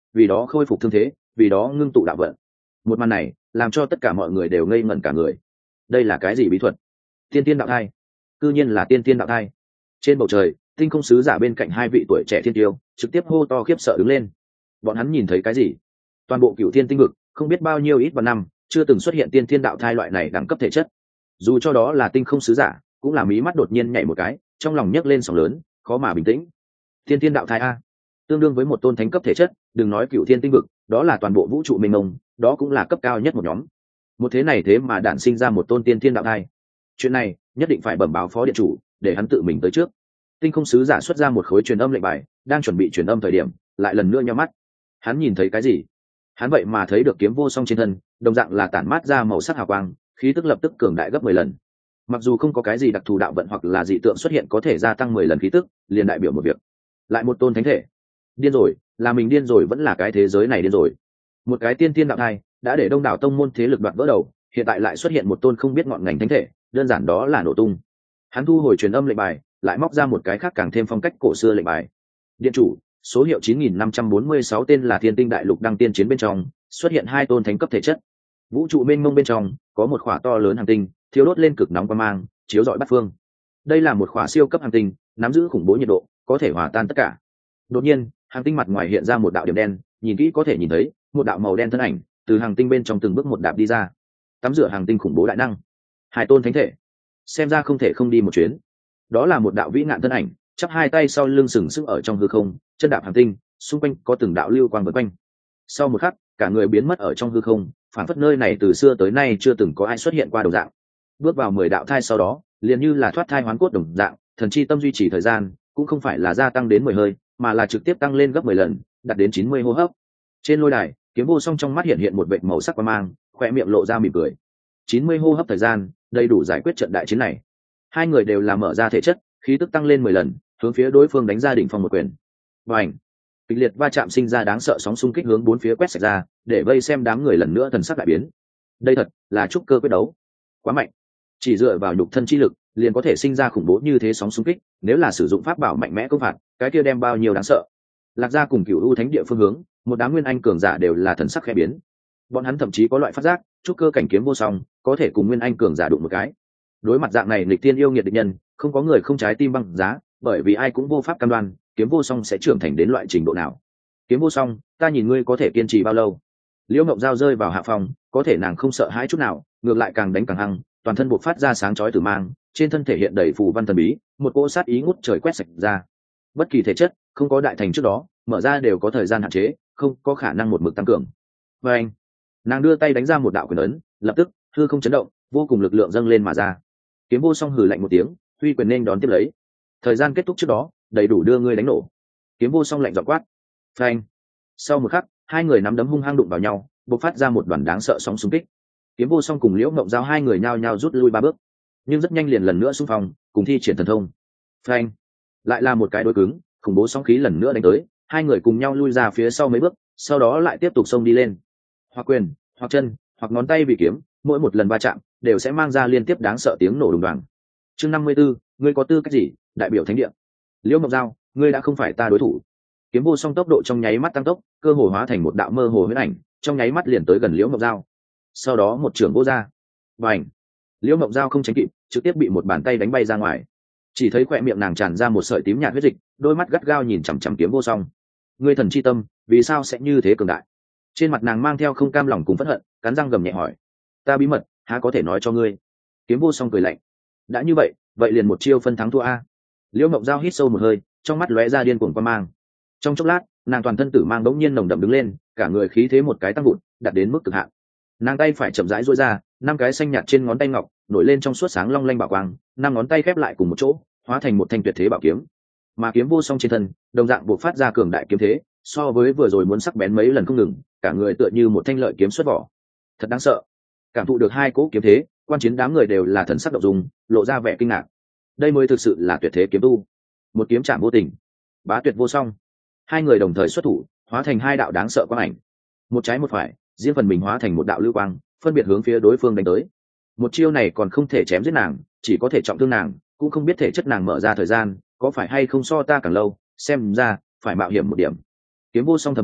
vì đó khôi phục thương thế, vì đó ngưng tụ đạo vận. Một màn này làm cho tất cả mọi người đều ngây ngẩn cả người. Đây là cái gì bí thuật? Tiên tiên đạo thai, cư nhiên là tiên tiên đạo thai. Trên bầu trời, tinh không sứ giả bên cạnh hai vị tuổi trẻ thiên tiêu trực tiếp hô to khiếp sợ đứng lên. Bọn hắn nhìn thấy cái gì? Toàn bộ cửu thiên tinh vực không biết bao nhiêu ít vạn năm chưa từng xuất hiện tiên tiên đạo thai loại này đẳng cấp thể chất. Dù cho đó là tinh không sứ giả, cũng là mí mắt đột nhiên nhảy một cái, trong lòng nhấc lên sóng lớn, khó mà bình tĩnh. Tiên tiên đạo thai a, tương đương với một tôn thánh cấp thể chất, đừng nói cửu thiên tinh vực, đó là toàn bộ vũ trụ mênh mông, đó cũng là cấp cao nhất một nhóm. Một thế này thế mà đản sinh ra một tôn tiên tiên đạo thai. Chuyện này nhất định phải bẩm báo phó điện chủ, để hắn tự mình tới trước. Tinh không sứ giả xuất ra một khối truyền âm lệnh bài, đang chuẩn bị truyền âm thời điểm, lại lần nữa nhắm mắt. Hắn nhìn thấy cái gì? Hắn vậy mà thấy được kiếm vô song trên thân, đồng dạng là tản mát ra màu sắc hào quang, khí tức lập tức cường đại gấp mười lần. Mặc dù không có cái gì đặc thù đạo vận hoặc là dị tượng xuất hiện có thể gia tăng mười lần khí tức, liền đại biểu một việc. Lại một tôn thánh thể. Điên rồi, là mình điên rồi vẫn là cái thế giới này điên rồi. Một cái tiên tiên đạo thai đã để đông đảo tông môn thế lực đoạt vỡ đầu, hiện tại lại xuất hiện một tôn không biết ngọn ngành thánh thể, đơn giản đó là nổ tung. Hắn thu hồi truyền âm lệnh bài, lại móc ra một cái khác càng thêm phong cách cổ xưa lệnh bài. Điện chủ, số hiệu chín nghìn năm trăm bốn mươi sáu tên là Thiên Tinh Đại Lục đăng tiên chiến bên trong, xuất hiện hai tôn thánh cấp thể chất. Vũ trụ mênh mông bên trong có một khỏa to lớn hành tinh, thiêu đốt lên cực nóng quang mang, chiếu rọi bát phương. Đây là một khỏa siêu cấp hành tinh, nắm giữ khủng bố nhiệt độ, có thể hòa tan tất cả. Đột nhiên, hành tinh mặt ngoài hiện ra một đạo điểm đen, nhìn kỹ có thể nhìn thấy một đạo màu đen thân ảnh từ hành tinh bên trong từng bước một đạp đi ra. Tắm rửa hành tinh khủng bố đại năng, hai tôn thánh thể, xem ra không thể không đi một chuyến. Đó là một đạo vĩ ngạn thân ảnh, chắp hai tay sau lưng sừng sững ở trong hư không, chân đạp hành tinh, xung quanh có từng đạo lưu quang vần quanh. Sau một khắc, cả người biến mất ở trong hư không, phản phất nơi này từ xưa tới nay chưa từng có ai xuất hiện qua đồng dạng. Bước vào mười đạo thai sau đó, liền như là thoát thai hoán cốt đồng dạng, thần chi tâm duy trì thời gian, cũng không phải là gia tăng đến mười hơi, mà là trực tiếp tăng lên gấp mười lần, đạt đến chín mươi hô hấp. Trên lôi đài, Kiếm Vô Song trong mắt hiện hiện một vệt màu sắc quang mang, khóe miệng lộ ra mỉm cười. chín mươi hô hấp thời gian, đầy đủ giải quyết trận đại chiến này. Hai người đều là mở ra thể chất, khí tức tăng lên mười lần, hướng phía đối phương đánh ra đỉnh phong một quyền. Bành! Kịch liệt va chạm sinh ra đáng sợ sóng xung kích hướng bốn phía quét sạch ra, để vây xem đám người lần nữa thần sắc đại biến. Đây thật là trúc cơ quyết đấu, quá mạnh. Chỉ dựa vào nhục thân chi lực, liền có thể sinh ra khủng bố như thế sóng xung kích, nếu là sử dụng pháp bảo mạnh mẽ công phạt, cái kia đem bao nhiêu đáng sợ. Lạc Gia cùng Cửu U Thánh địa phương hướng, một đám nguyên anh cường giả đều là thần sắc khẽ biến. Bọn hắn thậm chí có loại phát giác, trúc cơ cảnh Kiếm Vô Song có thể cùng nguyên anh cường giả đụng một cái. Đối mặt dạng này nghịch tiên yêu nghiệt địch nhân, không có người không trái tim băng giá, bởi vì ai cũng vô pháp cam đoan Kiếm Vô Song sẽ trưởng thành đến loại trình độ nào. Kiếm Vô Song, ta nhìn ngươi có thể kiên trì bao lâu? Liễu Ngộng Giao rơi vào hạ phòng, có thể nàng không sợ hãi chút nào, ngược lại càng đánh càng hăng, toàn thân buộc phát ra sáng chói tử mang, trên thân thể hiện đầy phù văn thần bí, một cỗ sát ý ngút trời quét sạch ra. Bất kỳ thể chất không có đại thành trước đó, mở ra đều có thời gian hạn chế, không có khả năng một mực tăng cường. Và anh, nàng đưa tay đánh ra một đạo quyền ấn, lập tức hư không chấn động, vô cùng lực lượng dâng lên mà ra. Kiếm Vô Song hừ lạnh một tiếng, huy quyền nên đón tiếp lấy. Thời gian kết thúc trước đó, đầy đủ đưa ngươi đánh nổ. Kiếm Vô Song lạnh giọng quát. Phanh. Sau một khắc, hai người nắm đấm hung hăng đụng vào nhau, bộc phát ra một đoàn đáng sợ sóng xung kích. Kiếm Vô Song cùng Liễu Ngộng Giao hai người nhao nhao rút lui ba bước, nhưng rất nhanh liền lần nữa xung phong, cùng thi triển thần thông. Phanh. Lại là một cái đối cứng, khủng bố sóng khí lần nữa đánh tới, hai người cùng nhau lui ra phía sau mấy bước, sau đó lại tiếp tục xông đi lên. Hoặc quyền, hoặc chân, hoặc ngón tay bị kiếm, mỗi một lần va chạm đều sẽ mang ra liên tiếp đáng sợ tiếng nổ đùng đoàng. Chương năm mươi tư, ngươi có tư cách gì, đại biểu thánh địa? Liễu Ngộng Giao, ngươi đã không phải ta đối thủ. Kiếm Vô Song tốc độ trong nháy mắt tăng tốc, cơ hồ hóa thành một đạo mơ hồ huyễn ảnh, trong nháy mắt liền tới gần Liễu Ngộng Giao. Sau đó một trường vô ra, bành! Liễu Ngộng Giao không tránh kịp, trực tiếp bị một bàn tay đánh bay ra ngoài. Chỉ thấy khóe miệng nàng tràn ra một sợi tím nhạt huyết dịch, đôi mắt gắt gao nhìn chằm chằm Kiếm Vô Song. Ngươi thần chi tâm, vì sao sẽ như thế cường đại? Trên mặt nàng mang theo không cam lòng cùng phẫn hận, cắn răng gầm nhẹ hỏi. Ta bí mật, há có thể nói cho ngươi? Kiếm Vô Song cười lạnh. Đã như vậy, vậy liền một chiêu phân thắng thua a. Liễu Ngộng Giao hít sâu một hơi, trong mắt lóe ra điên cuồng quan mang. Trong chốc lát, nàng toàn thân tử mang bỗng nhiên nồng đậm đứng lên, cả người khí thế một cái tăng vụt, đạt đến mức cực hạn. Nàng tay phải chậm rãi duỗi ra, năm cái xanh nhạt trên ngón tay ngọc nổi lên trong suốt sáng long lanh bảo quang, năm ngón tay khép lại cùng một chỗ, hóa thành một thanh tuyệt thế bảo kiếm. Mà Kiếm Vô Song trên thân, đồng dạng buộc phát ra cường đại kiếm thế, so với vừa rồi muốn sắc bén mấy lần không ngừng, cả người tựa như một thanh lợi kiếm xuất vỏ. Thật đáng sợ. Cảm thụ được hai cỗ kiếm thế, quan chiến đám người đều là thần sắc động dung, lộ ra vẻ kinh ngạc. Đây mới thực sự là tuyệt thế kiếm tu, một kiếm chạm vô tình, bá tuyệt vô song. Hai người đồng thời xuất thủ, hóa thành hai đạo đáng sợ quang ảnh, một trái một phải, riêng phần mình hóa thành một đạo lưu quang, phân biệt hướng phía đối phương đánh tới. Một chiêu này còn không thể chém giết nàng, chỉ có thể trọng thương nàng, cũng không biết thể chất nàng mở ra thời gian có phải hay không so ta càng lâu, xem ra phải mạo hiểm một điểm. Kiếm Vô Song thầm thì,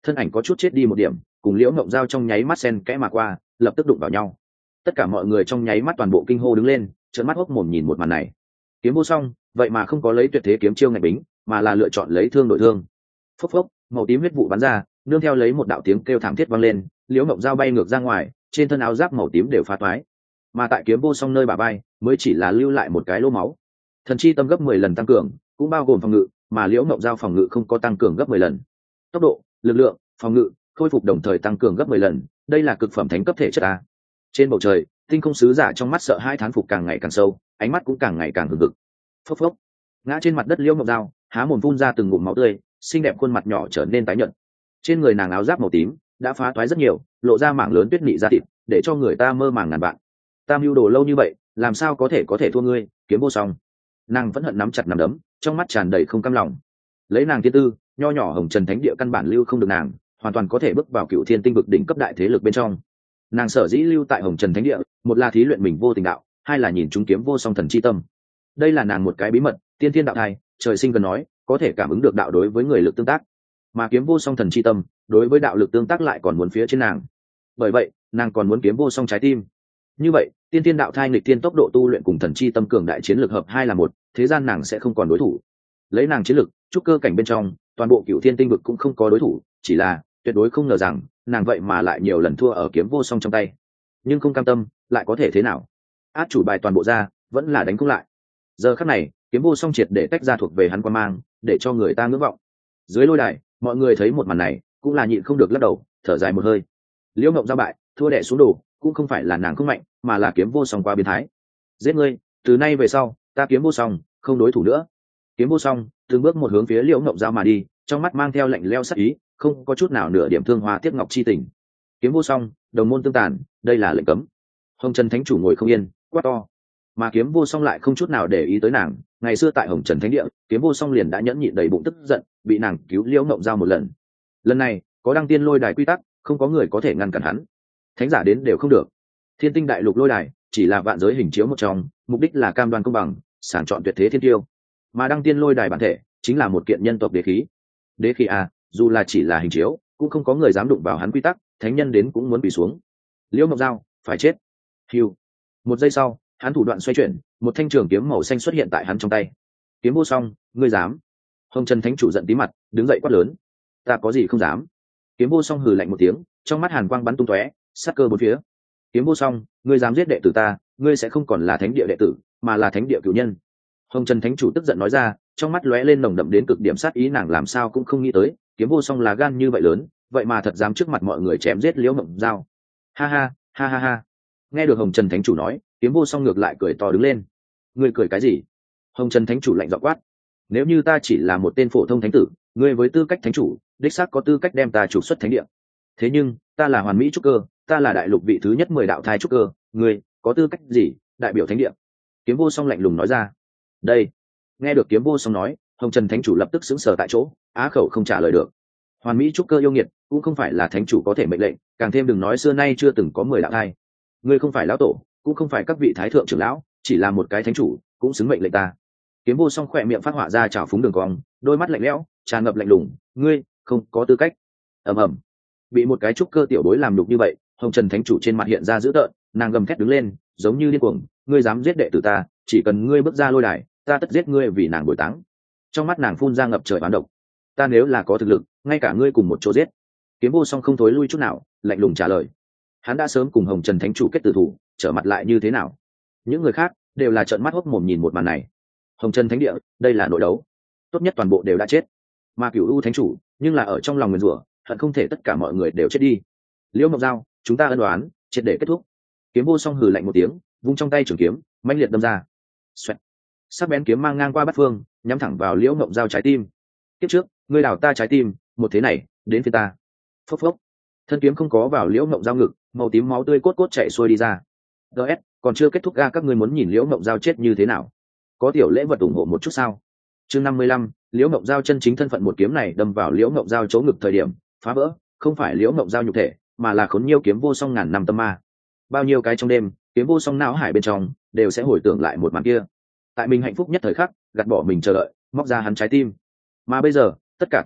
thân ảnh có chút chết đi một điểm, cùng liễu ngộng giao trong nháy mắt xen kẽ mà qua, lập tức đụng vào nhau. Tất cả mọi người trong nháy mắt toàn bộ kinh hô đứng lên, trợn mắt hốc mồm nhìn một màn này. Kiếm vô song vậy mà không có lấy tuyệt thế kiếm chiêu ngạch bính, mà là lựa chọn lấy thương đổi thương. Phốc phốc, màu tím huyết vụ bắn ra, nương theo lấy một đạo tiếng kêu thảm thiết vang lên, liễu ngộng dao bay ngược ra ngoài, trên thân áo giáp màu tím đều phá toái, mà tại kiếm vô song nơi bả vai mới chỉ là lưu lại một cái lỗ máu. Thần chi tâm gấp mười lần tăng cường, cũng bao gồm phòng ngự, mà liễu ngộng dao phòng ngự không có tăng cường gấp mười lần. Tốc độ, lực lượng, phòng ngự, khôi phục đồng thời tăng cường gấp mười lần, đây là cực phẩm thánh cấp thể chất a. Trên bầu trời, tinh không sứ giả trong mắt sợ hai thán phục càng ngày càng sâu, ánh mắt cũng càng ngày càng hừng hực. Phốc phốc, ngã trên mặt đất liễu ngộng dao, há mồm phun ra từng ngụm máu tươi, xinh đẹp khuôn mặt nhỏ trở nên tái nhợt. Trên người nàng áo giáp màu tím đã phá toái rất nhiều, lộ ra mảng lớn tuyết nị da thịt, để cho người ta mơ màng ngàn vạn. Ta mưu đồ lâu như vậy, làm sao có thể có thể thua ngươi, kiếm vô song. Nàng vẫn hận nắm chặt nắm đấm, trong mắt tràn đầy không cam lòng. Lấy nàng thiên tư, nho nhỏ hồng trần thánh địa căn bản lưu không được nàng, hoàn toàn có thể bước vào cựu thiên tinh vực đỉnh cấp đại thế lực bên trong. Nàng sở dĩ lưu tại hồng trần thánh địa, một là thí luyện mình vô tình đạo, hai là nhìn chúng kiếm vô song thần chi tâm. Đây là nàng một cái bí mật, tiên thiên đạo thai, trời sinh cần nói, có thể cảm ứng được đạo đối với người lực tương tác, mà kiếm vô song thần chi tâm đối với đạo lực tương tác lại còn muốn phía trên nàng. Bởi vậy nàng còn muốn kiếm vô song trái tim. Như vậy tiên tiên đạo thai nghịch tiên tốc độ tu luyện cùng thần chi tâm cường đại chiến lược hợp hai là một, thế gian nàng sẽ không còn đối thủ. Lấy nàng chiến lược trúc cơ cảnh bên trong, toàn bộ cựu thiên tinh vực cũng không có đối thủ, chỉ là tuyệt đối không ngờ rằng nàng vậy mà lại nhiều lần thua ở kiếm vô song trong tay. Nhưng không cam tâm lại có thể thế nào, át chủ bài toàn bộ ra vẫn là đánh không lại. Giờ khắc này kiếm vô song triệt để tách ra thuộc về hắn quan mang, để cho người ta ngưỡng vọng. Dưới lôi đài mọi người thấy một màn này cũng là nhịn không được lắc đầu thở dài một hơi. Liễu ngộng giao bại thua đẻ xuống đồ, cũng không phải là nàng không mạnh, mà là kiếm vô song quá biến thái. Giết ngươi, từ nay về sau ta kiếm vô song không đối thủ nữa. Kiếm vô song từng bước một hướng phía liễu ngộng giao mà đi, trong mắt mang theo lạnh leo sắc ý, không có chút nào nửa điểm thương hoa tiếc ngọc chi tình. Kiếm vô song, đồng môn tương tàn, đây là lệnh cấm. Hồng Trần thánh chủ ngồi không yên, quát to. Mà kiếm vô song lại không chút nào để ý tới nàng. Ngày xưa tại hồng trần thánh địa, kiếm vô song liền đã nhẫn nhịn đầy bụng tức giận, bị nàng cứu liễu ngộng giao một lần. Lần này có đăng tiên lôi đài quy tắc, không có người có thể ngăn cản hắn, thánh giả đến đều không được. Thiên tinh đại lục lôi đài chỉ là vạn giới hình chiếu một trong, mục đích là cam đoan công bằng, sàng chọn tuyệt thế thiên tiêu. Mà đăng tiên lôi đài bản thể chính là một kiện nhân tộc đế khí. Đế khí à, dù là chỉ là hình chiếu cũng không có người dám đụng vào hắn quy tắc, thánh nhân đến cũng muốn bị xuống. Liễu ngộng giao phải chết. Hiu. Một giây sau hắn thủ đoạn xoay chuyển, một thanh trường kiếm màu xanh xuất hiện tại hắn trong tay. Kiếm vô song, ngươi dám? Hồng Trần thánh chủ giận tí mặt, đứng dậy quát lớn. Ta có gì không dám? Kiếm vô song hừ lạnh một tiếng, trong mắt hàn quang bắn tung tóe, sát cơ bốn phía. Kiếm vô song, ngươi dám giết đệ tử ta, ngươi sẽ không còn là thánh địa đệ tử, mà là thánh địa cửu nhân. Hồng Trần thánh chủ tức giận nói ra, trong mắt lóe lên nồng đậm đến cực điểm sát ý, nàng làm sao cũng không nghĩ tới, kiếm vô song là gan như vậy lớn, vậy mà thật dám trước mặt mọi người chém giết liễu ngộng giao. Ha ha, ha ha ha. Nghe được Hồng Trần thánh chủ nói, kiếm vô song ngược lại cười to đứng lên. Ngươi cười cái gì? Hồng Trần thánh chủ lạnh giọng quát. Nếu như ta chỉ là một tên phổ thông thánh tử, ngươi với tư cách thánh chủ đích xác có tư cách đem ta trục xuất thánh địa. Thế nhưng ta là hoàn mỹ trúc cơ, ta là đại lục vị thứ nhất mười đạo thai trúc cơ, ngươi có tư cách gì đại biểu thánh địa? Kiếm vô song lạnh lùng nói ra. Đây. Nghe được kiếm vô song nói, Hồng Trần thánh chủ lập tức sững sờ tại chỗ, á khẩu không trả lời được. Hoàn mỹ trúc cơ yêu nghiệt cũng không phải là thánh chủ có thể mệnh lệnh, càng thêm đừng nói xưa nay chưa từng có mười đạo thai. Ngươi không phải lão tổ, cũng không phải các vị thái thượng trưởng lão, chỉ là một cái thánh chủ cũng xứng mệnh lệnh ta. Kiếm vô song khỏe miệng phát họa ra trào phúng đường cong, đôi mắt lạnh lẽo tràn ngập lạnh lùng. Ngươi không có tư cách. Ầm ầm. Bị một cái trúc cơ tiểu bối làm nhục như vậy, Hồng Trần thánh chủ trên mặt hiện ra dữ tợn, nàng gầm thét đứng lên, giống như điên cuồng. Ngươi dám giết đệ tử ta, chỉ cần ngươi bước ra lôi đài, ta tất giết ngươi vì nàng bồi táng. Trong mắt nàng phun ra ngập trời oán độc. Ta nếu là có thực lực, ngay cả ngươi cùng một chỗ giết. Kiếm vô song không thối lui chút nào, lạnh lùng trả lời. Hắn đã sớm cùng Hồng Trần thánh chủ kết tử thủ, trở mặt lại như thế nào? Những người khác đều là trợn mắt hốc mồm nhìn một màn này. Hồng Trần thánh địa, đây là nội đấu, tốt nhất toàn bộ đều đã chết, mà Cửu U thánh chủ nhưng là ở trong lòng nguyền rủa, hận không thể tất cả mọi người đều chết đi. Liễu ngộng giao, chúng ta ân đoán triệt để kết thúc. Kiếm vô song hừ lạnh một tiếng, vung trong tay trường kiếm mãnh liệt đâm ra. Xoẹt. Sắc bén kiếm mang ngang qua bát phương, nhắm thẳng vào liễu ngộng giao trái tim. Kiếp trước ngươi đào ta trái tim, một thế này đến phía ta. Phốc phốc. Thân kiếm không có vào liễu ngộng giao ngực, màu tím máu tươi cốt cốt chảy xuôi đi ra. gs còn chưa kết thúc ga, các ngươi muốn nhìn liễu ngộng giao chết như thế nào? Có tiểu lễ vật ủng hộ một chút sao? Chương năm mươi lăm, liễu ngộng giao chân chính thân phận. Một kiếm này đâm vào liễu ngộng giao chỗ ngực thời điểm phá vỡ, không phải liễu ngộng giao nhục thể, mà là khốn nhiêu kiếm vô song ngàn năm tâm ma. Bao nhiêu cái trong đêm, kiếm vô song não hải bên trong đều sẽ hồi tưởng lại một màn kia. Tại mình hạnh phúc nhất thời khắc, gạt bỏ mình chờ đợi, móc ra hắn trái tim. Mà bây giờ tất cả tất cả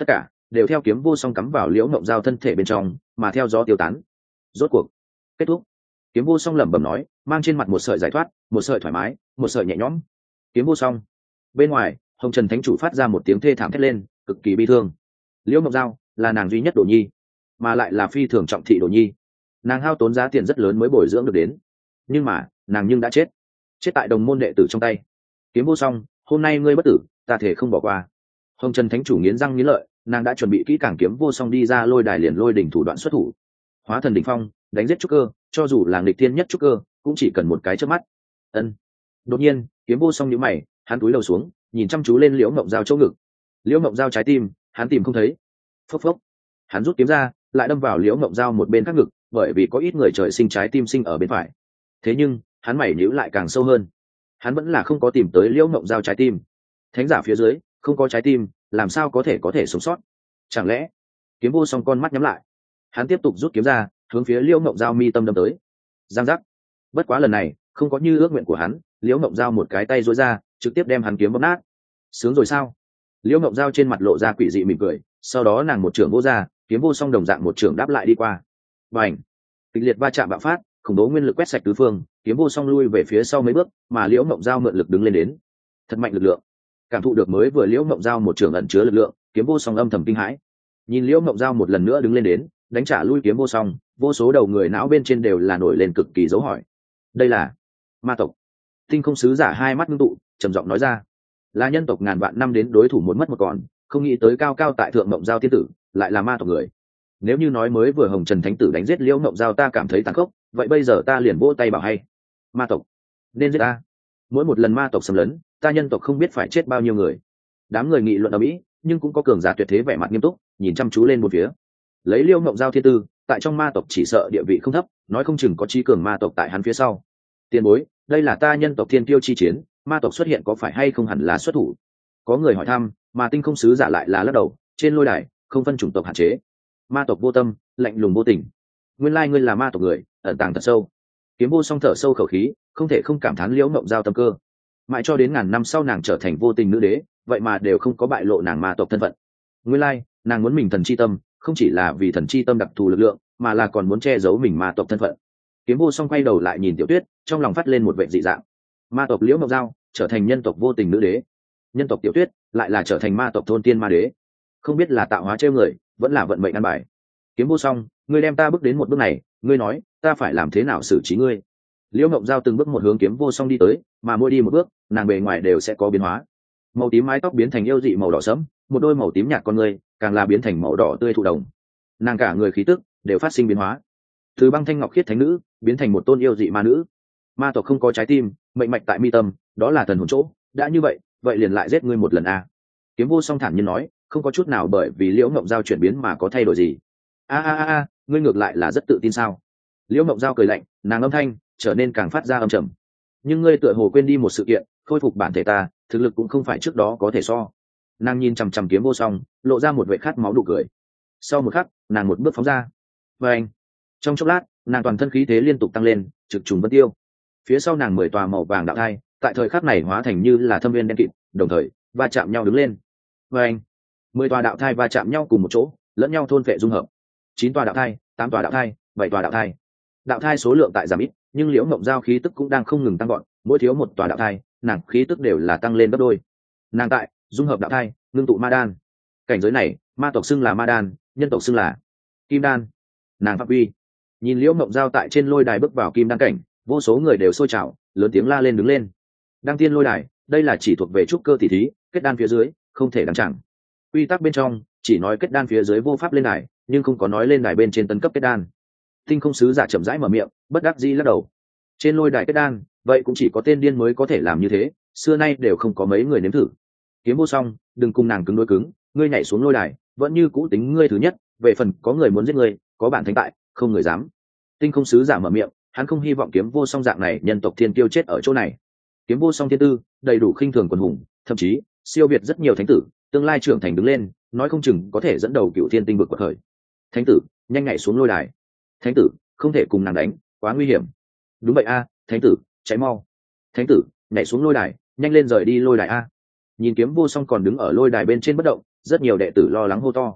đều theo kiếm vô song cắm vào liễu mộng dao thân thể bên trong mà theo gió tiêu tán. Rốt cuộc kết thúc. Kiếm vô song lẩm bẩm nói, mang trên mặt một sợi giải thoát, một sợi thoải mái, một sợi nhẹ nhõm. Kiếm vô song. Bên ngoài, Hồng Trần Thánh Chủ phát ra một tiếng thê thảm thét lên, cực kỳ bi thương. Liễu mộng dao là nàng duy nhất đồ nhi, mà lại là phi thường trọng thị đồ nhi. Nàng hao tốn giá tiền rất lớn mới bồi dưỡng được đến, nhưng mà nàng nhưng đã chết, chết tại đồng môn đệ tử trong tay. Kiếm vô song, hôm nay ngươi bất tử, ta thể không bỏ qua. Hồng Trần Thánh Chủ nghiến răng nghiến lợi, nàng đã chuẩn bị kỹ càng kiếm vô song đi ra lôi đài liền lôi đỉnh thủ đoạn xuất thủ, hóa thần đỉnh phong, đánh giết trúc cơ, cho dù là nghịch thiên nhất trúc cơ, cũng chỉ cần một cái chớp mắt. Ân. Đột nhiên, kiếm vô song nhíu mày, hắn cúi đầu xuống, nhìn chăm chú lên liễu mộng dao chỗ ngực. Liễu mộng dao trái tim, hắn tìm không thấy. Phốc phốc. Hắn rút kiếm ra, lại đâm vào liễu mộng dao một bên khác ngực, bởi vì có ít người trời sinh trái tim sinh ở bên phải. Thế nhưng, hắn mày nhíu lại càng sâu hơn. Hắn vẫn là không có tìm tới liễu mộng dao trái tim. Thánh giả phía dưới, không có trái tim, làm sao có thể có thể sống sót? Chẳng lẽ? Kiếm vô song con mắt nhắm lại, hắn tiếp tục rút kiếm ra, hướng phía liễu mộng dao mi tâm đâm tới. Giang giác. Bất quá lần này, không có như ước nguyện của hắn, liễu mộng dao một cái tay duỗi ra, trực tiếp đem hắn kiếm bóp nát. Sướng rồi sao? Liễu mộng dao trên mặt lộ ra quỷ dị mỉm cười, sau đó nàng một trưởng vô ra, kiếm vô song đồng dạng một trưởng đáp lại đi qua. Bành! Kịch liệt va chạm bạo phát, khủng bố nguyên lực quét sạch tứ phương, kiếm vô song lui về phía sau mấy bước, mà liễu mộng dao mượn lực đứng lên đến. Thật mạnh lực lượng. Cảm thụ được mới vừa liễu mộng dao một trưởng ẩn chứa lực lượng, kiếm vô song âm thầm kinh hãi. Nhìn liễu mộng dao một lần nữa đứng lên đến, đánh trả lui kiếm vô song, vô số đầu người não bên trên đều là nổi lên cực kỳ dấu hỏi. Đây là ma tộc. Tinh không sứ giả hai mắt ngưng tụ, trầm giọng nói ra, là nhân tộc ngàn vạn năm đến đối thủ muốn mất một còn, không nghĩ tới cao cao tại thượng mộng giao tiên tử lại là ma tộc người. Nếu như nói mới vừa Hồng Trần Thánh Tử đánh giết liễu mộng giao ta cảm thấy tàn khốc, vậy bây giờ ta liền vỗ tay bảo hay. Ma tộc nên giết ta. Mỗi một lần ma tộc xâm lấn, ta nhân tộc không biết phải chết bao nhiêu người. Đám người nghị luận ở mỹ, nhưng cũng có cường giả tuyệt thế vẻ mặt nghiêm túc, nhìn chăm chú lên một phía. Lấy liễu mộng giao thiên tư, tại trong ma tộc chỉ sợ địa vị không thấp, nói không chừng có trí cường ma tộc tại hắn phía sau. Tiền bối, đây là ta nhân tộc thiên tiêu chi chiến, ma tộc xuất hiện có phải hay không hẳn là xuất thủ? Có người hỏi thăm, mà tinh không sứ giả lại là lắc đầu, trên lôi đài không phân chủng tộc hạn chế, ma tộc vô tâm, lạnh lùng vô tình. Nguyên lai ngươi là ma tộc người, ẩn tàng thật sâu. Kiếm vô song thở sâu khẩu khí, không thể không cảm thán liễu mộng giao tâm cơ. Mãi cho đến ngàn năm sau nàng trở thành vô tình nữ đế, vậy mà đều không có bại lộ nàng ma tộc thân phận. Nguyên lai nàng muốn mình thần chi tâm, không chỉ là vì thần chi tâm đặc thù lực lượng, mà là còn muốn che giấu mình ma tộc thân phận. Kiếm vô song quay đầu lại nhìn Tiểu Tuyết, trong lòng phát lên một vệ dị dạng. Ma tộc liễu mộng giao trở thành nhân tộc vô tình nữ đế, nhân tộc Tiểu Tuyết lại là trở thành ma tộc thôn tiên ma đế. Không biết là tạo hóa trêu người, vẫn là vận mệnh ăn bài. Kiếm vô song, ngươi đem ta bước đến một bước này, ngươi nói ta phải làm thế nào xử trí ngươi? Liễu mộng giao từng bước một hướng kiếm vô song đi tới, mà mỗi đi một bước, nàng bề ngoài đều sẽ có biến hóa. Màu tím mái tóc biến thành yêu dị màu đỏ sẫm, một đôi màu tím nhạt con ngươi càng là biến thành màu đỏ tươi thụ đồng. Nàng cả người khí tức đều phát sinh biến hóa, từ băng thanh ngọc khiết thánh nữ biến thành một tôn yêu dị ma nữ. Ma tộc không có trái tim, mệnh mạch tại mi tâm, đó là thần hồn chỗ. Đã như vậy, vậy liền lại giết ngươi một lần a. Kiếm vô song thản nhiên nói, không có chút nào bởi vì liễu mộng giao chuyển biến mà có thay đổi gì. A a a a, ngươi ngược lại là rất tự tin sao? Liễu mộng giao cười lạnh, nàng âm thanh trở nên càng phát ra âm trầm. Nhưng ngươi tựa hồ quên đi một sự kiện, khôi phục bản thể ta, thực lực cũng không phải trước đó có thể so. Nàng nhìn chằm chằm kiếm vô song, lộ ra một vệ khát máu nụ cười. Sau một khắc, nàng một bước phóng ra. Và anh, trong chốc lát, nàng toàn thân khí thế liên tục tăng lên, trực trùng vân tiêu. Phía sau nàng mười tòa màu vàng đạo thai, tại thời khắc này hóa thành như là thâm viên đen kịt, đồng thời va chạm nhau đứng lên. Và anh, mười tòa đạo thai va chạm nhau cùng một chỗ, lẫn nhau thôn phệ dung hợp. Chín tòa đạo thai, tám tòa đạo thai, bảy tòa đạo thai. Đạo thai số lượng tại giảm ít, nhưng liễu mộng giao khí tức cũng đang không ngừng tăng gọn, mỗi thiếu một tòa đạo thai, nàng khí tức đều là tăng lên gấp đôi. Nàng tại dung hợp đạo thai, ngưng tụ ma đan. Cảnh giới này, ma tộc xưng là ma đan, nhân tộc xưng là kim đan. Nàng phạm uy. Nhìn liễu mộng giao tại trên lôi đài bước vào kim đan cảnh, vô số người đều sôi trào, lớn tiếng la lên đứng lên. Đăng tiên lôi đài, đây là chỉ thuộc về trúc cơ tỷ thí, kết đan phía dưới không thể đăng chẳng. Quy tắc bên trong chỉ nói kết đan phía dưới vô pháp lên đài, nhưng không có nói lên đài bên trên tấn cấp kết đan. Tinh không sứ giả chậm rãi mở miệng, bất đắc dĩ lắc đầu. Trên lôi đài kết đan, vậy cũng chỉ có tên điên mới có thể làm như thế, xưa nay đều không có mấy người nếm thử. Kiếm vô song, đừng cùng nàng cứng đối cứng, ngươi nhảy xuống lôi đài, vẫn như cũ tính ngươi thứ nhất, về phần có người muốn giết ngươi, có bản thánh tại, không người dám. Tinh không sứ giả mở miệng, hắn không hy vọng kiếm vô song dạng này nhân tộc thiên tiêu chết ở chỗ này. Kiếm vô song thiên tư đầy đủ khinh thường quần hùng, thậm chí siêu việt rất nhiều thánh tử, tương lai trưởng thành đứng lên, nói không chừng có thể dẫn đầu cựu thiên tinh vực quật khởi. Thánh tử, nhanh nhảy xuống lôi đài. Thánh tử, không thể cùng nàng đánh, quá nguy hiểm. Đúng vậy a, thánh tử, cháy mau. Thánh tử, nhảy xuống lôi đài, nhanh lên rời đi lôi đài a. Nhìn kiếm vô song còn đứng ở lôi đài bên trên bất động, rất nhiều đệ tử lo lắng hô to.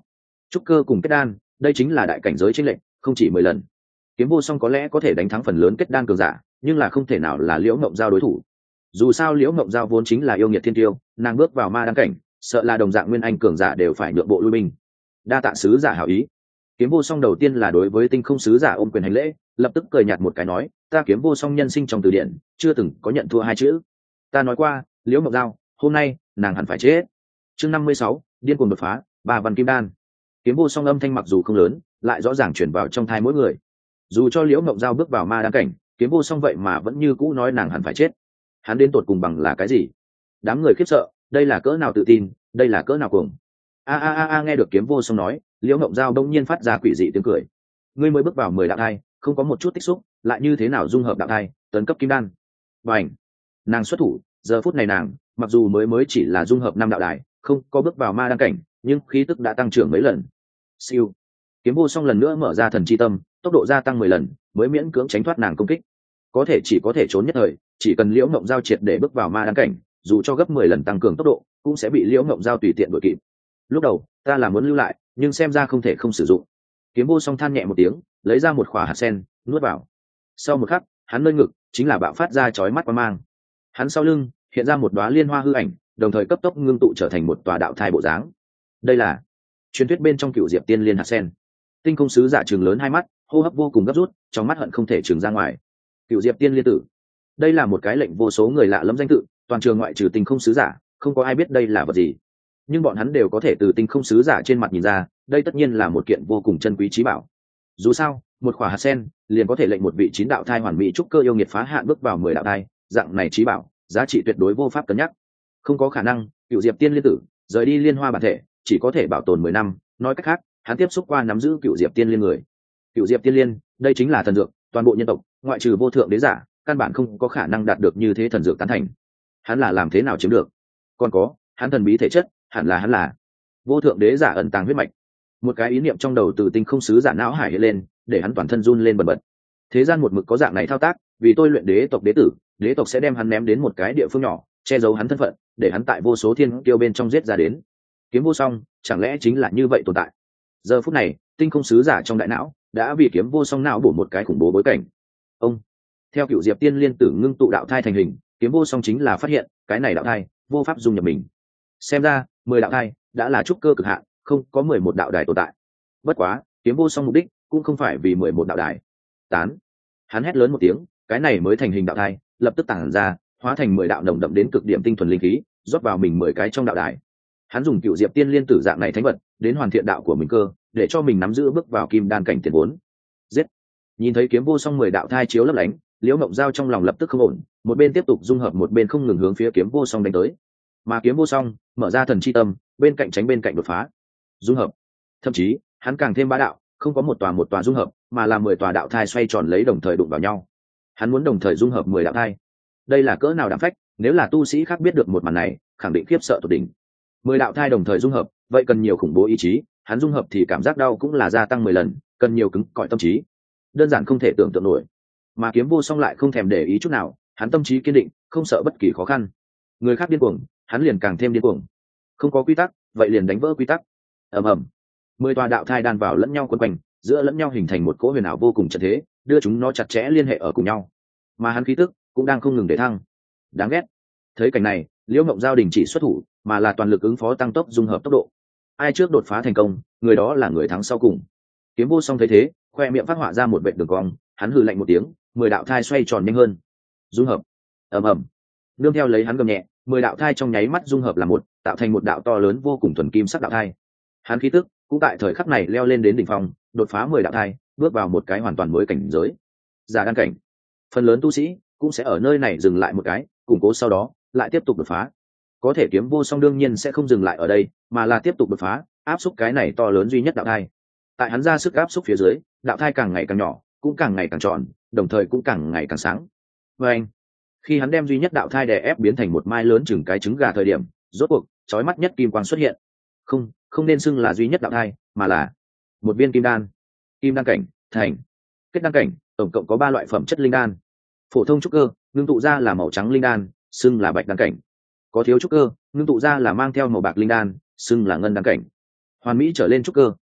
trúc cơ cùng kết đan, đây chính là đại cảnh giới chênh lệch, không chỉ mười lần. Kiếm vô song có lẽ có thể đánh thắng phần lớn kết đan cường giả, nhưng là không thể nào là liễu ngộng giao đối thủ. Dù sao liễu ngộng giao vốn chính là yêu nghiệt thiên tiêu, nàng bước vào ma đăng cảnh, sợ là đồng dạng nguyên anh cường giả đều phải nhượng bộ lui binh. Đa tạ sứ giả hảo ý. Kiếm vô song đầu tiên là đối với tinh không sứ giả ôm quyền hành lễ, lập tức cười nhạt một cái nói, ta kiếm vô song nhân sinh trong từ điển chưa từng có nhận thua hai chữ. Ta nói qua, liễu ngộng giao, hôm nay nàng hẳn phải chết. Chương năm mươi sáu, điên cuồng đột phá, ba văn kim đan. Kiếm vô song âm thanh mặc dù không lớn, lại rõ ràng chuyển vào trong thai mỗi người. Dù cho liễu ngộng giao bước vào ma đăng cảnh, kiếm vô song vậy mà vẫn như cũ nói nàng hẳn phải chết. Hắn đến tột cùng bằng là cái gì? Đám người khiếp sợ, đây là cỡ nào tự tin, đây là cỡ nào cuồng. A a a a nghe được kiếm vô song nói, liễu ngộng giao đông nhiên phát ra quỷ dị tiếng cười. Ngươi mới bước vào mười đạo thai, không có một chút tích xúc, lại như thế nào dung hợp đạo thai, tấn cấp kim đan? Bành! Nàng xuất thủ, giờ phút này nàng, mặc dù mới mới chỉ là dung hợp năm đạo đài, không có bước vào ma đăng cảnh, nhưng khí tức đã tăng trưởng mấy lần. Siêu! Kiếm vô song lần nữa mở ra thần chi tâm, tốc độ gia tăng mười lần, mới miễn cưỡng tránh thoát nàng công kích. Có thể chỉ có thể trốn nhất thời, chỉ cần liễu ngộng giao triệt để bước vào ma đăng cảnh, dù cho gấp mười lần tăng cường tốc độ, cũng sẽ bị liễu ngộng giao tùy tiện đuổi kịp. Lúc đầu ta là muốn lưu lại, nhưng xem ra không thể không sử dụng. Kiếm vô song than nhẹ một tiếng, lấy ra một khỏa hạt sen, nuốt vào. Sau một khắc, hắn nơi ngực chính là bạo phát ra chói mắt quang mang. Hắn sau lưng hiện ra một đóa liên hoa hư ảnh, đồng thời cấp tốc ngưng tụ trở thành một tòa đạo thai bộ dáng. Đây là truyền thuyết bên trong cựu diệp tiên liên hạt sen. Tinh không sứ giả trường lớn hai mắt, hô hấp vô cùng gấp rút, trong mắt hận không thể trừng ra ngoài. Cựu diệp tiên liên tử, đây là một cái lệnh vô số người lạ lẫm danh tự, toàn trường ngoại trừ tinh không sứ giả, không có ai biết đây là vật gì. Nhưng bọn hắn đều có thể từ tinh không sứ giả trên mặt nhìn ra, đây tất nhiên là một kiện vô cùng chân quý trí bảo. Dù sao, một khỏa hạt sen liền có thể lệnh một vị chín đạo thai hoàn mỹ trúc cơ yêu nghiệt phá hạn bước vào mười đạo thai, dạng này trí bảo, giá trị tuyệt đối vô pháp cân nhắc. Không có khả năng, cựu diệp tiên liên tử rời đi liên hoa bản thể, chỉ có thể bảo tồn mười năm, nói cách khác, hắn tiếp xúc qua nắm giữ cựu diệp tiên liên người. Cựu diệp tiên liên, đây chính là thần dược, toàn bộ nhân tộc, ngoại trừ vô thượng đế giả, căn bản không có khả năng đạt được như thế thần dược tán thành. Hắn là làm thế nào chiếm được? Còn có, hắn thần bí thể chất, hẳn là hắn là vô thượng đế giả ẩn tàng huyết mạch. Một cái ý niệm trong đầu từ tinh không sứ giả não hải hiện lên, để hắn toàn thân run lên bần bật. Thế gian một mực có dạng này thao tác, vì tôi luyện đế tộc đế tử, đế tộc sẽ đem hắn ném đến một cái địa phương nhỏ, che giấu hắn thân phận, để hắn tại vô số thiên kiêu bên trong giết ra đến. Kiếm vô song, chẳng lẽ chính là như vậy tồn tại? Giờ phút này, tinh không sứ giả trong đại não đã vì kiếm vô song não bổ một cái khủng bố bối cảnh. Ông, theo cựu diệp tiên liên tử ngưng tụ đạo thai thành hình, kiếm vô song chính là phát hiện cái này đạo thai vô pháp dung nhập mình. Xem ra mười đạo thai đã là trúc cơ cực hạn, không có mười một đạo đài tồn tại. Bất quá, kiếm vô song mục đích cũng không phải vì mười một đạo đài. Tán! Hắn hét lớn một tiếng, cái này mới thành hình đạo thai lập tức tản ra, hóa thành mười đạo nồng đậm đến cực điểm tinh thuần linh khí, rót vào mình mười cái trong đạo đài. Hắn dùng cựu diệp tiên liên tử dạng này thánh vật đến hoàn thiện đạo của mình cơ, để cho mình nắm giữ bước vào kim đan cảnh tiền vốn. Giết! Nhìn thấy kiếm vô song mười đạo thai chiếu lấp lánh, liễu ngộng giao trong lòng lập tức không ổn, một bên tiếp tục dung hợp, một bên không ngừng hướng phía kiếm vô song đánh tới. Mà kiếm vô song mở ra thần chi tâm, bên cạnh tránh bên cạnh đột phá, dung hợp. Thậm chí hắn càng thêm bá đạo, không có một tòa một tòa dung hợp, mà là mười tòa đạo thai xoay tròn lấy đồng thời đụng vào nhau. Hắn muốn đồng thời dung hợp mười đạo thai. Đây là cỡ nào đảm phách, nếu là tu sĩ khác biết được một màn này, khẳng định khiếp sợ tột đỉnh. Mười đạo thai đồng thời dung hợp, vậy cần nhiều khủng bố ý chí, hắn dung hợp thì cảm giác đau cũng là gia tăng mười lần, cần nhiều cứng cỏi tâm trí, đơn giản không thể tưởng tượng nổi. Mà kiếm vô song lại không thèm để ý chút nào, hắn tâm trí kiên định, không sợ bất kỳ khó khăn. Người khác điên cuồng, hắn liền càng thêm điên cuồng. Không có quy tắc, vậy liền đánh vỡ quy tắc. Ầm ầm, mười tòa đạo thai đan vào lẫn nhau quấn quanh, giữa lẫn nhau hình thành một cỗ huyền ảo vô cùng trận thế, đưa chúng nó chặt chẽ liên hệ ở cùng nhau. Mà hắn khí tức cũng đang không ngừng để thăng. Đáng ghét. Thấy cảnh này, liễu ngộng giao đình chỉ xuất thủ, mà là toàn lực ứng phó tăng tốc dung hợp tốc độ. Ai trước đột phá thành công, người đó là người thắng sau cùng. Kiếm vô song thấy thế, khoe miệng phát họa ra một vệt đường cong, hắn hừ lạnh một tiếng, mười đạo thai xoay tròn nhanh hơn. Dung hợp. Ầm ầm. Nương theo lấy hắn gầm nhẹ, mười đạo thai trong nháy mắt dung hợp là một, tạo thành một đạo to lớn vô cùng thuần kim sắc đạo thai. Hắn khí tức cũng tại thời khắc này leo lên đến đỉnh phong, đột phá mười đạo thai, bước vào một cái hoàn toàn mới cảnh giới, giả đan cảnh. Phần lớn tu sĩ cũng sẽ ở nơi này dừng lại một cái, củng cố sau đó lại tiếp tục đột phá. Có thể kiếm vô song đương nhiên sẽ không dừng lại ở đây, mà là tiếp tục đột phá, áp xúc cái này to lớn duy nhất đạo thai. Tại hắn ra sức áp xúc phía dưới, đạo thai càng ngày càng nhỏ, cũng càng ngày càng tròn, đồng thời cũng càng ngày càng sáng. Và anh, khi hắn đem duy nhất đạo thai đè ép biến thành một mai lớn chừng cái trứng gà thời điểm, rốt cuộc chói mắt nhất kim quang xuất hiện. Không, không nên xưng là duy nhất đạo thai, mà là một viên kim đan. Kim đan cảnh thành. Kết đan cảnh tổng cộng có ba loại phẩm chất linh đan. Phổ thông trúc cơ ngưng tụ ra là màu trắng linh đan, xưng là bạch đan cảnh. Có thiếu trúc cơ ngưng tụ ra là mang theo màu bạc linh đan, xưng là ngân đan cảnh. Hoàn mỹ trở lên trúc cơ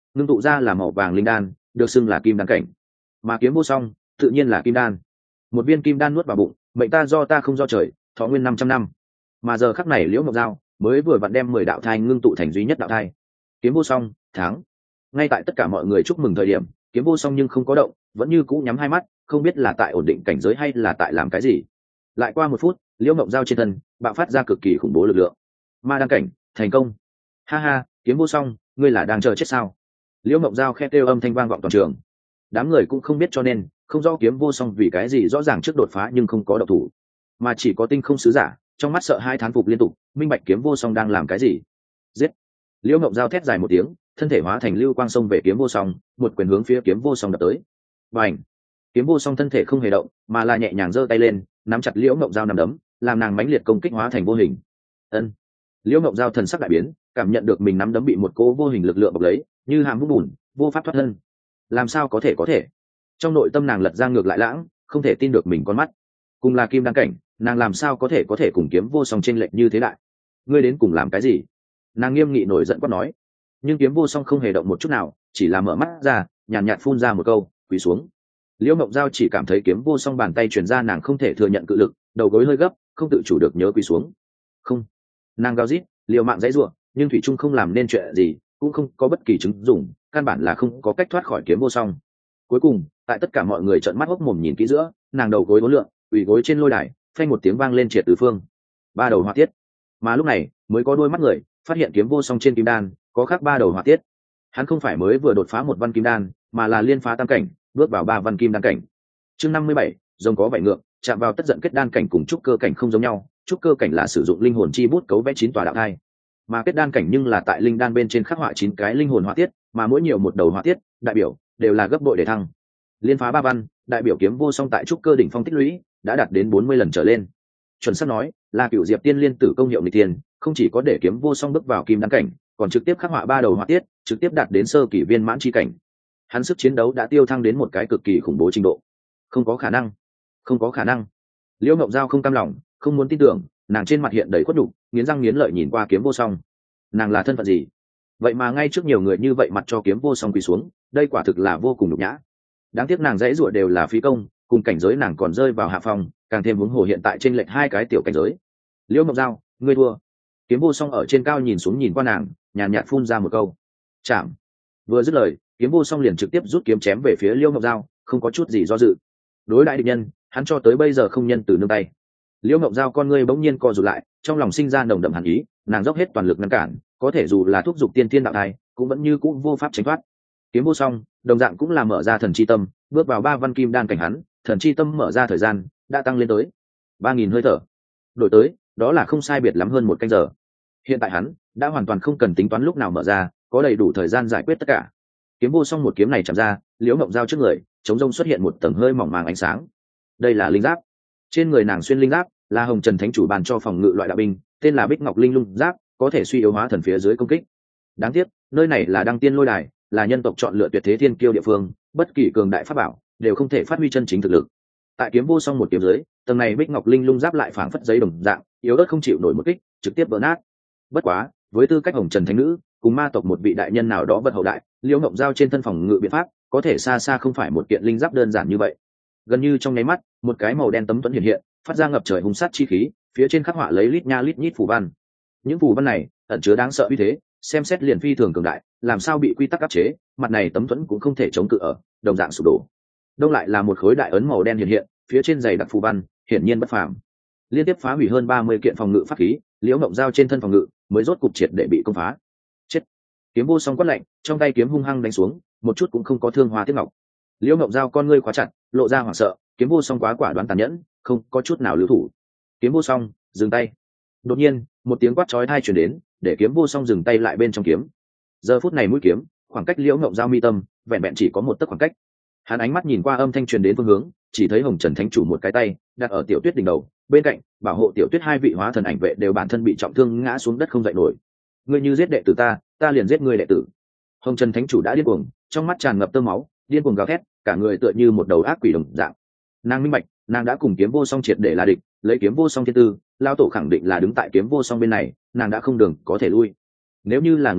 ngưng tụ ra là màu vàng linh đan, được xưng là kim đan cảnh. Mà kiếm vô song tự nhiên là kim đan. Một viên kim đan nuốt vào bụng, mệnh ta do ta không do trời, thọ nguyên năm trăm năm. Mà giờ khắc này Liễu Ngọc Giao mới vừa vặn đem mười đạo thai ngưng tụ thành duy nhất đạo thai. Kiếm vô song thắng. Ngay tại tất cả mọi người chúc mừng thời điểm, kiếm vô song nhưng không có động, vẫn như cũ nhắm hai mắt, không biết là tại ổn định cảnh giới hay là tại làm cái gì. Lại qua một phút, Liễu Ngọc Giao trên thân bạo phát ra cực kỳ khủng bố lực lượng. Ma đăng cảnh thành công. Ha ha, kiếm vô song, ngươi là đang chờ chết sao? Liễu Ngọc Giao khe kêu âm thanh vang vọng toàn trường. Đám người cũng không biết cho nên không rõ kiếm vô song vì cái gì rõ ràng trước đột phá nhưng không có động thủ, mà chỉ có tinh không sứ giả trong mắt sợ hai thán phục liên tục, minh bạch kiếm vô song đang làm cái gì. Giết! Liễu Ngọc Giao thét dài một tiếng, thân thể hóa thành lưu quang sông về kiếm vô song, một quyền hướng phía kiếm vô song đập tới. Bành! Kiếm vô song thân thể không hề động, mà là nhẹ nhàng giơ tay lên, nắm chặt Liễu Ngọc Giao nắm đấm, làm nàng mãnh liệt công kích hóa thành vô hình. Ân! Liễu Ngọc Giao thần sắc đại biến, cảm nhận được mình nắm đấm bị một cỗ vô hình lực lượng bọc lấy, như hàm vũng bùn, vô pháp thoát thân. Làm sao có thể có thể? Trong nội tâm nàng lật ra ngược lại lãng, không thể tin được mình con mắt. Cùng là kim đăng cảnh, nàng làm sao có thể có thể cùng kiếm vô song chênh lệch như thế đại? Ngươi đến cùng làm cái gì? Nàng nghiêm nghị nổi giận quát nói. Nhưng kiếm vô song không hề động một chút nào, chỉ là mở mắt ra, nhàn nhạt, nhạt phun ra một câu, quỳ xuống. Liễu Ngọc Giao chỉ cảm thấy kiếm vô song bàn tay truyền ra, nàng không thể thừa nhận cự lực, đầu gối hơi gấp, không tự chủ được nhớ quỳ xuống. Không, nàng gào rít, liều mạng dãy rủa, nhưng thủy trung không làm nên chuyện gì, cũng không có bất kỳ chứng dụng, căn bản là không có cách thoát khỏi kiếm vô song. Cuối cùng, tại tất cả mọi người trợn mắt hốc mồm nhìn kỹ giữa, nàng đầu gối uốn lượn, quỳ gối trên lôi đài, phanh một tiếng vang lên triệt tứ phương. Ba đầu hỏa tiết. Mà lúc này, mới có đôi mắt người phát hiện kiếm vô song trên kim đan có khác ba đầu hỏa tiết. Hắn không phải mới vừa đột phá một văn kim đan, mà là liên phá tam cảnh, bước vào ba văn kim đan cảnh. Chương năm mươi bảy, rồng có bảy ngược, chạm vào tất giận kết đan cảnh cùng trúc cơ cảnh không giống nhau, trúc cơ cảnh là sử dụng linh hồn chi bút cấu vẽ chín tòa đạo thai, mà kết đan cảnh nhưng là tại linh đan bên trên khắc họa chín cái linh hồn hỏa tiết, mà mỗi nhiều một đầu hỏa tiết, đại biểu đều là gấp bội để thăng. Liên phá ba văn, đại biểu kiếm vô song tại trúc cơ đỉnh phong tích lũy đã đạt đến bốn mươi lần trở lên. Chuẩn xác nói, là cựu diệp tiên liên tử công hiệu nghịch tiên, không chỉ có để kiếm vô song bước vào kim đan cảnh, còn trực tiếp khắc họa ba đầu hỏa tiết, trực tiếp đạt đến sơ kỳ viên mãn chi cảnh. Hắn sức chiến đấu đã tiêu thăng đến một cái cực kỳ khủng bố trình độ. Không có khả năng, không có khả năng. Liễu Ngọc Giao không cam lòng, không muốn tin tưởng, nàng trên mặt hiện đầy khuất nhục, nghiến răng nghiến lợi nhìn qua kiếm vô song. Nàng là thân phận gì? Vậy mà ngay trước nhiều người như vậy mặt cho kiếm vô song quỳ xuống, đây quả thực là vô cùng nhục nhã. Đáng tiếc nàng dãy rủa đều là phí công, cùng cảnh giới nàng còn rơi vào hạ phòng, càng thêm huống hồ hiện tại trên lệch hai cái tiểu cảnh giới. Liễu Ngọc Giao, ngươi thua. Kiếm vô song ở trên cao nhìn xuống nhìn qua nàng, nhàn nhạt phun ra một câu, chạm. Vừa dứt lời, kiếm vô song liền trực tiếp rút kiếm chém về phía Liễu Ngọc Giao, không có chút gì do dự. Đối đại địch nhân, hắn cho tới bây giờ không nhân từ nương tay. Liễu Ngọc Giao con ngươi bỗng nhiên co rụt lại, trong lòng sinh ra nồng đậm hàn ý, nàng dốc hết toàn lực ngăn cản, có thể dù là thúc giục tiên tiên đạo thai, cũng vẫn như cũ vô pháp tránh thoát. Kiếm vô song, đồng dạng cũng là mở ra thần chi tâm, bước vào ba văn kim đan cảnh hắn, thần chi tâm mở ra thời gian đã tăng lên tới ba nghìn hơi thở, đổi tới đó là không sai biệt lắm hơn một canh giờ. Hiện tại hắn đã hoàn toàn không cần tính toán lúc nào mở ra, có đầy đủ thời gian giải quyết tất cả. Kiếm vô song một kiếm này chạm ra, Liễu Ngọc Giao trước người chống rông xuất hiện một tầng hơi mỏng màng ánh sáng. Đây là linh giáp. Trên người nàng xuyên linh giáp là Hồng Trần Thánh Chủ bàn cho phòng ngự loại đạo binh, tên là Bích Ngọc Linh Lung Giáp, có thể suy yếu hóa thần phía dưới công kích. Đáng tiếc, nơi này là Đăng Tiên Lôi Đài, là nhân tộc chọn lựa tuyệt thế thiên kiêu địa phương, bất kỳ cường đại pháp bảo đều không thể phát huy chân chính thực lực. Tại kiếm vô song một kiếm dưới, tầng này Bích Ngọc Linh Lung Giáp lại phảng phất giấy đồng dạng, yếu ớt không chịu nổi một kích, trực tiếp vỡ nát. Bất quá, với tư cách Hồng Trần Thánh Nữ, cùng ma tộc một vị đại nhân nào đó vật hậu đại, Liễu Ngọc Giao trên thân phòng ngự biện pháp, có thể xa xa không phải một kiện linh giáp đơn giản như vậy. Gần như trong nháy mắt, một cái màu đen tấm thuẫn hiện hiện, phát ra ngập trời hung sát chi khí, phía trên khắc họa lấy lít nha lít nhít phù văn. Những phù văn này ẩn chứa đáng sợ uy thế, xem xét liền phi thường cường đại, làm sao bị quy tắc áp chế, mặt này tấm thuẫn cũng không thể chống cự ở, đồng dạng sụp đổ. Đông lại là một khối đại ấn màu đen hiện hiện, phía trên dày đặc phù văn, hiển nhiên bất phàm. Liên tiếp phá hủy hơn ba mươi kiện phòng ngự pháp khí, Liễu Ngọc Giao trên thân phòng ngự mới rốt cục triệt để bị công phá. Chết! Kiếm vô song quát lạnh, trong tay kiếm hung hăng đánh xuống, một chút cũng không có thương hoa tiếc ngọc. Liễu Ngọc Giao con ngươi khóa chặt, lộ ra hoảng sợ, kiếm vô song quá quả đoán tàn nhẫn, không có chút nào lưu thủ. Kiếm vô song, dừng tay. Đột nhiên, một tiếng quát chói tai truyền đến, để kiếm vô song dừng tay lại bên trong kiếm. Giờ phút này mũi kiếm, khoảng cách Liễu Ngọc Giao mi tâm, vẹn vẹn chỉ có một tấc khoảng cách. Hắn ánh mắt nhìn qua âm thanh truyền đến phương hướng, chỉ thấy Hồng Trần Thánh Chủ một cái tay đặt ở Tiểu Tuyết đỉnh đầu, bên cạnh bảo hộ Tiểu Tuyết hai vị hóa thần ảnh vệ đều bản thân bị trọng thương ngã xuống đất không dậy nổi. Ngươi như giết đệ tử ta, ta liền giết ngươi đệ tử. Hồng Trần Thánh Chủ đã điên cuồng, trong mắt tràn ngập tơ máu, điên cuồng gào thét, cả người tựa như một đầu ác quỷ đồng dạng. Nàng minh bạch, nàng đã cùng kiếm vô song triệt để là địch, lấy kiếm vô song thiên tư, lao tổ khẳng định là đứng tại kiếm vô song bên này, nàng đã không đường có thể lui. Nếu như là người khác,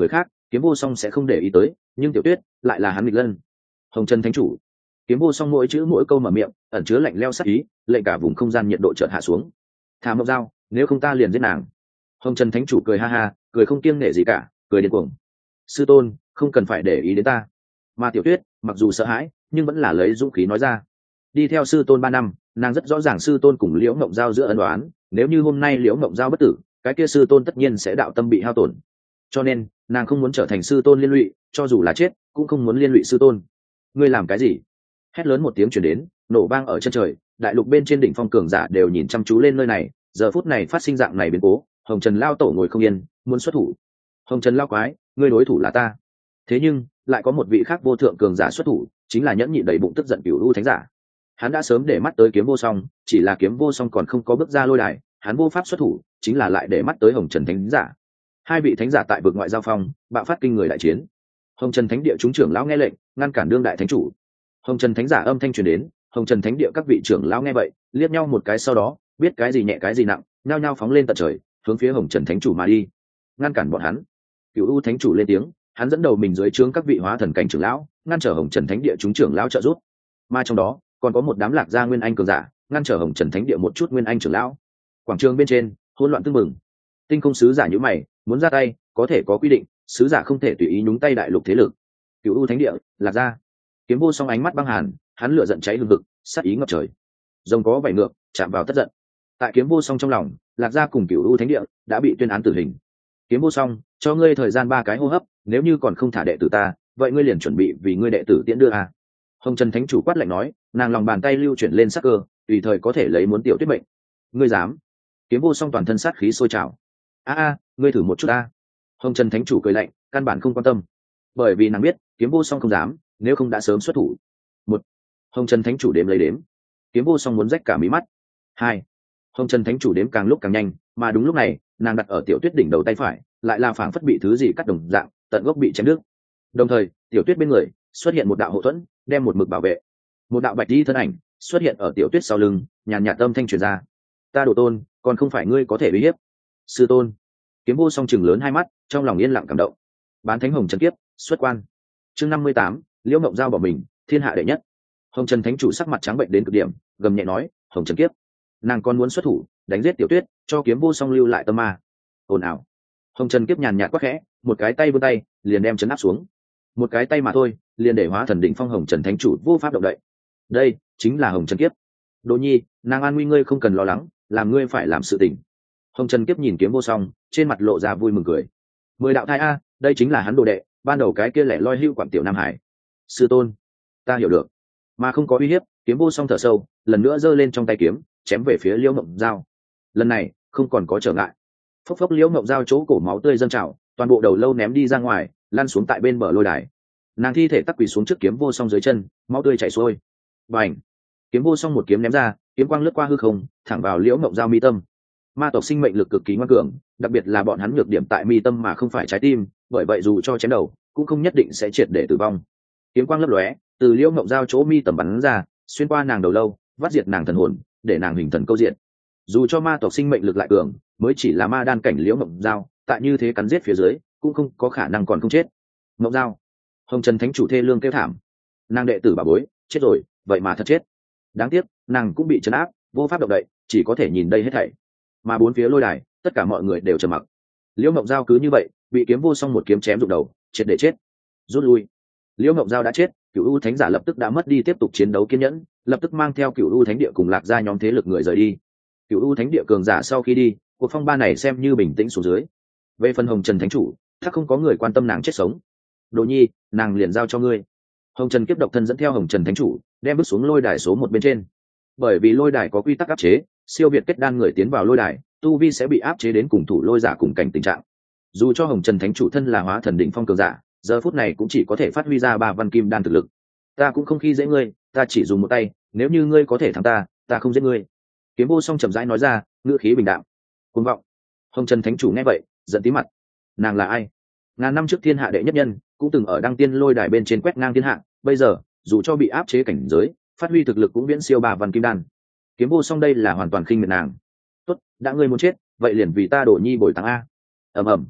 Kiếm Vô Song sẽ không để ý tới, nhưng Tiểu Tuyết lại là hắn nghịch lân. Hồng Trần Thánh Chủ. Kiếm Vô Song mỗi chữ mỗi câu mở miệng ẩn chứa lạnh lẽo sắc ý, lệnh cả vùng không gian nhiệt độ chợt hạ xuống. Thả Mộc Dao, nếu không ta liền giết nàng. Hồng Trần Thánh Chủ cười ha ha, cười không kiêng nể gì cả, cười điên cuồng. Sư tôn, không cần phải để ý đến ta. Mà Tiểu Tuyết mặc dù sợ hãi, nhưng vẫn là lấy dũng khí nói ra. Đi theo sư tôn ba năm, nàng rất rõ ràng sư tôn cùng Liễu Ngộng Giao giữa ân oán, nếu như hôm nay Liễu Ngộng Giao bất tử, cái kia sư tôn tất nhiên sẽ đạo tâm bị hao tổn. Cho nên, nàng không muốn trở thành sư tôn liên lụy, cho dù là chết, cũng không muốn liên lụy sư tôn. Ngươi làm cái gì? Hét lớn một tiếng truyền đến, nổ vang ở chân trời, đại lục bên trên đỉnh phong cường giả đều nhìn chăm chú lên nơi này, giờ phút này phát sinh dạng này biến cố, Hồng Trần lao tổ ngồi không yên, muốn xuất thủ. Hồng Trần lao quái, ngươi đối thủ là ta. Thế nhưng, lại có một vị khác vô thượng cường giả xuất thủ, chính là nhẫn nhịn đầy bụng tức giận Cửu U thánh giả. Hắn đã sớm để mắt tới Kiếm Vô Song, chỉ là Kiếm Vô Song còn không có bước ra lôi đài, hắn vô pháp xuất thủ, chính là lại để mắt tới Hồng Trần thánh giả. Hai vị thánh giả tại vực ngoại giao phong, bạo phát kinh người đại chiến. Hồng Trần thánh địa chúng trưởng lão nghe lệnh, ngăn cản đương đại thánh chủ. Hồng Trần thánh giả âm thanh truyền đến, Hồng Trần thánh địa các vị trưởng lão nghe vậy, liếc nhau một cái sau đó, biết cái gì nhẹ cái gì nặng, nhao nhao phóng lên tận trời, hướng phía Hồng Trần thánh chủ mà đi. Ngăn cản bọn hắn. Cửu U thánh chủ lên tiếng, hắn dẫn đầu mình dưới trướng các vị hóa thần cảnh trưởng lão, ngăn trở Hồng Trần thánh địa chúng trưởng lão trợ giúp. Mà trong đó, còn có một đám lạc gia nguyên anh cường giả, ngăn trở Hồng Trần thánh địa một chút nguyên anh trưởng lão. Quảng trường bên trên, hỗn loạn tương mừng. Tinh Không sứ giả nhíu mày, muốn ra tay, có thể có quy định, sứ giả không thể tùy ý nhúng tay đại lục thế lực. Cửu U thánh địa, lạc gia. Kiếm Vô Song ánh mắt băng hàn, hắn lửa giận cháy hừng hực, sát ý ngập trời. Rồng có vảy ngược, chạm vào tất giận. Tại Kiếm Vô Song trong lòng, lạc gia cùng Cửu U thánh địa đã bị tuyên án tử hình. Kiếm Vô Song, cho ngươi thời gian ba cái hô hấp, nếu như còn không thả đệ tử ta, vậy ngươi liền chuẩn bị vì ngươi đệ tử tiễn đưa à. Hồng Trần thánh chủ quát lạnh nói, nàng lòng bàn tay lưu chuyển lên sắc cơ, tùy thời có thể lấy muốn Tiểu Tuyết mệnh. Ngươi dám? Kiếm Vô Song toàn thân sát khí sôi trào. A a, ngươi thử một chút a. Hồng Trần thánh chủ cười lạnh, căn bản không quan tâm, bởi vì nàng biết Kiếm Vô Song không dám, nếu không đã sớm xuất thủ. Một, Hồng Trần thánh chủ đếm lấy đếm, Kiếm Vô Song muốn rách cả mí mắt. Hai, Hồng Trần thánh chủ đếm càng lúc càng nhanh, mà đúng lúc này, nàng đặt ở Tiểu Tuyết đỉnh đầu tay phải, lại là phảng phất bị thứ gì cắt đồng dạng, tận gốc bị chém đứt. Đồng thời, Tiểu Tuyết bên người xuất hiện một đạo hộ thuẫn, đem một mực bảo vệ. Một đạo bạch y thân ảnh xuất hiện ở Tiểu Tuyết sau lưng, nhàn nhạt âm thanh truyền ra. Ta Đồ Tôn, còn không phải ngươi có thể uy hiếp. Sư tôn. Kiếm Vô Song chừng lớn hai mắt, trong lòng yên lặng cảm động. Bán thánh Hồng Trần kiếp, xuất quan. Chương năm mươi tám, Liễu Ngộng Giao bỏ mình, thiên hạ đệ nhất. Hồng Trần thánh chủ sắc mặt trắng bệnh đến cực điểm, gầm nhẹ nói, Hồng Trần kiếp, nàng còn muốn xuất thủ, đánh giết Tiểu Tuyết, cho Kiếm Vô Song lưu lại tâm ma. Ồn ào. Hồng Trần kiếp nhàn nhạt quắc khẽ, một cái tay vươn tay, liền đem chấn áp xuống. Một cái tay mà thôi, liền để hóa thần đỉnh phong Hồng Trần thánh chủ vô pháp động đậy. Đây chính là Hồng Trần kiếp. Đỗ Nhi, nàng an nguy ngươi không cần lo lắng, làm ngươi phải làm sự tình. Hồng Trần kiếp nhìn Kiếm Vô Song, trên mặt lộ ra vui mừng cười. Mười đạo thai a, đây chính là hắn đồ đệ, ban đầu cái kia lẻ loi hưu quản tiểu Nam Hải. Sư tôn, ta hiểu được, mà không có uy hiếp. Kiếm Vô Song thở sâu, lần nữa giơ lên trong tay kiếm, chém về phía Liễu Ngộng Giao. Lần này không còn có trở ngại. Phốc phốc, Liễu Ngộng Giao chỗ cổ máu tươi dâng trào, toàn bộ đầu lâu ném đi ra ngoài, lăn xuống tại bên bờ lôi đài. Nàng thi thể tắc quỳ xuống trước Kiếm Vô Song dưới chân, máu tươi chảy xuôi. Bành! Kiếm Vô Song một kiếm ném ra, kiếm quang lướt qua hư không, thẳng vào Liễu Ngộng Giao mi tâm. Ma tộc sinh mệnh lực cực kỳ ngoan cường, đặc biệt là bọn hắn nhược điểm tại mi tâm mà không phải trái tim, bởi vậy dù cho chém đầu, cũng không nhất định sẽ triệt để tử vong. Kiếm quang lấp lóe, từ Liễu Ngộng Giao chỗ mi tầm bắn ra, xuyên qua nàng đầu lâu, vắt diệt nàng thần hồn, để nàng hình thần câu diện. Dù cho ma tộc sinh mệnh lực lại cường, mới chỉ là ma đan cảnh Liễu Ngộng Giao, tại như thế cắn giết phía dưới, cũng không có khả năng còn không chết. Ngộng Giao, Hồng Trần thánh chủ thê lương kêu thảm. Nàng đệ tử bà bối, chết rồi, vậy mà thật chết. Đáng tiếc, nàng cũng bị trấn áp, vô pháp động đậy, chỉ có thể nhìn đây hết thảy. Mà bốn phía lôi đài, tất cả mọi người đều trầm mặc. Liễu Ngộng Giao cứ như vậy, bị Kiếm Vô Song một kiếm chém rụng đầu, triệt để chết. Rút lui. Liễu Ngộng Giao đã chết, Cửu U thánh giả lập tức đã mất đi tiếp tục chiến đấu kiên nhẫn, lập tức mang theo Cửu U thánh địa cùng lạc ra nhóm thế lực người rời đi. Cửu U thánh địa cường giả sau khi đi, cuộc phong ba này xem như bình tĩnh xuống dưới. Về phần Hồng Trần thánh chủ, chắc không có người quan tâm nàng chết sống. Đồ Nhi, nàng liền giao cho ngươi. Hồng Trần kiếp độc thân dẫn theo Hồng Trần thánh chủ, đem bước xuống lôi đài số một bên trên. Bởi vì lôi đài có quy tắc áp chế, siêu việt kết đan người tiến vào lôi đài, tu vi sẽ bị áp chế đến cùng thủ lôi giả cùng cảnh tình trạng. Dù cho Hồng Trần thánh chủ thân là hóa thần đỉnh phong cường giả, giờ phút này cũng chỉ có thể phát huy ra ba văn kim đan thực lực. Ta cũng không khi dễ ngươi, ta chỉ dùng một tay, nếu như ngươi có thể thắng ta, ta không giết ngươi. Kiếm Vô Song chậm rãi nói ra, ngữ khí bình đạm. Cuồng vọng. Hồng Trần thánh chủ nghe vậy, giận tí mặt. Nàng là ai? Ngàn năm trước thiên hạ đệ nhất nhân, cũng từng ở đăng tiên lôi đài bên trên quét ngang thiên hạ, bây giờ, dù cho bị áp chế cảnh giới, phát huy thực lực cũng viễn siêu ba văn kim đan. Kiếm Vô Song đây là hoàn toàn khinh miệt nàng. Tốt, đã ngươi muốn chết, vậy liền vì ta Đổ Nhi bồi táng a. Ầm ầm.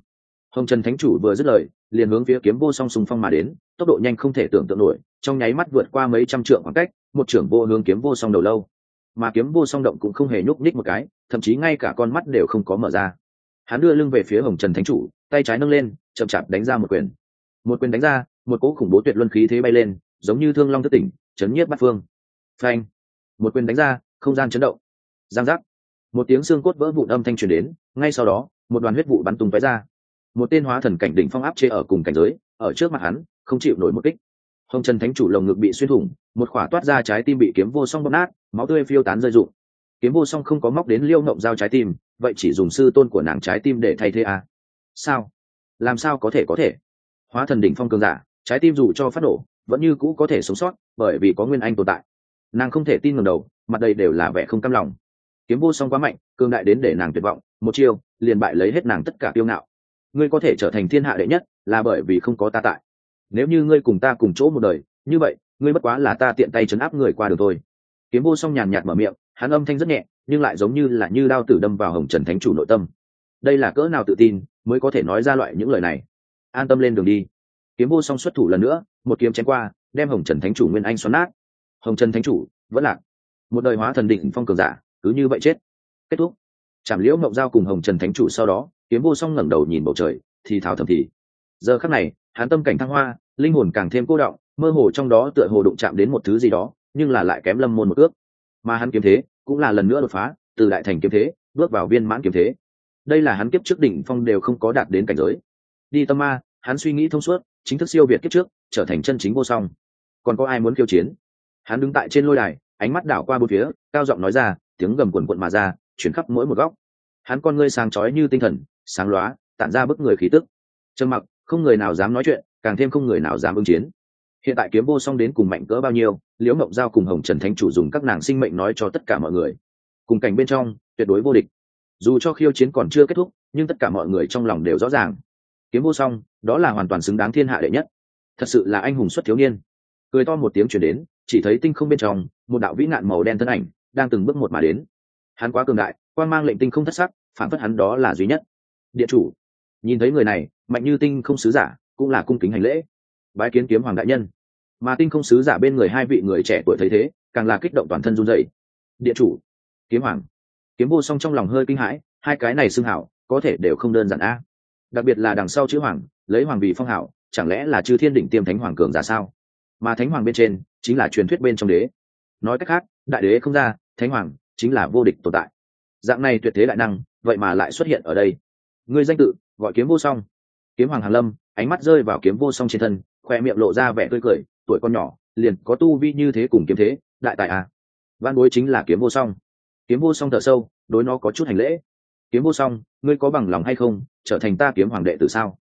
Hồng Trần Thánh Chủ vừa dứt lời, liền hướng phía Kiếm Vô Song xung phong mà đến, tốc độ nhanh không thể tưởng tượng nổi, trong nháy mắt vượt qua mấy trăm trượng khoảng cách, một trưởng vô hướng Kiếm Vô Song đầu lâu. Mà Kiếm Vô Song động cũng không hề nhúc nhích một cái, thậm chí ngay cả con mắt đều không có mở ra. Hắn đưa lưng về phía Hồng Trần Thánh Chủ, tay trái nâng lên, chậm chạp đánh ra một quyền. Một quyền đánh ra, một cỗ khủng bố tuyệt luân khí thế bay lên, giống như thương long thất tỉnh, chấn nhiếp bát phương. Phanh! Một quyền đánh ra, không gian chấn động. Giang giác! Một tiếng xương cốt vỡ vụn âm thanh truyền đến, ngay sau đó, một đoàn huyết vụ bắn tung tóe ra. Một tên hóa thần cảnh đỉnh phong áp chế ở cùng cảnh giới, ở trước mặt hắn, không chịu nổi một kích. Hồng Trần Thánh Chủ lồng ngực bị xuyên thủng, một khỏa toát ra trái tim bị Kiếm Vô Song bóp nát, máu tươi phiêu tán rơi rụng. Kiếm Vô Song không có móc đến Liêu Ngộng Giao trái tim, vậy chỉ dùng sư tôn của nàng trái tim để thay thế à? Sao? Làm sao có thể có thể? Hóa thần đỉnh phong cường giả, trái tim dù cho phát nổ, vẫn như cũ có thể sống sót, bởi vì có Nguyên Anh tồn tại. Nàng không thể tin ngẩng đầu, mặt đầy đều là vẻ không cam lòng. Kiếm Vô Song quá mạnh, cường đại đến để nàng tuyệt vọng, một chiêu liền bại lấy hết nàng tất cả kiêu ngạo. Ngươi có thể trở thành thiên hạ đệ nhất, là bởi vì không có ta tại. Nếu như ngươi cùng ta cùng chỗ một đời, như vậy, ngươi bất quá là ta tiện tay trấn áp người qua đường thôi. Kiếm Vô Song nhàn nhạt mở miệng, hắn âm thanh rất nhẹ, nhưng lại giống như là như đao tử đâm vào Hồng Trần Thánh Chủ nội tâm. Đây là cỡ nào tự tin mới có thể nói ra loại những lời này. An tâm lên đường đi. Kiếm Vô Song xuất thủ lần nữa, một kiếm chém qua, đem Hồng Trần Thánh Chủ Nguyên Anh xoắn nát. Hồng Trần Thánh Chủ vẫn lạc, một đời hóa thần đỉnh phong cường giả cứ như vậy chết. Kết thúc. Trảm Liễu Ngộng Giao cùng Hồng Trần Thánh Chủ sau đó, Kiếm Vô Song ngẩng đầu nhìn bầu trời, thì thào thầm thì. Giờ khắc này, hắn tâm cảnh thăng hoa, linh hồn càng thêm cô đọng, mơ hồ trong đó tựa hồ đụng chạm đến một thứ gì đó, nhưng là lại kém Lâm Môn một ước. Mà hắn kiếm thế cũng là lần nữa đột phá, từ đại thành kiếm thế bước vào viên mãn kiếm thế. Đây là hắn kiếp trước đỉnh phong đều không có đạt đến cảnh giới. Đi tâm ma, hắn suy nghĩ thông suốt, chính thức siêu việt kiếp trước, trở thành chân chính vô song. Còn có ai muốn khiêu chiến? Hắn đứng tại trên lôi đài, ánh mắt đảo qua bốn phía, cao giọng nói ra, tiếng gầm quần quận mà ra, chuyển khắp mỗi một góc. Hắn con ngươi sáng chói như tinh thần, sáng lóa, tản ra bức người khí tức. Trầm mặc, không người nào dám nói chuyện, càng thêm không người nào dám ứng chiến. Hiện tại Kiếm Vô Song đến cùng mạnh cỡ bao nhiêu, Liễu Ngộng Giao cùng Hồng Trần Thánh Chủ dùng các nàng sinh mệnh nói cho tất cả mọi người. Cùng cảnh bên trong, tuyệt đối vô địch. Dù cho khiêu chiến còn chưa kết thúc, nhưng tất cả mọi người trong lòng đều rõ ràng. Kiếm Vô Song, đó là hoàn toàn xứng đáng thiên hạ đệ nhất. Thật sự là anh hùng xuất thiếu niên. Cười to một tiếng truyền đến, chỉ thấy tinh không bên trong, một đạo vĩ ngạn màu đen thân ảnh đang từng bước một mà đến. Hắn quá cường đại, quang mang lệnh tinh không thất sắc, phản phất hắn đó là duy nhất. Điện chủ nhìn thấy người này, mạnh như tinh không sứ giả, cũng là cung kính hành lễ, bái kiến Kiếm Hoàng đại nhân. Mà tinh không sứ giả bên người hai vị người trẻ tuổi thấy thế, càng là kích động toàn thân run rẩy. Điện chủ, Kiếm Hoàng. Kiếm Vô Song trong lòng hơi kinh hãi, hai cái này xưng hảo, có thể đều không đơn giản a. Đặc biệt là đằng sau chữ Hoàng, lấy Hoàng vì phong hảo, chẳng lẽ là chư thiên đỉnh tiêm thánh hoàng cường giả sao? Mà thánh hoàng bên trên, chính là truyền thuyết bên trong đế. Nói cách khác, đại đế không ra, thánh hoàng chính là vô địch tồn tại. Dạng này tuyệt thế đại năng, vậy mà lại xuất hiện ở đây. Ngươi danh tự gọi Kiếm Vô Song. Kiếm Hoàng Hàn Lâm, ánh mắt rơi vào Kiếm Vô Song trên thân, khoe miệng lộ ra vẻ tươi cười, tuổi con nhỏ, liền có tu vi như thế cùng kiếm thế, đại tài à. Văn bối chính là Kiếm Vô Song. Kiếm Vô Song thở sâu, đối nó có chút hành lễ. Kiếm Vô Song, ngươi có bằng lòng hay không trở thành ta Kiếm Hoàng đệ tử sao?